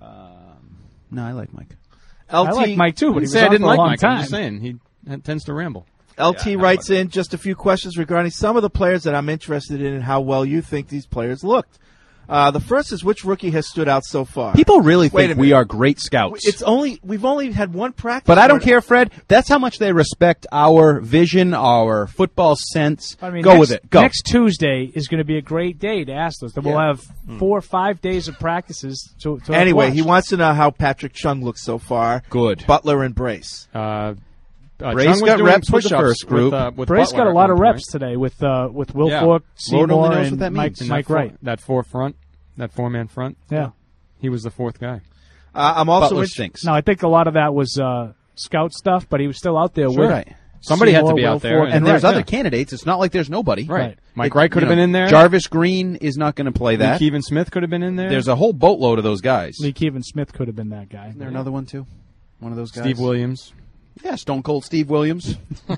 Speaker 8: No, I like Mike.
Speaker 12: I like Mike too, but he was
Speaker 2: I
Speaker 12: on
Speaker 2: didn't
Speaker 12: for a
Speaker 2: like
Speaker 12: long
Speaker 2: Mike.
Speaker 12: time.
Speaker 2: I'm just saying he tends to ramble.
Speaker 9: LT writes in just a few questions regarding some of the players that I'm interested in and how well you think these players looked. The first is which rookie has stood out so far.
Speaker 8: People really
Speaker 9: Wait a
Speaker 8: think we
Speaker 9: minute.
Speaker 8: are great scouts.
Speaker 9: We've only had one practice.
Speaker 8: But I don't care, Fred. That's how much they respect our vision, our football sense.
Speaker 12: I mean,
Speaker 8: Go with it. Go.
Speaker 12: Next Tuesday is going to be a great day to ask those. Then we'll have 4 or 5 days of practices to
Speaker 9: Anyway,
Speaker 12: watch.
Speaker 9: he wants to know how Patrick Chung looks so far.
Speaker 8: Good.
Speaker 9: Butler and Brace.
Speaker 2: Brace
Speaker 8: got reps with the first group.
Speaker 2: With
Speaker 12: Brace
Speaker 2: Butler
Speaker 12: got a
Speaker 2: at
Speaker 12: lot of
Speaker 2: one
Speaker 12: reps
Speaker 2: point.
Speaker 12: today with Will
Speaker 2: Yeah.
Speaker 12: Fork,
Speaker 8: Lord
Speaker 12: Seymour,
Speaker 8: only knows
Speaker 12: and
Speaker 8: what that
Speaker 12: Mike,
Speaker 8: means.
Speaker 2: And
Speaker 12: Mike
Speaker 2: that
Speaker 12: Wright.
Speaker 2: That 4-man front.
Speaker 12: Yeah.
Speaker 2: He was the 4th guy.
Speaker 9: I'm also
Speaker 8: Butler
Speaker 9: in-
Speaker 8: stinks.
Speaker 12: No, I think a lot of that was scout stuff, but he was still out there
Speaker 8: Sure.
Speaker 12: with
Speaker 8: Right.
Speaker 2: Somebody had
Speaker 12: Seymour,
Speaker 2: to be
Speaker 12: Will
Speaker 2: out there.
Speaker 12: Fork,
Speaker 8: And there's
Speaker 2: Right,
Speaker 8: other
Speaker 2: yeah.
Speaker 8: candidates. It's not like there's nobody.
Speaker 2: Right. Mike Wright could have been in there.
Speaker 8: Jarvis Green is not going to play that.
Speaker 2: Lee Keevan Smith could have been in there.
Speaker 8: There's a whole boatload of those guys.
Speaker 12: Lee Keevan Smith could have been that guy.
Speaker 8: Is there another one, too? One of those guys?
Speaker 2: Steve Williams.
Speaker 8: Yeah, Stone Cold Steve Williams.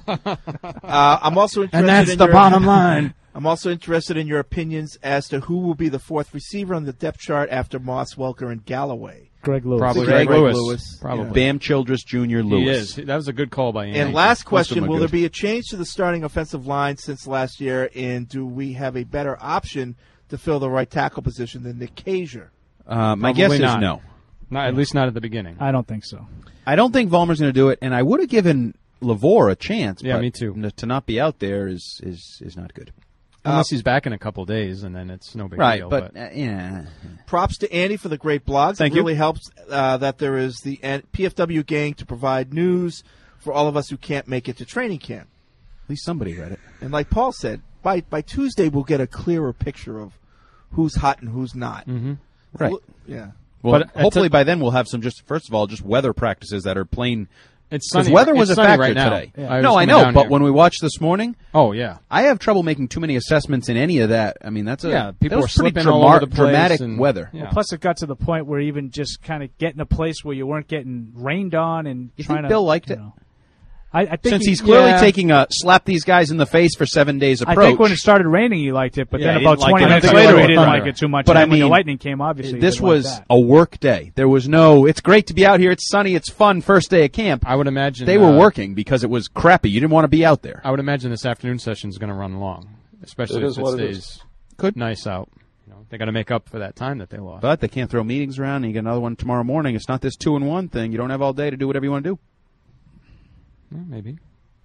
Speaker 9: I'm also interested
Speaker 8: And that's
Speaker 9: in
Speaker 8: the
Speaker 9: your-
Speaker 8: bottom line.
Speaker 9: I'm also interested in your opinions as to who will be the 4th receiver on the depth chart after Moss, Welker, and Galloway.
Speaker 12: Greg Lewis.
Speaker 2: Probably
Speaker 9: Greg
Speaker 2: Greg Lewis.
Speaker 9: Lewis.
Speaker 2: Probably.
Speaker 8: Bam Childress Jr. Lewis.
Speaker 2: He is. That was a good call by Andy.
Speaker 9: And last
Speaker 8: Most of
Speaker 9: question,
Speaker 8: them are
Speaker 9: will there
Speaker 8: good.
Speaker 9: be a change to the starting offensive line since last year, and do we have a better option to fill the right tackle position than Nick Cager?
Speaker 8: My guess
Speaker 2: Probably
Speaker 8: is
Speaker 2: not.
Speaker 8: no.
Speaker 2: Not, at least not at the beginning.
Speaker 12: I don't think so.
Speaker 8: I don't think Vollmer's going to do it, and I would have given LaVore a chance.
Speaker 2: Yeah,
Speaker 8: but
Speaker 2: me too.
Speaker 8: To not be out there is not good.
Speaker 2: Unless he's back in a couple days, and then it's no big
Speaker 8: Right,
Speaker 2: deal.
Speaker 8: but yeah.
Speaker 9: Props to Andy for the great blogs.
Speaker 8: Thank
Speaker 9: it
Speaker 8: you.
Speaker 9: really helps that there is the PFW gang to provide news for all of us who can't make it to training camp.
Speaker 8: At least somebody read it.
Speaker 9: And like Paul said, by Tuesday we'll get a clearer picture of who's hot and who's not.
Speaker 2: Mm-hmm.
Speaker 8: Right.
Speaker 9: Yeah.
Speaker 8: Well,
Speaker 2: But
Speaker 8: hopefully by then we'll have some first of all, weather practices that are plain.
Speaker 2: It's
Speaker 8: Because
Speaker 2: sunny.
Speaker 8: weather was
Speaker 2: It's
Speaker 8: a
Speaker 2: sunny
Speaker 8: factor
Speaker 2: right now.
Speaker 8: today.
Speaker 2: Yeah.
Speaker 8: No, I
Speaker 2: was coming
Speaker 8: know,
Speaker 2: down
Speaker 8: but
Speaker 2: here.
Speaker 8: when we watched this morning,
Speaker 2: Oh yeah.
Speaker 8: I have trouble making too many assessments in any of that. I mean, that's
Speaker 2: Yeah, people
Speaker 8: that
Speaker 2: are
Speaker 8: was pretty
Speaker 2: slipping all over the place
Speaker 8: dramatic
Speaker 2: and-
Speaker 8: weather.
Speaker 2: Yeah.
Speaker 12: Well, plus, it got to the point where even just kind of getting a place where you weren't getting rained on and
Speaker 8: You
Speaker 12: trying
Speaker 8: think
Speaker 12: to.
Speaker 8: Bill liked it?
Speaker 12: I think
Speaker 8: Since
Speaker 12: he-
Speaker 8: he's clearly
Speaker 12: yeah.
Speaker 8: taking a slap these guys in the face for 7 days approach.
Speaker 12: I think when it started raining, he liked it, but
Speaker 8: Yeah,
Speaker 12: then
Speaker 8: he
Speaker 12: about
Speaker 8: didn't like
Speaker 12: 20
Speaker 8: it.
Speaker 12: minutes
Speaker 8: I don't think
Speaker 12: later,
Speaker 8: he
Speaker 12: he didn't
Speaker 8: liked
Speaker 12: like
Speaker 8: it.
Speaker 12: it too much.
Speaker 8: But
Speaker 12: And
Speaker 8: I
Speaker 12: then when the
Speaker 8: mean,
Speaker 12: lightning came, obviously, he
Speaker 8: this
Speaker 12: didn't like
Speaker 8: was
Speaker 12: that.
Speaker 8: a work day. There was no, it's great to be out here. It's sunny. It's fun. First day of camp.
Speaker 2: I would imagine
Speaker 8: They were working because it was crappy. You didn't want to be out there.
Speaker 2: I would imagine this afternoon session is going to run long, especially
Speaker 8: It
Speaker 2: if
Speaker 8: is
Speaker 2: it
Speaker 8: what it
Speaker 2: stays
Speaker 8: Could.
Speaker 2: nice out. You know, they got to make up for that time that they lost.
Speaker 8: But they can't throw meetings around. And you get another one tomorrow morning. It's not this 2-in-1 thing. You don't have all day to do whatever you want to do.
Speaker 2: Yeah, maybe.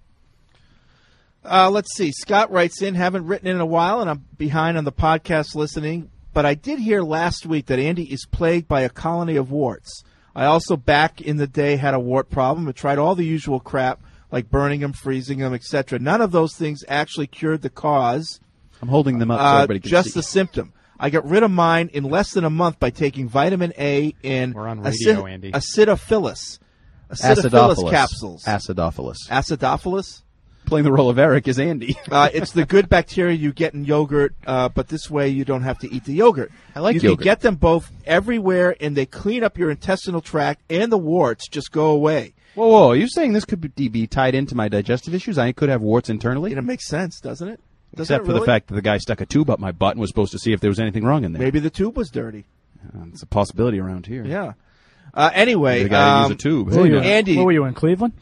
Speaker 9: Let's see. Scott writes in, haven't written in a while, and I'm behind on the podcast listening, but I did hear last week that Andy is plagued by a colony of warts. I also back in the day had a wart problem and tried all the usual crap like burning them, freezing them, etc. None of those things actually cured the cause.
Speaker 8: I'm holding them up so everybody can
Speaker 9: just
Speaker 8: see.
Speaker 9: the symptom. I got rid of mine in less than a month by taking vitamin A and
Speaker 2: We're on radio, Andy.
Speaker 9: acidophilus capsules. Acidophilus?
Speaker 8: Playing the role of Eric is Andy.
Speaker 9: It's the good bacteria you get in yogurt, but this way you don't have to eat the yogurt.
Speaker 8: I like
Speaker 9: you
Speaker 8: yogurt.
Speaker 9: You can get them both everywhere, and they clean up your intestinal tract, and the warts just go away.
Speaker 8: Whoa, are you saying this could be tied into my digestive issues? I could have warts internally?
Speaker 9: It makes sense, doesn't it?
Speaker 8: Except for the fact that the guy stuck a tube up my butt and was supposed to see if there was anything wrong in there.
Speaker 9: Maybe the tube was dirty.
Speaker 8: It's a possibility around here.
Speaker 9: Yeah. Anyway,
Speaker 8: the guy use a tube.
Speaker 9: Andy,
Speaker 12: where were you in Cleveland?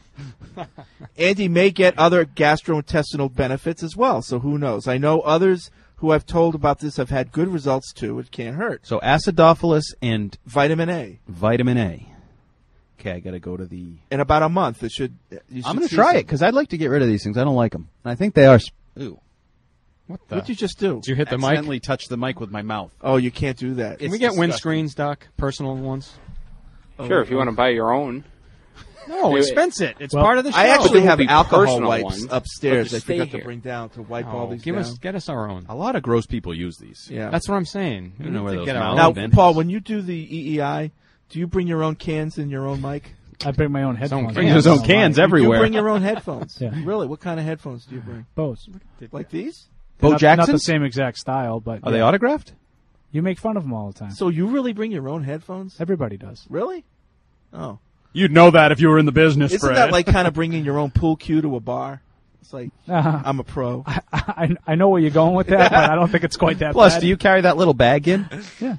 Speaker 9: Andy may get other gastrointestinal benefits as well, so who knows? I know others who I've told about this have had good results too. It can't hurt.
Speaker 8: So acidophilus and
Speaker 9: vitamin A.
Speaker 8: Vitamin A. Okay, I got to go to the.
Speaker 9: In about a month, it should.
Speaker 8: I'm going to try it because I'd like to get rid of these things. I don't like them. And I think they are. Ooh.
Speaker 2: What the?
Speaker 9: What'd you just do?
Speaker 2: Did you hit the mic?
Speaker 8: Accidentally touched the mic with my mouth.
Speaker 9: Oh, you can't do that.
Speaker 2: Can we get windscreens, Doc? Personal ones?
Speaker 10: Sure, if you want to buy your own.
Speaker 2: No, expense it. It's part of the show.
Speaker 9: I actually have
Speaker 10: be
Speaker 9: alcohol
Speaker 10: personal
Speaker 9: wipes
Speaker 10: ones,
Speaker 9: upstairs.
Speaker 10: but
Speaker 9: I
Speaker 10: stay
Speaker 9: forgot
Speaker 10: here.
Speaker 9: to bring down to wipe all these
Speaker 2: Get
Speaker 9: down.
Speaker 2: us our own.
Speaker 8: A lot of gross people use these.
Speaker 9: Yeah.
Speaker 2: That's what I'm saying.
Speaker 8: I don't know where those
Speaker 2: get our
Speaker 8: now,
Speaker 2: own.
Speaker 9: Paul, when you do the EEI, do you bring your own cans and your own mic?
Speaker 12: I bring my own headphones.
Speaker 8: Bring his own cans everywhere.
Speaker 9: You bring your own headphones.
Speaker 12: Yeah.
Speaker 9: Really? What kind of headphones do you bring?
Speaker 12: Both.
Speaker 9: Like these?
Speaker 8: Bo
Speaker 12: Not
Speaker 8: Jackson's?
Speaker 12: the same exact style, but
Speaker 8: Are they autographed?
Speaker 12: You make fun of them all the time.
Speaker 9: So you really bring your own headphones?
Speaker 12: Everybody does.
Speaker 9: Really? Oh.
Speaker 8: You'd know that if you were in the business,
Speaker 9: Isn't
Speaker 8: Fred.
Speaker 9: that like kind of bringing your own pool cue to a bar? It's like,
Speaker 12: Uh-huh.
Speaker 9: I'm a pro.
Speaker 12: I know where you're going with that, but I don't think it's quite that
Speaker 8: Plus,
Speaker 12: bad.
Speaker 8: do you carry that little bag in?
Speaker 12: Yeah.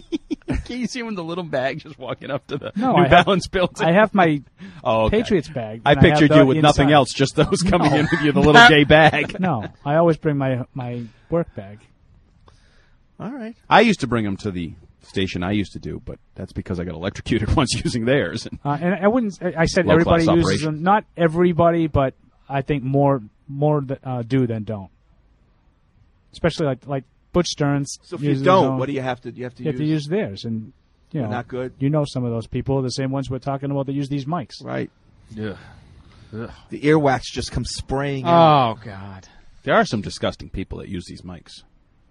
Speaker 8: Can you see him in the little bag just walking up to the
Speaker 12: No,
Speaker 8: New
Speaker 12: I have-
Speaker 8: Balance building?
Speaker 12: I have my
Speaker 8: okay.
Speaker 12: Patriots bag.
Speaker 8: I
Speaker 12: and
Speaker 8: pictured
Speaker 12: have
Speaker 8: you
Speaker 12: the
Speaker 8: with nothing
Speaker 12: inside.
Speaker 8: else, just those coming
Speaker 12: No.
Speaker 8: in with you, the little gay bag.
Speaker 12: No, I always bring my work bag.
Speaker 9: All right.
Speaker 8: I used to bring them to the station I used to do, but that's because I got electrocuted once using theirs.
Speaker 12: And I wouldn't. I said
Speaker 8: Low-class
Speaker 12: everybody uses
Speaker 8: operation.
Speaker 12: them. Not everybody, but I think more do than don't. Especially like Butch Stearns.
Speaker 9: So if you
Speaker 12: uses
Speaker 9: don't,
Speaker 12: his own.
Speaker 9: what do you have to? You have to
Speaker 12: You have to use theirs, and you know,
Speaker 9: They're not good?
Speaker 12: You know, some of those people, the same ones we're talking about, that use these mics.
Speaker 9: Right.
Speaker 8: Yeah.
Speaker 9: The earwax just comes spraying in.
Speaker 2: Oh, God.
Speaker 8: There are some disgusting people that use these mics.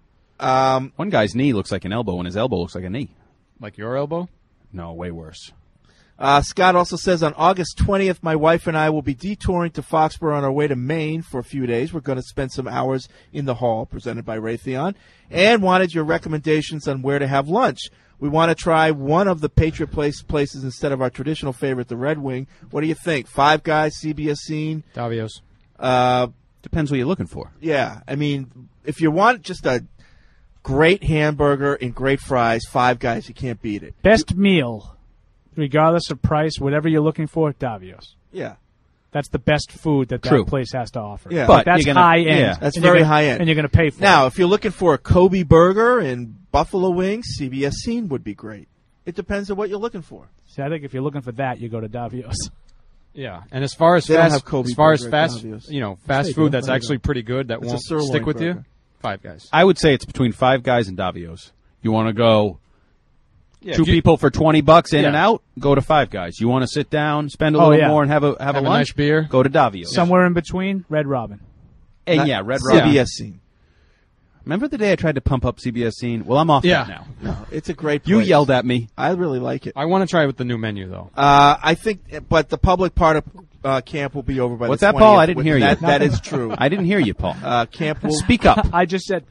Speaker 9: Um,
Speaker 8: One guy's knee looks like an elbow, and his elbow looks like a knee.
Speaker 2: Like your elbow?
Speaker 8: No, way worse.
Speaker 9: Scott also says on August 20th, my wife and I will be detouring to Foxborough on our way to Maine for a few days. We're going to spend some hours in the hall, presented by Raytheon, and wanted your recommendations on where to have lunch. We want to try one of the Patriot Place places instead of our traditional favorite, the Red Wing. What do you think? Five Guys, CBS Scene?
Speaker 2: Davio's.
Speaker 8: Depends what you're looking for.
Speaker 9: Yeah, I mean, if you want just a great hamburger and great fries, Five Guys, you can't beat it.
Speaker 12: Best meal, regardless of price, whatever you're looking for, Davio's.
Speaker 9: Yeah.
Speaker 12: That's the best food that
Speaker 8: True.
Speaker 12: place has to offer.
Speaker 9: Yeah.
Speaker 12: But that's
Speaker 8: you're gonna-
Speaker 12: high end.
Speaker 8: yeah.
Speaker 9: That's
Speaker 12: And you're
Speaker 9: very
Speaker 12: gonna-
Speaker 9: high end.
Speaker 12: And you're going to pay for
Speaker 9: Now,
Speaker 12: it.
Speaker 9: if you're looking for a Kobe burger and buffalo wings, CBS Scene would be great. It depends on what you're looking for.
Speaker 12: See, I think if you're looking for that, you go to Davio's.
Speaker 2: Yeah, and as far as
Speaker 9: They don't
Speaker 2: fast,
Speaker 9: have Kobe
Speaker 2: as far as
Speaker 9: burger at
Speaker 2: fast,
Speaker 9: Davio's.
Speaker 2: you know,
Speaker 12: Yes,
Speaker 2: fast
Speaker 12: they
Speaker 2: food
Speaker 12: do.
Speaker 2: that's
Speaker 12: There you
Speaker 2: actually
Speaker 12: go.
Speaker 2: pretty good that
Speaker 9: It's a
Speaker 2: won't
Speaker 9: sirloin
Speaker 2: stick with you.
Speaker 9: burger.
Speaker 2: Five Guys.
Speaker 8: I would say it's between Five Guys and Davio's. You want to go
Speaker 2: Yeah,
Speaker 8: two
Speaker 2: if you-
Speaker 8: people for $20 in
Speaker 2: Yeah.
Speaker 8: and out? Go to Five Guys. You want to sit down, spend a
Speaker 12: Oh,
Speaker 8: little
Speaker 12: yeah.
Speaker 8: more, and have a
Speaker 2: Have a
Speaker 8: lunch?
Speaker 2: nice beer.
Speaker 8: Go to Davio's.
Speaker 12: Somewhere in between, Red Robin.
Speaker 8: And yeah, Red Robin.
Speaker 9: CBS Scene.
Speaker 8: Remember the day I tried to pump up CBS Scene? Well, I'm off
Speaker 2: Yeah.
Speaker 8: that now.
Speaker 9: No, it's a great place.
Speaker 8: You yelled at me.
Speaker 9: I really like it.
Speaker 2: I want to try with the new menu though.
Speaker 9: I think, but the public part of camp will be over by
Speaker 8: What's
Speaker 9: the
Speaker 8: that,
Speaker 9: 20th.
Speaker 8: Paul? I didn't hear you.
Speaker 9: That is true.
Speaker 8: I didn't hear you, Paul.
Speaker 9: Camp will
Speaker 8: Speak up.
Speaker 12: I just said,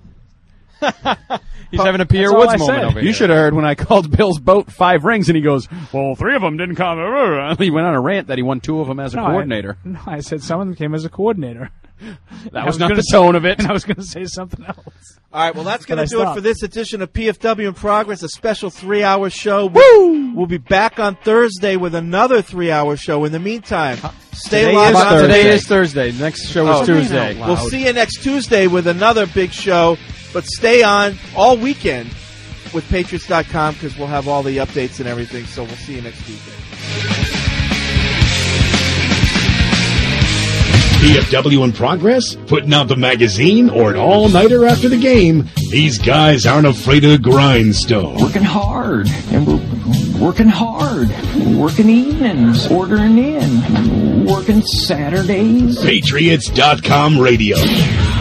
Speaker 2: He's having a Pierre
Speaker 12: That's all
Speaker 2: Woods
Speaker 12: I
Speaker 2: moment
Speaker 12: said.
Speaker 2: over
Speaker 8: You
Speaker 2: here.
Speaker 8: should have heard when I called Bill's boat 5 rings, and he goes, well, 3 of them didn't come. He went on a rant that he won 2 of them as a coordinator.
Speaker 12: I said some of them came as a coordinator.
Speaker 8: That was not the tone of it.
Speaker 12: And I was going to say something else.
Speaker 9: All right, well, that's going
Speaker 12: But
Speaker 9: to
Speaker 12: I
Speaker 9: do it
Speaker 12: stopped.
Speaker 9: for this edition of PFW in Progress, a special 3-hour show. Woo! We'll be back on Thursday with another 3-hour show. In the meantime, stay
Speaker 8: Today
Speaker 9: logged
Speaker 8: is
Speaker 9: on.
Speaker 8: Thursday.
Speaker 2: Today is Thursday. Next show is Tuesday.
Speaker 9: We'll see you next Tuesday with another big show, but stay on all weekend with Patriots.com because we'll have all the updates and everything, so we'll see you next Tuesday.
Speaker 14: PFW in Progress, putting out the magazine or an all-nighter after the game. These guys aren't afraid of the grindstone.
Speaker 6: Working hard, and we're working hard, working evenings, ordering in, working Saturdays.
Speaker 14: Patriots.com radio.